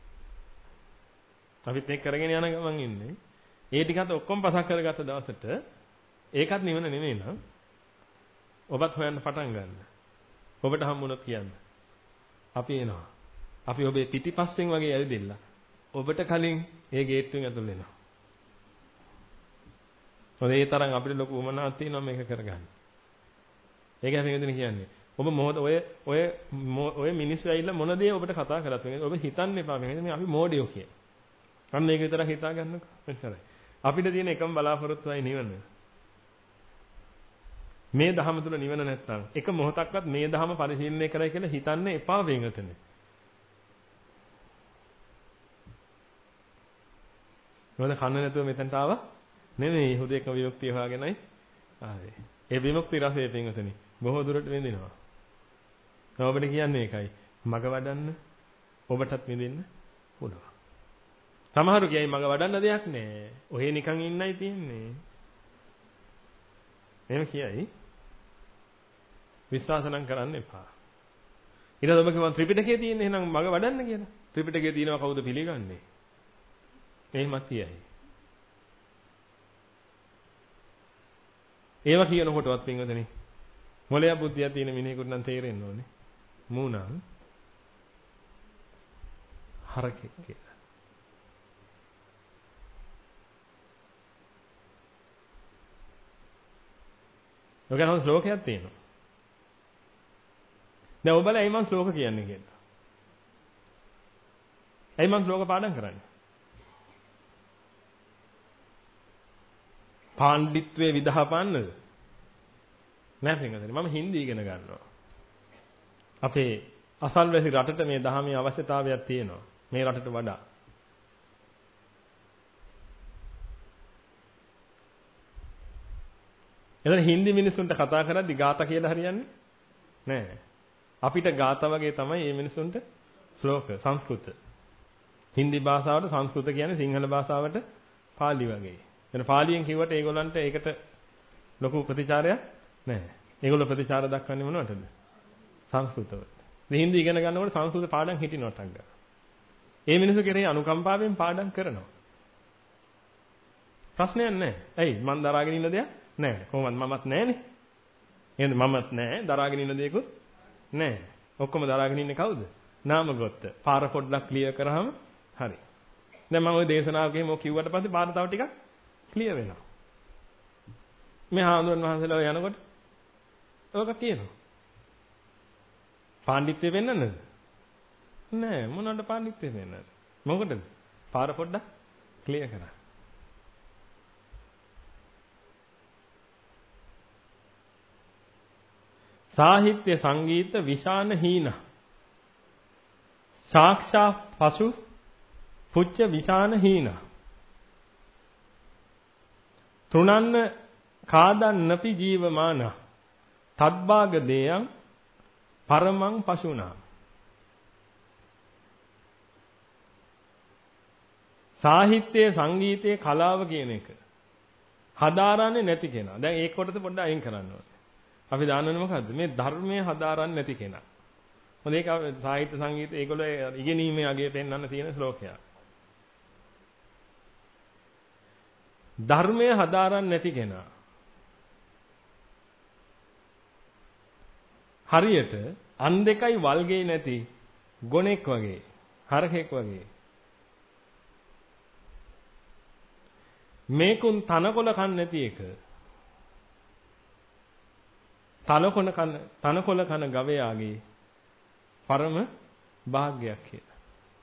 අපිත් මේක කරගෙන යන ගමන් ඉන්නේ. ඒ ටිකත් ඔක්කොම පසක් කරගත්ත දවසට ඒකත් නිවන නෙමෙයි නං. ඔබත් හොයන්න පටන් ගන්න. ඔබට හම්බුනොත් කියන්න. අපි එනවා. අපි ඔබේ පිටිපස්සෙන් වගේ ඇවිදilla. ඔබට කලින් ඒ ගේට්ටුවෙන් ඇතුල් වෙනවා. ඔය ඒ තරම් අපිට ලොකු උමනාවක් තියෙනවා මේක කරගන්න. ඒක හැම වෙලෙම කියන්නේ. ඔබ මොහොත ඔය ඔය ඔය මිනිස්සු ඇවිල්ලා මොන දේ ඔබට කතා කරත් වෙන්නේ. ඔබ හිතන්න එපා මේ අපි මෝඩයෝ කිය. අන්න ඒක විතරක් හිතා ගන්නකො. එච්චරයි. අපිට තියෙන එකම බලාපොරොත්තුවයි නිවන. මේ ධහම තුල නිවන නැත්තම් එක මොහොතක්වත් මේ ධහම පරිශීලනය කරයි කියලා හිතන්න එපා වෙනතනේ. මොකද කන්න නැතුව මෙතනට ආවා නෙමෙයි හුදෙක විමුක්තිය හොයාගෙනයි ආවේ. ඒ විමුක්ති රසය පින්වතුනි බොහෝ දුරට විඳිනවා. ඔබට කියන්නේ ඒකයි. මග වඩන්න ඔබටත් විඳින්න පුළුවන්. සමහරු කියයි මග වඩන්න දෙයක් නෑ. ඔහේ නිකන් ඉන්නයි තියෙන්නේ. එහෙම කියයි. විශ්වාස නම් කරන්න එපා. ඊට ඔබ කියවන් ත්‍රිපිටකයේ තියෙන එහෙනම් මග වඩන්න කියලා. ත්‍රිපිටකයේ තියෙනවා කවුද පිළිගන්නේ? එහෙමත් කියයි. ඒවා කියනකොටවත් පින්වදනේ මොලේ බුද්ධිය තියෙන මිනිහෙකුට නම් තේරෙන්න ඕනේ. මූණන් හරකෙක් කියලා. ඔකනම් ශ්ලෝකයක් තියෙනවා. දැන් ඔබලා එයි මම ශ්ලෝක කියන්නේ කියලා. එයි මම ශ්ලෝක පාඩම් කරන්නේ. පාණ්ඩිත්වයේ විදහාපන්නද? නෑ පින්වදනේ මම හින්දි ඉගෙන ගන්නවා. අපේ අසල්වැසි රටට මේ දහමේ අවශ්‍යතාවයක් තියෙනවා. මේ රටට වඩා. එතන හින්දි මිනිස්සුන්ට කතා කරද්දි ગાතා කියලා හරියන්නේ නෑ. අපිට ગાතා වගේ තමයි මේ මිනිස්සුන්ට ශ්ලෝක සංස්කෘත. හින්දි භාෂාවට සංස්කෘත කියන්නේ සිංහල භාෂාවට පාලි වගේ. එතන පාලියෙන් කිව්වට ඒගොල්ලන්ට ඒකට ලොකු ප්‍රතිචාරයක් නැහැ. ඒගොල්ලෝ ප්‍රතිචාර දක්වන්නේ මොනවටද? සංස්කෘතවලට. ඉතින් හින්දි ඉගෙන ගන්නකොට සංස්කෘත පාඩම් හිටිනවට අංගා. ඒ මිනිස්සු කෙරෙහි අනුකම්පාවෙන් පාඩම් කරනවා. ප්‍රශ්නයක් නැහැ. ඇයි මං දරාගෙන ඉන්න දෙයක් නැහැ. කොහොමද මමත් නැහනේ. එහෙනම් මමත් නැහැ දරාගෙන ඉන්න දෙයක්වත් නැහැ. ඔක්කොම දරාගෙන ඉන්නේ කවුද? නාමගොත්ත. පාර පොඩ්ඩක් ක්ලියර් කරාම හරි. දැන් මම ওই දේශනාවකේ මොක කිව්වට පස්සේ පාර තව ටිකක් ක්ලියර් වෙනවා. මේ හාමුදුරන් වහන්සේලා යනකොට ඔක කියනවා. පාණ්ඩිත්‍ය වෙන්නන්නද? නෑ මොනවද පාණ්ඩිත්‍ය වෙන්නද? මොකටද? පාර පොඩ්ඩක් ක්ලියර් කරා. සාහිත්‍ය සංගීත විශාන හීන. සාක්ෂා පසු පුච්ච විශාන හීන. තුනන්න කාදන්නපි ජීවමාන. තද්භාග දේයං පරමං පශුනා. සාහිත්‍යයේ සංගීතයේ කලාව කියන එක හදාරන්නේ නැති කෙනා. දැන් ඒක කොටස පොඩ්ඩක් අයින් කරන්න ඕනේ. අපි දාන්නනේ මොකද්ද? මේ ධර්මයේ හදාරන්නේ නැති කෙනා. මොකද ඒක සාහිත්‍ය සංගීත ඒගොල්ලෝ ඉගෙනීමේ අගය පෙන්වන්න තියෙන ශ්ලෝකයක්. ධර්මයේ හදාරන්නේ නැති කෙනා. හරියට අන් දෙකයි වල්ගේ නැති ගොනෙක් වගේ, හරකෙක් වගේ. මේකුන් තනකොළ කන් නැති එක. තනකොළ කන තනකොළ කන ගවයාගේ පරම භාග්‍යයක් කියලා.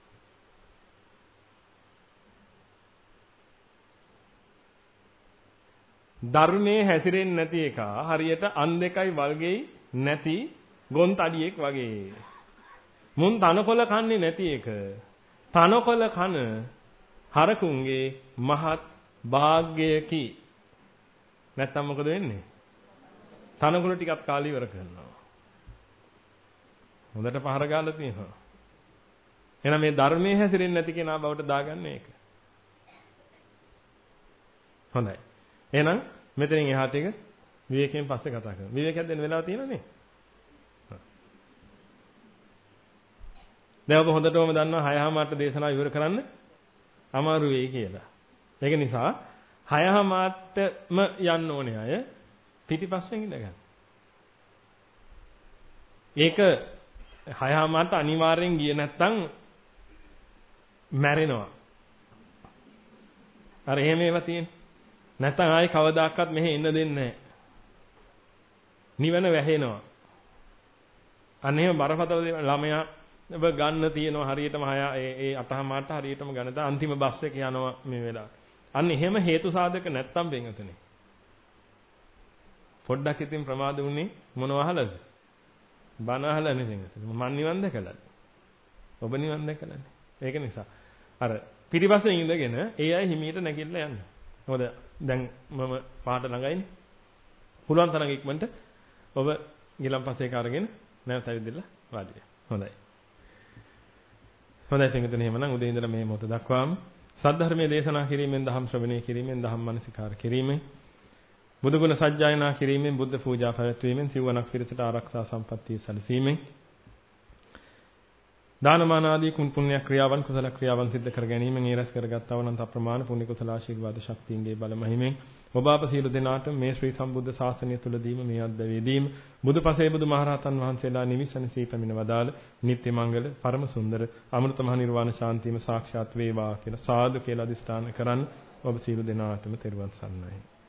ධර්මයේ හැසිරෙන්නේ නැති එක හරියට අන් දෙකයි වල්ගෙයි නැති ගොන් තඩියෙක් වගේ. මුන් තනකොළ කන්නේ නැති එක. තනකොළ කන හරකුන්ගේ මහත් භාග්‍යයකි. නැත්තම් මොකද වෙන්නේ? තනකොළ ටිකක් කාලේ ඉවර කරනවා. හොඳට පහර ගාලා තියෙනවා. එහෙනම් මේ ධර්මයේ හැසිරෙන්නේ නැති කෙනා බවට දාගන්න ඒක. හොඳයි. එහෙනම් මෙතනින් එහාට එක විවේකයෙන් පස්සේ කතා කරමු. විවේකයක් දෙන්න වෙලාව තියෙනවනේ. දැන් ඔබ හොඳටම දන්නවා හයහමාරට දේශනාව ඉවර කරන්න අමාරු වෙයි කියලා. ඒක නිසා හයහමාරටම යන්න ඕනේ අය පිටිපස්සෙන් ඉඳගන්න. ඒක හයහමාරට අනිවාර්යෙන් ගියේ නැත්තම් මැරෙනවා. අර එහෙම ඒවා තියෙන්නේ. නැත්තම් ආයේ කවදාකවත් මෙහෙ එන්න දෙන්නේ නැහැ. නිවන වැහෙනවා. අනේම බරපතල ළමයා ඔබ ගන්න තියෙනවා හරියටම හය ඒ ඒ අටහමාරට හරියටම ගන්න තා අන්තිම බස් එක යනවා මේ වෙලාවට. අන්න එහෙම හේතු සාධක නැත්තම් බෙන්ගතුනේ. පොඩ්ඩක් ඉතින් ප්‍රමාද වුණේ මොනව අහලාද? බණ අහලා නෙවෙයි. මන් නිවන් දැකලා. ඔබ නිවන් දැකලානේ. ඒක නිසා අර පිටිපස්සෙන් ඉඳගෙන ඒ අය හිමීට නැගිටලා යන්න. මොකද දැන් මම පාට ළඟයිනේ. පුළුවන් තරම් ඉක්මනට ඔබ ගිලම්පස්සේ කාරගෙන නැවත ඇවිදලා වාඩි වෙන්න. හොඳයි. හොඳයි පිටුතුනේ එහෙමනම් උදේ ඉඳලා මේ මොහොත දක්වාම සද්ධර්මයේ දේශනා කිරීමෙන් දහම් ශ්‍රවණය කිරීමෙන් දහම් මනසිකාර කිරීමෙන් බුදුගුණ සජ්ජායනා කිරීමෙන් බුද්ධ පූජා පැවැත්වීමෙන් සිවණක් පිරිසට ආරක්ෂා සම්පත්තිය සැලසීමෙන් දානමාන ආදී කුණ පුණ්‍ය ක්‍රියාවන් කුසල ක්‍රියාවන් සිද්ධ කර ගැනීමෙන් ඒ රැස් කරගත්තා වූ අනන්ත අප්‍රමාණ පුණ්‍ය කුසල ආශිර්වාද ශක්තියින්ගේ බල මහිමෙන් ඔබ අප සියලු දෙනාට මේ ශ්‍රී සම්බුද්ධ ශාසනය තුලදීම මේ අද්දවේදීම බුදුපසේ බුදුමහරහතන් වහන්සේලා නිවිසන සී පැමිණ වදාළ නිත්‍ය මංගල පරම සුන්දර අමෘත මහ නිර්වාණ ශාන්තියම සාක්ෂාත් වේවා කියලා සාදු කියලා අදිස්ථාන කරන් ඔබ සියලු දෙනාටම තෙරුවන් සරණයි.